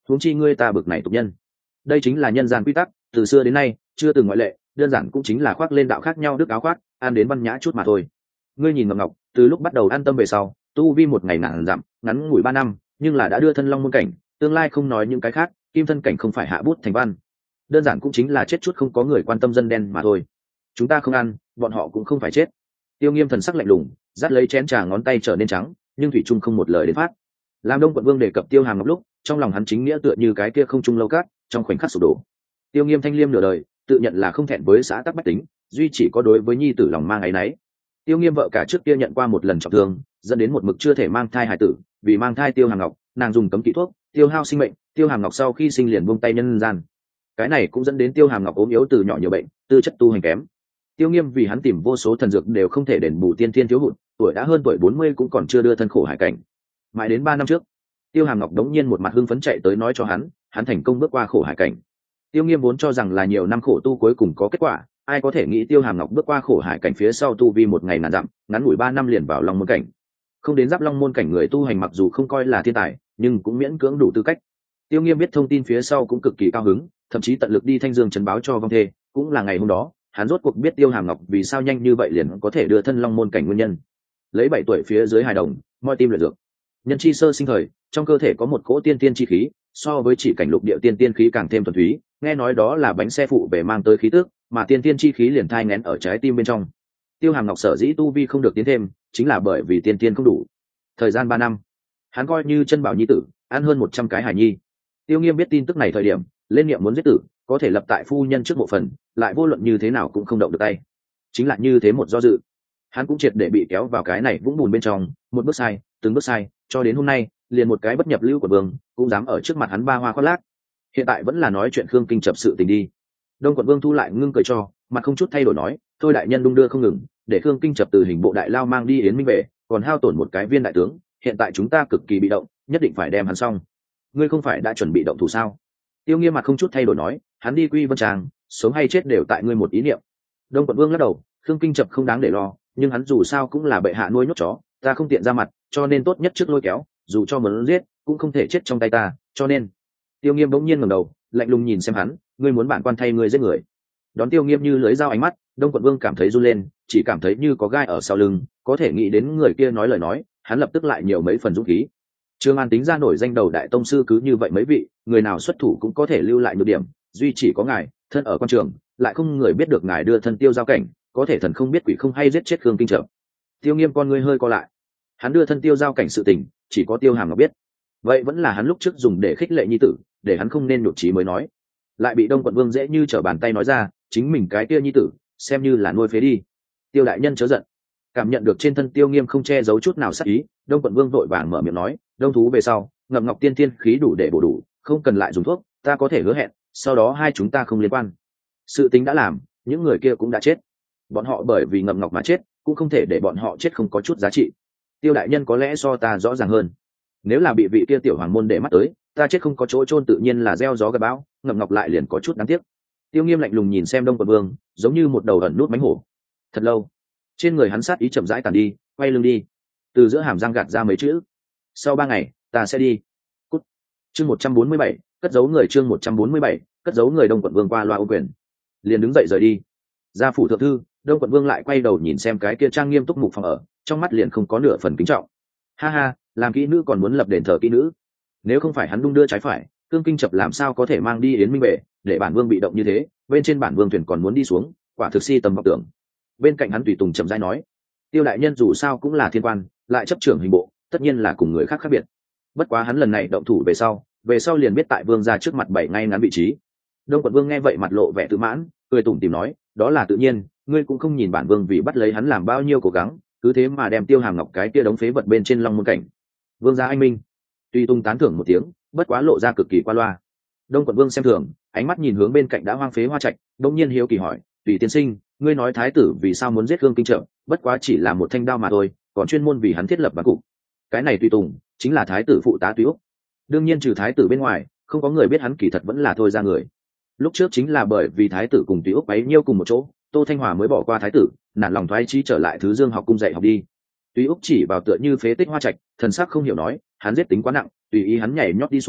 huống chi ngươi ta bực này tục nhân. Đây chính là nhân gian quy tắc, từ xưa đến nay chưa từng ngoại lệ, đơn giản cũng chính là khoác lên đạo khác nhau đức áo khoác, ăn đến văn nhã chút mà thôi. Ngươi nhìn Ngọc Ngọc, từ lúc bắt đầu an tâm về sau, tu vi một ngày ngàn dặm, ngắn ngủi 3 năm, nhưng là đã đưa thân long môn cảnh, tương lai không nói những cái khác, kim thân cảnh không phải hạ bút thành văn, đơn giản cũng chính là chết chút không có người quan tâm dân đen mà thôi. Chúng ta không ăn, bọn họ cũng không phải chết. Tiêu Nghiêm thần sắc lạnh lùng, dắt lấy chén trà, ngón tay trở nên trắng, nhưng thủy trung không một lời đến phát. Làm Đông Quận Vương đề cập Tiêu Hàm Ngọc lúc, trong lòng hắn chính nghĩa tựa như cái kia không trung lâu cát, trong khoảnh khắc sụp đổ. Tiêu Nghiêm thanh liêm nửa đời, tự nhận là không thẹn với xã tắc bách tính, duy chỉ có đối với nhi tử lòng mang áy náy. Tiêu Nghiêm vợ cả trước kia nhận qua một lần trọng thương, dẫn đến một mực chưa thể mang thai hài tử, vì mang thai Tiêu Hàm Ngọc, nàng dùng cấm kỵ thuốc, tiêu hao sinh mệnh, Tiêu Hàm Ngọc sau khi sinh liền buông tay nhân gian. Cái này cũng dẫn đến Tiêu Hàm Ngọc ốm yếu từ nhỏ nhiều bệnh, tư chất tu hành kém. Tiêu Nghiêm vì hắn tìm vô số thần dược đều không thể đền bù tiên thiên thiếu hụt, tuổi đã hơn tuổi 40 cũng còn chưa đưa thân khổ hải cảnh. Mãi đến 3 năm trước, Tiêu Hàm Ngọc đống nhiên một mặt hưng phấn chạy tới nói cho hắn thành công bước qua khổ hải cảnh. Tiêu Nghiêm vốn cho rằng là nhiều năm khổ tu cuối cùng có kết quả, ai có thể nghĩ Tiêu Hàm Ngọc bước qua khổ hải cảnh phía sau tu vi một ngày ngàn dặm, ngắn ngủi 3 năm liền vào long môn cảnh. Không đến giáp long môn cảnh người tu hành mặc dù không coi là thiên tài, nhưng cũng miễn cưỡng đủ tư cách. Tiêu Nghiêm biết thông tin phía sau cũng cực kỳ cao hứng, thậm chí tận lực đi Thanh Dương trấn báo cho vong thê, cũng là ngày hôm đó, hắn rốt cuộc biết Tiêu Hàm Ngọc vì sao nhanh như vậy liền có thể đưa thân long môn cảnh nguyên nhân. Lấy 7 tuổi phía dưới hài đồng, moi tim luyện dược. Nhân chi sơ sinh thời, trong cơ thể có một cỗ tiên tiên chi khí, so với chỉ cảnh lục địa tiên tiên khí càng thêm thuần túy, nghe nói đó là bánh xe phụ về mang tới khí tức, mà tiên tiên chi khí liền thai nghén ở trái tim bên trong. Tiêu Hàm Ngọc sở dĩ tu vi không được tiến thêm, chính là bởi vì tiên tiên không đủ. Thời gian 3 năm, hắn coi như chân bảo nhi tử, ăn hơn 100 cái hải nhi. Tiêu Nghiêm biết tin tức này thời điểm, lên niệm muốn giết tử, có thể lập tại phu nhân trước bộ phần, lại vô luận như thế nào cũng không động được tay. Chính là như thế một do dự, hắn cũng triệt để bị kéo vào cái này vũng bùn bên trong, một bước sai, từng bước sai, cho đến hôm nay, liền một cái bất nhập lưu của Vương cũng dám ở trước mặt hắn ba hoa khoác lác. Hiện tại vẫn là nói chuyện Khương Kinh chập sự tình đi. Đông Quận Vương thu lại ngưng cười cho, mặt không chút thay đổi nói, thôi đại nhân đung đưa không ngừng, để Khương Kinh chập từ hình bộ đại lao mang đi Yến Minh về, còn hao tổn một cái viên đại tướng, hiện tại chúng ta cực kỳ bị động, nhất định phải đem hắn xong. Ngươi không phải đã chuẩn bị động thủ sao? Tiêu Nghiêm mặt không chút thay đổi nói, hắn đi Quy Vân Tràng, sống hay chết đều tại ngươi một ý niệm. Đông Quận Vương lắc đầu, Khương Kinh chập không đáng để lo, nhưng hắn dù sao cũng là bệ hạ nuôi nhốt chó, ta không tiện ra mặt, cho nên tốt nhất trước lôi kéo, dù cho muốn giết cũng không thể chết trong tay ta, cho nên. Tiêu Nghiêm bỗng nhiên ngẩng đầu, lạnh lùng nhìn xem hắn, ngươi muốn bản quan thay ngươi giết người. Đón Tiêu Nghiêm như lưới dao ánh mắt, Đông Quận Vương cảm thấy run lên, chỉ cảm thấy như có gai ở sau lưng, có thể nghĩ đến người kia nói lời nói, hắn lập tức lại nhiều mấy phần dũng khí. Trương An tính ra nổi danh đầu đại tông sư cứ như vậy mấy vị, người nào xuất thủ cũng có thể lưu lại nhược điểm, duy chỉ có ngài, thân ở quan trường, lại không người biết được ngài đưa thân tiêu giao cảnh, có thể thần không biết quỷ không hay giết chết Khương Kinh Trợ. Tiêu Nghiêm con ngươi hơi co lại, hắn đưa thân tiêu giao cảnh sự tình, chỉ có Tiêu Hàm Ngọc biết. Vậy vẫn là hắn lúc trước dùng để khích lệ nhi tử, để hắn không nên nhụt chí mới nói, lại bị Đông Quận Vương dễ như trở bàn tay nói ra, chính mình cái kia nhi tử, xem như là nuôi phế đi. Tiêu đại nhân chớ giận. Cảm nhận được trên thân Tiêu Nghiêm không che giấu chút nào sát ý, Đông Quận Vương vội vàng mở miệng nói, đông thú về sau, Ngậm Ngọc tiên tiên khí đủ để bổ đủ, không cần lại dùng thuốc, ta có thể hứa hẹn, sau đó hai chúng ta không liên quan. Sự tính đã làm, những người kia cũng đã chết, bọn họ bởi vì Ngậm Ngọc mà chết, cũng không thể để bọn họ chết không có chút giá trị. Tiêu đại nhân có lẽ so ta rõ ràng hơn, nếu là bị vị kia tiểu hoàng môn để mắt tới, ta chết không có chỗ chôn tự nhiên là gieo gió gặt bão, Ngậm Ngọc lại liền có chút đáng tiếc. Tiêu Nghiêm lạnh lùng nhìn xem Đông Quận Vương, giống như một đầu ẩn nút mánh hổ. Thật lâu, trên người hắn sát ý chậm rãi tàn đi, quay lưng đi, từ giữa hàm răng gạt ra mấy chữ, sau 3 ngày ta sẽ đi. Cút. Chương 147, cất giấu người. Chương 147, cất giấu người. Đông Quận Vương qua loa ô quyền, liền đứng dậy rời đi. Ra phủ thượng thư, Đông Quận Vương lại quay đầu nhìn xem cái kia trang nghiêm túc mục phòng ở, trong mắt liền không có nửa phần kính trọng. Ha ha, làm kỹ nữ còn muốn lập đền thờ kỹ nữ, nếu không phải hắn đung đưa trái phải, Khương Kinh Chập làm sao có thể mang đi Yến Minh về, để bản vương bị động như thế, bên trên bản vương thuyền còn muốn đi xuống, quả thực si tầm vọng tưởng. Bên cạnh hắn tùy tùng chậm rãi nói, Tiêu đại nhân dù sao cũng là thiên quan, lại chấp trưởng hình bộ, tất nhiên là cùng người khác khác biệt. Bất quá hắn lần này động thủ về sau liền biết tại vương gia trước mặt bày ngay ngắn vị trí. Đông Quận Vương nghe vậy mặt lộ vẻ tự mãn, cười tủm tỉm nói, đó là tự nhiên, ngươi cũng không nhìn bản vương vì bắt lấy hắn làm bao nhiêu cố gắng, cứ thế mà đem Tiêu Hàm Ngọc cái kia đống phế vật bên trên long môn cảnh. Vương gia anh minh. Tuy tung tán thưởng một tiếng, bất quá lộ ra cực kỳ qua loa. Đông Quận Vương xem thường, ánh mắt nhìn hướng bên cạnh đã hoang phế hoa trạch, đột nhiên hiếu kỳ hỏi, Tùy tiên sinh, ngươi nói thái tử vì sao muốn giết Khương Kinh Trợ, bất quá chỉ là một thanh đao mà thôi, còn chuyên môn vì hắn thiết lập bát cục. Cái này Tùy Tùng chính là thái tử phụ tá Tùy Úc. Đương nhiên trừ thái tử bên ngoài, không có người biết hắn kỳ thật vẫn là thôi ra người. Lúc trước chính là bởi vì thái tử cùng Tùy Úc bấy nhiêu cùng một chỗ, Tô Thanh Hòa mới bỏ qua thái tử, nản lòng thoái chí trở lại Thứ Dương học cung dạy học đi. Tùy Úc chỉ vào tựa như phế tích hoa trạch, thần sắc không hiểu nói, hắn giết tính quá nặng, tùy ý hắn nhảy nhót đi xuống,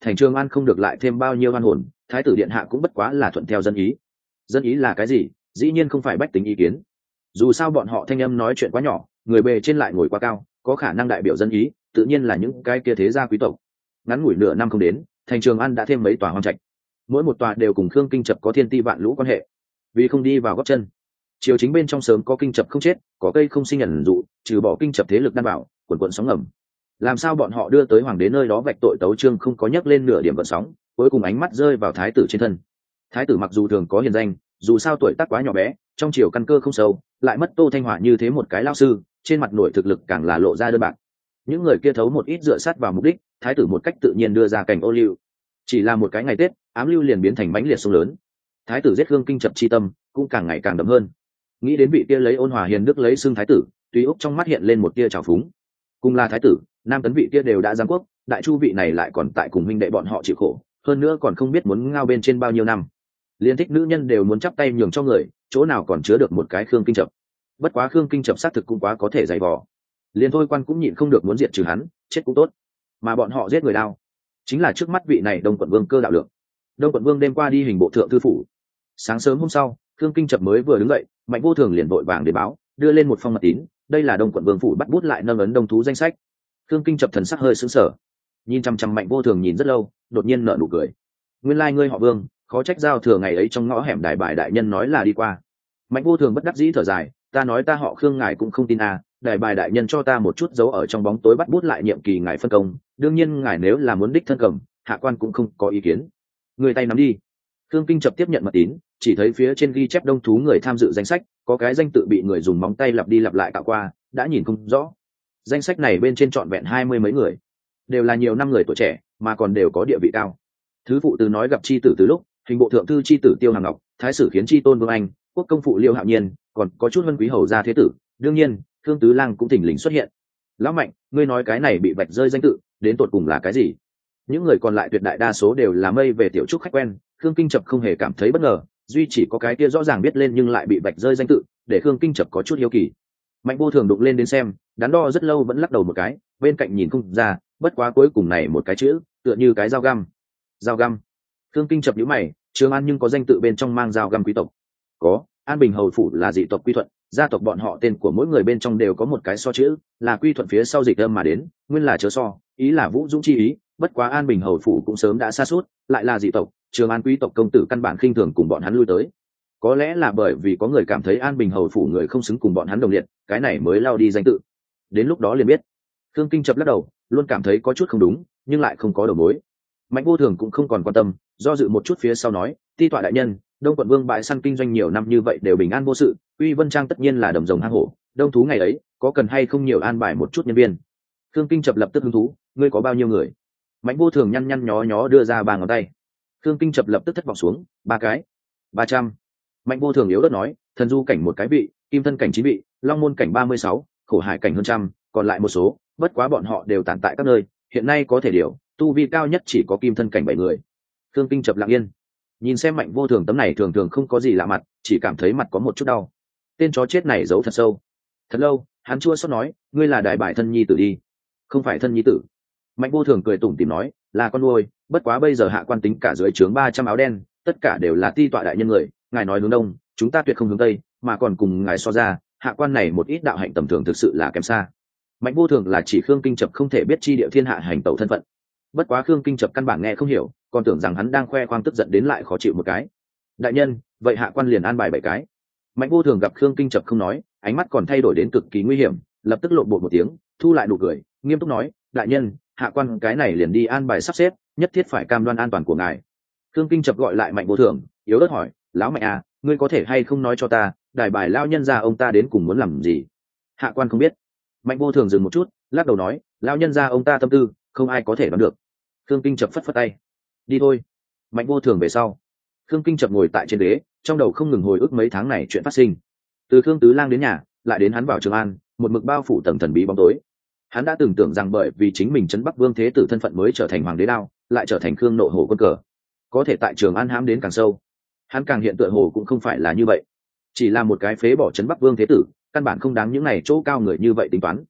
thành Trường An không được lại thêm bao nhiêu oan hồn, thái tử điện hạ cũng bất quá là thuận theo dân ý. Dân ý là cái gì? Dĩ nhiên không phải bách tính ý kiến. Dù sao bọn họ thanh âm nói chuyện quá nhỏ, người bề trên lại ngồi quá cao, có khả năng đại biểu dân ý, tự nhiên là những cái kia thế gia quý tộc. Ngắn ngủi nửa năm không đến, thành Trường An đã thêm mấy tòa hoang trạch, mỗi một tòa đều cùng Khương Kinh Chập có thiên ti vạn lũ quan hệ. Vì không đi vào gót chân, triều chính bên trong sớm có Kinh Chập không chết, có cây không sinh ẩn dụ, trừ bỏ Kinh Chập thế lực đảm bảo, quần quần sóng ngầm. Làm sao bọn họ đưa tới hoàng đế nơi đó vạch tội tấu chương không có nhắc lên nửa điểm gợn sóng, cuối cùng ánh mắt rơi vào thái tử trên thân. Thái tử mặc dù thường có hiền danh, dù sao tuổi tác quá nhỏ bé, trong triều căn cơ không sâu, lại mất Tô Thanh Hỏa như thế một cái lao sư, trên mặt nội thực lực càng là lộ ra đơn bạc. Những người kia thấu một ít dựa sát vào mục đích, thái tử một cách tự nhiên đưa ra cảnh ô liu. Chỉ là một cái ngày Tết, ám lưu liền biến thành mãnh liệt sông lớn. Thái tử giết Khương Kinh Chập chi tâm cũng càng ngày càng đậm hơn. Nghĩ đến vị kia lấy ôn hòa hiền đức lấy xưng thái tử, Tuy Úc trong mắt hiện lên một tia trào phúng. Cùng là thái tử, Nam Tấn vị kia đều đã giáng quốc, đại chu vị này lại còn tại cùng huynh đệ bọn họ chịu khổ, hơn nữa còn không biết muốn ngao bên trên bao nhiêu năm. Liên thích nữ nhân đều muốn chắp tay nhường cho người, chỗ nào còn chứa được một cái Khương Kinh Chập. Bất quá Khương Kinh Chập xác thực cũng quá có thể dày vò. Liên thôi quan cũng nhịn không được muốn diệt trừ hắn, chết cũng tốt. Mà bọn họ giết người đao, chính là trước mắt vị này Đông Quận Vương Cơ đạo lượng. Đông Quận Vương đêm qua đi hình bộ thượng thư phủ. Sáng sớm hôm sau, Khương Kinh Chập mới vừa đứng dậy, Mạnh Vô Thường liền vội vàng để báo, đưa lên một phong mật tín, đây là Đông Quận Vương phủ bắt bút lại nâng ấn đông thú danh sách. Khương Kinh Chập thần sắc hơi sững sờ, nhìn chăm chăm Mạnh Vô Thường nhìn rất lâu, đột nhiên nở nụ cười. Nguyên lai ngươi họ Vương, khó trách giao thừa ngày ấy trong ngõ hẻm Đại Bài đại nhân nói là đi qua. Mạnh Vô Thường bất đắc dĩ thở dài, ta nói ta họ Khương ngài cũng không tin à, Đại Bài đại nhân cho ta một chút dấu ở trong bóng tối bắt bút lại nhiệm kỳ ngài phân công, đương nhiên ngài nếu là muốn đích thân cầm, hạ quan cũng không có ý kiến. Người tay nắm đi. Khương Kinh Chập tiếp nhận mật tín, chỉ thấy phía trên ghi chép đông thú người tham dự danh sách, có cái danh tự bị người dùng móng tay lặp đi lặp lại tạo qua, đã nhìn không rõ. Danh sách này bên trên trọn vẹn 20 mấy người, đều là nhiều năm người tuổi trẻ, mà còn đều có địa vị cao. Thứ phụ từ nói gặp chi tử từ lúc, hình bộ thượng thư chi tử Tiêu Hàm Ngọc, thái sử khiến chi tôn Vương Anh, quốc công phụ Liêu Hạo Nhiên, còn có chút vân quý hầu gia thế tử, đương nhiên, Khương Tứ Lang cũng thỉnh lình xuất hiện. Lão Mạnh, ngươi nói cái này bị vạch rơi danh tự, đến tột cùng là cái gì? Những người còn lại tuyệt đại đa số đều là mây về tiểu trúc khách quen, Khương Kinh Chập không hề cảm thấy bất ngờ, duy chỉ có cái kia rõ ràng biết lên nhưng lại bị vạch rơi danh tự, để Khương Kinh Chập có chút hiếu kỳ. Mạnh Vô Thường đụng lên đến xem, đắn đo rất lâu vẫn lắc đầu một cái, bên cạnh nhìn không ra, bất quá cuối cùng này một cái chữ, tựa như cái dao găm. Dao găm. Khương Kinh Chập nhíu mày, Trường An nhưng có danh tự bên trong mang dao găm quý tộc. Có, An Bình hầu phủ là dị tộc quy thuận, gia tộc bọn họ tên của mỗi người bên trong đều có một cái so chữ, là quy thuận phía sau dịch âm mà đến, nguyên là chớ so, ý là vũ dũng chi ý, bất quá An Bình hầu phủ cũng sớm đã sa sút, lại là dị tộc, Trường An quý tộc công tử căn bản khinh thường cùng bọn hắn lui tới. Có lẽ là bởi vì có người cảm thấy An Bình hầu phủ người không xứng cùng bọn hắn đồng liệt, cái này mới lao đi danh tự. Đến lúc đó liền biết. Khương Kinh Chập lắc đầu, luôn cảm thấy có chút không đúng, nhưng lại không có đầu mối. Mạnh Vô Thường cũng không còn quan tâm, do dự một chút phía sau nói, ti tọa đại nhân, Đông Quận Vương bại săn kinh doanh nhiều năm như vậy đều bình an vô sự, Uy Vân Trang tất nhiên là đầm rồng hang hổ, đông thú ngày ấy, có cần hay không nhiều an bài một chút nhân viên? Khương Kinh Chập lập tức hứng thú, ngươi có bao nhiêu người? Mạnh Vô Thường nhăn nhăn nhó nhó đưa ra 3 ngón tay. Khương Kinh Chập lập tức thất vọng xuống, 3 cái, 300. Mạnh Vô Thường yếu đất nói, thần du cảnh một cái vị, kim thân cảnh 9 vị, long môn cảnh 36, khổ hải cảnh hơn trăm, còn lại một số, bất quá bọn họ đều tản tại các nơi, hiện nay có thể điều, tu vi cao nhất chỉ có kim thân cảnh 7 người. Khương Kinh Chập lặng yên, nhìn xem Mạnh Vô Thường tấm này thường thường không có gì lạ mặt, chỉ cảm thấy mặt có một chút đau. Tên chó chết này giấu thật sâu. Thật lâu, hắn chua xót nói, ngươi là Đại Bại thân nhi tử đi? Không phải thân nhi tử. Mạnh Vô Thường cười tủm tỉm nói, là con nuôi, bất quá bây giờ hạ quan tính cả dưới trướng 300 áo đen, tất cả đều là ti tọa đại nhân người, ngài nói hướng đông, chúng ta tuyệt không hướng tây, mà còn cùng ngài so ra, hạ quan này một ít đạo hạnh tầm thường thực sự là kém xa. Mạnh Vô Thường là chỉ Khương Kinh Chập không thể biết chi địa thiên hạ hành tẩu thân phận. Bất quá Khương Kinh Chập căn bản nghe không hiểu, còn tưởng rằng hắn đang khoe khoang tức giận đến lại khó chịu một cái. Đại nhân, vậy hạ quan liền an bài 7 cái. Mạnh Vô Thường gặp Khương Kinh Chập không nói, ánh mắt còn thay đổi đến cực kỳ nguy hiểm, lập tức lộn bột một tiếng, thu lại nụ cười, nghiêm túc nói, đại nhân, hạ quan cái này liền đi an bài sắp xếp, nhất thiết phải cam đoan an toàn của ngài. Khương Kinh Chập gọi lại Mạnh Vô Thường, yếu ớt hỏi, lão Mạnh à, ngươi có thể hay không nói cho ta, Đại Bài lao nhân gia ông ta đến cùng muốn làm gì? Hạ quan không biết. Mạnh Vô Thường dừng một chút, lắc đầu nói, lao nhân gia ông ta tâm tư, không ai có thể đoán được. Khương Kinh Chập phất phất tay, đi thôi. Mạnh Vô Thường về sau, Khương Kinh Chập ngồi tại trên ghế, trong đầu không ngừng hồi ức mấy tháng này chuyện phát sinh. Từ Khương Tứ Lang đến nhà, lại đến hắn vào Trường An, một mực bao phủ tầng thần bí bóng tối. Hắn đã tưởng tượng rằng bởi vì chính mình trấn Bắc Vương thế tử thân phận mới trở thành hoàng đế đao, lại trở thành Khương nộ hổ quân cờ, có thể tại Trường An hãm đến càng sâu. Hắn càng hiện tựa hồ cũng không phải là như vậy, chỉ là một cái phế bỏ trấn Bắc Vương thế tử, căn bản không đáng những này chỗ cao người như vậy tính toán.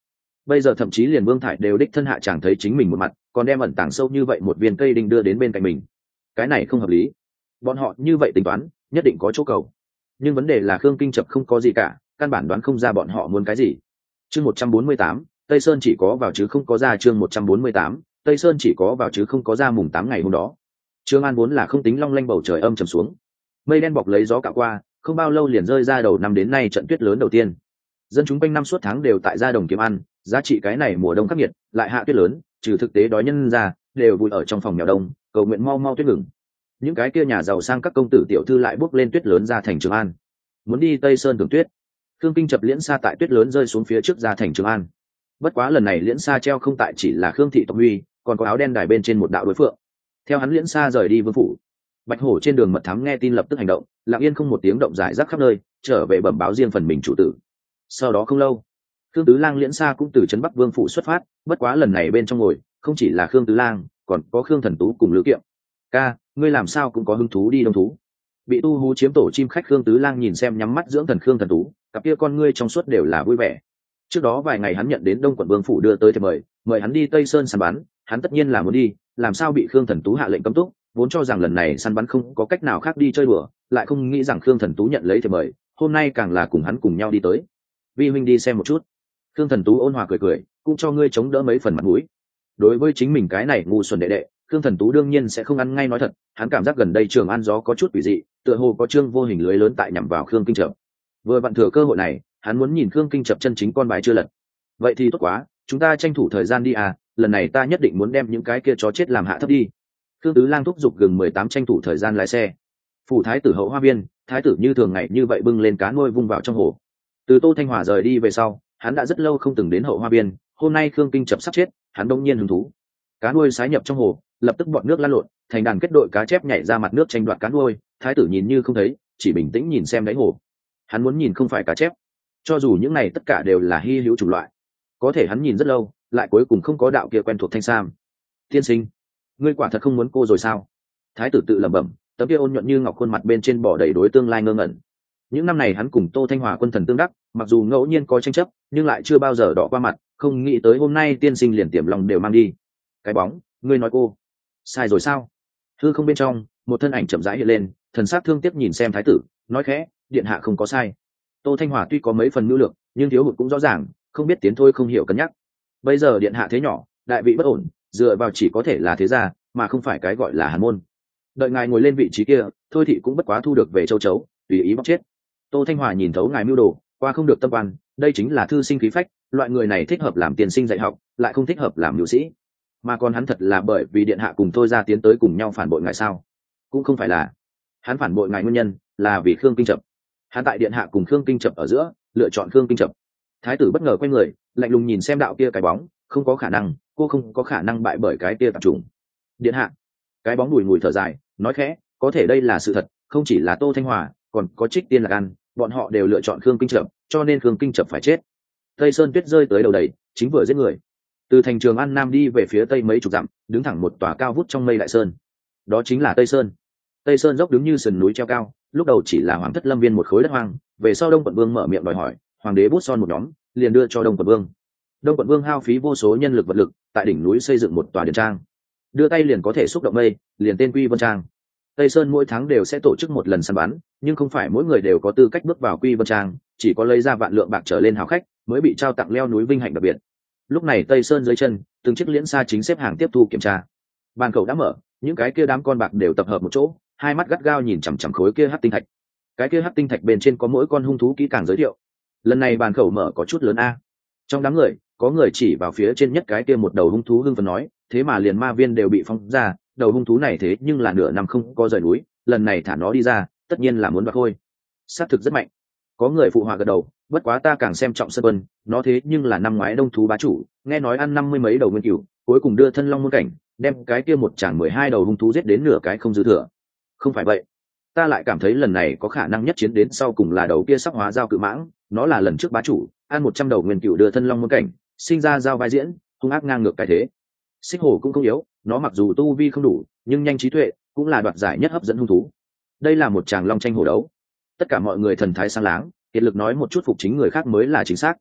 Bây giờ thậm chí liền Vương Thải đều đích thân hạ chẳng thấy chính mình một mặt, còn đem ẩn tàng sâu như vậy một viên cây đinh đưa đến bên cạnh mình. Cái này không hợp lý. Bọn họ như vậy tính toán, nhất định có chỗ cầu. Nhưng vấn đề là Khương Kinh Chập không có gì cả, căn bản đoán không ra bọn họ muốn cái gì. Chương 148, Tây Sơn chỉ có vào chứ không có ra. Chương 148, Tây Sơn chỉ có vào chứ không có ra. Mùng 8 ngày hôm đó, Trường An vốn là không tính long lanh, bầu trời âm trầm xuống, mây đen bọc lấy gió cạo qua, không bao lâu liền rơi ra đầu năm đến nay trận tuyết lớn đầu tiên. Dân chúng quanh năm suốt tháng đều tại gia đồng kiếm ăn, giá trị cái này mùa đông khắc nghiệt, lại hạ tuyết lớn, trừ thực tế đói nhân ra, đều vui ở trong phòng mèo đông, cầu nguyện mau mau tuyết ngừng. Những cái kia nhà giàu sang các công tử tiểu thư lại bước lên tuyết lớn ra thành Trường An, muốn đi Tây Sơn thưởng tuyết. Khương Kinh Chập liễn xa tại tuyết lớn rơi xuống phía trước ra thành Trường An. Bất quá lần này liễn xa treo không tại chỉ là Khương thị tộc huy, còn có áo đen đài bên trên một đạo đối phượng. Theo hắn liễn xa rời đi vương phủ, Bạch Hổ trên đường mật thám nghe tin lập tức hành động, lặng yên không một tiếng động giải rác khắp nơi, trở về bẩm báo riêng phần mình chủ tử. Sau đó không lâu, Khương Tứ Lang liễn xa cũng từ trấn Bắc Vương phủ xuất phát, bất quá lần này bên trong ngồi không chỉ là Khương Tứ Lang, còn có Khương Thần Tú cùng Lữ Kiệm. Ca, ngươi làm sao cũng có hứng thú đi đông thú? Bị tu hú chiếm tổ chim khách Khương Tứ Lang nhìn xem nhắm mắt dưỡng thần Khương Thần Tú, cặp kia con ngươi trong suốt đều là vui vẻ. Trước đó vài ngày hắn nhận đến Đông quận Vương phủ đưa tới thì mời hắn đi Tây Sơn săn bắn, hắn tất nhiên là muốn đi, làm sao bị Khương Thần Tú hạ lệnh cấm túc, vốn cho rằng lần này săn bắn không có cách nào khác đi chơi đùa, lại không nghĩ rằng Khương Thần Tú nhận lấy thì mời, hôm nay càng là cùng hắn cùng nhau đi tới. Vi huynh đi xem một chút. Khương Thần Tú ôn hòa cười cười, cũng cho ngươi chống đỡ mấy phần mặt mũi. Đối với chính mình cái này ngu xuẩn đệ đệ, Khương Thần Tú đương nhiên sẽ không ăn ngay nói thật, hắn cảm giác gần đây Trường An gió có chút quỷ dị, tựa hồ có trương vô hình lưới lớn tại nhằm vào Khương Kinh Chập. Vừa vặn thừa cơ hội này, hắn muốn nhìn Khương Kinh Chập chân chính con bài chưa lật. Vậy thì tốt quá, chúng ta tranh thủ thời gian đi à, lần này ta nhất định muốn đem những cái kia chó chết làm hạ thấp đi. Khương Tứ Lang thúc giục gừng 18 tranh thủ thời gian lái xe. Phủ thái tử hậu hoa viên, thái tử như thường ngày như vậy bưng lên cá nuôi vung vào trong hồ. Từ Tô Thanh Hòa rời đi về sau, hắn đã rất lâu không từng đến hậu hoa viên, hôm nay Khương Kinh Chập sắp chết, hắn đông nhiên hứng thú. Cá nuôi sái nhập trong hồ, lập tức bọn nước lăn lộn, thành đàn kết đội cá chép nhảy ra mặt nước tranh đoạt cá nuôi, thái tử nhìn như không thấy, chỉ bình tĩnh nhìn xem đáy hồ. Hắn muốn nhìn không phải cá chép, cho dù những này tất cả đều là hy hữu chủng loại, có thể hắn nhìn rất lâu, lại cuối cùng không có đạo kia quen thuộc thanh sam. Tiên sinh, ngươi quả thật không muốn cô rồi sao? Thái tử tự lẩm bẩm, tấm kia ôn nhuận như ngọc khuôn mặt bên trên bỏ đầy đối tương lai ngơ ngẩn. Những năm này hắn cùng Tô Thanh Hòa quân thần tương đắc, mặc dù ngẫu nhiên có tranh chấp, nhưng lại chưa bao giờ đỏ qua mặt, không nghĩ tới hôm nay tiên sinh liền tiềm lòng đều mang đi. Cái bóng, ngươi nói cô sai rồi sao? Hư không bên trong, một thân ảnh chậm rãi hiện lên, thần sắc thương tiếc nhìn xem thái tử, nói khẽ, điện hạ không có sai. Tô Thanh Hòa tuy có mấy phần nhu lược, nhưng thiếu hụt cũng rõ ràng, không biết tiến thôi không hiểu cân nhắc. Bây giờ điện hạ thế nhỏ, đại vị bất ổn, dựa vào chỉ có thể là thế gia, mà không phải cái gọi là hàn môn. Đợi ngài ngồi lên vị trí kia, thôi thị cũng bất quá thu được về châu chấu, tùy ý bóc chết. Tô Thanh Hòa nhìn thấu ngài mưu đồ, qua không được tâm quan, đây chính là thư sinh khí phách, loại người này thích hợp làm tiền sinh dạy học, lại không thích hợp làm nhu sĩ. Mà còn hắn thật là bởi vì điện hạ cùng tôi ra tiến tới cùng nhau phản bội ngài sao? Cũng không phải là. Hắn phản bội ngài nguyên nhân là vì Khương Kinh Chập. Hắn tại điện hạ cùng Khương Kinh Chập ở giữa, lựa chọn Khương Kinh Chập. Thái tử bất ngờ quay người, lạnh lùng nhìn xem đạo kia cái bóng, không có khả năng, cô không có khả năng bại bởi cái kia tạp trùng. Điện hạ. Cái bóng đùi thở dài, nói khẽ, có thể đây là sự thật, không chỉ là Tô Thanh Hòa, còn có Trích Tiên Lạc An, bọn họ đều lựa chọn Khương Kinh Chập, cho nên Khương Kinh Chập phải chết. Tây Sơn tuyết rơi tới đầu đầy, chính vừa giết người. Từ thành Trường An Nam đi về phía tây mấy chục dặm, đứng thẳng một tòa cao vút trong mây đại sơn. Đó chính là Tây Sơn. Tây Sơn dốc đứng như sườn núi treo cao, lúc đầu chỉ là Hoàng thất lâm viên một khối đất hoang, về sau Đông quận vương mở miệng đòi hỏi, hoàng đế bút son một nhóm, liền đưa cho Đông quận vương. Đông quận vương hao phí vô số nhân lực vật lực, tại đỉnh núi xây dựng một tòa điện trang, đưa tay liền có thể xúc động mây, liền tên Quy Vân Trang. Tây Sơn mỗi tháng đều sẽ tổ chức một lần săn bắn, nhưng không phải mỗi người đều có tư cách bước vào Quy Vân Trang, chỉ có lấy ra vạn lượng bạc trở lên hào khách mới bị trao tặng leo núi vinh hạnh đặc biệt. Lúc này Tây Sơn dưới chân, từng chiếc liễn xa chính xếp hàng tiếp thu kiểm tra. Bàn khẩu đã mở, những cái kia đám con bạc đều tập hợp một chỗ, hai mắt gắt gao nhìn chằm chằm khối kia hắc tinh thạch. Cái kia hắc tinh thạch bên trên có mỗi con hung thú kỹ càng giới thiệu. Lần này bàn khẩu mở có chút lớn a. Trong đám người, có người chỉ vào phía trên nhất cái kia một đầu hung thú hưng phấn nói, thế mà liền ma viên đều bị phóng ra, đầu hung thú này thế nhưng là nửa năm không có rời núi, lần này thả nó đi ra, tất nhiên là muốn đoạt thôi. Sát thực rất mạnh. Có người phụ họa gật đầu, bất quá ta càng xem trọng Sơn Vân, nó thế nhưng là năm ngoái đông thú bá chủ, nghe nói ăn 50 mấy đầu nguyên cửu, cuối cùng đưa thân long môn cảnh, đem cái kia một chàng 12 đầu hung thú giết đến nửa cái không dư thừa. Không phải vậy, ta lại cảm thấy lần này có khả năng nhất chiến đến sau cùng là đầu kia sắc hóa giao cự mãng, nó là lần trước bá chủ, ăn 100 đầu nguyên cửu đưa thân long môn cảnh, sinh ra giao vai diễn, hung ác ngang ngược cái thế. Xích hổ cũng không yếu, nó mặc dù tu vi không đủ, nhưng nhanh trí tuệ, cũng là đoạt giải nhất hấp dẫn hung thú. Đây là một tràng long tranh hổ đấu. Tất cả mọi người thần thái sáng láng, kiệt lực nói một chút phục chính người khác mới là chính xác.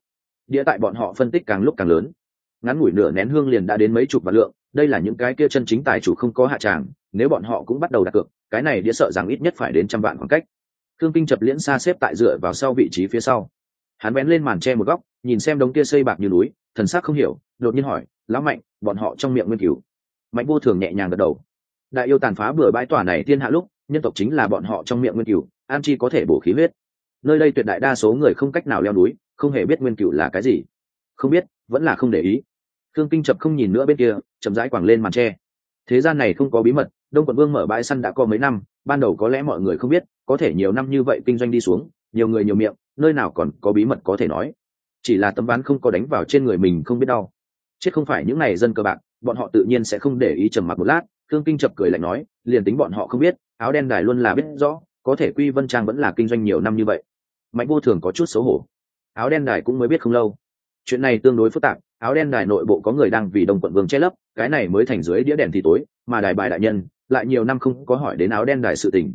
Đĩa tại bọn họ phân tích càng lúc càng lớn, ngắn ngủi nửa nén hương liền đã đến mấy chục vạn lượng, đây là những cái kia chân chính tài chủ không có hạ tràng, nếu bọn họ cũng bắt đầu đặt cược, cái này đĩa sợ rằng ít nhất phải đến trăm vạn khoảng cách. Thương Kinh chập liễn xa xếp tại dựa vào sau vị trí phía sau, hắn bén lên màn che một góc, nhìn xem đống kia xây bạc như núi, thần sắc không hiểu, đột nhiên hỏi, lão Mạnh, bọn họ trong miệng nguyên cửu? Mạnh Vô Thường nhẹ nhàng gật đầu. Đại yêu tàn phá bừa bãi tòa này thiên hạ lúc, nhân tộc chính là bọn họ trong miệng nguyên cửu, an chi có thể bổ khí huyết. Nơi đây tuyệt đại đa số người không cách nào leo núi, không hề biết nguyên cửu là cái gì. Không biết, vẫn là không để ý. Thương Kinh chập không nhìn nữa bên kia, chậm rãi quàng lên màn che. Thế gian này không có bí mật, Đông Quận Vương mở bãi săn đã có mấy năm, ban đầu có lẽ mọi người không biết, có thể nhiều năm như vậy kinh doanh đi xuống, nhiều người nhiều miệng, nơi nào còn có bí mật có thể nói. Chỉ là tấm ván không có đánh vào trên người mình không biết đau. Chết không phải những này dân cơ bạc, bọn họ tự nhiên sẽ không để ý. Trầm mặc một lát, Thương Kinh chập cười lạnh nói, liền tính bọn họ không biết, áo đen đài luôn là biết rõ, có thể Quy Vân Trang vẫn là kinh doanh nhiều năm như vậy. Mạnh Vô Thường có chút xấu hổ. Áo đen đài cũng mới biết không lâu. Chuyện này tương đối phức tạp, áo đen đài nội bộ có người đang vì Đông Quận Vương che lấp, cái này mới thành dưới đĩa đèn thì tối, mà đài bài đại nhân lại nhiều năm không có hỏi đến áo đen đài sự tình,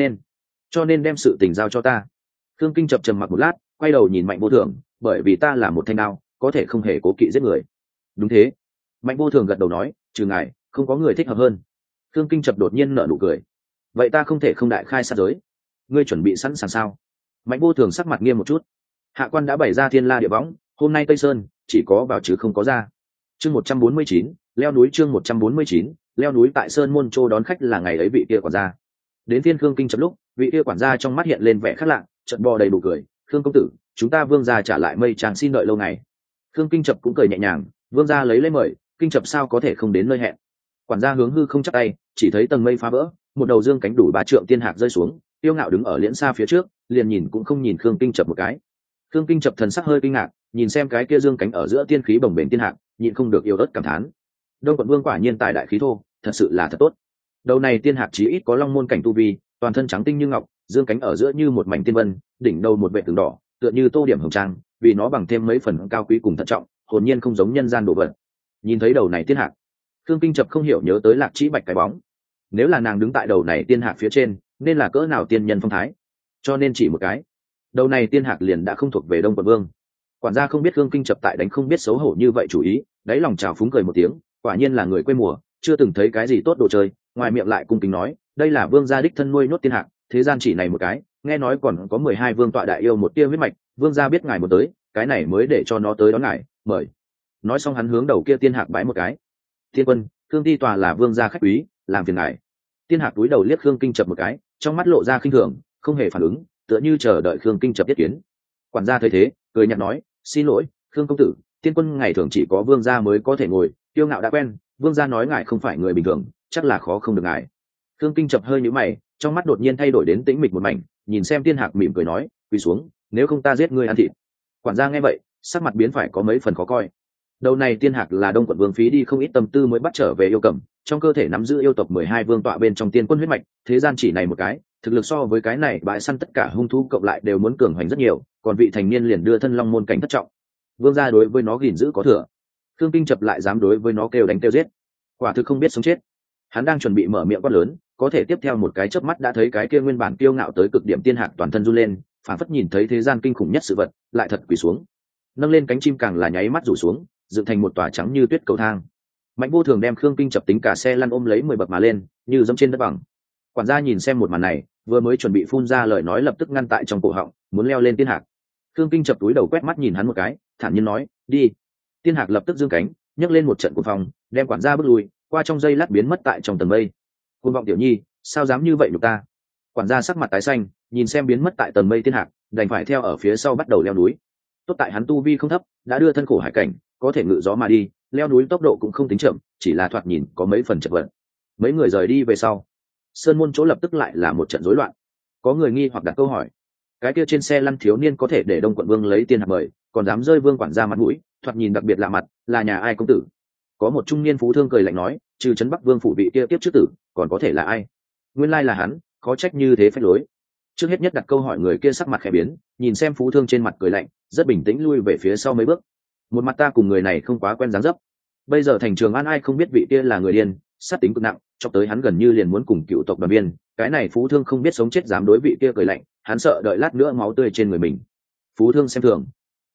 cho nên đem sự tình giao cho ta. Thương Kinh chập trầm mặc một lát, quay đầu nhìn Mạnh Vô Thường, bởi vì ta là một thanh đao, có thể không hề cố kỵ giết người. Đúng thế. Mạnh Vô Thường gật đầu nói, trừ ngài, không có người thích hợp hơn. Thương Kinh chập đột nhiên nở nụ cười. Vậy ta không thể không đại khai sát giới. Ngươi chuẩn bị sẵn sàng sao? Mạnh Vô Thường sắc mặt nghiêm một chút. Hạ quan đã bày ra thiên la địa võng, hôm nay Tây Sơn chỉ có vào chứ không có ra. Chương 149, leo núi. Chương 149, leo núi. Tại Sơn Môn Châu đón khách là ngày ấy vị kia quản gia. Đến thiên Khương Kinh chập lúc, vị kia quản gia trong mắt hiện lên vẻ khác lạ, chợt bò đầy đủ cười, "Khương công tử, chúng ta Vương gia trả lại mây tràng xin đợi lâu ngày." Khương Kinh chập cũng cười nhẹ nhàng, "Vương gia lấy lấy mời, Kinh chập sao có thể không đến nơi hẹn." Quản gia hướng hư không chắp tay, chỉ thấy tầng mây phá vỡ, một đầu dương cánh đủ 3 trượng tiên hạc rơi xuống, tiêu ngạo đứng ở liễn xa phía trước, liền nhìn cũng không nhìn Khương Kinh chập một cái. Khương Kinh chập thần sắc hơi kinh ngạc, nhìn xem cái kia dương cánh ở giữa tiên khí bồng bềnh tiên hạc, nhịn không được yêu ớt cảm thán. Đông Quận Vương quả nhiên tài đại khí thô, thật sự là thật tốt. Đầu này tiên hạc chí ít có long môn cảnh tu vi, toàn thân trắng tinh như ngọc, dương cánh ở giữa như một mảnh tiên vân, đỉnh đầu một vệ tường đỏ, tựa như tô điểm hồng trang, vì nó bằng thêm mấy phần cao quý cùng thận trọng, hồn nhiên không giống nhân gian đồ vật. Nhìn thấy đầu này tiên hạc, Khương Kinh chập không hiểu nhớ tới Lạc Chỉ Bạch cái bóng. Nếu là nàng đứng tại đầu này tiên hạc phía trên, nên là cỡ nào tiên nhân phong thái. Cho nên chỉ một cái, đầu này tiên hạc liền đã không thuộc về Đông Quận Vương. Quản gia không biết Khương Kinh chập tại đánh không biết xấu hổ như vậy chủ ý, đáy lòng trào phúng cười một tiếng, quả nhiên là người quê mùa, chưa từng thấy cái gì tốt đồ chơi, ngoài miệng lại cung kính nói, đây là Vương gia đích thân nuôi nhốt tiên hạc, thế gian chỉ này một cái, nghe nói còn có 12 vương tọa đại yêu một tia huyết mạch, Vương gia biết ngài một tới, cái này mới để cho nó tới đón ngài, mời. Nói xong hắn hướng đầu kia tiên hạc bái một cái. Tiên quân, Khương ti tòa là Vương gia khách quý, làm phiền ngài. Tiên hạc túi đầu liếc Khương Kinh chập một cái, trong mắt lộ ra khinh thường, không hề phản ứng, tựa như chờ đợi Khương Kinh chập tiếp kiến. Quản gia thấy thế, cười nhạt nói, xin lỗi, Khương công tử, tiên quân ngày thường chỉ có Vương gia mới có thể ngồi, tiêu ngạo đã quen, Vương gia nói ngài không phải người bình thường, chắc là khó không được ngài. Khương Kinh chập hơi nhíu mày, trong mắt đột nhiên thay đổi đến tĩnh mịch một mảnh, nhìn xem tiên hạc mỉm cười nói, quỳ xuống, nếu không ta giết ngươi ăn thịt. Quản gia nghe vậy, sắc mặt biến phải có mấy phần khó coi. Đầu này tiên hạc là Đông Quận Vương phí đi không ít tâm tư mới bắt trở về yêu cầm, trong cơ thể nắm giữ yêu tộc 12 vương tọa bên trong tiên quân huyết mạch, thế gian chỉ này một cái, thực lực so với cái này bãi săn tất cả hung thú cộng lại đều muốn cường hoành rất nhiều, còn vị thành niên liền đưa thân long môn cảnh thất trọng. Vương gia đối với nó gìn giữ có thừa, Khương Kinh chập lại dám đối với nó kêu đánh kêu giết, quả thực không biết sống chết. Hắn đang chuẩn bị mở miệng quát lớn, có thể tiếp theo một cái chớp mắt đã thấy cái kia nguyên bản kiêu ngạo tới cực điểm tiên hạc toàn thân run lên, phảng phất nhìn thấy thế gian kinh khủng nhất sự vật, lại thật quỳ xuống, nâng lên cánh chim càng là nháy mắt rủ xuống, dựng thành một tòa trắng như tuyết cầu thang. Mạnh Vô Thường đem Khương Kinh chập tính cả xe lăn ôm lấy 10 bậc mà lên, như dẫm trên đất bằng. Quản gia nhìn xem một màn này, vừa mới chuẩn bị phun ra lời nói lập tức ngăn tại trong cổ họng, muốn leo lên tiên hạc. Khương Kinh chập túi đầu quét mắt nhìn hắn một cái, thản nhiên nói, đi. Tiên hạc lập tức dương cánh, nhấc lên một trận cuồng phong, đem quản gia bước lui, qua trong giây lát biến mất tại trong tầng mây. Cuồng vọng tiểu nhi, sao dám như vậy nhục ta? Quản gia sắc mặt tái xanh, nhìn xem biến mất tại tầng mây tiên hạc, đành phải theo ở phía sau bắt đầu leo núi. Tốt tại hắn tu vi không thấp, đã đưa thân khổ hải cảnh, có thể ngự gió mà đi, leo núi tốc độ cũng không tính chậm, chỉ là thoạt nhìn có mấy phần chật vật. Mấy người rời đi về sau, Sơn Môn chỗ lập tức lại là một trận rối loạn. Có người nghi hoặc đặt câu hỏi, cái kia trên xe lăn thiếu niên có thể để Đông Quận Vương lấy tiên hạc mời, còn dám rơi Vương quản gia mặt mũi, thoạt nhìn đặc biệt lạ mặt, là nhà ai công tử? Có một trung niên phú thương cười lạnh nói, trừ trấn Bắc Vương phủ vị kia tiếp trước tử, còn có thể là ai? Nguyên lai là hắn, khó trách như thế phách lối. Trước hết nhất đặt câu hỏi người kia sắc mặt khẽ biến, nhìn xem phú thương trên mặt cười lạnh, rất bình tĩnh lui về phía sau mấy bước. Một mặt ta cùng người này không quá quen dáng dấp. Bây giờ thành Trường An ai không biết vị kia là người điên, sát tính cực nặng, cho tới hắn gần như liền muốn cùng cựu tộc đoàn viên. Cái này phú thương không biết sống chết dám đối vị kia cười lạnh, hắn sợ đợi lát nữa máu tươi trên người mình. Phú thương xem thường,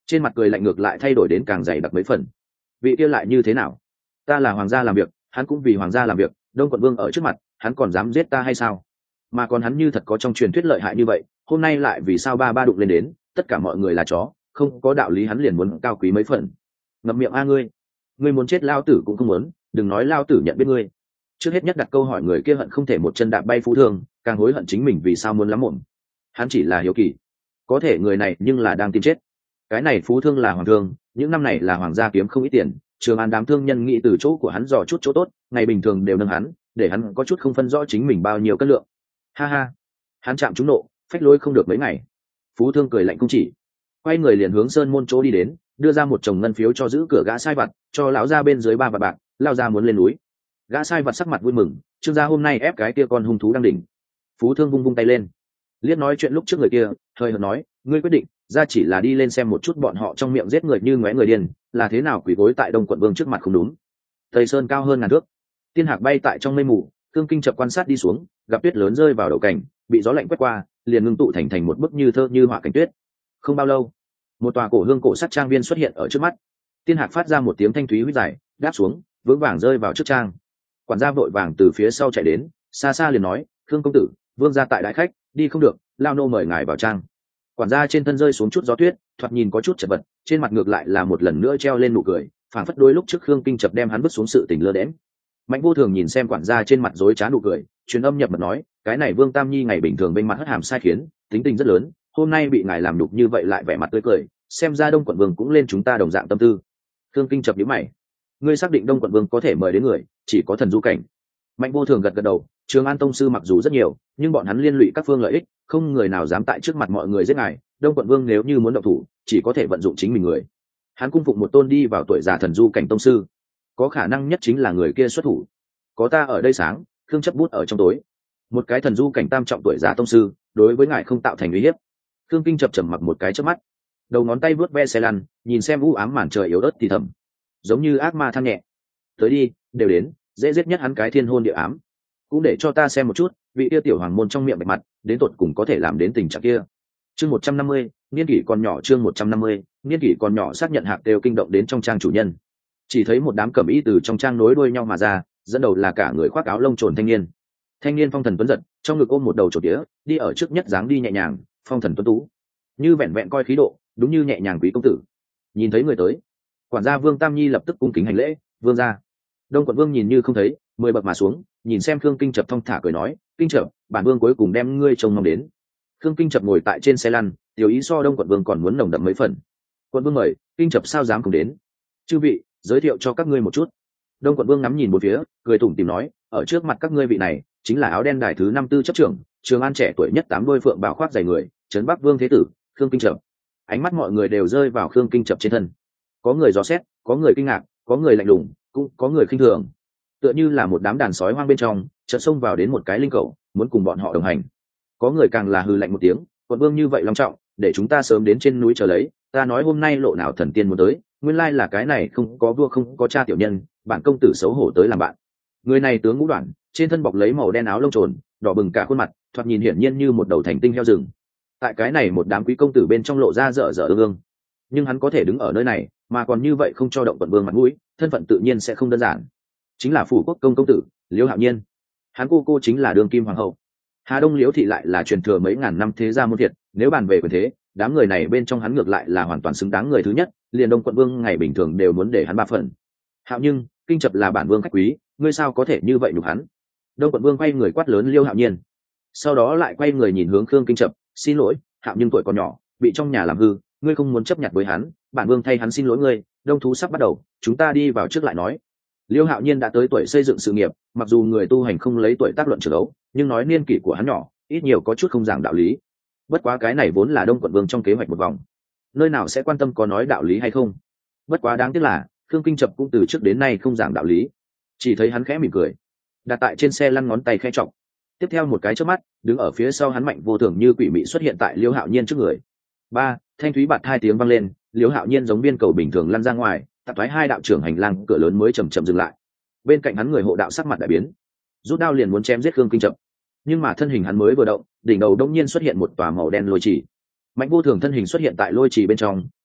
trên mặt cười lạnh ngược lại thay đổi đến càng dày đặc mấy phần. Vị kia lại như thế nào? Ta là hoàng gia làm việc, hắn cũng vì hoàng gia làm việc, Đông quận vương ở trước mặt, hắn còn dám giết ta hay sao? Mà còn hắn như thật có trong truyền thuyết lợi hại như vậy, hôm nay lại vì sao ba đụng lên đến, tất cả mọi người là chó, không có đạo lý hắn liền muốn cao quý mấy phần. Ngậm miệng a ngươi muốn chết lao tử cũng không muốn, đừng nói lao tử nhận biết ngươi. Trước hết nhất đặt câu hỏi người kia hận không thể một chân đạp bay Phú Thương, càng hối hận chính mình vì sao muốn lắm mồm. Hắn chỉ là hiếu kỳ, có thể người này nhưng là đang tìm chết. Cái này Phú Thương là hoàng thương, những năm này là hoàng gia kiếm không ít tiền, Trường An đám thương nhân nghĩ từ chỗ của hắn dò chút chỗ tốt, ngày bình thường đều nâng hắn, để hắn có chút không phân rõ chính mình bao nhiêu cân lượng. Ha ha, hắn chạm trúng nộ, phách lối không được mấy ngày. Phú Thương cười lạnh cũng chỉ, quay người liền hướng sơn môn chỗ đi đến, đưa ra một chồng ngân phiếu cho giữ cửa gã sai vặt, cho lão gia bên dưới 3 vạn bạc, lao ra muốn lên núi. Gã sai vặt sắc mặt vui mừng, Trương gia hôm nay ép cái kia con hung thú đang đỉnh. Phú Thương vung tay lên, liếc nói chuyện lúc trước người kia, hơi hợt nói, ngươi quyết định, ra chỉ là đi lên xem một chút bọn họ trong miệng giết người như ngoé người điên, là thế nào quỳ gối tại Đông quận vương trước mặt không đúng. Tây sơn cao hơn ngàn thước, tiên hạc bay tại trong mây mù, Thương Kinh chập quan sát đi xuống, gặp tuyết lớn rơi vào đầu cảnh, bị gió lạnh quét qua, liền ngưng tụ thành một bức như thơ như họa cảnh tuyết. Không bao lâu, một tòa cổ hương cổ sắt trang viên xuất hiện ở trước mắt. Tiên hạc phát ra một tiếng thanh thúy huýt dài, đáp xuống, vững vàng rơi vào trước trang. Quản gia vội vàng từ phía sau chạy đến, xa xa liền nói, Thương công tử, vương gia tại đại khách, đi không được, lao nô mời ngài vào trang. Quản gia trên thân rơi xuống chút gió tuyết, thoạt nhìn có chút chật vật, trên mặt ngược lại là một lần nữa treo lên nụ cười, phảng phất đôi lúc trước Khương Kinh chập đem hắn vứt xuống sự tình lơ đễm. Mạnh Vô Thường nhìn xem quản gia trên mặt rối trá nụ cười, truyền âm nhập mật nói, cái này Vương Tam Nhi ngày bình thường bên mặt hất hàm sai khiến, tính tình rất lớn, hôm nay bị ngài làm nhục như vậy lại vẻ mặt tươi cười, xem ra Đông quận vương cũng lên chúng ta đồng dạng tâm tư. Khương Kinh chập nhíu mày, ngươi xác định Đông quận vương có thể mời đến người, chỉ có thần du cảnh. Mạnh Vô Thường gật gật đầu, Trường An tông sư mặc dù rất nhiều, nhưng bọn hắn liên lụy các phương lợi ích, không người nào dám tại trước mặt mọi người giết ngài. Đông quận vương nếu như muốn động thủ, chỉ có thể vận dụng chính mình người. Hắn cung phụng một tôn đi vào tuổi già thần du cảnh tông sư, có khả năng nhất chính là người kia xuất thủ. Có ta ở đây sáng, Khương chấp bút ở trong tối. Một cái thần du cảnh tam trọng tuổi già tông sư, đối với ngài không tạo thành uy hiếp. Khương Kinh chập trầm mặc một cái chớp mắt, đầu ngón tay vuốt ve xe lăn, nhìn xem u ám màn trời yếu ớt thì thầm, giống như ác ma than nhẹ. Tới đi, đều đến, dễ giết nhất hắn cái thiên hôn địa ám, cũng để cho ta xem một chút vị kia tiểu hoàng môn trong miệng bạch mặt đến tột cùng có thể làm đến tình trạng kia. Chương 150, niên kỷ còn nhỏ. Chương 150, niên kỷ còn nhỏ. Xác nhận hạc đều kinh động đến trong trang chủ nhân, chỉ thấy một đám cẩm y từ trong trang nối đuôi nhau mà ra, dẫn đầu là cả người khoác áo lông trồn thanh niên phong thần tuấn giật, trong ngực ôm một đầu trổ tía, đi ở trước nhất dáng đi nhẹ nhàng, phong thần tuấn tú, như vẹn vẹn coi khí độ, đúng như nhẹ nhàng quý công tử. Nhìn thấy người tới, quản gia Vương Tam Nhi lập tức cung kính hành lễ, vương gia. Đông quận vương nhìn như không thấy, 10 bậc mà xuống, nhìn xem Khương Kinh chập thong thả cười nói, Kinh chập, bản vương cuối cùng đem ngươi trông mong đến. Khương Kinh chập ngồi tại trên xe lăn, tiểu ý so Đông quận vương còn muốn nồng đậm mấy phần. Quận vương mời, Kinh chập sao dám không đến. Chư vị, giới thiệu cho các ngươi một chút. Đông quận vương ngắm nhìn một phía, cười tủm tỉm nói, ở trước mặt các ngươi vị này chính là áo đen đài thứ 54 chấp trưởng, Trường An trẻ tuổi nhất 8 đôi phượng bảo khoác dày người, trấn Bắc Vương thế tử, Khương Kinh chập. Ánh mắt mọi người đều rơi vào Khương Kinh chập trên thân, có người dò xét, có người kinh ngạc, có người lạnh lùng, cũng có người khinh thường, tựa như là một đám đàn sói hoang bên trong chợt xông vào đến một cái linh cầu, muốn cùng bọn họ đồng hành. Có người càng là hừ lạnh một tiếng, quận vương như vậy long trọng, để chúng ta sớm đến trên núi chờ lấy, ta nói hôm nay lộ nào thần tiên muốn tới, nguyên lai là cái này không có vua không có cha tiểu nhân, bản công tử xấu hổ tới làm bạn. Người này tướng ngũ đoạn, trên thân bọc lấy màu đen áo lông trồn, đỏ bừng cả khuôn mặt, thoạt nhìn hiển nhiên như một đầu thành tinh heo rừng. Tại cái này một đám quý công tử bên trong lộ ra dở dở ương, nhưng hắn có thể đứng ở nơi này mà còn như vậy không cho động quận vương mặt mũi, thân phận tự nhiên sẽ không đơn giản. Chính là phủ quốc công công tử Liễu Hạo Nhiên, hắn cô chính là đương kim hoàng hậu. Hà Đông Liễu thị lại là truyền thừa mấy ngàn năm thế gia môn thiệt, nếu bàn về quyền thế, đám người này bên trong hắn ngược lại là hoàn toàn xứng đáng người thứ nhất, liền Đông quận vương ngày bình thường đều muốn để hắn 3 phần. Hạo nhưng Kinh chập là bản vương khách quý, ngươi sao có thể như vậy nhục hắn. Đông quận vương quay người quát lớn Liễu Hạo Nhiên, sau đó lại quay người nhìn hướng Khương Kinh chập, xin lỗi, Hạo nhưng tuổi còn nhỏ, bị trong nhà làm hư, ngươi không muốn chấp nhận với hắn, bản vương thay hắn xin lỗi ngươi, đông thú sắp bắt đầu, chúng ta đi vào trước lại nói. Liêu Hạo Nhiên đã tới tuổi xây dựng sự nghiệp, mặc dù người tu hành không lấy tuổi tác luận trường đấu, nhưng nói niên kỷ của hắn nhỏ, ít nhiều có chút không giảng đạo lý. Bất quá cái này vốn là Đông quận vương trong kế hoạch một vòng, nơi nào sẽ quan tâm có nói đạo lý hay không. Bất quá đáng tiếc là Khương Kinh chập cũng từ trước đến nay không giảng đạo lý, chỉ thấy hắn khẽ mỉm cười, đặt tại trên xe lăn ngón tay khẽ trọng. Tiếp theo một cái chớp mắt, đứng ở phía sau hắn Mạnh Vô Thường như quỷ mị xuất hiện tại Liêu Hạo Nhiên trước người. Thanh thúy bạt 2 tiếng vang lên, Liêu Hạo Nhiên giống viên cầu bình thường lăn ra ngoài, tạt thoái 2 đạo trưởng hành lang cửa lớn mới chậm chậm dừng lại. Bên cạnh hắn người hộ đạo sắc mặt đại biến, rút đao liền muốn chém giết Khương Kinh chập, nhưng mà thân hình hắn mới vừa động, đỉnh đầu đông nhiên xuất hiện một tòa màu đen lôi trì. Mạnh Vô Thường thân hình xuất hiện tại lôi trì bên trong,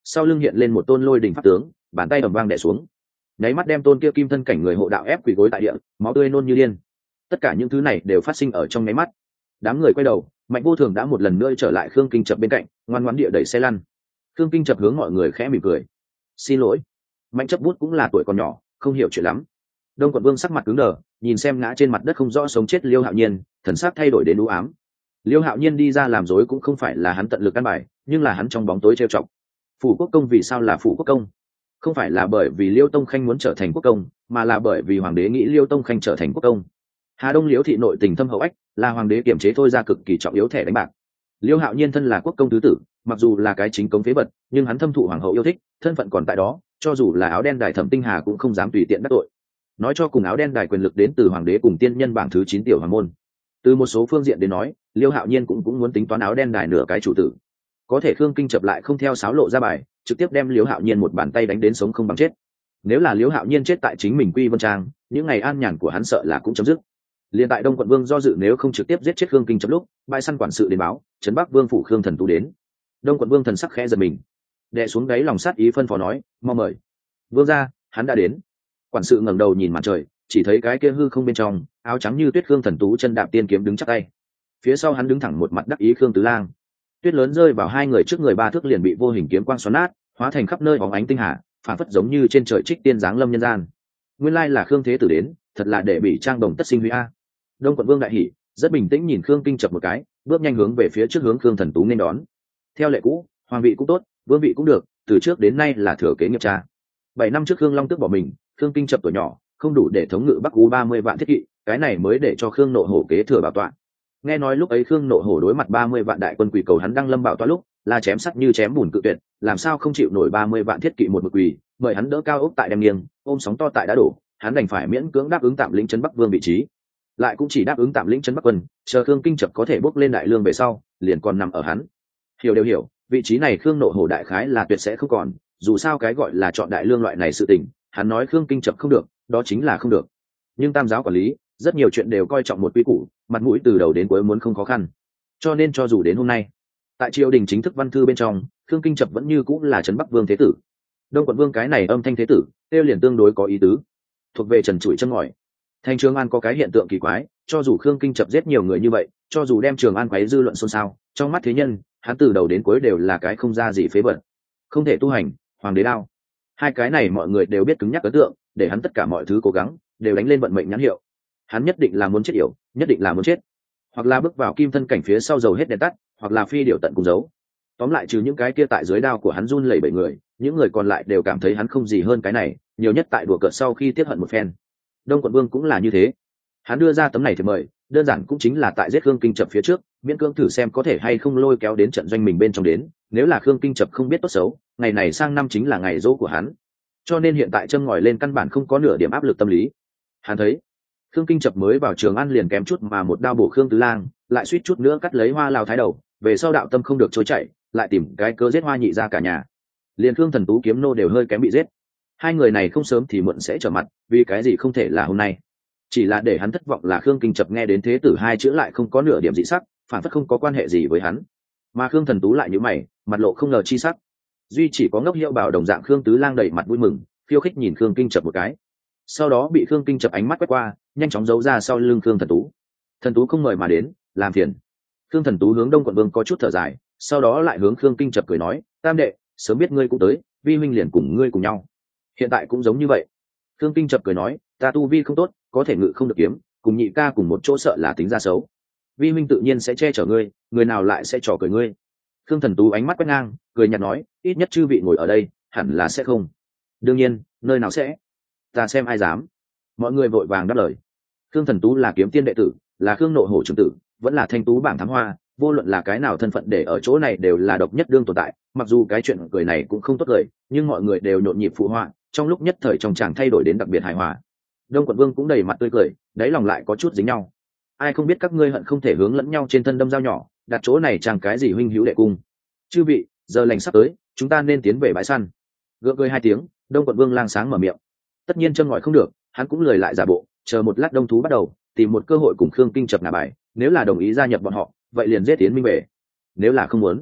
sau lưng hiện lên một tôn lôi đỉnh pháp tướng, bàn tay ầm vang đè xuống, nháy mắt đem tôn kia kim thân cảnh người hộ đạo ép quỳ gối tại địa, máu tươi nôn như điên. Tất cả những thứ này đều phát sinh ở trong nháy mắt. Đám người quay đầu, Mạnh Vô Thường đã một lần nữa trở lại Khương Kinh Chập bên cạnh, ngoan ngoãn địa đẩy xe lăn. Khương Kinh Chập hướng mọi người khẽ mỉm cười. Xin lỗi. Mạnh Chấp Bút cũng là tuổi còn nhỏ, không hiểu chuyện lắm. Đông Quận Vương sắc mặt cứng đờ, nhìn xem ngã trên mặt đất không rõ sống chết Liêu Hạo Nhiên, thần sắc thay đổi đến u ám. Liêu Hạo Nhiên đi ra làm dối cũng không phải là hắn tận lực căn bài, nhưng là hắn trong bóng tối trêu chọc. Phủ quốc công vì sao là phủ quốc công? Không phải là bởi vì Liêu Tông Khanh muốn trở thành quốc công, mà là bởi vì hoàng đế nghĩ Liêu Tông Khanh trở thành quốc công. Hà Đông Liễu thị nội tình thâm hậu ách, là hoàng đế kiểm chế thôi ra cực kỳ trọng yếu thẻ đánh bạc. Liêu Hạo Nhiên thân là quốc công tứ tử, mặc dù là cái chính cống phế vật, nhưng hắn thâm thụ hoàng hậu yêu thích, thân phận còn tại đó, cho dù là áo đen đài Thẩm Tinh Hà cũng không dám tùy tiện đắc tội. Nói cho cùng áo đen đài quyền lực đến từ hoàng đế cùng tiên nhân bảng thứ 9 tiểu hoàng môn. Từ một số phương diện đến nói, Liêu Hạo Nhiên cũng muốn tính toán áo đen đài nửa cái chủ tử. Có thể Khương Kinh Chập lại không theo sáo lộ ra bài, trực tiếp đem Liêu Hạo Nhiên một bàn tay đánh đến sống không bằng chết. Nếu là Liêu Hạo Nhiên chết tại chính mình Quy Vân Trang, những ngày an nhàn của hắn sợ là cũng chấm dứt. Liên tại Đông Quận Vương do dự nếu không trực tiếp giết chết Khương Kinh Chập lúc, bãi săn quản sự đến báo, trấn Bắc Vương phủ Khương Thần Tú đến. Đông Quận Vương thần sắc khẽ giật mình, đè xuống đáy lòng sát ý phân phó nói, mau mời. Vương gia, hắn đã đến. Quản sự ngẩng đầu nhìn mặt trời, chỉ thấy cái kia hư không bên trong, áo trắng như tuyết Khương Thần Tú chân đạp tiên kiếm đứng chắp tay. Phía sau hắn đứng thẳng một mặt đắc ý Khương Tứ Lang. Tuyết lớn rơi vào hai người trước người ba thước liền bị vô hình kiếm quang xoắn nát, hóa thành khắp nơi bóng ánh tinh hà, phản phất giống như trên trời trích tiên giáng lâm nhân gian. Nguyên lai là Khương Thế Tử đến, thật là để bị trang đồng tất sinh huy a. Đông Quận Vương đại hỉ, rất bình tĩnh nhìn Khương Kinh Chập một cái, bước nhanh hướng về phía trước hướng Khương Thần Tú nên đón. Theo lệ cũ, hoàng vị cũng tốt, vương vị cũng được, từ trước đến nay là thừa kế nghiệp cha. 7 năm trước Khương Long Tước bỏ mình, Khương Kinh Chập tuổi nhỏ, không đủ để thống ngự Bắc U 30 vạn thiết kỵ, cái này mới để cho Khương Nộ Hổ kế thừa bảo tọa. Nghe nói lúc ấy Khương Nộ Hổ đối mặt 30 vạn đại quân quỳ cầu hắn đăng lâm bảo tọa lúc, là chém sắt như chém bùn cự tuyệt, làm sao không chịu nổi 30 vạn thiết kỵ một mực quỳ, mời hắn đỡ cao ốc tại đem nghiêng, ôm sóng to tại đã đổ, hắn đành phải miễn cưỡng đáp ứng tạm lĩnh trấn Bắc Vương vị trí. Lại cũng chỉ đáp ứng tạm lĩnh trấn Bắc Quân, chờ Khương Kinh Chập có thể bước lên đại lương về sau, liền còn nằm ở hắn. Hiểu đều hiểu, vị trí này Khương Nộ Hổ đại khái là tuyệt sẽ không còn, dù sao cái gọi là chọn đại lương loại này sự tình, hắn nói Khương Kinh Chập không được, đó chính là không được. Nhưng tam giáo quản lý, rất nhiều chuyện đều coi trọng một quy củ, mặt mũi từ đầu đến cuối muốn không khó khăn. Cho nên cho dù đến hôm nay, tại triều đình chính thức văn thư bên trong, Khương Kinh Chập vẫn như cũng là trấn Bắc Vương thế tử. Đông Quận Vương cái này âm thanh thế tử, tiêu liền tương đối có ý tứ, thuộc về trần trụi chân ngòi. Thành Trường An có cái hiện tượng kỳ quái, cho dù Khương Kinh Chập giết nhiều người như vậy, cho dù đem Trường An quấy dư luận xôn xao, trong mắt thế nhân, hắn từ đầu đến cuối đều là cái không ra gì phế vật, không thể tu hành, hoàng đế đao. Hai cái này mọi người đều biết cứng nhắc ấn tượng, để hắn tất cả mọi thứ cố gắng đều đánh lên vận mệnh nhãn hiệu. Hắn nhất định là muốn chết yểu, nhất định là muốn chết, hoặc là bước vào kim thân cảnh phía sau dầu hết đèn tắt, hoặc là phi điểu tận cùng dấu. Tóm lại trừ những cái kia tại dưới đao của hắn run lẩy bẩy người, những người còn lại đều cảm thấy hắn không gì hơn cái này, nhiều nhất tại đùa cợt sau khi tiết hận một phen. Đông Quận Vương cũng là như thế, hắn đưa ra tấm này thì mời, đơn giản cũng chính là tại giết Khương Kinh Chập phía trước, miễn cưỡng thử xem có thể hay không lôi kéo đến trận doanh mình bên trong đến. Nếu là Khương Kinh Chập không biết tốt xấu, ngày này sang năm chính là ngày dỗ của hắn, cho nên hiện tại châm ngòi lên căn bản không có nửa điểm áp lực tâm lý. Hắn thấy Khương Kinh Chập mới vào Trường An liền kém chút mà một đao bổ Khương Tứ Lang, lại suýt chút nữa cắt lấy Hoa Lao Thái đầu, về sau đạo tâm không được trôi chảy, lại tìm cái cớ giết Hoa Nhị ra cả nhà, liền Khương Thần Tú kiếm nô đều hơi kém bị giết. Hai người này không sớm thì muộn sẽ trở mặt, vì cái gì không thể là hôm nay. Chỉ là để hắn thất vọng là Khương Kinh Chập nghe đến thế tử hai chữ lại không có nửa điểm dị sắc, phản phất không có quan hệ gì với hắn. Mà Khương Thần Tú lại nhíu mày, mặt lộ không ngờ chi sắc. Duy chỉ có ngốc hiệu bảo đồng dạng Khương Tứ Lang đầy mặt vui mừng, khiêu khích nhìn Khương Kinh Chập một cái, sau đó bị Khương Kinh Chập ánh mắt quét qua, nhanh chóng giấu ra sau lưng Khương Thần Tú. Thần Tú không mời mà đến, làm phiền. Khương Thần Tú hướng Đông Quận Vương có chút thở dài, sau đó lại hướng Khương Kinh Chập cười nói, tam đệ, sớm biết ngươi cũng tới, vi huynh liền cùng ngươi cùng nhau. Hiện tại cũng giống như vậy. Khương Kinh Chập cười nói, ta tu vi không tốt, có thể ngự không được kiếm, cùng nhị ca cùng một chỗ sợ là tính ra xấu. Vi huynh tự nhiên sẽ che chở ngươi, người nào lại sẽ trò cười ngươi. Khương Thần Tú ánh mắt quét ngang, cười nhạt nói, ít nhất chư vị ngồi ở đây, hẳn là sẽ không. Đương nhiên, nơi nào sẽ? Ta xem ai dám. Mọi người vội vàng đáp lời. Khương Thần Tú là kiếm tiên đệ tử, là Khương Nộ Hổ trưởng tử, vẫn là thanh tú bảng thám hoa, vô luận là cái nào thân phận để ở chỗ này đều là độc nhất đương tồn tại. Mặc dù cái chuyện cười này cũng không tốt lời, nhưng mọi người đều nhộn nhịp phụ họa, trong lúc nhất thời trong chàng thay đổi đến đặc biệt hài hòa. Đông Quận Vương cũng đầy mặt tươi cười, đáy lòng lại có chút dính nhau. Ai không biết các ngươi hận không thể hướng lẫn nhau trên thân đâm dao nhỏ, đặt chỗ này chẳng cái gì huynh hữu đệ cung. Chư vị, giờ lành sắp tới, chúng ta nên tiến về bãi săn. Gượng cười hai tiếng, Đông Quận Vương lang sáng mở miệng. Tất nhiên châm ngòi không được, hắn cũng lười lại giả bộ, chờ một lát đông thú bắt đầu, tìm một cơ hội cùng Khương Kinh Chập ngả bài, nếu là đồng ý gia nhập bọn họ, vậy liền giết tiến minh về. Nếu là không muốn,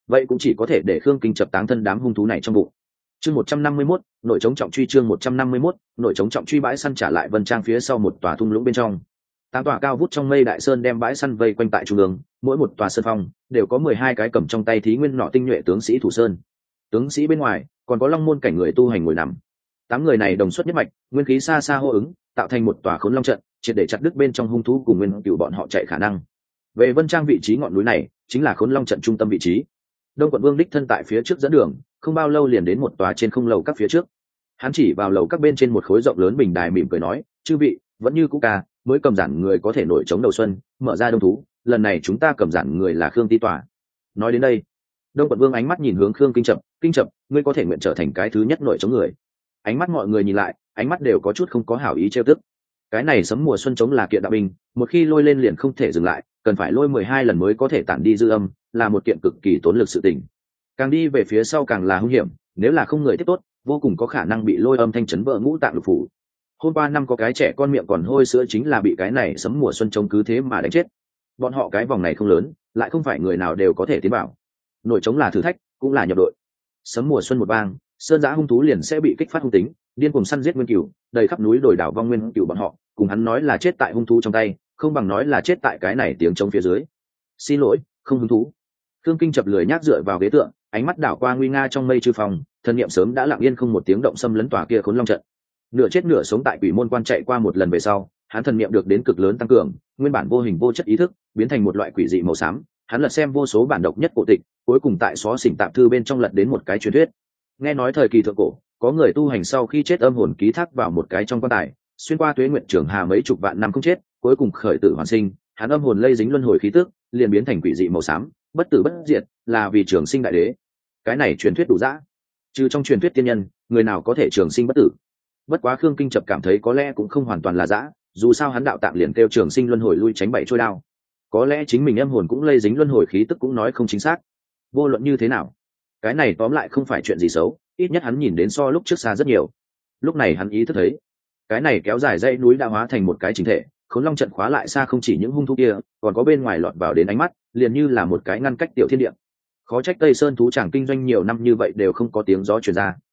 vậy cũng chỉ có thể để khương kinh chập táng thân đám hung thú này trong bụng. Chương 151, nội chống trọng truy. Chương 151, nội chống trọng truy. Bãi săn trả lại Vân Trang phía sau một tòa thung lũng bên trong. Tám tòa cao vút trong mây đại sơn đem bãi săn vây quanh tại trung ương, mỗi một tòa sơn phong đều có 12 cái cầm trong tay thí nguyên nọ tinh nhuệ tướng sĩ thủ sơn. Tướng sĩ bên ngoài còn có long môn cảnh người tu hành ngồi nằm. 8 người này đồng xuất nhất mạch, nguyên khí xa xa hô ứng, tạo thành một tòa khốn long trận, triệt để chặt đứt bên trong hung thú cùng nguyên cửu bọn họ chạy khả năng. Về Vân Trang vị trí ngọn núi này, chính là khốn long trận trung tâm vị trí. Đông Quận Vương đích thân tại phía trước dẫn đường, không bao lâu liền đến một tòa trên không lầu các phía trước. Hắn chỉ vào lầu các bên trên một khối rộng lớn bình đài mỉm cười nói, chư vị vẫn như cũ ca, mới cầm giản người có thể nổi chống đầu xuân, mở ra đông thú, lần này chúng ta cầm giản người là Khương Ti Tòa. Nói đến đây, Đông Quận Vương ánh mắt nhìn hướng Khương Kinh Chập, ngươi có thể nguyện trở thành cái thứ nhất nổi chống người. Ánh mắt mọi người nhìn lại, ánh mắt đều có chút không có hảo ý trêu tức. Cái này sấm mùa xuân chống là kiện đạo binh, một khi lôi lên liền không thể dừng lại, cần phải lôi 12 lần mới có thể tản đi dư âm, là một kiện cực kỳ tốn lực sự tình. Càng đi về phía sau càng là hung hiểm, nếu là không người tiếp tốt, vô cùng có khả năng bị lôi âm thanh chấn vỡ ngũ tạng lục phủ. Hôm qua năm có cái trẻ con miệng còn hôi sữa chính là bị cái này sấm mùa xuân chống cứ thế mà đánh chết. Bọn họ cái vòng này không lớn, lại không phải người nào đều có thể tiến vào. Nổi chống là thử thách, cũng là nhập đội. Sấm mùa xuân một vang, sơn giã hung thú liền sẽ bị kích phát hung tính, điên cuồng săn giết nguyên cửu, đầy khắp núi đồi đảo vong nguyên cửu bọn họ, cùng hắn nói là chết tại hung thú trong tay, không bằng nói là chết tại cái này tiếng trống phía dưới. Xin lỗi, không hứng thú. Khương Kinh Chập lười nhác dựa vào ghế tựa, ánh mắt đảo qua nguy nga trong mây chư phòng, thân niệm sớm đã lặng yên không một tiếng động xâm lấn tòa kia khốn long trận. Nửa chết nửa sống tại quỷ môn quan chạy qua một lần về sau, hắn thần niệm được đến cực lớn tăng cường, nguyên bản vô hình vô chất ý thức biến thành một loại quỷ dị màu xám. Hắn lật xem vô số bản độc nhất cổ tịch, cuối cùng tại xóa xỉnh tạp thư bên trong lật đến một cái truyền thuyết. Nghe nói thời kỳ thượng cổ, có người tu hành sau khi chết âm hồn ký thác vào một cái trong quan tài, xuyên qua tuế nguyện trường hà mấy chục vạn năm không chết, cuối cùng khởi tử hoàn sinh, hắn âm hồn lây dính luân hồi khí tức, liền biến thành quỷ dị màu xám, bất tử bất diệt, là vì trường sinh đại đế. Cái này truyền thuyết đủ dã. Trừ trong truyền thuyết tiên nhân, người nào có thể trường sinh bất tử. Bất quá Khương Kinh Chập cảm thấy có lẽ cũng không hoàn toàn là dã, dù sao hắn đạo tạng liền kêu trường sinh luân hồi lui tránh bảy trôi đao. Có lẽ chính mình âm hồn cũng lây dính luân hồi khí tức cũng nói không chính xác. Vô luận như thế nào, cái này tóm lại không phải chuyện gì xấu, ít nhất hắn nhìn đến so lúc trước xa rất nhiều. Lúc này hắn ý thức thấy, cái này kéo dài dãy núi đã hóa thành một cái chính thể, khốn long trận khóa lại xa không chỉ những hung thú kia, còn có bên ngoài lọt vào đến ánh mắt, liền như là một cái ngăn cách tiểu thiên địa. Khó trách Tây Sơn thú tràng kinh doanh nhiều năm như vậy đều không có tiếng gió truyền ra.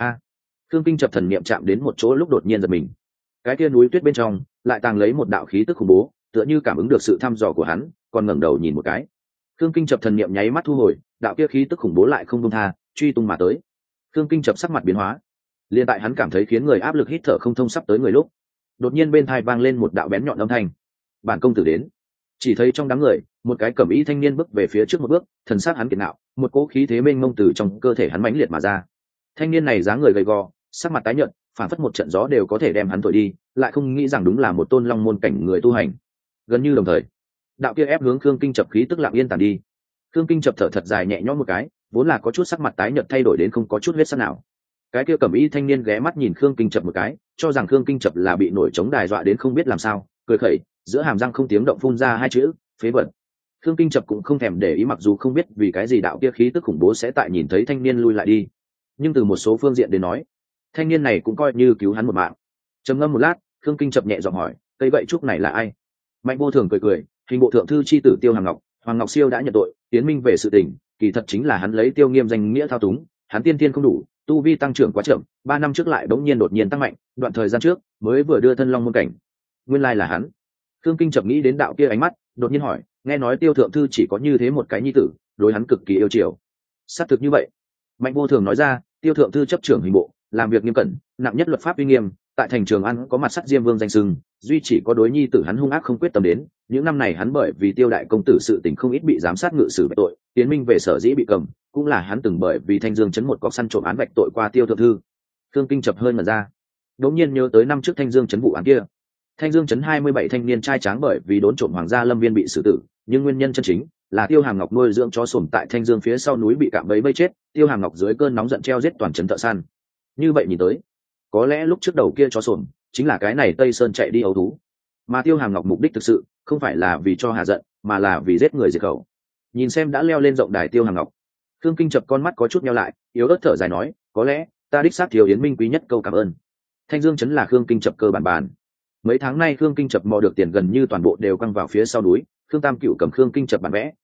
Khương Kinh Chập thần niệm chạm đến một chỗ lúc đột nhiên giật mình. Cái kia núi tuyết bên trong lại tàng lấy một đạo khí tức khủng bố, tựa như cảm ứng được sự thăm dò của hắn, còn ngẩng đầu nhìn một cái. Khương Kinh Chập thần niệm nháy mắt thu hồi, đạo kia khí tức khủng bố lại không buông tha, truy tung mà tới. Khương Kinh Chập sắc mặt biến hóa, liền tại hắn cảm thấy khiến người áp lực hít thở không thông sắp tới người lúc, đột nhiên bên tai vang lên một đạo bén nhọn âm thanh. Bản công tử đến. Chỉ thấy trong đám người, một cái cẩm y thanh niên bước về phía trước một bước, thần sắc hắn kiệt ngạo, một cỗ khí thế mênh mông từ trong cơ thể hắn mãnh liệt mà ra. Thanh niên này dáng người gầy gò, sắc mặt tái nhợt, phản phất một trận gió đều có thể đem hắn thổi đi, lại không nghĩ rằng đúng là một tôn long môn cảnh người tu hành. Gần như đồng thời, đạo kia ép hướng Khương Kinh Chập khí tức lặng yên tàn đi. Khương Kinh Chập thở thật dài nhẹ nhõm một cái, vốn là có chút sắc mặt tái nhợt thay đổi đến không có chút huyết sắc nào. Cái kia cẩm y thanh niên ghé mắt nhìn Khương Kinh Chập một cái, cho rằng Khương Kinh Chập là bị nổi chống đài dọa đến không biết làm sao, cười khẩy, giữa hàm răng không tiếng động phun ra hai chữ phế vật. Khương Kinh Chập cũng không thèm để ý, mặc dù không biết vì cái gì đạo kia khí tức khủng bố sẽ tại nhìn thấy thanh niên lui lại đi, nhưng từ một số phương diện đến nói, thanh niên này cũng coi như cứu hắn một mạng. Trầm ngâm một lát, Khương Kinh Chập nhẹ giọng hỏi, cây gậy trúc này là ai? Mạnh Vô Thường cười cười, hình bộ thượng thư chi tử Tiêu Hàm Ngọc, Hoàng Ngọc Siêu đã nhận tội, tiến minh về sự tình, kỳ thật chính là hắn lấy Tiêu Nghiêm danh nghĩa thao túng, hắn tiên thiên không đủ, tu vi tăng trưởng quá chậm, 3 năm trước lại bỗng nhiên đột nhiên tăng mạnh, đoạn thời gian trước mới vừa đưa thân long môn cảnh. Nguyên lai là hắn. Khương Kinh Chập nghĩ đến đạo kia ánh mắt, đột nhiên hỏi, nghe nói Tiêu thượng thư chỉ có như thế một cái nhi tử, đối hắn cực kỳ yêu chiều. Xác thực như vậy. Mạnh Vô Thường nói ra, Tiêu thượng thư chấp trưởng hình bộ, làm việc nghiêm cẩn, nặng nhất luật pháp uy nghiêm, tại thành Trường An có mặt sắt Diêm Vương danh sưng, duy chỉ có đối nhi tử hắn hung ác không quyết tâm đến. Những năm này hắn bởi vì Tiêu đại công tử sự tình không ít bị giám sát ngự xử về tội, tiến minh về sở dĩ bị cầm, cũng là hắn từng bởi vì Thanh Dương trấn một cọc săn trộm án vạch tội qua Tiêu thượng thư. Khương Kinh Chập hơn mà ra, đột nhiên nhớ tới năm trước Thanh Dương trấn vụ án kia. Thanh Dương trấn 27 thanh niên trai tráng bởi vì đốn trộm hoàng gia lâm viên bị xử tử, nhưng nguyên nhân chân chính là Tiêu Hàm Ngọc nuôi dưỡng chó sổm tại Thanh Dương phía sau núi bị cạm bẫy vây chết, Tiêu Hàm Ngọc dưới cơn nóng giận treo giết toàn trấn thợ săn. Như vậy nhìn tới, có lẽ lúc trước đầu kia chó sổm chính là cái này Tây Sơn chạy đi ấu thú, mà Tiêu Hàm Ngọc mục đích thực sự không phải là vì cho hạ giận, mà là vì giết người diệt khẩu. Nhìn xem đã leo lên rộng đài Tiêu Hàm Ngọc, Khương Kinh Chập con mắt có chút nheo lại, yếu ớt thở dài nói, có lẽ ta đích xác thiếu Yến Minh quý nhất câu cảm ơn. Thanh Dương trấn là Khương Kinh Chập cơ bản. Mấy tháng nay Khương Kinh Chập mò được tiền gần như toàn bộ đều quăng vào phía sau núi. Khương Tam Cựu cầm Khương Kinh Chập bản vẽ,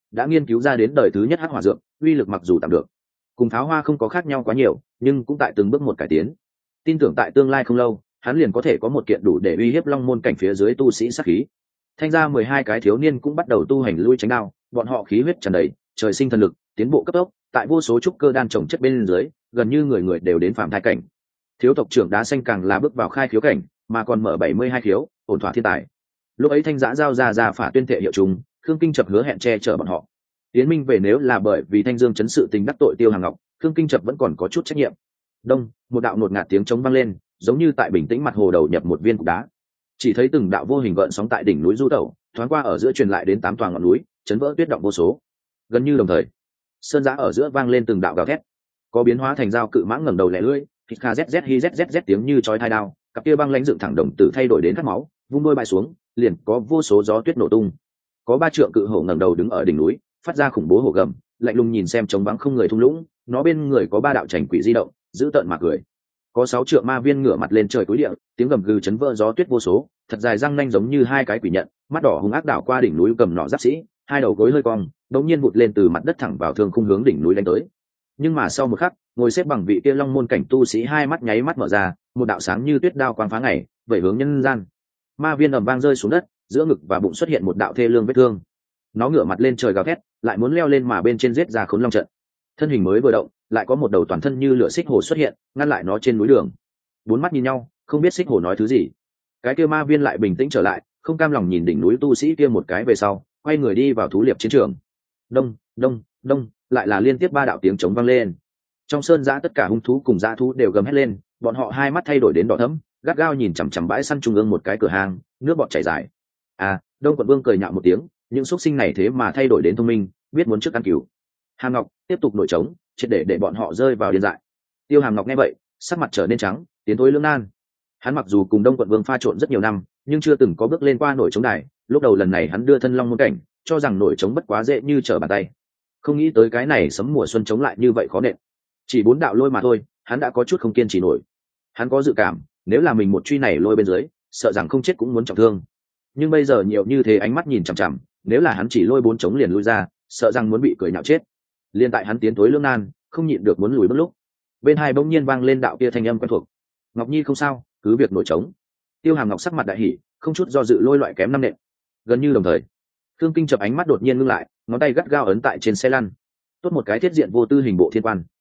đã nghiên cứu ra đến đời thứ nhất hắc hỏa dược, uy lực mặc dù tạm được, cùng pháo hoa không có khác nhau quá nhiều, nhưng cũng tại từng bước một cải tiến. Tin tưởng tại tương lai không lâu, hắn liền có thể có một kiện đủ để uy hiếp long môn cảnh phía dưới tu sĩ sát khí. Thanh ra 12 cái thiếu niên cũng bắt đầu tu hành lui tránh đao, bọn họ khí huyết tràn đầy, trời sinh thần lực, tiến bộ cấp tốc, tại vô số trúc cơ đan trồng chất bên dưới, gần như người người đều đến phạm thai cảnh. Thiếu tộc trưởng Đá Xanh càng là bước vào khai khiếu cảnh, mà còn mở 72 khiếu, ổn thỏa thiên tài. Lúc ấy Thanh Giã giao ra phả tuyên thệ hiệu trùng, Khương Kinh Chập hứa hẹn che chở bọn họ. Tiến Minh về nếu là bởi vì Thanh Dương chấn sự tình đắc tội Tiêu Hàng Ngọc, Khương Kinh Chập vẫn còn có chút trách nhiệm. Đông, một đạo ngột ngạt tiếng trống vang lên, giống như tại bình tĩnh mặt hồ đầu nhập một viên cục đá. Chỉ thấy từng đạo vô hình gợn sóng tại đỉnh núi du tẩu, thoáng qua ở giữa truyền lại đến 8 tòa ngọn núi, chấn vỡ tuyết động vô số. Gần như đồng thời, sơn giã ở giữa vang lên từng đạo gào thét, có biến hóa thành dao cự mãng ngẩng đầu lẻ lưỡi, hít kha zz hi zz tiếng như chói tai đao, cặp kia băng lãnh dựng thẳng đồng tử thay đổi đến cắt máu, vung đôi bay xuống, liền có vô số gió tuyết nổ tung. Có 3 trượng cự hổ ngẩng đầu đứng ở đỉnh núi, phát ra khủng bố hổ gầm, lạnh lùng nhìn xem trống vắng không người thung lũng, nó bên người có 3 đạo chảnh quỷ di động, giữ tợn mà cười. Có 6 trượng ma viên ngửa mặt lên trời cúi địa, tiếng gầm gừ chấn vỡ gió tuyết vô số, thật dài răng nanh giống như 2 cái quỷ nhận, mắt đỏ hung ác đảo qua đỉnh núi cầm nỏ giáp sĩ, 2 đầu gối hơi cong, đột nhiên vụt lên từ mặt đất thẳng vào thương khung hướng đỉnh núi đánh tới. Nhưng mà sau một khắc, ngồi xếp bằng vị kia long môn cảnh tu sĩ 2 mắt nháy mắt mở ra, một đạo sáng như tuyết đao quang phá ngày, vẩy hướng nhân gian. Ma viên ầm vang rơi xuống đất, giữa ngực và bụng xuất hiện một đạo thê lương vết thương. Nó ngửa mặt lên trời gào thét, lại muốn leo lên mà bên trên giết ra Khốn Long trận. Thân hình mới vừa động, lại có một đầu toàn thân như lửa xích hổ xuất hiện, ngăn lại nó trên núi đường. 4 mắt nhìn nhau, không biết xích hổ nói thứ gì. Cái kia ma viên lại bình tĩnh trở lại, không cam lòng nhìn đỉnh núi tu sĩ kia một cái về sau, quay người đi vào thú liệp chiến trường. Đông, đông, đông, lại là liên tiếp 3 đạo tiếng trống vang lên. Trong sơn giã tất cả hung thú cùng dã thú đều gầm hét lên, bọn họ 2 mắt thay đổi đến đỏ thẫm, gắt gao nhìn chằm chằm bãi săn trung ương một cái cửa hàng, nước bọt chảy dài. À, Đông Quận Vương cười nhạo một tiếng, những xuất sinh này thế mà thay đổi đến thông minh, biết muốn trước ăn cừu. Hàm Ngọc tiếp tục nổi trống, triệt để bọn họ rơi vào điên dại. Tiêu Hàm Ngọc nghe vậy, sắc mặt trở nên trắng, tiến thối lưỡng nan. Hắn mặc dù cùng Đông Quận Vương pha trộn rất nhiều năm, nhưng chưa từng có bước lên qua nổi trống đài. Lúc đầu lần này hắn đưa thân long môn cảnh, cho rằng nổi trống bất quá dễ như trở bàn tay. Không nghĩ tới cái này sấm mùa xuân chống lại như vậy khó nện. Chỉ 4 đạo lôi mà thôi, hắn đã có chút không kiên trì nổi. Hắn có dự cảm, nếu là mình một truy này lôi bên dưới, sợ rằng không chết cũng muốn trọng thương. Nhưng bây giờ nhiều như thế ánh mắt nhìn chằm chằm, nếu là hắn chỉ lôi 4 trống liền lui ra, sợ rằng muốn bị cười nhạo chết. Liên tại hắn tiến tối lưỡng nan, không nhịn được muốn lùi bước lúc, bên hai bỗng nhiên vang lên đạo kia thanh âm quen thuộc. Ngọc Nhi không sao, cứ việc nổi trống. Tiêu Hàm Ngọc sắc mặt đại hỉ, không chút do dự lôi loại kém 5 nện. Gần như đồng thời, Thương Kinh Chập ánh mắt đột nhiên ngưng lại, ngón tay gắt gao ấn tại trên xe lăn. Tốt một cái thiết diện vô tư hình bộ thiên quan.